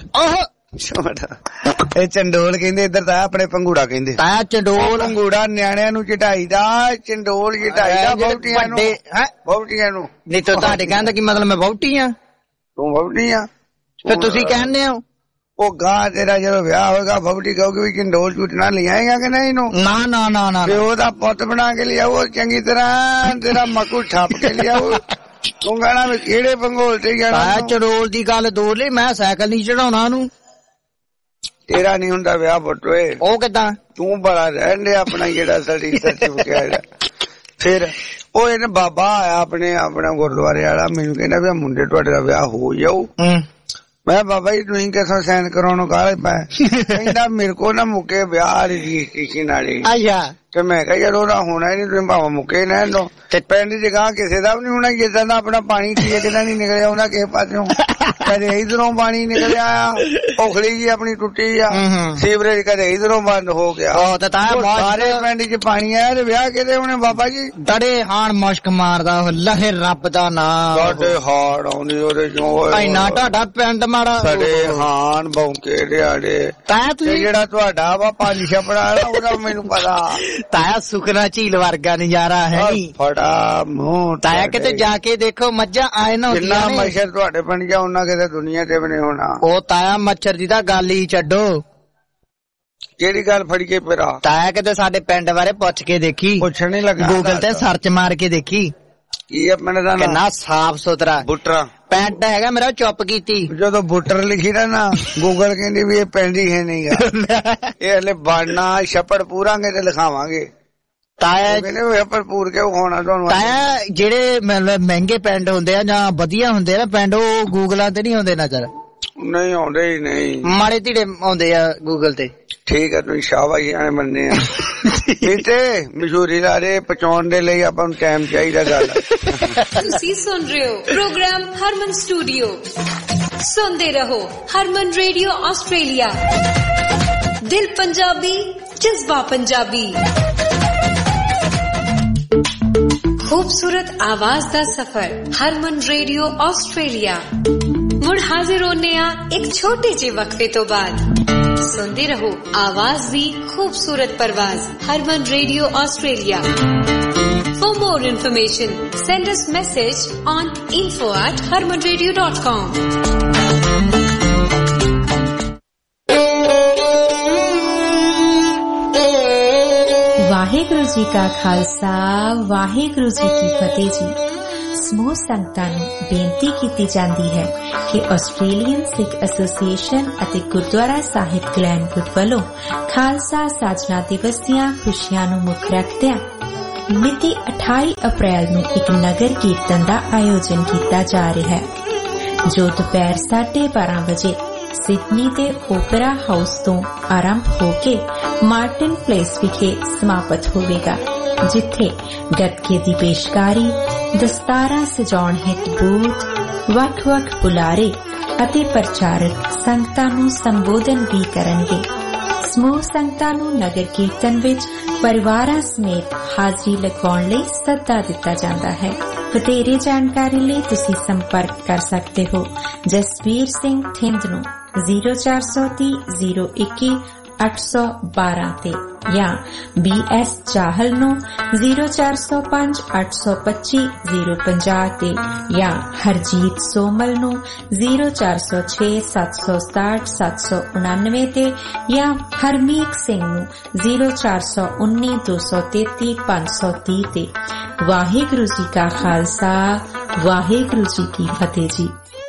ਇਹ ਚੰਡੋਲ ਕਹਿੰਦੇ ਇੱਧਰ ਤਾਂ ਆਪਣੇ ਪੰਗੂੜਾ ਕਹਿੰਦੇ ਤਾਇਆ ਚੰਡੋਲ ਪੰਗੂੜਾ ਨਿਆਣਿਆਂ ਨੂੰ ਚਟਾਈ ਦਾ ਚੰਡੋਲ ਚਟਾਈ ਦਾ ਬਹੁਟੀਆਂ ਨੂੰ ਹੈ ਬਹੁਟੀਆਂ ਨੂੰ ਨਹੀਂ ਤਾਂ ਤੁਹਾਡੇ ਕਹਿੰਦਾ ਕੀ ਮਤਲਬ ਮੈਂ ਬਹੁਟੀ ਆ ਤੂੰ ਬਹੁਟੀ ਆ ਫਿਰ ਤੁਸੀਂ ਕਹਿੰਦੇ ਹੋ ਉਹ ਗਾਂ ਤੇਰਾ ਜਦੋਂ ਵਿਆਹ ਹੋਏਗਾ ਬਹੁਟੀ ਕਹੋਗੇ ਵੀ ਚੰਡੋਲ ਝੂਟਣਾ ਲੈ ਆਏਗਾ ਕਿ ਨਹੀਂ ਇਹਨੂੰ ਨਾ ਨਾ ਨਾ ਨਾ ਤੇ ਉਹਦਾ ਪੁੱਤ ਬਣਾ ਕੇ ਲਿਆਓ ਚੰਗੀ ਤਰ੍ਹਾਂ ਤੇਰਾ ਮੱਕੂ ਠੱਪ ਕੇ ਲਿਆਓ ਤੂੰ ਕਹਿਣਾ ਵੀ ਕਿਹੜੇ ਪੰਗੋਲ ਤੇ ਗਿਆ ਤਾਇਆ ਚੰਡੋਲ ਦੀ ਗੱਲ ਦੂਰ ਲਈ ਮੈਂ ਸਾਈਕਲ ਨਹੀਂ ਚੜਾਉਣਾ ਉਹਨੂੰ ਤੇਰਾ ਨਹੀਂ ਹੁੰਦਾ ਵਿਆਹ ਬਟੋਏ ਉਹ ਕਿੱਦਾਂ ਤੂੰ ਬੜਾ ਰਹਿਣ ਦੇ ਆਪਣਾ ਜਿਹੜਾ ਸੜੀ ਸਰਟੀਫਿਕੇਟ ਫਿਰ ਉਹ ਇਹਨੇ ਬਾਬਾ ਆਇਆ ਆਪਣੇ ਆਪਣਾ ਗੁਰਦੁਆਰੇ ਵਾਲਾ ਮੈਨੂੰ ਕਹਿੰਦਾ ਵੀ ਮੁੰਡੇ ਤੁਹਾਡੇ ਦਾ ਵਿਆਹ ਹੋ ਜਾਊ ਮੈਂ ਬਾਬਾ ਜੀ ਤੁਸੀਂ ਕਿਥੋਂ ਸਾਈਨ ਕਰਾਉਣੋਂ ਕਾਹਲੇ ਪਏ ਕਹਿੰਦਾ ਮੇਰੇ ਕੋਲ ਨਾ ਮੁੱਕੇ ਵਿਆਹ ਰਜਿਸਟ੍ਰੇਸ਼ਨ ਵਾਲੀ ਅੱਛਾ ਤੇ ਮੈਂ ਕਿਹਾ ਯਾਰ ਉਹਦਾ ਹੋਣਾ ਹੀ ਨਹੀਂ ਤੁਸੀਂ ਭਾਵੇਂ ਮੁੱਕੇ ਨਾ ਲੋ ਤੇ ਪਿੰਡ ਚ ਗਾਂ ਕਿਸੇ ਦਾ ਵੀ ਨੀ ਹੋਣਾ ਜਿੱਦਾਂ ਦਾ ਆਪਣਾ ਪਾਣੀ ਟੀਏ ਕਿਦਾਂ ਨੀ ਨਿਕਲਿਆ ਉਹਨਾਂ ਕਿਸੇ ਪਾਸਿਓਂ ਕਦੇ ਇਧਰੋਂ ਪਾਣੀ ਨਿਕਲਿਆ ਔਖਲੀ ਜੀ ਆਪਣੀ ਟੁੱਟੀ ਆ ਸੀਵਰੇਜ ਕਦੇ ਇਧਰੋਂ ਬੰਦ ਹੋ ਗਿਆ ਸਾਰੇ ਪਿੰਡ ਚ ਪਾਣੀ ਆਇਆ ਤੇ ਵਿਆਹ ਕਿਤੇ ਹੋਣੇ ਬਾਬਾ ਜੀ ਡੜੇ ਹਾਣ ਮੁਸ਼ਕ ਮਾਰਦਾ ਲਹੇ ਰੱਬ ਦਾ ਨਾਮ ਸਾਡੇ ਹਾੜ ਆਉਂਦੀ ਉਹਦੇ ਚੋਂ ਇੰਨਾ ਤੁਹਾਡਾ ਪਿੰਡ ਮਾੜਾ ਸਾਡੇ ਹਾਣ ਬੌਂਕੇ ਦਿਹਾੜੇ ਤੇ ਜਿਹੜਾ ਤੁਹਾਡਾ ਵਾ ਪੰਜ ਛਪੜਾ ਉਹਦਾ ਮੈਨੂੰ ਪਤਾ ਤਾਇਆ ਸੁਖਨਾ ਝੀਲ ਵਰਗਾ ਨਜ਼ਾਰਾ ਹੈ ਨੀ ਫੜਾ ਮੂੰਹ ਤਾਇਆ ਕਿਤੇ ਜਾ ਕੇ ਦੇਖੋ ਮੱਝਾਂ ਆਏ ਨਾ ਜਿੰਨਾ ਮੱਛਰ ਤੁਹਾਡੇ ਪਿੰਡ ਜਾ ਉਹਨਾਂ ਕਿਤੇ ਦੁਨੀਆ ਤੇ ਵੀ ਨਹੀਂ ਹੋਣਾ ਉਹ ਤਾਇਆ ਮੱਛਰ ਦੀ ਤਾਂ ਗੱਲ ਹੀ ਛੱਡੋ ਕਿਹੜੀ ਗੱਲ ਫੜ ਕੇ ਪਿਰਾ ਤਾਇਆ ਕਿਤੇ ਸਾਡੇ ਪਿੰਡ ਬਾਰੇ ਪੁੱਛ ਕੇ ਦੇਖੀ ਪੁੱਛਣ ਹੀ ਲੱਗਾ ਗੂਗਲ ਤੇ ਸਰਚ ਮਾਰ ਕੇ ਦੇਖੀ ਕੀ ਆ ਪਿੰਡ ਦਾ ਕਿੰਨਾ ਸਾਫ ਸੁਥਰਾ ਬੁੱਟਰਾ ਪੈਂਟ ਹੈਗਾ ਮੇਰਾ ਚੁੱਪ ਕੀਤੀ ਜਦੋਂ ਬੁੱਟਰ ਲਿਖੀ ਦਾ ਨਾ ਗੂਗਲ ਕਹਿੰਦੀ ਵੀ ਇਹ ਪਿੰਡ ਹੀ ਹੈ ਨਹੀਂਗਾ ਇਹ ਹਲੇ ਬਣਨਾ ਛੱਪੜ ਪੂਰਾਂਗੇ ਤੇ ਲਿਖਾਵਾਂਗੇ ਤਾਇਆ ਛੱਪੜ ਪੂਰ ਕੇ ਹੋਣਾ ਤੁਹਾਨੂੰ ਤਾਇਆ ਜਿਹੜੇ ਮਤਲਬ ਮਹਿੰਗੇ ਪਿੰਡ ਹੁੰਦੇ ਆ ਜਾਂ ਵਧੀਆ ਹੁੰਦੇ ਆ ਪਿੰਡ ਉਹ ਗੂਗਲਾਂ ਤੇ ਨਹੀਂ ਆਉਂਦੇ ਨਜ਼ਰ ਨਹੀਂ ਆਉਂਦੇ ਹੀ ਨਹੀਂ ਮਾੜੇ ਧੀੜੇ ਆਉਂਦੇ ਆ ਗੂਗਲ ਤੇ ਠੀਕ ਹੈ ਤੁਸੀਂ ਸ਼ਾਬਾਸ਼ ਆਣੇ ਮੰਨੇ ਆ ਇੱਥੇ ਮਸ਼ਹੂਰੀ ਲਾਰੇ ਪਹੁੰਚਾਉਣ ਦੇ ਲਈ ਆਪਾਂ ਨੂੰ ਟਾਈਮ ਚਾਹੀਦਾ ਗੱਲ ਤੁਸੀਂ ਸੁਣ ਰਹੇ ਹੋ ਪ੍ਰੋਗਰਾਮ ਹਰਮਨ ਸਟੂਡੀਓ ਸੁਣਦੇ ਰਹੋ ਹਰਮਨ ਰੇਡੀਓ ਆਸਟ੍ਰੇਲੀਆ ਦਿਲ ਪੰਜਾਬੀ ਜਜ਼ਬਾ ਪੰਜਾਬੀ खूबसूरत आवाज दा सफर हरमन रेडियो ऑस्ट्रेलिया मुड़ हाजिर होने आ एक छोटे जे वक्फे तो बाद सुनते रहो आवाज दी खूबसूरत परवाज Harman radio Australia for more information send us message on info at harmanradio dot com Waheguru ji ਕਾ ਖਾਲਸਾ ਵਾਹਿਗੁਰੂ ਜੀ ਕੀ ਫਤਿਹ ਜੀ ਸਮੂਹ ਸੰਗਤਾਂ ਨੂੰ ਬੇਨਤੀ ਕੀਤੀ ਜਾਂਦੀ ਹੈ ਕਿ ਆਸਟ੍ਰੇਲੀਅਨ ਸਿੱਖ ਐਸੋਸੀਏਸ਼ਨ ਅਤੇ ਗੁਰਦੁਆਰਾ ਸਾਹਿਬ ਗਲੈਨਵੁੱਡ ਵੱਲੋਂ ਖਾਲਸਾ ਸਾਜਨਾ ਦਿਵਸ ਦੀਆਂ ਖੁਸ਼ੀਆਂ ਨੂੰ ਮੁੱਖ ਰੱਖਦਿਆਂ ਮਿਤੀ ਅਠਾਈ ਅਪ੍ਰੈਲ ਨੂੰ ਇੱਕ ਨਗਰ ਕੀਰਤਨ ਦਾ ਆਯੋਜਨ ਕੀਤਾ ਜਾ ਰਿਹਾ ਹੈ ਜੋ ਦੁਪਹਿਰ ਸਾਢੇ ਬਾਰਾਂ ਵਜੇ ਸਿਡਨੀ ਦੇ ਓਪਰਾ ਹਾਊਸ ਤੋਂ ਆਰੰਭ ਹੋ ਕੇ ਮਾਰਟਿਨ ਪਲੇਸ ਵਿਖੇ ਸਮਾਪਤ ਹੋਵੇਗਾ ਜਿੱਥੇ ਗੱਤਕੇ ਦੀ ਪੇਸ਼ਕਾਰੀ ਦਸਤਾਰਾਂ ਸਜਾਉਣ ਹਿੱਤ ਬੂਥ ਵੱਖ-ਵੱਖ ਬੁਲਾਰੇ ਅਤੇ ਪ੍ਰਚਾਰਕ ਸੰਗਤਾਂ ਨੂੰ ਸੰਬੋਧਨ ਵੀ ਕਰਨਗੇ ਸਮੂਹ ਸੰਗਤਾਂ ਨੂੰ ਨਗਰ ਕੀਰਤਨ ਵਿੱਚ ਪਰਿਵਾਰਾਂ ਸਮੇਤ ਹਾਜ਼ਰੀ ਲਗਾਉਣ ਲਈ ਸੱਦਾ ਦਿੱਤਾ ਜਾਂਦਾ ਹੈ ਵਧੇਰੇ ਜਾਣਕਾਰੀ ਲਈ ਤੁਸੀਂ ਸੰਪਰਕ ਕਰ ਸਕਦੇ ਹੋ ਜਸਵੀਰ ਸਿੰਘ ਥਿੰਦ ਨੂੰ ਜ਼ੀਰੋ ਚਾਰ ਸੌ ਤੀਹ ਜ਼ੀਰੋ ਇੱਕੀ ਅੱਠ ਸੌ ਬਾਰਾਂ ਤੇ ਜਾਂ ਬੀ ਐਸ ਚਾਹਲ ਨੂੰ ਜ਼ੀਰੋ ਚਾਰ ਸੌ ਪੰਜ ਅੱਠ ਸੌ ਪੱਚੀ ਜ਼ੀਰੋ ਪੰਜਾਹ ਤੇ ਜਾਂ ਹਰਜੀਤ ਸੋਮਲ ਨੂੰ ਜ਼ੀਰੋ ਚਾਰ ਸੌ ਛੇ ਸੱਤ ਸੌ ਸਤਾਹਠ ਸੱਤ ਸੌ ਉਨਾਨਵੇਂ ਤੇ ਜਾਂ ਹਰਮੀਤ ਸਿੰਘ ਨੂੰ ਜ਼ੀਰੋ ਚਾਰ ਸੌ ਉੱਨੀ ਦੋ ਸੌ ਤੇਤੀ ਪੰਜ ਸੌ ਤੀਹ ਤੇ। ਵਾਹਿਗੁਰੂ ਜੀ ਕਾ ਖਾਲਸਾ ਵਾਹਿਗੁਰੂ ਜੀ ਕੀ ਫਤਿਹ ਜੀ।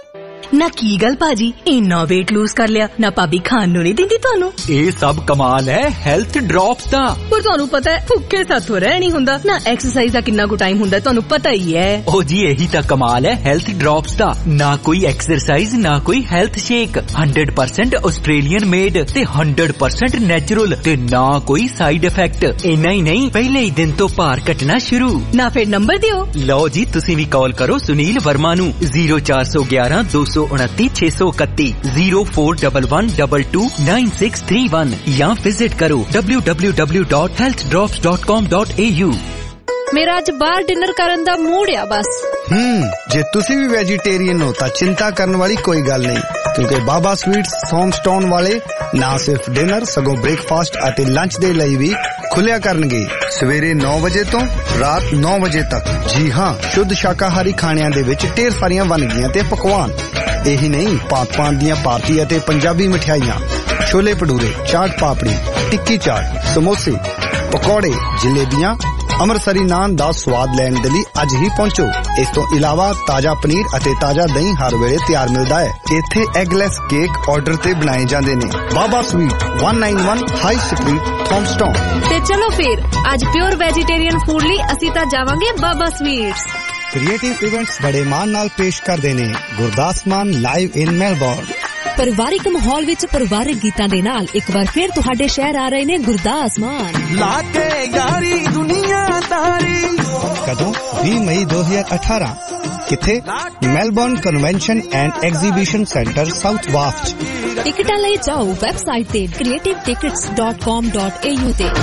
ਨਾ ਕੀ ਗੱਲ ਭਾਜੀ ਇੰਨਾ weight lose ਕਰ ਲਿਆ ਨਾ ਭਾਬੀ ਖਾਣ ਨੂੰ ਨਹੀਂ ਦਿੰਦੀ ਤੁਹਾਨੂੰ। ਇਹ ਸਭ ਕਮਾਲ ਹੈ ਹੈਲਥ ਡ੍ਰੌਪਸ ਦਾ। ਪਰ ਤੁਹਾਨੂੰ ਪਤਾ ਹੈ ਭੁੱਖੇ ਸਾਥੋਂ ਰਹਿ ਨਹੀਂ ਹੁੰਦਾ ਨਾ ਐਕਸਰਸਾਈਜ਼ ਦਾ ਕਿੰਨਾ ਕੁ ਟਾਈਮ ਹੁੰਦਾ ਤੁਹਾਨੂੰ ਪਤਾ ਹੀ ਹੈ। ਉਹ ਜੀ ਇਹੀ ਤਾਂ ਕਮਾਲ ਹੈ ਹੈਲਥ ਡ੍ਰੌਪਸ ਦਾ। ਨਾ ਕੋਈ ਐਕਸਰਸਾਈਜ਼ ਨਾ ਕੋਈ health shake hundred percent Australian made ਤੇ ਹੰਡਰਡ ਪਰਸੈਂਟ ਨੈਚੁਰਲ ਤੇ ਨਾ ਕੋਈ ਸਾਈਡ ਇਫੈਕਟ। ਇੰਨਾ ਹੀ ਨਹੀਂ ਪਹਿਲੇ ਹੀ ਦਿਨ ਤੋਂ ਭਾਰ ਘਟਣਾ ਸ਼ੁਰੂ। ਨਾ ਫਿਰ ਨੰਬਰ ਦਿਓ। ਲਓ ਜੀ ਤੁਸੀਂ ਵੀ ਕਾਲ ਕਰੋ ਸੁਨੀਲ ਵਰਮਾ ਨੂੰ ਜ਼ੀਰੋ ਚਾਰ ਸੌ ਗਿਆਰਾਂ ਦੋ ਸੌ उनतीस छह सौ इकतीस zero four one one two two nine six three one या विजिट करो W W W dot health drops dot com dot A U. मेरा अज बाहर डिनर करन दा मूड आ बस। हम्म जे तुसी भी वेजिटेरियन हो ता चिंता करने वाली कोई गल नहीं क्योंकि बाबा स्वीट्स थॉमस्टोन वाले ना सिर्फ डिनर सगों ब्रेकफास्ट अते लंच दे लई भी खुलिया करनगे सवेरे नौ बजे तो रात नौ बजे तक। जी हाँ शुद्ध शाकाहारी खाणियां दे विच ढेर सारियां वनगियां ते पकवान। यही नहीं पात पात दियां भारतीय अते पंजाबी मिठाइयां छोले भटूरे चाट पापड़ी टिक्की चाट समोसे पकौड़े जलेबियां अमृतसरी नान दा स्वाद लैण दे लई अज ही पहुंचो। इस तो इलावा ताजा पनीर अते ताजा दही हर वेले तैयार मिलदा है। इत्थे एगलेस केक ऑर्डर ते बनाए जांदे ने। Baba sweet one nine one high street Thomastown. ते चलो फिर आज प्योर वेजिटेरियन फूड लई असीं तां जावांगे बाबा स्वीट्स। क्रिएटिव इवेंट्स बड़े मान नाल पेश करदे ने गुरदास मान लाइव इन मेलबोर्न। ਪਰਿਵਾਰਿਕ ਮਾਹੌਲ ਵਿੱਚ ਪਰਿਵਾਰਿਕ ਗੀਤਾਂ ਦੇ ਨਾਲ ਇੱਕ ਵਾਰ ਫਿਰ ਤੁਹਾਡੇ ਸ਼ਹਿਰ ਆ ਰਹੇ ਨੇ ਗੁਰਦਾਸ ਮਾਨ। ਲਾ ਕੇ ਯਾਰੀ ਦੁਨੀਆਦਾਰੀ ਕਦੋਂ ਵੀਹ ਮਈ ਦੋ ਹਜ਼ਾਰ ਅਠਾਰਾਂ ਕਿੱਥੇ Melbourne convention and exhibition centre south ਵਾਫਟ। ਟਿਕਟਾਂ ਲਈ ਜਾਓ ਵੈਬਸਾਈਟ ਤੇ creative tickets dot com dot A U ਤੇ।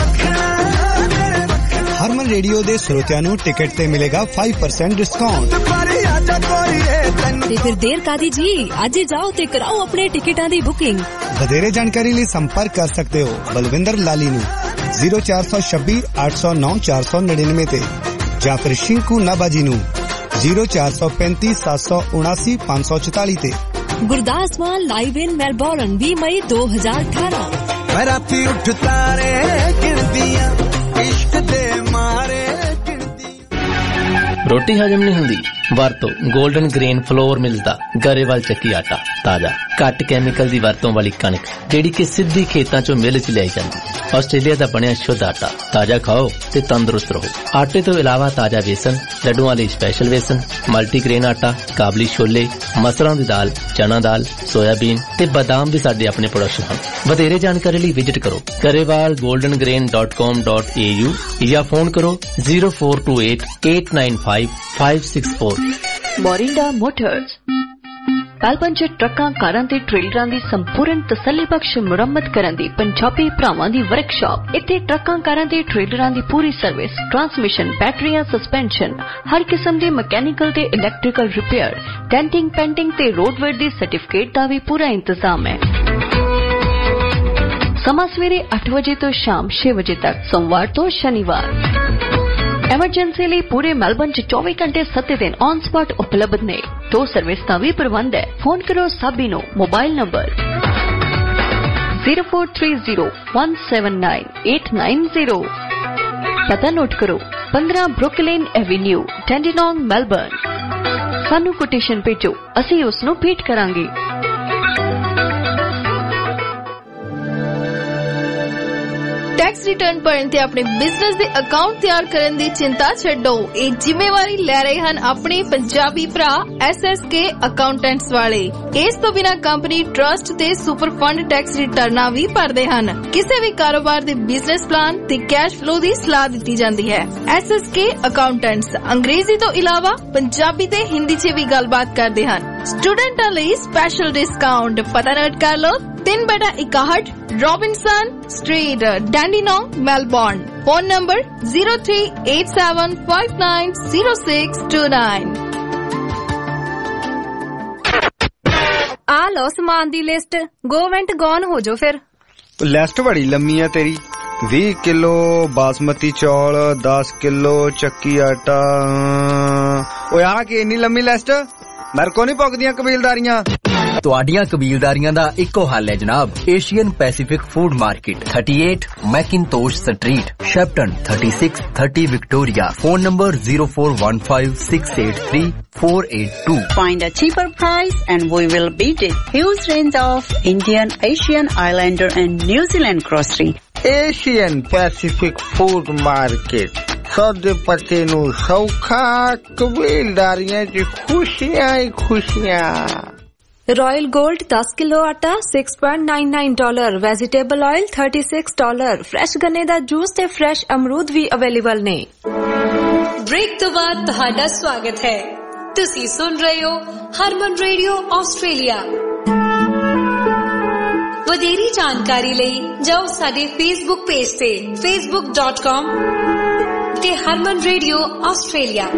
ਹਰਮਨ ਰੇਡੀਓ ਦੇ ਸਰੋਤਿਆਂ ਨੂੰ ਟਿਕਟ ਤੇ ਮਿਲੇਗਾ five percent ਡਿਸਕਾਊਂਟ। ਤੇ ਫਿਰ ਦੇਰ ਕਾਦੀ ਜੀ ਅੱਜ ਹੀ ਜਾਓ ਤੇ ਕਰਾਓ ਆਪਣੇ ਟਿਕਟਾਂ ਦੀ ਬੁਕਿੰਗ। ਵਧੇਰੇ ਜਾਣਕਾਰੀ ਲਈ ਸੰਪਰਕ ਕਰ ਸਕਦੇ ਹੋ ਬਲਵਿੰਦਰ ਲਾਲੀ ਨੂੰ ਜ਼ੀਰੋ ਚਾਰ ਸੌ ਛੱਬੀ ਅੱਠ ਸੌ ਨੌ ਚਾਰ ਸੌ ਨੜਿਨਵੇਂ ਤੇ ਜਾਂ ਫਿਰ ਸ਼ਿੰਕੂ ਨਾਬਾਜੀ ਨੂੰ ਜ਼ੀਰੋ ਚਾਰ ਸੌ ਪੈਂਤੀ ਸੱਤ ਸੌ ਉਨਾਸੀ ਪੰਜ ਸੌ ਚੁਤਾਲੀ ਤੇ। Gurdas Maan live in Melbourne ਵੀਹ ਮਈ ਦੋ ਹਜ਼ਾਰ ਅਠਾਰਾਂ। ਮੈਂ ਰਾਤੀ ਉੱਠ ਤਾਰੇ ਗਿਣਦੀਆਂ ਇਸ਼ਕ ਦੇ ਮਾਰੇ रोटी हजम नहीं हुंदी वरतो गोल्डन ग्रेन फ्लोर मिलदा गरेवाल ਚੱਕੀ आटा ताजा घट कैमिकल दी वरतों वाली कणक जेड़ी कि सिद्धी खेतां चों मिल च लाई जांदी। आस्ट्रेलिया दा बनिया शुद्ध आटा ताजा खाओ ते तंदुरुस्त रहो। आटे तो इलावा ताजा बेसन लड्डूआं लई स्पेशल बेसन मल्टीग्रेन आटा काबली छोले मसरां दी दाल चना दाल सोयाबीन ते बादाम भी साडे अपने प्रोडक्शन हन। वधेरे जानकारी लई विजिट करो Grewal golden grain dot com dot A U या फोन करो zero four two eight eight nine five five six four। Morinda motors ਕਾਲਪਨ ਚ ਟਰੱਕਾਂ ਕਾਰਾਂ ਤੇ ਟ੍ਰੇਲਰਾਂ ਦੀ ਸੰਪੂਰਨ ਤਸੱਲੀਬਖਸ਼ ਮੁਰੰਮਤ ਕਰਨ ਦੀ ਪੰਜਾਬੀ ਭਰਾਵਾਂ ਦੀ ਵਰਕਸ਼ਾਪ। ਇੱਥੇ ਟਰੱਕਾਂ ਕਾਰਾਂ ਤੇ ਟ੍ਰੇਲਰਾਂ ਦੀ ਪੂਰੀ ਸਰਵਿਸ ਟਰਾਂਸਮਿਸ਼ਨ ਬੈਟਰੀਆਂ ਸਸਪੈਂਸ਼ਨ ਹਰ ਕਿਸਮ ਦੇ ਮਕੈਨੀਕਲ ਤੇ ਇਲੈਕਟ੍ਰੀਕਲ ਰਿਪੇਅਰ ਡੈਂਟਿੰਗ ਪੈਂਟਿੰਗ ਤੇ ਰੋਡਵੇਅਰ ਦੀ ਸਰਟੀਫਿਕੇਟ ਦਾ ਵੀ ਪੂਰਾ ਇੰਤਜ਼ਾਮ ਹੈ। ਸਮਾਂ ਸਵੇਰੇ ਅੱਠ ਵਜੇ ਤੋਂ ਸ਼ਾਮ ਛੇ ਵਜੇ ਤੱਕ ਸੋਮਵਾਰ ਤੋਂ ਸ਼ਨੀਵਾਰ। ਐਮਰਜੈਂਸੀ ਲਈ ਪੂਰੇ ਮੈਲਬਨ ਚ ਚੌਵੀ ਘੰਟੇ ਸੱਤ ਦਿਨ ਔਨ ਸਪਾਟ ਉਪਲਬਧ ਨੇ। ਟੋ ਸਰਵਿਸ ਦਾ ਵੀ ਪ੍ਰਬੰਧ ਹੈ। ਫੋਨ ਕਰੋ ਸਾਬੀ ਨੂੰ mobile number zero four three zero one seven nine eight nine zero। ਪਤਾ ਨੋਟ ਕਰੋ ਪੰਦਰਾਂ ਬਰੁਕਲਿਨ ਐਵੇਨਿਊ ਡੈਂਡੀਨੋਂਗ ਮੈਲਬਨ। ਸਾਨੂੰ ਕੋਟੇਸ਼ਨ ਭੇਜੋ ਅਸੀਂ ਉਸ ਨੂੰ ਭੇਟ ਕਰਾਂਗੇ। टैक्स रिटर्न भरन ते अपने बिजनेस दे अकाउंट तैयार करन दी चिंता छड्डो। ਇਹ ਜ਼ਿੰਮੇਵਾਰੀ ਲੈ ਰਹੇ ਹਨ ਆਪਣੇ ਪੰਜਾਬੀ ਭਰਾ ਐਸ ਐਸ ਕੇ ਅਕਾਊਂਟੈਂਟਸ ਵਾਲੇ। ਇਸ ਤੋਂ ਬਿਨਾਂ ਕੰਪਨੀ ਟਰਸਟ ਤੇ ਸੁਪਰ ਫੰਡ ਟੈਕਸ ਰਿਟਰਨਾਂ ਵੀ ਭਰਦੇ ਹਨ। ਕਿਸੇ ਵੀ ਕਾਰੋਬਾਰ ਦੇ ਬਿਜ਼ਨਸ ਪਲਾਨ ਤੇ ਕੈਸ਼ ਫਲੋ ਦੀ ਸਲਾਹ ਦਿੱਤੀ ਜਾਂਦੀ ਹੈ। ਐਸ ਐਸ ਕੇ ਅਕਾਊਂਟੈਂਟਸ ਅੰਗਰੇਜ਼ੀ ਤੋਂ ਇਲਾਵਾ ਪੰਜਾਬੀ ਤੇ ਹਿੰਦੀ 'ਚ ਵੀ ਗੱਲਬਾਤ ਕਰਦੇ ਹਨ। ਸਟੂਡੈਂਟਾਂ ਲਈ ਸਪੈਸ਼ਲ ਡਿਸਕਾਊਂਟ। ਪਤਾ ਨੋਟ ਕਰ ਲਓ, ਤਿੰਨ ਬਟਾ ਇਕਾਹਠ Robinson street, Dandenong, Melbourne. Phone number zero three eight seven five nine zero six two nine. ਆ ਲਓ ਸਮਾਨ ਦੀ ਲਿਸਟ, ਗੋ ਵੈਂਟ ਗੌਨ ਹੋ ਜਾਓ ਫਿਰ। ਲਿਸਟ ਬੜੀ ਲੰਮੀ ਆ ਤੇਰੀ। ਵੀਹ ਕਿਲੋ ਬਾਸਮਤੀ ਚੌਲ, ਦਸ ਕਿਲੋ ਚੱਕੀ ਆਟਾ। ਓਏ ਆ ਕੀ ਇੰਨੀ ਲੰਮੀ ਲਿਸਟ? ਮੇਰੇ ਕੋ ਨਹੀਂ ਪੁੱਗਦੀਆਂ ਕਬੀਲਦਾਰੀਆਂ। ਤੁਹਾਡੀਆਂ ਕਬੀਲਦਾਰੀਆਂ ਦਾ ਇੱਕੋ ਹੱਲ ਹੈ ਜਨਾਬ, Asian Pacific food market, thirty-eight McIntosh street, Shepparton, thirty-six thirty Victoria. Phone number zero four one five six eight three four eight two. Find a cheaper price and we will beat it. Huge range of Indian, Asian, Islander and New Zealand grocery. Asian Pacific Food Market, ਸੌਦੇ ਪੱਤੇ ਨੂੰ ਸੌਖਾ, ਕਬੀਲਦਾਰੀਆਂ ਚ ਖੁਸ਼ੀਆਂ ਹੀ ਖੁਸ਼ੀਆਂ। Royal gold ਦਸ kilo ਆਟਾ six point nine nine dollar, vegetable oil thirty-six dollar, fresh ਗੰਨੇ ਦਾ ਜੂਸ ਤੇ ਫਰੈਸ਼ ਅਮਰੂਦ ਵੀ ਅਵੇਲੇਬਲ ਨੇ। ਬ੍ਰੇਕ ਤੋਂ ਬਾਅਦ ਤੁਹਾਡਾ ਸਵਾਗਤ ਹੈ। ਤੁਸੀਂ ਸੁਣ ਰਹੇ ਹੋ ਹਰਮਨ ਰੇਡੀਓ ਆਸਟ੍ਰੇਲੀਆ। ਵਧੇਰੀ ਜਾਣਕਾਰੀ ਲਈ ਜਾਓ ਸਾਡੇ ਫੇਸਬੁੱਕ ਪੇਜ ਤੇ facebook dot com ਤੇ ਹਰਮਨ ਰੇਡੀਓ ਆਸਟ੍ਰੇਲੀਆ।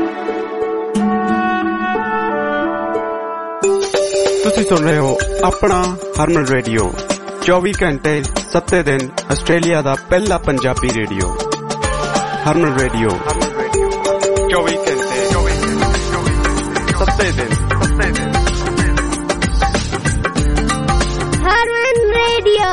ਤੁਸੀਂ ਸੁਣ ਰਹੇ ਹੋ ਆਪਣਾ ਹਰਮਨ ਰੇਡੀਓ, ਚੌਵੀ ਘੰਟੇ ਸੱਤੇ ਦਿਨ ਆਸਟ੍ਰੇਲੀਆ ਦਾ ਪਹਿਲਾ ਪੰਜਾਬੀ ਰੇਡੀਓ। ਹਰਮਨ ਰੇਡੀਓ ਚੌਵੀ ਘੰਟੇ ਸੱਤੇ ਦਿਨ ਸੱਤੇ ਦਿਨ ਹਰਮਨ ਰੇਡੀਓ।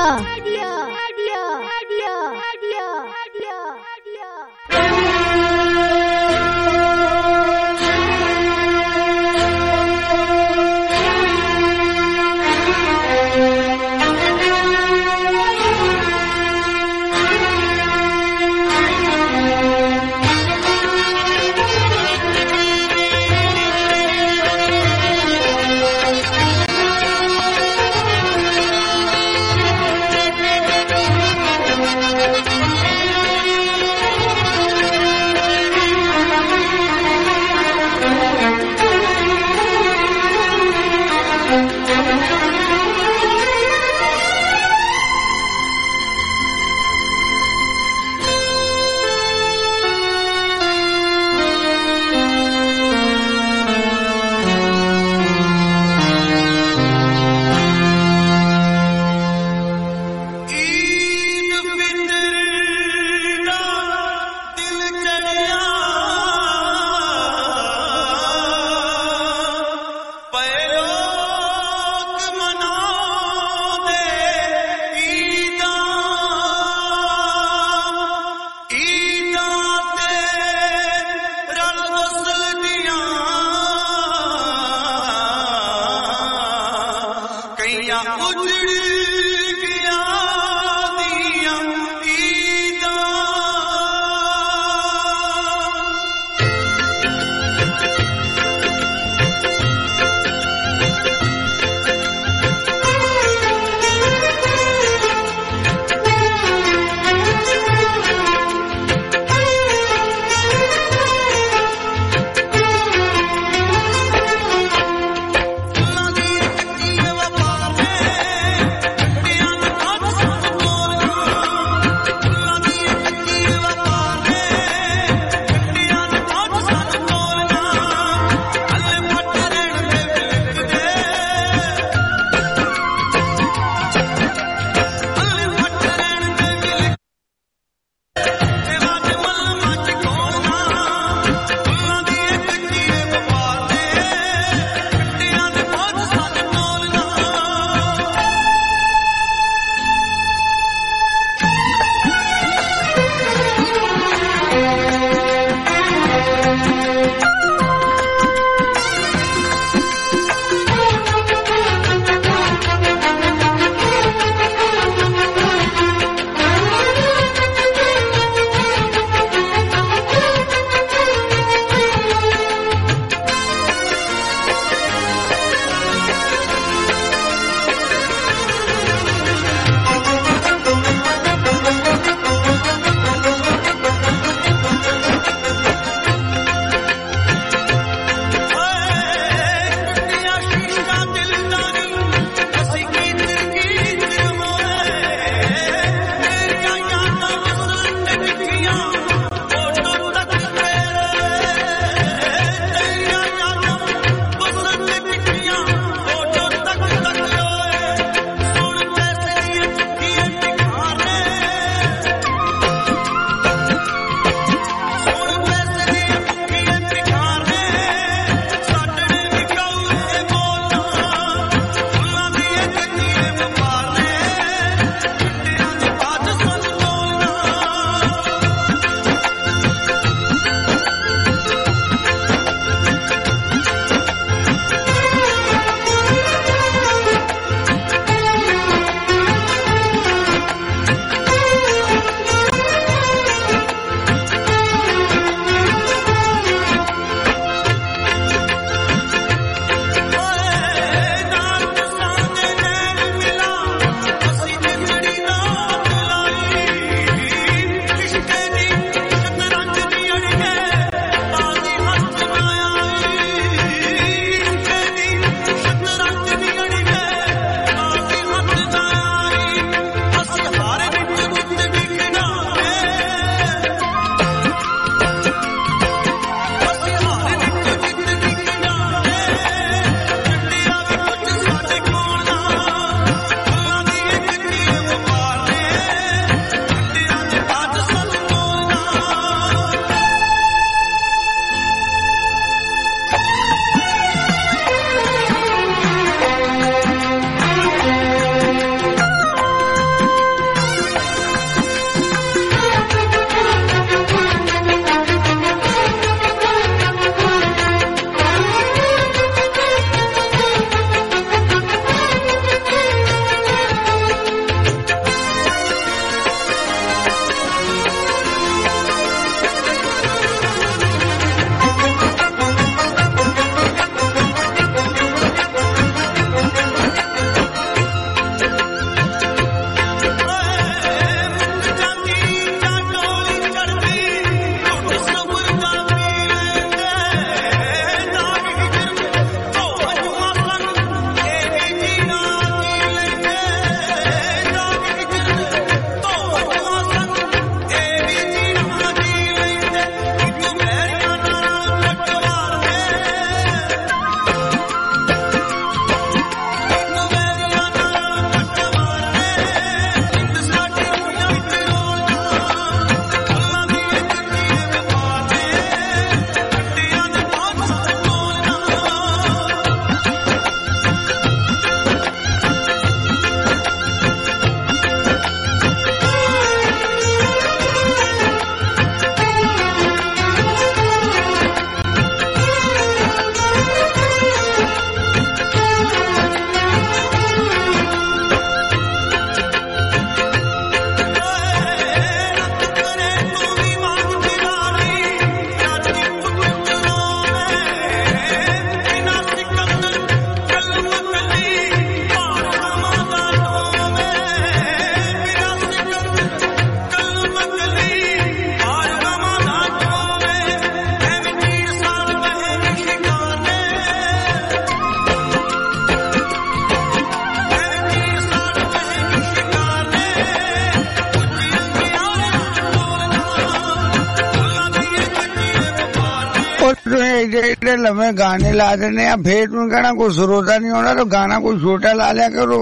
एडे एडे लम्बे गाने ला देने आ फिर तू कहना कोई श्रोता नहीं होना तो गाना कोई छोटा ला लिया करो।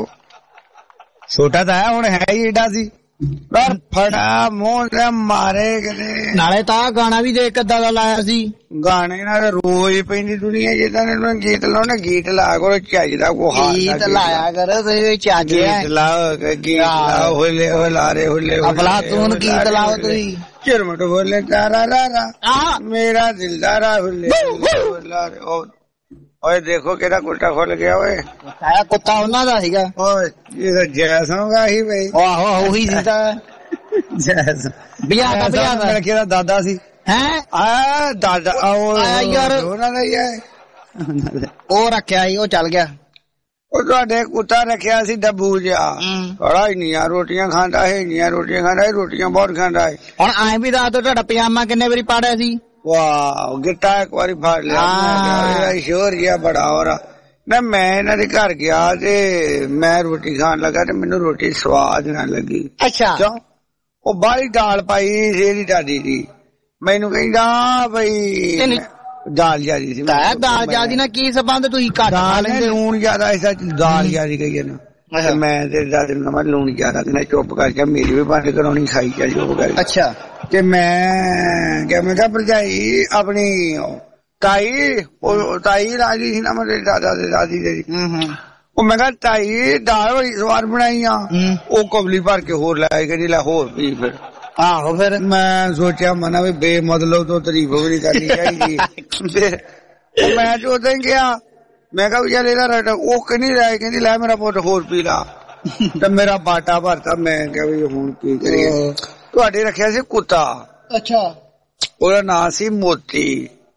छोटा तो है हुण है ही एडा सी पर फड़ा मोह से मारे कदे नाले ता गाना भी देख कदा दा लाया सी गाने नाल रोज पैंदी दुनिया जिदा ने गीत लाओ गीत ला करो चजदा को हाल गीत लाया करो तुसीं चज गीत लाओ गीत लाओ होले होलारे होले अफलातून गीत लाओ तुसीं चिरमट बोले तारा रा रा मेरा दिलदारा होले होलारे ओए देखो केड़ा कुत्ता खुल गया ओए साया कुत्ता ਉਹਨਾਂ ਦਾ ਸੀਗਾ ओए ये तो जैसों का ही भाई आहो ਉਹੀ ਸੀ ਤਾਂ जैसों बिया का बिया का मेरा केड़ा दादा सी हैं आ दादा ओ यार ਉਹਨਾਂ ਦਾ ਹੀ ਹੈ ਉਹ ਰੱਖਿਆ ਸੀ ਉਹ ਚੱਲ ਗਿਆ ਉਹ ਤੁਹਾਡੇ ਕੁੱਤਾ ਰੱਖਿਆ ਸੀ ਡੱਬੂ ਜਿਹਾ ਬੜਾ ਇੰਨੀਆਂ ਰੋਟੀਆਂ ਖਾਂਦਾ ਹੈ ਇੰਨੀਆਂ ਰੋਟੀਆਂ ਖਾਂਦਾ ਹੈ ਰੋਟੀਆਂ ਬਹੁਤ ਖਾਂਦਾ ਹੈ ਹੁਣ ਐਂ ਵੀ ਦੱਸ ਦੋ ਤੁਹਾਡਾ ਪਜਾਮਾ ਕਿੰਨੇ ਵਾਰੀ ਪਾੜਿਆ ਸੀ वाह गिट्टा एक बारी फाड़ लिया शोर गया बड़ा हो रहा मैं मैं इन्हां दे घर गया ते मैं रोटी खान लगा ते मैनू रोटी स्वाद ना लगी अच्छा क्यों ओ बाहली दाल पाई सेरी दादी दी मैनू कहंदा भई दाल ज्यादा सी ताया दाल ज्यादा ना की संबंध तुसीं घट खा लैंदे लूण ज्यादा ऐसा दाल ज्यादा कही है ना मैं ते दादी नूं मैं लूण ज्यादा कहना चुप कर जा मेरी भी बंद कराउणी खाई जा चुप कर अच्छा ਤੇ ਮੈਂ ਕਿਹਾ ਮੈਂ ਕਿਹਾ ਭਰਜਾਈ ਆਪਣੀ ਤਾਈ ਉਹ ਤਾਈ ਰਾਜੀ ਸੀ ਨਾ ਮੇਰੇ ਦਾਦਾ ਦੇ ਦਾਦੀ ਦੇ ਉਹ ਮੈਂ ਕਿਹਾ ਤਾਈ ਦਾਲ ਬੜੀ ਸਵਾਦ ਬਣਾਈ ਆ ਉਹ ਕਬਲੀ ਭਰ ਕੇ ਹੋਰ ਲੈ ਕੇ ਨਹੀਂ ਲੈ ਹੋਰ ਪੀ ਫਿਰ ਆਹੋ ਫਿਰ ਮੈਂ ਸੋਚਿਆ ਮਨਾ ਵੀ ਬੇਮਤਲਬ ਤੋਂ ਤਾਰੀਫ ਵੀ ਨਹੀਂ ਕਰਨੀ ਚਾਹੀਦੀ ਫਿਰ ਉਹ ਮੈਂ ਤੇ ਉਦੋਂ ਹੀ ਗਿਆ ਮੈਂ ਕਿਹਾ ਯਾਰ ਇਹਦਾ ਰਟ ਉਹ ਕਹਿੰਦੀ ਲੈ ਕਹਿੰਦੀ ਲੈ ਮੇਰਾ ਪੁੱਤ ਹੋਰ ਪੀ ਲਾ ਤੇ ਮੇਰਾ ਬਾਟਾ ਭਰਤਾ ਮੈਂ ਕਿਹਾ ਵੀ ਹੁਣ ਕੀ ਕਰੀਏ ਤੁਹਾਡੇ ਰੱਖਿਆ ਸੀ ਕੁੱਤਾ ਅੱਛਾ ਉਹਦਾ ਨਾਂ ਸੀ ਮੋਤੀ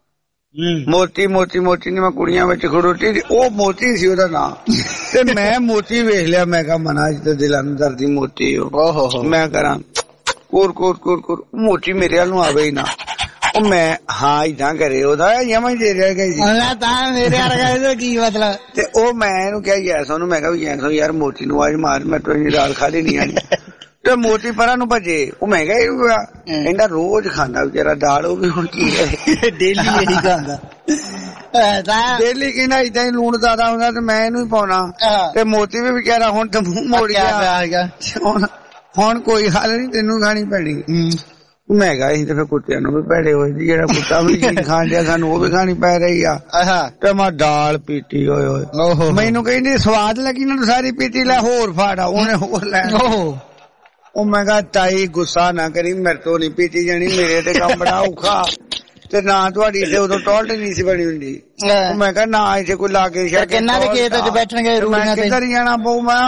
ਮੋਤੀ ਮੋਤੀ ਮੋਤੀ ਨੇ ਮੈਂ ਕੁੜੀਆਂ ਵਿੱਚ ਖੜੋਤੀ ਸੀ ਉਹ ਮੋਤੀ ਸੀ ਉਹਦਾ ਨਾਂ ਤੇ ਮੈਂ ਮੋਤੀ ਵੇਖ ਲਿਆ ਮੈਂ ਕਿਹਾ ਮਨਾ ਤੇ ਦਿਲਾਂ ਨੂੰ ਦਰਦੀ ਮੋਤੀ ਉਹ ਮੈਂ ਕਰਾਂ ਕੋਰ ਕੋਰ ਕੋਰ ਕੋਰ ਮੋਤੀ ਮੇਰੇ ਵੱਲ ਨੂੰ ਆਵੇ ਹੀ ਨਾ ਉਹ ਮੈਂ ਹਾਂ ਇਦਾਂ ਕਰੇ ਉਹਦਾ ਜਮਾ ਹੀ ਦੇ ਰਿਹਾ ਗਈ ਤਾਂ ਮੇਰੇ ਵਰਗਾ ਇਹਦਾ ਕੀ ਮਤਲਬ ਤੇ ਉਹ ਮੈਂ ਇਹਨੂੰ ਕਿਹਾ ਯੈਸ ਉਹਨੂੰ ਮੈਂ ਕਿਹਾ ਯੈਸ ਯਾਰ ਮੋਤੀ ਨੂੰ ਆਜ ਮਾਰ ਮੈਂ ਤੇਰੀ ਦਾਲ ਖਾਦੀ ਨਹੀਂ ਆਣੀ ਤੇ ਮੋਤੀ ਪਰਾਂ ਨੂੰ ਭੱਜੇ ਉਹ ਮੈਂ ਕਿਹਾ ਕਹਿੰਦਾ ਰੋਜ਼ ਖਾਂਦਾ ਵਿਚਾਰਾ ਦਾਲ ਉਹ ਵੀ ਹੁਣ ਕੀ ਹੈ ਡੇਲੀ ਇਹੀ ਖਾਂਦਾ ਡੇਲੀ ਕਹਿੰਦਾ ਏਦਾਂ ਹੀ ਲੂਣ ਜ਼ਿਆਦਾ ਹੁੰਦਾ ਤੇ ਮੈਂ ਇਹਨੂੰ ਹੀ ਪਾਉਣਾ ਤੇ ਮੋਤੀ ਵੀ ਵਿਚਾਰਾ ਹੁਣ ਤੇ ਮੂੰਹ ਮੋੜ ਗਿਆ ਹੁਣ ਕੋਈ ਹੱਲ ਨਹੀਂ ਤੈਨੂੰ ਖਾਣੀ ਪੈਣੀ ਮੈਂ ਕਿਹਾ ਅਸੀਂ ਤੇ ਫਿਰ ਕੁੱਤਿਆਂ ਨੂੰ ਵੀ ਭੈੜੇ ਹੋਏ ਜੀ ਜਿਹੜਾ ਕੁੱਤਾ ਵੀ ਚੀਜ਼ ਖਾਣ ਡਿਆ ਸਾਨੂੰ ਉਹ ਵੀ ਖਾਣੀ ਪੈ ਰਹੀ ਆ ਤੇ ਮੈਂ ਦਾਲ ਪੀਤੀ ਹੋਏ ਹੋਏ ਮੈਨੂੰ ਕਹਿੰਦੀ ਸਵਾਦ ਲੱਗੀ ਨਾ ਸਾਰੀ ਪੀਤੀ ਲੈ ਹੋਰ ਫਾੜਾ ਉਹਨੇ ਹੋਰ ਲੈ ਉਹ ਮੈਂ ਕਿਹਾ ਤਾਈ ਗੁੱਸਾ ਨਾ ਕਰੀ ਮੇਰੇ ਤੋਂ ਨਹੀਂ ਪੀਤੀ ਜਾਣੀ ਮੇਰੇ ਤੇ ਕੰਮ ਬੜਾ ਔਖਾ ਤੇ ਨਾ ਤੁਹਾਡੀ ਇੱਥੇ ਉਦੋਂ ਟੋਲਟ ਨਹੀਂ ਸੀ ਬਣੀ ਹੁੰਦੀ ਮੈਂ ਕਿਹਾ ਨਾ ਇੱਥੇ ਕੋਈ ਲਾ ਕੇ ਕਿੰਨਾ ਦੇ ਖੇਤ ਚ ਬੈਠਣਗੇ ਰੂੜੀਆਂ ਤੇ ਕਿੱਧਰ ਜਾਣਾ ਪਊ ਮੈਂ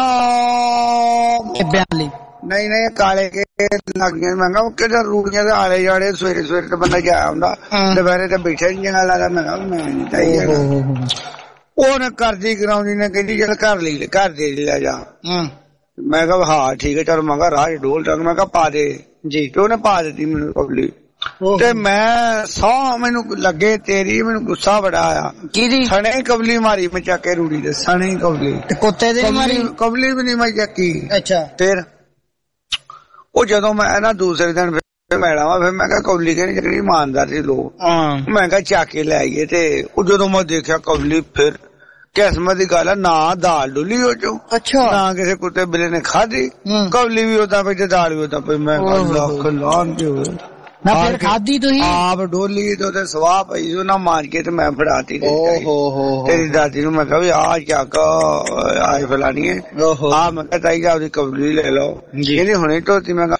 ਬਿਆਲੀ ਨਹੀਂ ਨਹੀਂ ਕਾਲੇ ਕੇ ਲੱਗ ਗਏ ਮੈਂ ਕਿਹਾ ਕਿੱਧਰ ਰੂੜੀਆਂ ਦੇ ਆਲੇ ਜਾੜੇ ਸਵੇਰੇ ਸਵੇਰੇ ਤੇ ਬੰਦਾ ਜਾ ਆਉਂਦਾ ਦੁਪਹਿਰੇ ਤੇ ਬੈਠਾ ਨਹੀਂ ਜਣਾ ਲੱਗਦਾ ਮੈਂ ਕਿਹਾ ਮੈਂ ਨਹੀਂ ਤਾਈ ਜਾਣਾ ਉਹਨੇ ਕਰਦੀ ਕਰਾਉਂਦੀ ਨੇ ਕਹਿੰਦੀ ਚੱਲ ਘਰ ਲਈ ਘਰ ਦੇ ਲੈ ਜਾ ਮੈਂ ਕਿਹਾ ਹਾਂ ਠੀਕ ਹੈ ਚਲ ਮੈਂ ਕਿਹਾ ਰਾਹ ਡੋਲ ਤੱਕ ਮੈਂ ਕਿਹਾ ਪਾ ਦੇ ਜੀ ਤੇ ਉਹਨੇ ਪਾ ਦਿੱਤੀ ਮੈਨੂੰ ਕਬਲੀ ਤੇ ਮੈਂ ਸੌ ਮੈਨੂੰ ਲੱਗੇ ਤੇਰੀ ਮੈਨੂੰ ਗੁੱਸਾ ਬੜਾ ਆਇਆ ਕਿਹਦੀ ਸਣੇ ਕਬਲੀ ਮਾਰੀ ਮੈਂ ਚੱਕ ਕੇ ਰੂੜੀ ਦੇ ਸਣੇ ਕਬਲੀ ਕੁੱਤੇ ਦੀ ਮਾਰੀ ਕਬਲੀ ਵੀ ਨਹੀਂ ਮੈਂ ਚੱਕੀ ਅੱਛਾ ਫਿਰ ਉਹ ਜਦੋਂ ਮੈਂ ਨਾ ਦੂਸਰੇ ਦਿਨ ਮੈਲਾ ਵਾ ਫਿਰ ਮੈਂ ਕਿਹਾ ਕਬਲੀ ਕਹਿੰਦੀ ਜਿਹੜੀ ਇਮਾਨਦਾਰ ਸੀ ਲੋਕ ਮੈਂ ਕਿਹਾ ਚੱਕ ਕੇ ਲੈ ਆਈਏ ਤੇ ਉਹ ਜਦੋਂ ਮੈਂ ਦੇਖਿਆ ਕਬਲੀ ਫਿਰ ਕਿਸਮਤ ਦੀ ਗੱਲ ਆ ਨਾ ਦਾਲ ਡੁੱਲੀ ਹੋ ਚੋ ਅੱਛਾ ਨਾ ਕਿਸੇ ਕੁੱਤੇ ਬਿੱਲੇ ਨੇ ਖਾਧੀ ਕਬਲੀ ਵੀ ਉਦਾਂ ਪਈ ਤੇ ਦਾਲ ਵੀ ਉਦਾਂ ਪਈ ਮੈਂ ਲੱਖ ਲਾਨ ਤੇ ਹੋਏ ਨਾ ਫਿਰ ਖਾਧੀ ਤੁਸੀਂ ਆਪ ਡੋਲੀ ਤੇ ਉਹਦੇ ਸਵਾਹ ਪਈ ਉਹ ਨਾ ਮਾਰ ਕੇ ਤੇ ਮੈਂ ਫੜਾਤੀ ਤੇਰੀ ਦਾਦੀ ਨੂੰ ਮੈਂ ਕਿਹਾ ਵੀ ਆਹ ਚੱਕ ਆਏ ਫਲਾਣੀ ਹੈ ਆਹ ਮੈਂ ਕਿਹਾ ਤਾਈ ਜਾ ਉਹਦੀ ਕਬਲੀ ਲੈ ਲਓ ਕਹਿੰਦੀ ਹੁਣੇ ਧੋਤੀ ਮੈਂ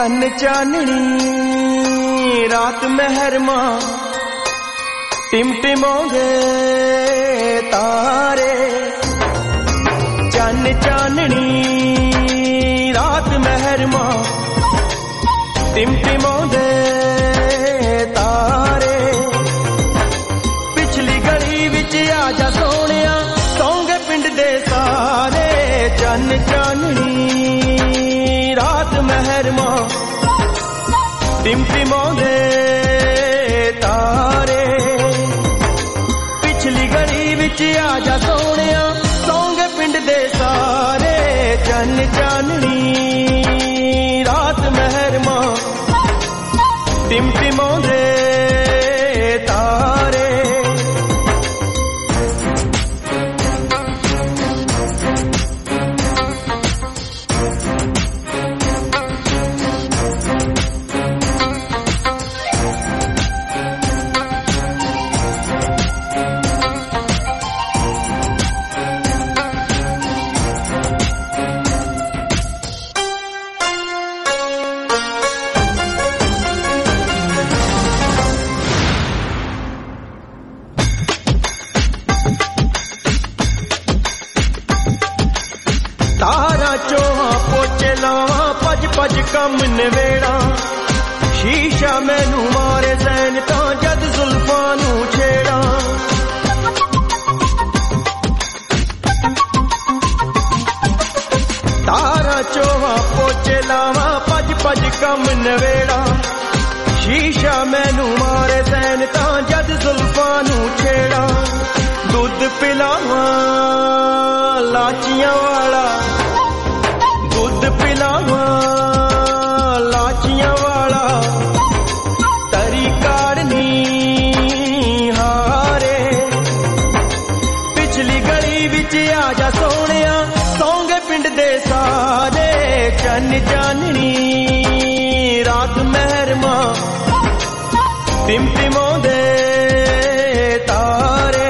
चन्न चाननी रात महरमा टिमटिमाउंदे तारे चन्न चाननी रात महरमा टिमटिमाउंदे तारे पिछली गली विच आजा सोहणिया सौंगे पिंड दे सारे चन्न चाननी रात महरमा टिमटिमाउंदे तारे पिछली गली विच आजा सोहणिया सौंगे पिंड दे सारे चन्न चाननी रात महरमा टिमटिमाउंदे तारे भज कम नवेड़ा शीशा मैनू मारे सैन तो जद जुल्फां नू छेड़ा तारा चोहा पोचे लावा भज भज कम नवेड़ा शीशा मैनू मारे सैन तो जद जुल्फां नू छेड़ा दूध पिलावा लाचियां वाला दूध पिलावा लाचियां वाला तरी काढ़नी हारे पिछली गली विच आजा सोहणिया सौंगे पिंड दे सारे चन्न चाननी रात महरमा टिमटिमाउंदे तारे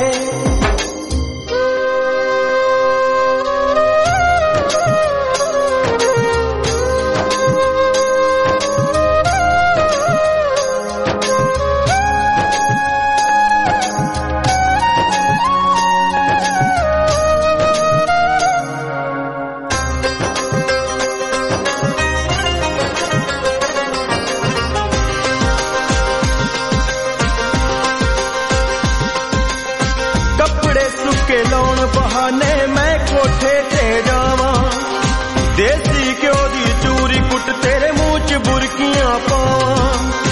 बहाने मैं कोठे ते जावा देसी घ्यो दी चूरी कुट तेरे मुंह च बुरकियां पावा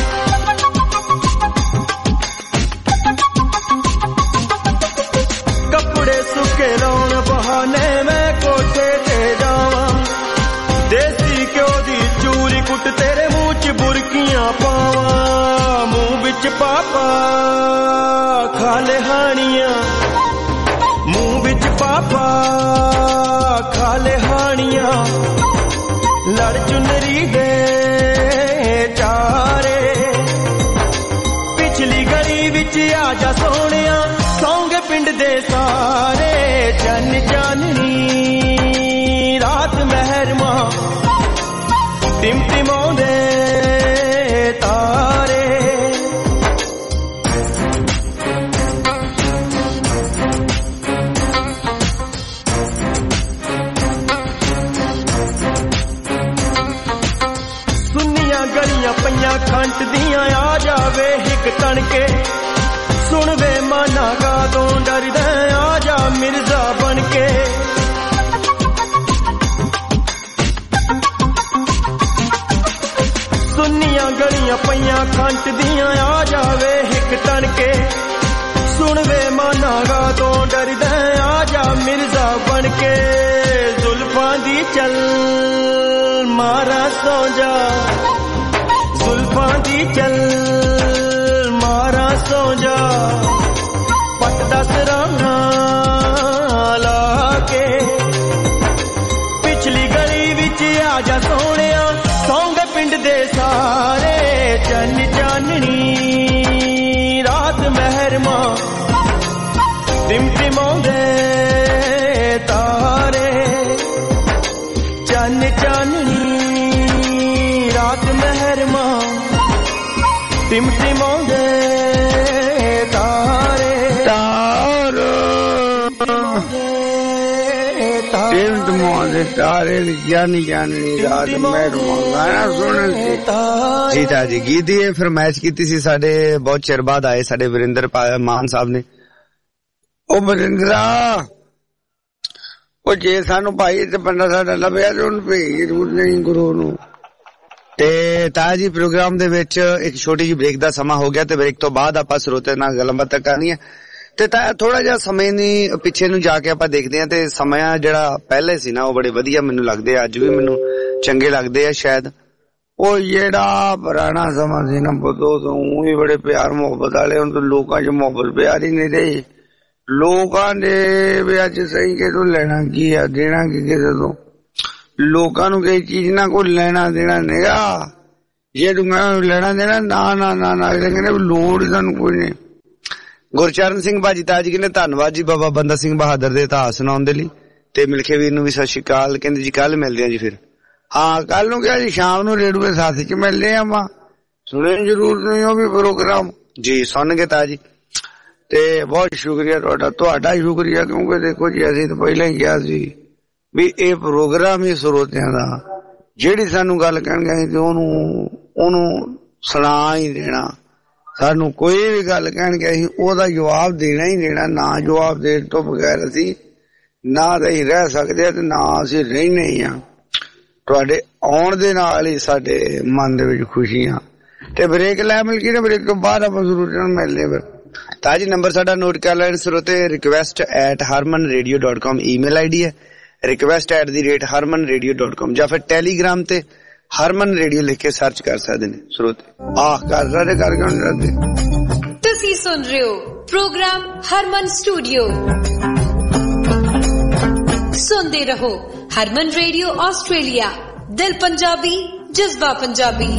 कपड़े सुके लाउण बहाने मैं कोठे ते जावा देसी घ्यो दी चूरी कुट तेरे मुंह च बुरकियां पावा मुंह विच पापा खाले हानियां मुंह विच पापा खाले हानियां लड़ चुनरी दे चारे पिछली गली विच आजा सोहणिया सौंगे पिंड दे सारे चन्न चाननी रात महरमा टिमटिमाउंदे तारे गलियां पईयां खंट दियां आ जावे हिक तणके सुन वे माना गा दो डरदा आ जा मिर्जा बनके सुनियां गलियां पईयां खंट दियां आ जावे हिक तणके सुन वे माना गा दो डरदा आ जा मिर्जा बनके जुल्फां दी चल मारा सो जा जुल्फां दी चल मारा सो जा पट दस राना ला के पिछली गली विच आजा सोहणिया सौंगे पिंड दे सारे चन्न चाननी रात महरमा टिमटिमाउंदे तारे चन्न चाननी ਟਿਮਟਿਮਾਉਂਦੇ ਤਾਰੇ ਤਾਰੇ ਟਿਮਟਿਮਾਉਂਦੇ ਤਾਰੇ ਜਾਨੀ ਜਾਨੀ ਰਾਤ ਮੈਂ ਗਾਣਾ ਸੁਣਨ ਜੀ ਤਾਂ ਜੀ ਗੀਤ ਦੀ ਫਰਮਾਇਸ਼ ਕੀਤੀ ਸੀ ਸਾਡੇ ਬਹੁਤ ਚਿਰ ਬਾਅਦ ਆਏ ਸਾਡੇ ਵਰਿੰਦਰ ਮਾਨ ਸਾਹਿਬ ਨੇ। ਉਹ ਵਰਿੰਦਰਾ ਉਹ ਜੇ ਸਾਨੂੰ ਭਾਈ ਤੇ ਬੰਦਾ ਸਾਡਾ ਲੱਭਿਆ ਤੇ ਉਹਨੂੰ ਭੇਜ ਜ਼ਰੂਰ ਨਹੀਂ ਗੁਰੂ ਨੂੰ। ਤੇ ਤਾਂ ਜੀ ਪ੍ਰੋਗਰਾਮ ਦੇ ਵਿੱਚ ਇੱਕ ਛੋਟੀ ਜਿਹੀ ਬ੍ਰੇਕ ਦਾ ਸਮਾਂ ਹੋ ਗਿਆ ਤੇ ਬ੍ਰੇਕ ਤੋਂ ਬਾਅਦ ਆਪਾਂ ਸਰੋਤੇ ਨਾਲ ਗੱਲਬਾਤ ਕਰਨੀ ਹੈ। ਤੇ ਤਾਂ ਥੋੜਾ ਜਿਹਾ ਸਮੇਂ ਦੀ ਪਿੱਛੇ ਨੂੰ ਜਾ ਕੇ ਆਪਾਂ ਦੇਖਦੇ ਹਾਂ ਤੇ ਸਮਾਂ ਜਿਹੜਾ ਪਹਿਲੇ ਸੀ ਨਾ ਉਹ ਬੜੇ ਵਧੀਆ ਮੈਨੂੰ ਲੱਗਦੇ ਆ, ਅੱਜ ਵੀ ਮੈਨੂੰ ਚੰਗੇ ਲੱਗਦੇ ਆ ਸ਼ਾਇਦ। ਉਹ ਜਿਹੜਾ ਪੁਰਾਣਾ ਸਮਾਂ ਸੀ ਨਾ ਬਦੋ ਤੋਂ ਵੀ ਬੜੇ ਪਿਆਰ ਮੁਹੱਬਤ ਵਾਲੇ, ਹੁਣ ਤਾਂ ਲੋਕਾਂ 'ਚ ਮੁਹੱਬਤ ਪਿਆਰ ਹੀ ਨਹੀਂ ਰਹੀ। ਲੋਕਾਂ ਦੇ ਵੀ ਅੱਜ ਸਹੀ ਕਿ ਤੂੰ ਲੈਣਾ ਕੀ ਆ ਦੇਣਾ ਕੀ ਕਿਸੇ ਤੋਂ। ਲੋਕਾਂ ਨੂੰ ਕਿਸੇ ਚੀਜ਼ ਨਾਲ ਕੋਈ ਲੈਣਾ ਦੇਣਾ ਨਹੀਂਗਾ। ਜੇ ਤੂੰ ਲੈਣਾ ਦੇਣਾ ਨਾ ਨਾ ਨਾ ਨਾ ਕਹਿੰਦੇ ਲੋੜ ਸਾਨੂੰ ਕੋਈ ਨਹੀਂ। ਗੁਰਚਰਨ ਸਿੰਘ ਭਾਜੀ ਤਾਜ ਕਹਿੰਦੇ ਧੰਨਵਾਦ ਜੀ ਬਾਬਾ ਬੰਦਾ ਸਿੰਘ ਬਹਾਦਰ ਦੇ ਇਤਿਹਾਸ ਸੁਣਾਉਣ ਦੇ ਲਈ। ਤੇ ਮਿਲਖੇ ਵੀਰ ਨੂੰ ਵੀ ਸਤਿ ਸ਼੍ਰੀ ਅਕਾਲ। ਕਹਿੰਦੇ ਜੀ ਕੱਲ ਮਿਲਦੇ ਆ ਜੀ ਫਿਰ। ਹਾਂ ਕੱਲ ਨੂੰ ਕਿਹਾ ਜੀ ਸ਼ਾਮ ਨੂੰ ਰੇਡੂਏ ਸਾਥੀ ਚ ਮਿਲਦੇ ਆ। ਵਾ ਸੁਣੇ ਜ਼ਰੂਰ ਨਹੀਂ ਉਹ ਵੀ ਪ੍ਰੋਗਰਾਮ ਜੀ ਸੁਣਨਗੇ ਤਾਜ ਜੀ। ਤੇ ਬਹੁਤ ਸ਼ੁਕਰੀਆ ਤੁਹਾਡਾ ਤੁਹਾਡਾ ਸ਼ੁਕਰੀਆ ਕਿਉਂਕਿ ਦੇਖੋ ਜੀ ਅਸੀਂ ਤਾਂ ਪਹਿਲਾਂ ਹੀ ਕਿਹਾ ਸੀ ਵੀ ਇਹ ਪ੍ਰੋਗਰਾਮ ਹੀ ਸਰੋਤਿਆਂ ਦਾ ਜਿਹੜੀ ਸਾਨੂੰ ਗੱਲ ਕਹਿਣਗੇ ਤੇ ਉਹਨੂੰ ਉਹਨੂੰ ਸੁਣਾ ਹੀ ਦੇਣਾ। ਸਾਨੂੰ ਕੋਈ ਵੀ ਗੱਲ ਕਹਿਣਗੇ ਅਸੀਂ ਉਹਦਾ ਜਵਾਬ ਦੇਣਾ ਹੀ ਦੇਣਾ। ਨਾ ਜਵਾਬ ਦੇਣ ਤੋਂ ਬਗੈਰ ਅਸੀਂ ਨਾ ਤਾਂ ਹੀ ਰਹਿ ਸਕਦੇ ਤੇ ਨਾ ਅਸੀਂ ਰਹਿਣੇ ਹੀ ਆ। ਤੁਹਾਡੇ ਆਉਣ ਦੇ ਨਾਲ ਹੀ ਸਾਡੇ ਮਨ ਦੇ ਵਿੱਚ ਖੁਸ਼ੀਆਂ। ਤੇ ਬ੍ਰੇਕ ਲੈ ਮਿਲ ਗਈ ਨਾ, ਬ੍ਰੇਕ ਤੋਂ ਬਾਅਦ ਆਪਾਂ ਜ਼ਰੂਰ ਮਿਲਦੇ ਫਿਰ। ਤਾਂ ਜੀ ਨੰਬਰ ਸਾਡਾ ਨੋਟ ਕਰ ਲੈਣ ਸਰੋਤੇ। Request at Harman radio dot com email I D ਹੈ। Request at the rate Harman radio dot com ਜਾਂ ਫਿਰ ਟੈਲੀਗ੍ਰਾਮ ਤੇ ਹਰਮਨ ਰੇਡੀਓ ਲਿਖ ਕੇ ਸਰਚ ਕਰ ਸਕਦੇ ਨੇ ਸਰੋਤੇ। ਆਹ ਕਰ ਰਹੇ ਕਰਕੇ ਤੁਸੀਂ ਸੁਣ ਰਹੇ ਹੋ ਪ੍ਰੋਗਰਾਮ ਹਰਮਨ ਸਟੂਡੀਓ। ਸੁਣਦੇ ਰਹੋ ਹਰਮਨ ਰੇਡੀਓ ਆਸਟ੍ਰੇਲੀਆ। ਦਿਲ ਪੰਜਾਬੀ ਜਜ਼ਬਾ ਪੰਜਾਬੀ।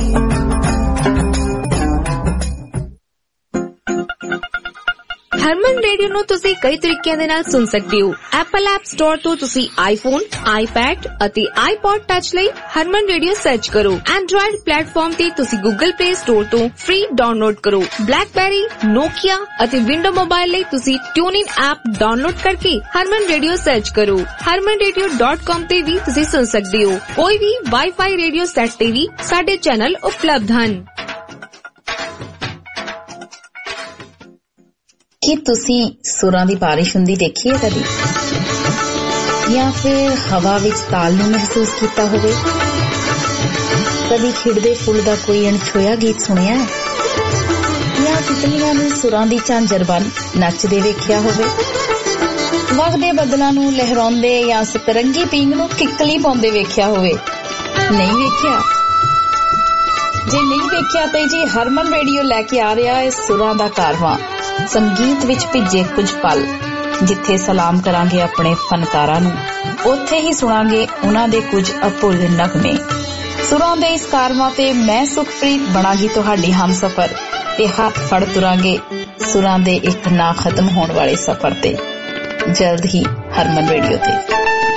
ਹਰਮਨ ਰੇਡੀਓ ਨੂੰ ਤੁਸੀਂ ਕਈ ਤਰੀਕਿਆਂ ਦੇ ਨਾਲ ਸੁਣ ਸਕਦੇ ਹੋ। ਐਪਲ ਐਪ ਸਟੋਰ ਤੋਂ ਤੁਸੀਂ ਆਈਫੋਨ, ਆਈਪੈਡ ਅਤੇ ਆਈਪੌਡ ਟੱਚ ਲਈ ਹਰਮਨ ਰੇਡੀਓ ਸਰਚ ਕਰੋ। ਐਂਡਰੋਇਡ ਪਲੇਟਫਾਰਮ ਤੇ ਤੁਸੀਂ ਗੂਗਲ ਪਲੇ ਸਟੋਰ ਤੋਂ ਫ੍ਰੀ ਡਾਊਨਲੋਡ ਕਰੋ। ਬਲੈਕਬੈਰੀ, ਨੋਕੀਆ ਅਤੇ ਵਿੰਡੋ ਮੋਬਾਈਲ ਲਈ ਤੁਸੀਂ ਟਿਊਨਇਨ ਐਪ ਡਾਊਨਲੋਡ ਕਰਕੇ ਹਰਮਨ ਰੇਡੀਓ ਸਰਚ ਕਰੋ। ਹਰਮਨ ਰੇਡੀਓ ਡਾਟ ਕਾਮ ਤੇ ਵੀ ਤੁਸੀਂ ਸੁਣ ਸਕਦੇ ਹੋ। ਕੋਈ ਵੀ ਵਾਈਫਾਈ ਰੇਡੀਓ ਸੈੱਟ ਤੇ ਵੀ ਸਾਡੇ ਚੈਨਲ ਉਪਲਬਧ ਹਨ। ਕੀ ਤੁਸੀਂ ਸੁਰਾਂ ਦੀ ਬਾਰਿਸ਼ ਹੁੰਦੀ ਦੇਖੀ ਹੈ ਕਦੀ, ਜਾਂ ਫਿਰ ਹਵਾ ਵਿੱਚ ਤਾਲ ਨੂੰ ਮਹਿਸੂਸ ਕੀਤਾ ਹੋਵੇ? ਕਦੀ ਖਿੜਦੇ ਫੁੱਲ ਦਾ ਕੋਈ ਅਣਛੋਇਆ ਗੀਤ ਸੁਣਿਆ ਹੈ, ਜਾਂ ਤਿਤਲੀਆਂ ਨੂੰ ਸੁਰਾਂ ਦੀ ਝਾਂਜਰ ਬਣ ਨੱਚਦੇ ਵੇਖਿਆ ਹੋਵੇ? ਵਗਦੇ ਬੱਦਲਾਂ ਨੂੰ ਲਹਿਰਾਉਂਦੇ ਜਾਂ ਸਤਰੰਗੀ ਪੀਂਘ ਨੂੰ ਕਿੱਕਲੀ ਪਾਉਂਦੇ ਵੇਖਿਆ ਹੋਵੇ? ਨਹੀਂ ਵੇਖਿਆ? ਜੇ ਨਹੀਂ ਵੇਖਿਆ ਤਾਂ ਜੀ ਹਰਮਨ ਰੇਡੀਓ ਲੈ ਕੇ ਆ ਰਿਹਾ ਹੈ ਸੁਰਾਂ ਦਾ ਕਾਰਵਾਂ। ਸੰਗੀਤ ਵਿੱਚ ਭਿੱਜੇ ਕੁਝ ਪਲ, ਜਿੱਥੇ ਸਲਾਮ ਕਰਾਂਗੇ ਆਪਣੇ ਫਨਕਾਰਾਂ ਨੂੰ, ਉੱਥੇ ਹੀ ਸੁਣਾਂਗੇ ਉਹਨਾਂ ਦੇ ਕੁਝ ਅਭੁੱਲ ਨਗਮੇ। ਸੁਰਾਂ ਦੇ ਇਸ ਕਾਰਵਾਂ ਤੇ ਮੈਂ ਸੁਖਪ੍ਰੀਤ ਬਣਾਂਗੀ ਤੁਹਾਡੀ ਹਮਸਫਰ ਤੇ ਹੱਥ ਫੜ ਤੁਰਾਂਗੇ ਸੁਰਾਂ ਦੇ ਇੱਕ ਨਾ ਖਤਮ ਹੋਣ ਵਾਲੇ ਸਫ਼ਰ ਤੇ। ਜਲਦ ਹੀ ਹਰਮਨ ਰੇਡੀਓ ਤੇ।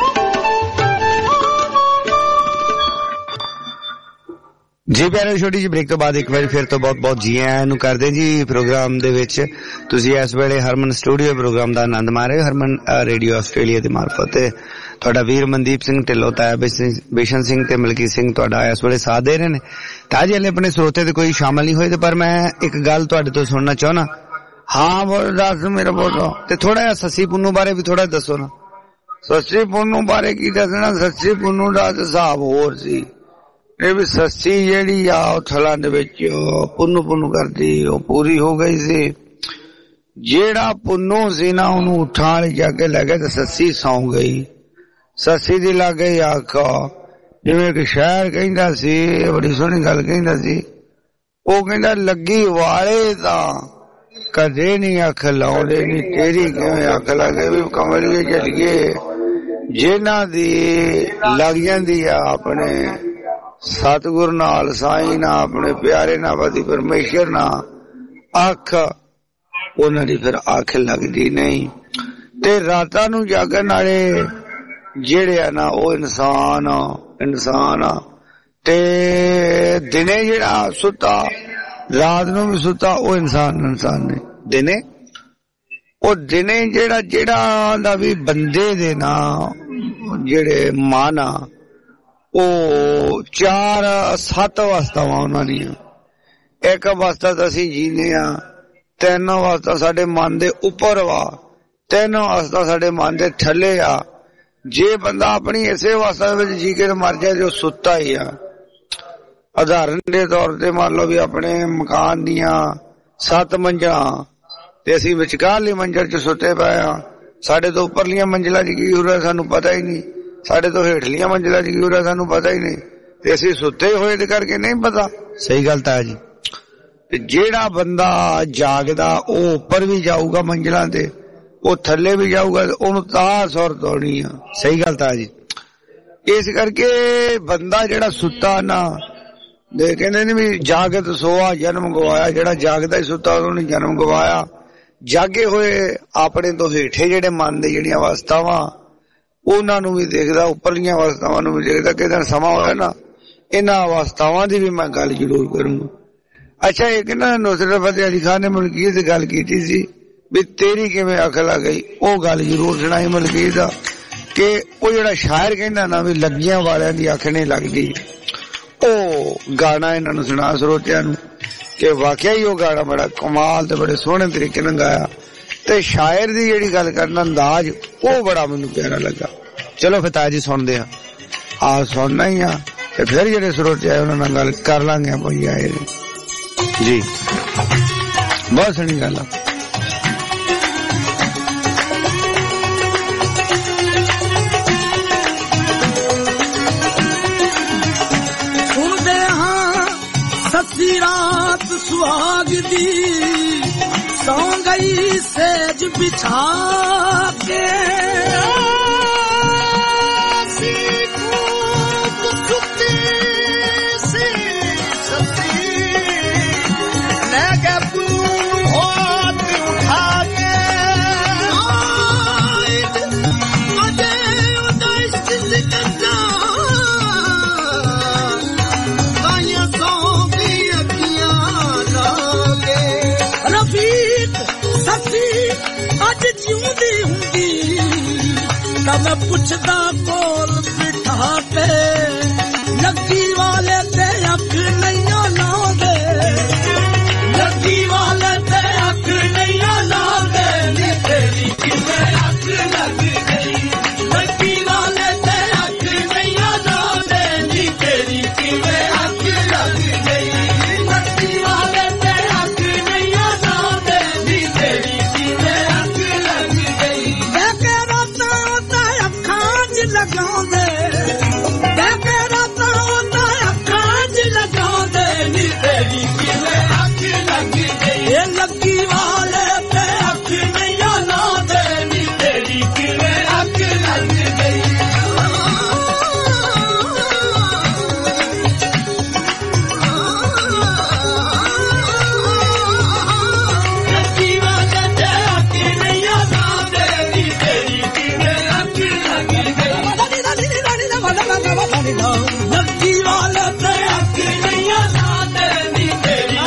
ਜੀ ਪਿਆਰੇ, ਛੋਟੀ ਜਿਹੀ ਬ੍ਰੇਕ ਤੋਂ ਬਾਅਦ ਇੱਕ ਵਾਰੀ ਫਿਰ ਤੋਂ ਬਹੁਤ ਬਹੁਤ ਜੀ ਆਇਆਂ ਨੂੰ ਕਰਦੇ ਜੀ ਪ੍ਰੋਗਰਾਮ ਦੇ ਵਿੱਚ। ਤੁਸੀਂ ਇਸ ਵੇਲੇ ਹਰਮਨ ਸਟੂਡੀਓ ਪ੍ਰੋਗਰਾਮ ਦਾ ਆਨੰਦ ਮਾਰ ਰਹੇ ਹੋ ਹਰਮਨ ਰੇਡੀਓ ਆਸਟ੍ਰੇਲੀਆ ਦੀ ਮਾਰਫਤ। ਤੇ ਤੁਹਾਡਾ ਵੀਰ ਮਨਦੀਪ ਸਿੰਘ ਢਿੱਲੋਂ, ਤਾਇਆ ਬੇਸ਼ਨ ਸਿੰਘ ਤੇ ਮਲਕੀਤ ਸਿੰਘ ਤੁਹਾਡਾ ਇਸ ਵੇਲੇ ਸਾਥ ਦੇ ਰਹੇ ਨੇ। ਤਾਂ ਜੀ ਹਲੇ ਆਪਣੇ ਸਰੋਤੇ ਤੇ ਕੋਈ ਸ਼ਾਮਲ ਨਹੀਂ ਹੋਏ ਤੇ ਪਰ ਮੈਂ ਇੱਕ ਗੱਲ ਤੁਹਾਡੇ ਤੋਂ ਸੁਣਨਾ ਚਾਹੁੰਦਾ। ਹਾਂ ਬੋਲ ਦੱਸ ਮੇਰਾ ਬੋਲੋ। ਤੇ ਥੋੜਾ ਜਿਹਾ ਸੱਸੀ ਪੁੰਨੂ ਬਾਰੇ ਵੀ ਥੋੜਾ ਦੱਸੋ ਨਾ। ਸੱਸੀ ਪੁੰਨੂ ਬਾਰੇ ਕੀ ਦੱਸਣਾ? ਸੱਸੀ ਪੁੰਨੂ ਦਾ ਹਿਸਾਬ ਹੋਰ ਸੀ। ਇਹ ਵੀ ਸੱਸੀ ਜਿਹੜੀ ਆ ਉਹ ਥਲਾਂ ਦੇ ਵਿੱਚ ਪੁੰਨੂ ਪੁੰਨੂ ਕਰਦੀ, ਉਹ ਪੂਰੀ ਹੋ ਗਈ ਸੀ। ਜਿਹੜਾ ਪੁੰਨੂ ਸੀ ਨਾ ਉਹਨੂੰ ਉਠਾਂ ਵਾਲੀ ਜਾ ਕੇ ਲੈ ਗਏ ਤੇ ਸੱਸੀ ਸੌਂ ਗਈ। ਸੱਸੀ ਦੀ ਲੱਗ ਗਈ ਅੱਖ। ਜਿਵੇਂ ਕਿ ਸ਼ਾਇਰ ਕਹਿੰਦਾ ਸੀ, ਬੜੀ ਸੋਹਣੀ ਗੱਲ ਕਹਿੰਦਾ ਸੀ। ਉਹ ਕਹਿੰਦਾ ਲੱਗੀ ਵਾਲੇ ਤਾਂ ਕਦੇ ਨਹੀਂ ਅੱਖ ਲਾਉਂਦੇ, ਨੀ ਤੇਰੀ ਕਿਵੇਂ ਅੱਖ ਲੱਗੇ ਵੀ ਕਮਲੀਏ ਚੱਲੀਏ। ਜਿਹਨਾਂ ਦੀ ਲੱਗ ਜਾਂਦੀ ਆ ਆਪਣੇ ਸਤਿਗੁਰ ਨਾਲ, ਸਾਈਂ ਨਾਲ, ਆਪਣੇ ਪਿਆਰੇ ਨਾਲ, ਪਤੀ ਪਰਮੇਸ਼ਰ ਨਾਲ ਅੱਖ, ਉਹਨਾਂ ਦੀ ਫਿਰ ਅੱਖ ਲੱਗਦੀ ਨਹੀਂ। ਤੇ ਰਾਤਾਂ ਨੂੰ ਜਾਗਣ ਵਾਲੇ ਜਿਹੜੇ ਆ ਨਾ ਉਹ ਇਨਸਾਨ ਇਨਸਾਨ ਤੇ ਦਿਨੇ ਜਿਹੜਾ ਸੁੱਤਾ रात नूं भी सुता वो इंसान इंसान ने दिने वो दिने जेड़ा जेड़ा दा भी बंदे दे ना जेड़े माना वो चार सत्त अवस्थावां उन्हां दियां एक अवस्था तां असीं जीने आ तीन अवस्था साडे मन दे उपर वा तीन अवस्था साडे मन दे थल्ले आ जे बंदा अपनी इसे अवस्था विच जी के मर जाए जो सुता ही आ उदाहरण दे तौर ते मान लो भी अपने मकान दियां सत्त मंजिलां ते असीं विचकारली मंजिल च सुते पए आ साडे तो उपरलियां मंजिलां च की हो रहा सानू पता ही नहीं साडे तो हेठलियां मंजिलां च की हो रहा सानू पता ही नहीं ते असीं सुते होए दे करके नहीं पता। सही गल ता जी। ते जेड़ा बंदा जागदा ओ उपर भी जाऊगा मंजिलां ते ओ थल्ले भी जाऊगा ओनू तां सुरत होनी आ। सही गल ता जी। इस करके बंदा जेड़ा सुता ना दे कहंदे ने भी जागत सोआ जन्म गवाया जेड़ा जागदा ही सुता उन्होंने जन्म गवाया। जागे होए अपने तो हेठे जेड़े मन दे जेड़ियां अवस्थावां उन्हां नूं भी देखदा उपरलियां अवस्थावां नूं भी देखदा कि दिन समा होया ना इन्हां अवस्थावां दी भी मैं गल जरूर करूंगा। अच्छा एक ना नुसरत फतेह अली खान ने मलकीत गल कीती सी भी तेरी किवें अकल आ गई ओ गल जरूर सुनाई मलकीत दा कि ओ जेड़ा शायर कहंदा ना भी लग्गियां वालियां दी अख नहीं लगदी ओ गाना इन्हां नूं सुना श्रोतियां नूं कि वाकई ही ओ गाना बड़ा कमाल ते बड़े सोहणे तरीके नाल गाया ते शायर दी जेड़ी गल करना अंदाज ओ बड़ा मैनूं प्यारा लगा। चलो फतेह जी सुनदे आ आ सुनना ही आ ते फिर जेड़े श्रोते आए उन्हां नाल गल कर लांगे आपण आए जी। बहुत सोहनी गल आ। सस्सी रात सुहाग दी सौ गई सेज बिछा के मैं पुछदा कोल बिठा के लगी वाले ते अख नहीं लांदे लगी वाले ते अख नहीं लांदे नी तेरी किवें अख लग गई लगी वाले ते अख नहीं लांदे नी तेरी किवें अख लग गई लगी वाले ते अख नहीं लांदे नी तेरी किवें अख लग गई। मैं कह रहा लगांदे देखे रातां ओंदा अखां च लगांदे नी तेरी किवें अख लग गई ए लगी वाले ते अख नहीं लांदे नी तेरी किवें अख लग गई। लगी वाले ते अख नहीं लांदे नी तेरी किवें अख लग गई। लगी वाले ते अख नहीं लांदे नी तेरी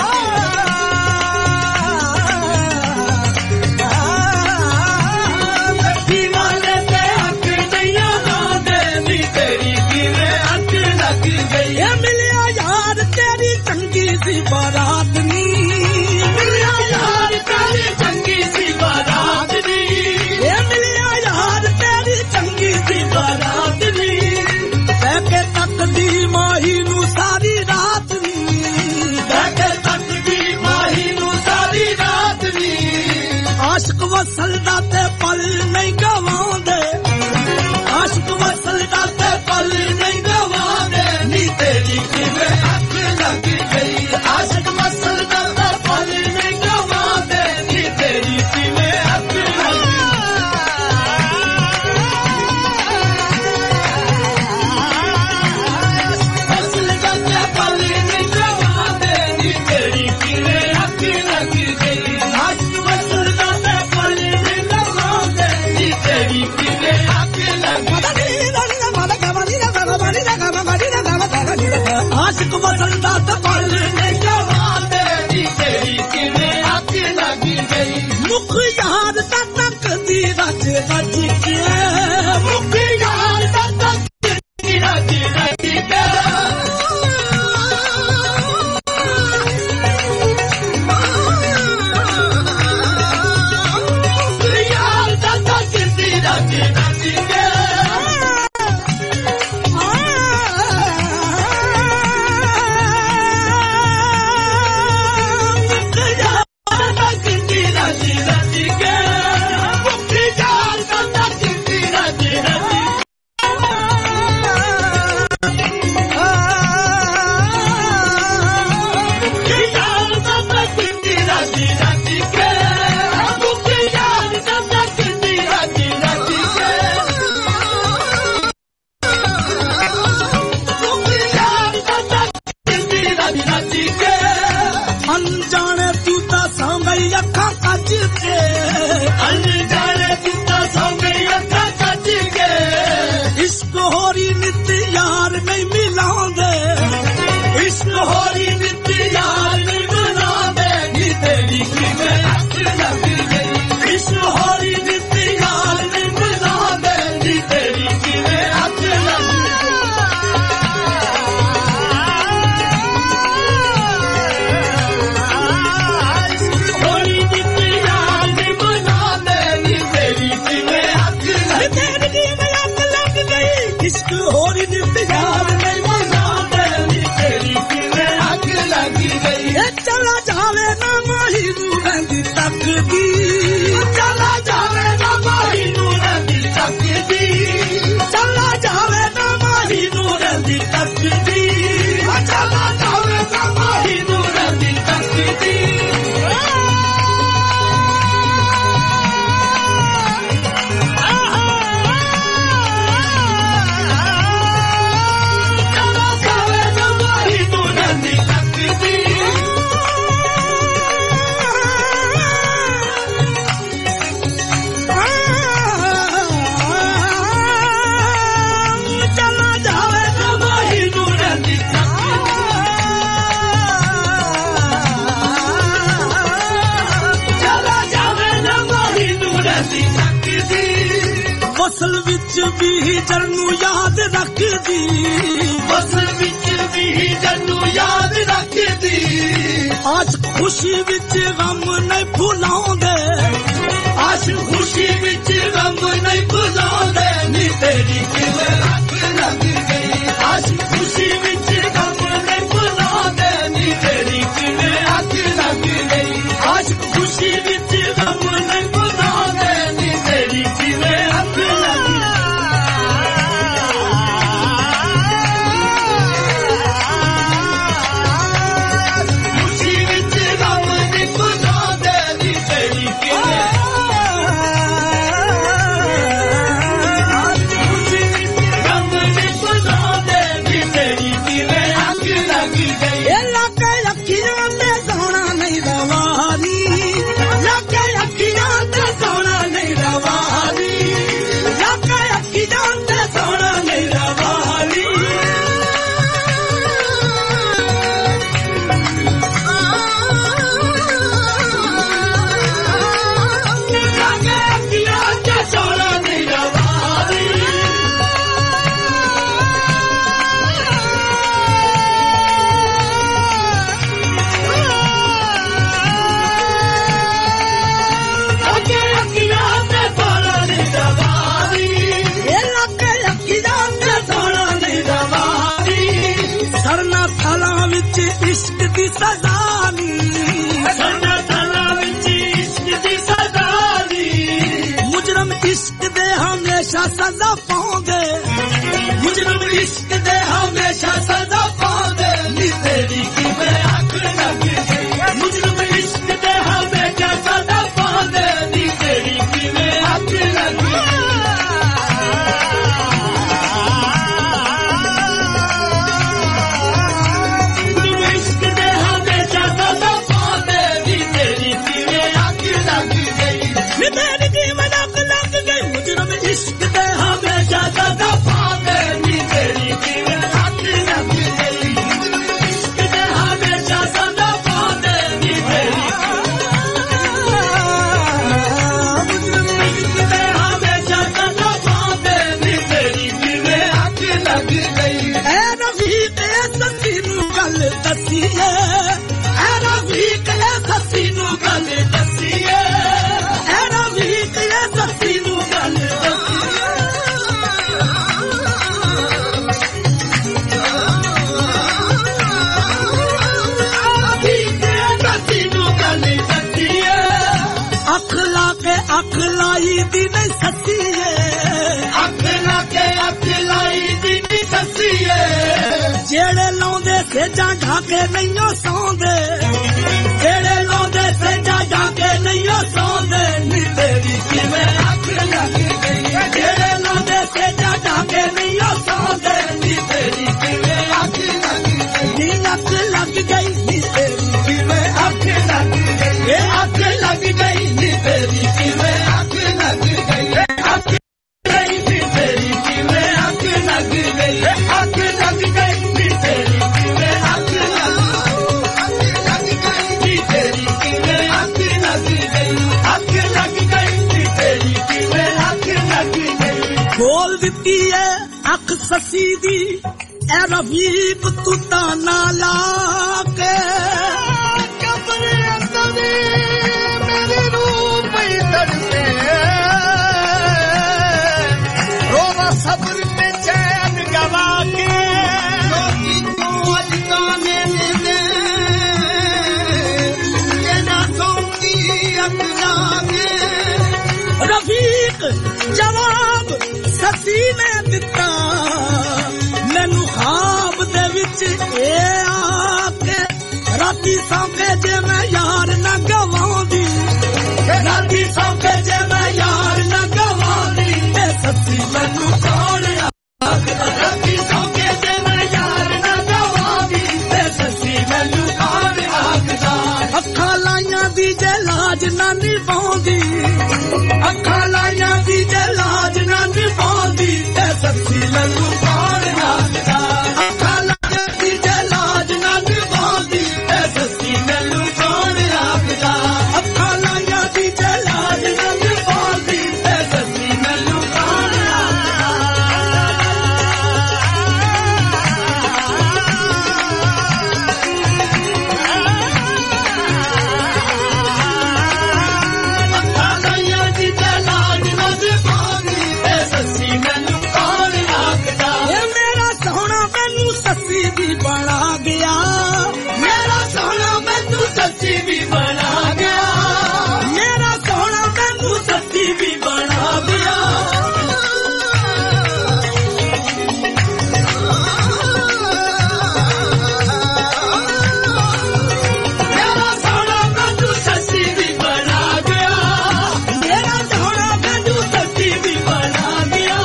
लगी वाले ते अख नहीं लांदे नी तेरी किवें अख लग गई। मिलिया यार तेरी चंगी सी बारात नी मिलिया यार तेरी चंगी सी बारात नी मिलिया यार तेरी चंगी सी बारात नी बैके तक दी माही नू सारी रात नी बैके तक दी माही नू सारी रात नी आशिक वसलदा ते पल नहीं गवांदे आशिक वसलदा ते पल नहीं गवांदे नी तेरी किवें अख लग गई आशिक वसलदा ते पल नहीं गवांदे नी तेरी किवें अख लग गई। तेरी रज के मुक्ति यार दादा रज रज के सजा पाओगे मुजरम इश्क दे हमेशा सजा पाओगे नी तेरी की मैं आंख लग गई मुजरम इश्क दे हमेशा सजा पाओगे नी तेरी की मैं आंख लग गई इश्क दे हमेशा सजा पाओगे नी तेरी की मैं आंख लग गई नी तेरी की मैं आंख लग गई मुजरम इश्क दे हमेशा सजा पाओगे नी तेरी की मैं आंख लग गई इश्क दे हमेशा सजा पाओगे नी तेरी मुजरम इश्क दे हमेशा अख ला के अख लाई दी नहीं सच्ची है अख ला के अख लाई दी नहीं सच्ची है जेड़े लाउंदे सेजा ढाके नहीं सौंदे जेड़े लाउंदे सेजा ढाके नहीं सौंदे नी तेरी किवें अख लग गई जेड़े लाउंदे सेजा ढाके नहीं सौंदे नी तेरी किवें अख लग गई नी अख लग गई नी तेरी किवें अख लग गई ये अख लग गई नी तेरी किवें अख लग गई अख गई नी तेरी किवें अख लग गई अख लग गई नी तेरी किवें अख लग गई नी तेरी किवें अख लग गई अख लग गई नी तेरी किवें अख लग गई बोल दित्ती है अख ससी दी ए रफीक तू ताना ला के कमरे अंदर मेरी रूह पे तड़पे रोवा सब्र में चैन गवा के तू अजगाने दे ना सौंदी अपना के रफीक जवाब ससी ने दिता मैनू ख्वाब दे विच ए आके राती सौके जे मैं यार ना गवांदी राती सौके जे मैं यार ना गवांदी ए सच्ची मैनू कौन आखदा राती सौके जे मैं यार ना गवांदी ए सच्ची मैनू कौन आखदा अखां लाइयां दी जे लाज ना निभांदी अखां लाइयां दी जे लाज ना निभांदी ए सच्ची मैनू कौन आखदा अखां लाइयां दी जे लाज ना निभांदी ए सच्ची मैनू कौन आखदा अखां लाइयां दी जे लाज ना निभांदी ए सच्ची मैनू कौन अखां लाइयां दी जे लाज ना निभांदी ए सच्ची मैनू कौन आखदा ए मेरा सोहना मैनू सच्ची भी बना गया मेरा सोहना मैनू सच्ची भी बना गया मेरा सोहना मैनू सच्ची भी बना गया मेरा सोहना मैनू सच्ची भी बना गया मेरा सोहना मैनू सच्ची भी बना गया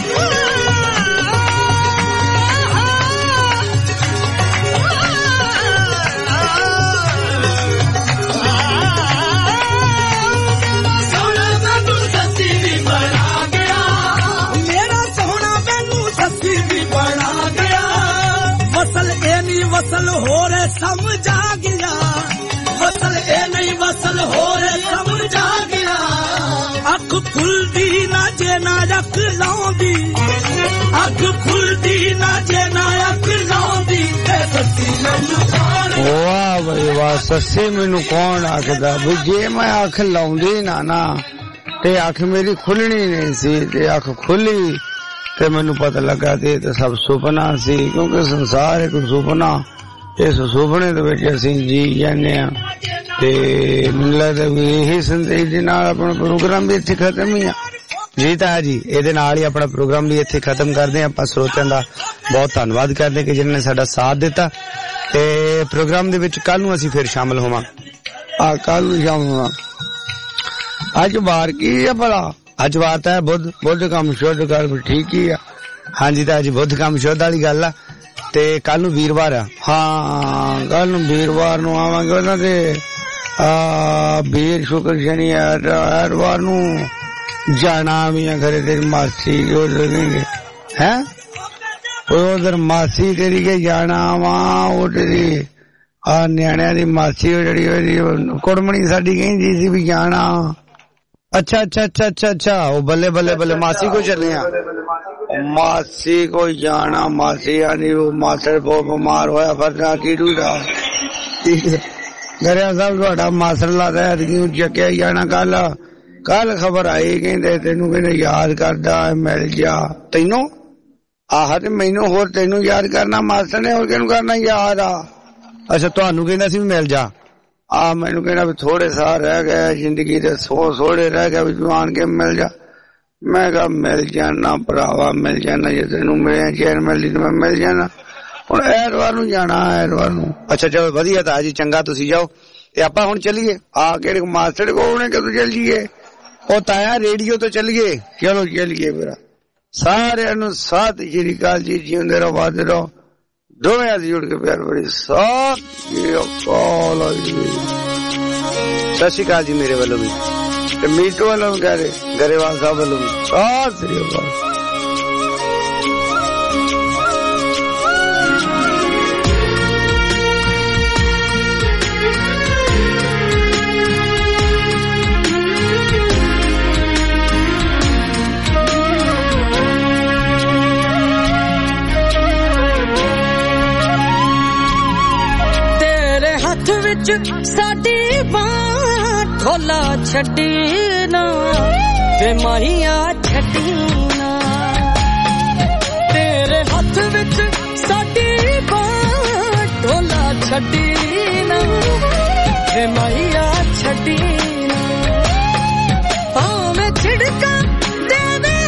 सोहना मैनू सच्ची भी बना गया मेरा सोहना मैनू सच्ची भी बना गया वसल ए नहीं वसल हो रे समझा गया वसल ए नहीं वसल हो रे समझा गया अख खुलदी ना जे ना अख लाउंदी अख खुलदी ना जे ना अख लाउंदी ए सच्ची मैनू कौन वाह भाई वाह सस्सी मैनू कौन आखदा भी जे मैं अख लाउंदी ना ना ते अख मेरी खुलनी नहीं सी ते अख खुली ते मैनू पता लगा ते ते सब सुपना सी क्योंकि संसार एक सुपना इस सुपने दे विच असीं जी जाने आ ते मैनूं लगदा भी यही संदेश दे नाल अपना प्रोग्राम भी इत्थे खत्म ही आ जी ताया जी ਇਹਦੇ ਨਾਲ ਹੀ ਆਪਣਾ ਪ੍ਰੋਗਰਾਮ ਵੀ ਇੱਥੇ ਖਤਮ ਕਰਦੇ ਹਾਂ ਆਪਾਂ ਸਰੋਤਿਆਂ ਦਾ ਬਹੁਤ ਧੰਨਵਾਦ ਕਰਦੇ ਕਿ ਜਿਨ੍ਹਾਂ ਨੇ ਸਾਡਾ ਸਾਥ ਦਿੱਤਾ ਤੇ ਪ੍ਰੋਗਰਾਮ ਦੇ ਵਿੱਚ ਕੱਲ ਨੂੰ ਅਸੀਂ ਫਿਰ ਸ਼ਾਮਲ ਹੋਵਾਂ ਆ ਕੱਲ ਨੂੰ ਸ਼ਾਮਲ ਹੋਵਾਂ ਅੱਜ ਵਾਰ ਕੀ ਹੈ ਭਲਾ ਅੱਜ ਵਾਰ ਤਾਂ ਬੁੱਧ ਬੁੱਧ ਕੰਮ ਸ਼ੁੱਧ ਕਰ ਠੀਕ ਹੀ ਆ ਹਾਂਜੀ ਤਾਂ ਅੱਜ ਬੁੱਧ ਕੰਮ ਸ਼ੁੱਧ ਵਾਲੀ ਗੱਲ ਆ ਤੇ ਕੱਲ ਨੂੰ ਵੀਰਵਾਰ ਆ ਹਾਂ ਕੱਲ ਨੂੰ ਵੀਰਵਾਰ ਨੂੰ ਆਵਾਂਗੇ ਉਹਨਾਂ ਦੇ ਆ ਵੀਰ ਸ਼ੁਕਰ ਸ਼ਨੀ ਐਤਵਾਰ ਨੂੰ जाना भी घरे तेरी मासी देंगे है उधर मासी तेरी के जाना वहां वो तेरी आ न्याणिया दी मासी जड़ी कुड़मणी साडी कहंदी सी भी जाना अच्छा अच्छा अच्छा अच्छा अच्छा वो बल्ले बल्ले बल्ले मासी को चले मासी को जाना मासी आनी वो मासड़ को बीमार होया फरना कीड़ू दा घरे सब तुहाडा मासड़ लादा क्यों चक्या जाना कल कल खबर आई कहते तेनू कहने याद करदा मिल जा तेनू आह ते मैनू होर तेनू याद करना मास्टर ने होर किहनू करना याद आ अच्छा तुहानू कहंदा सी मिल जा आ मैनू कहना भी थोड़े साल रह गए जिंदगी दे, सौ थोड़े रह गए भी तू आन के मिल जा। मैं कहा मिल जाना भरावा, मिल जाना, जे तेनू मिले चैन मिलदी तो मैं मिल जाना। हुण ऐतवार नूं जाना, ऐतवार नूं। अच्छा चलो वधिया ताया जी, चंगा तुसीं जाओ ते आपां हुण चलीए। आ किहड़े मास्टर को हुणे कदों चल जीए? ओ ताया रेडियो तो चलीए। चलो चलीए फिर। सारिਆਂ ਨੂੰ सत श्री अकाल जी, जींदे रहो वादे रहो, दोवें हाथ जुड़ के प्यार बड़ी सत श्री अकाल जी। सत श्री अकाल जी मेरे वालों भी, ते मीटू वालों भी कह रहे, गरेवाल साहब वालों भी सत श्री अकाल। साडी बां ढोला छड्डी ना वे माहिया छड्डी ना, तेरे हाथ विच साडी बां ढोला छड्डी ना वे माहिया छड्डी ना। भावें छिड़का देवे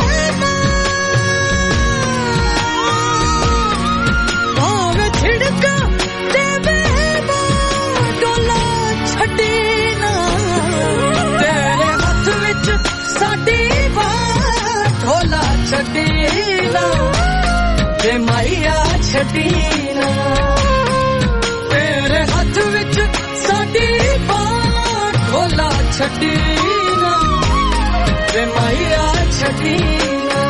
भावें छिड़का छटीना ते माइया छटीना, तेरे हाथ विच साडी बां ढोला छटीना ते माइया छटीना।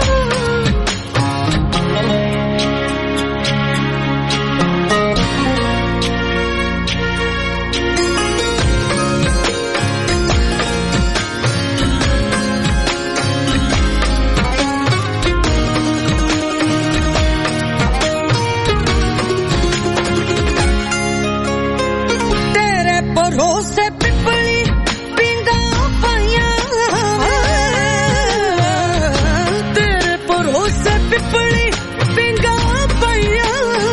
भरोसे पिपली पिंगा पाया, तेरे भरोसे पिपली पिंगा पाया,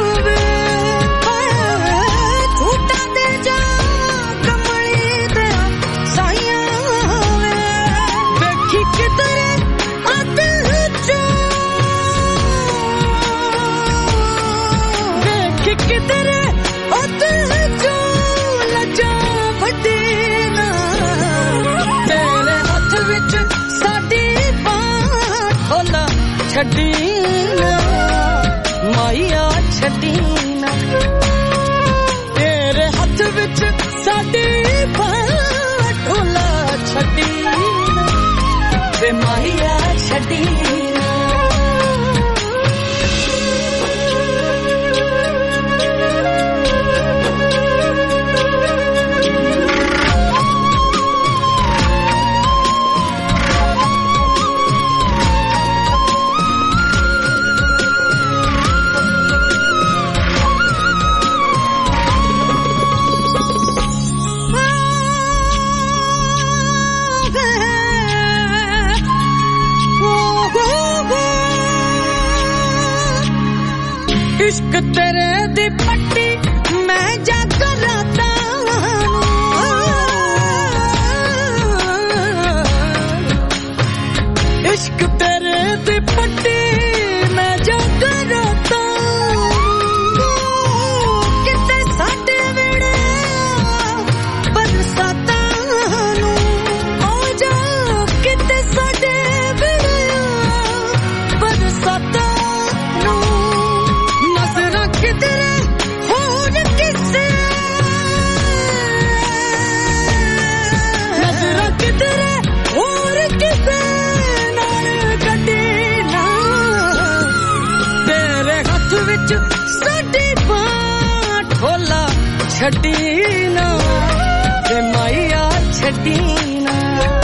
झूठा दे जा कमली दे साइया, देखी किधरे अत चो, देखी किधरे अत चो लजा बदीना, तेरे हाथ विच साडी बां ढोला छड्डीना माइया छड्डीना, तेरे हाथ विच साडी बां ढोला छड्डीना वे माइया छड्डीना। इश्क तेरे दी पट्टी मैं जाग राता, इश्क तेरे दी पट्टी मैं जाग राता, किते साडे वेड़े बरसाता नू आ जा, किते साडे वेड़े बरसाता नू, नजरा किधरे होर किसे, नजरा किधरे होर किसे नाल गड्डी ना, तेरे हाथ विच साडी बां ढोला छड्डीना ते माइया छड्डीना,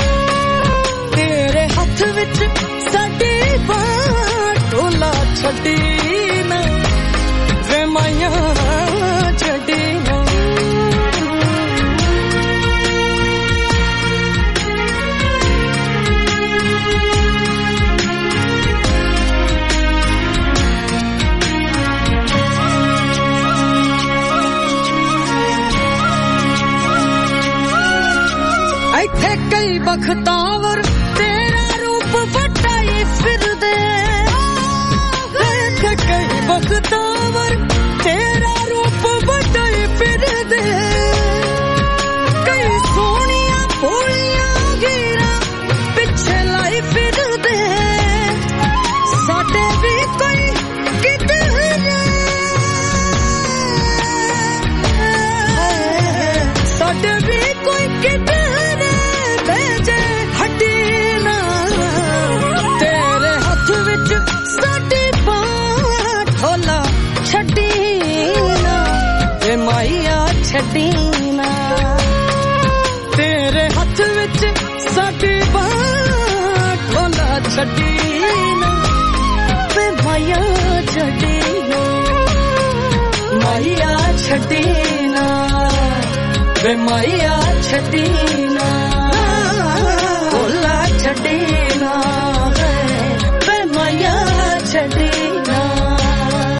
तेरे हाथ विच साडी बां ढोला छड्डीना वे माइया छड्डीना। कई बख्तावर तेरा रूप बटाई फिर दे कई बख्तावर तेरा रूप बटाई फिर दे कई सोनिया भोलिया गिरा पिछे लाई फिर दे साडे भी कोई किधर साडे भी कोई किधर भेजे हड्डी ना तेरे हाथ विच साडी बांह ढोला छड्डी ना ए माईया छड्डी ना तेरे हाथ विच साडी बांह ढोला छड्डी ना ए माईया छड्डी ना माईया छड्डी ना वे माईया छड्डी ना ढोला छड्डी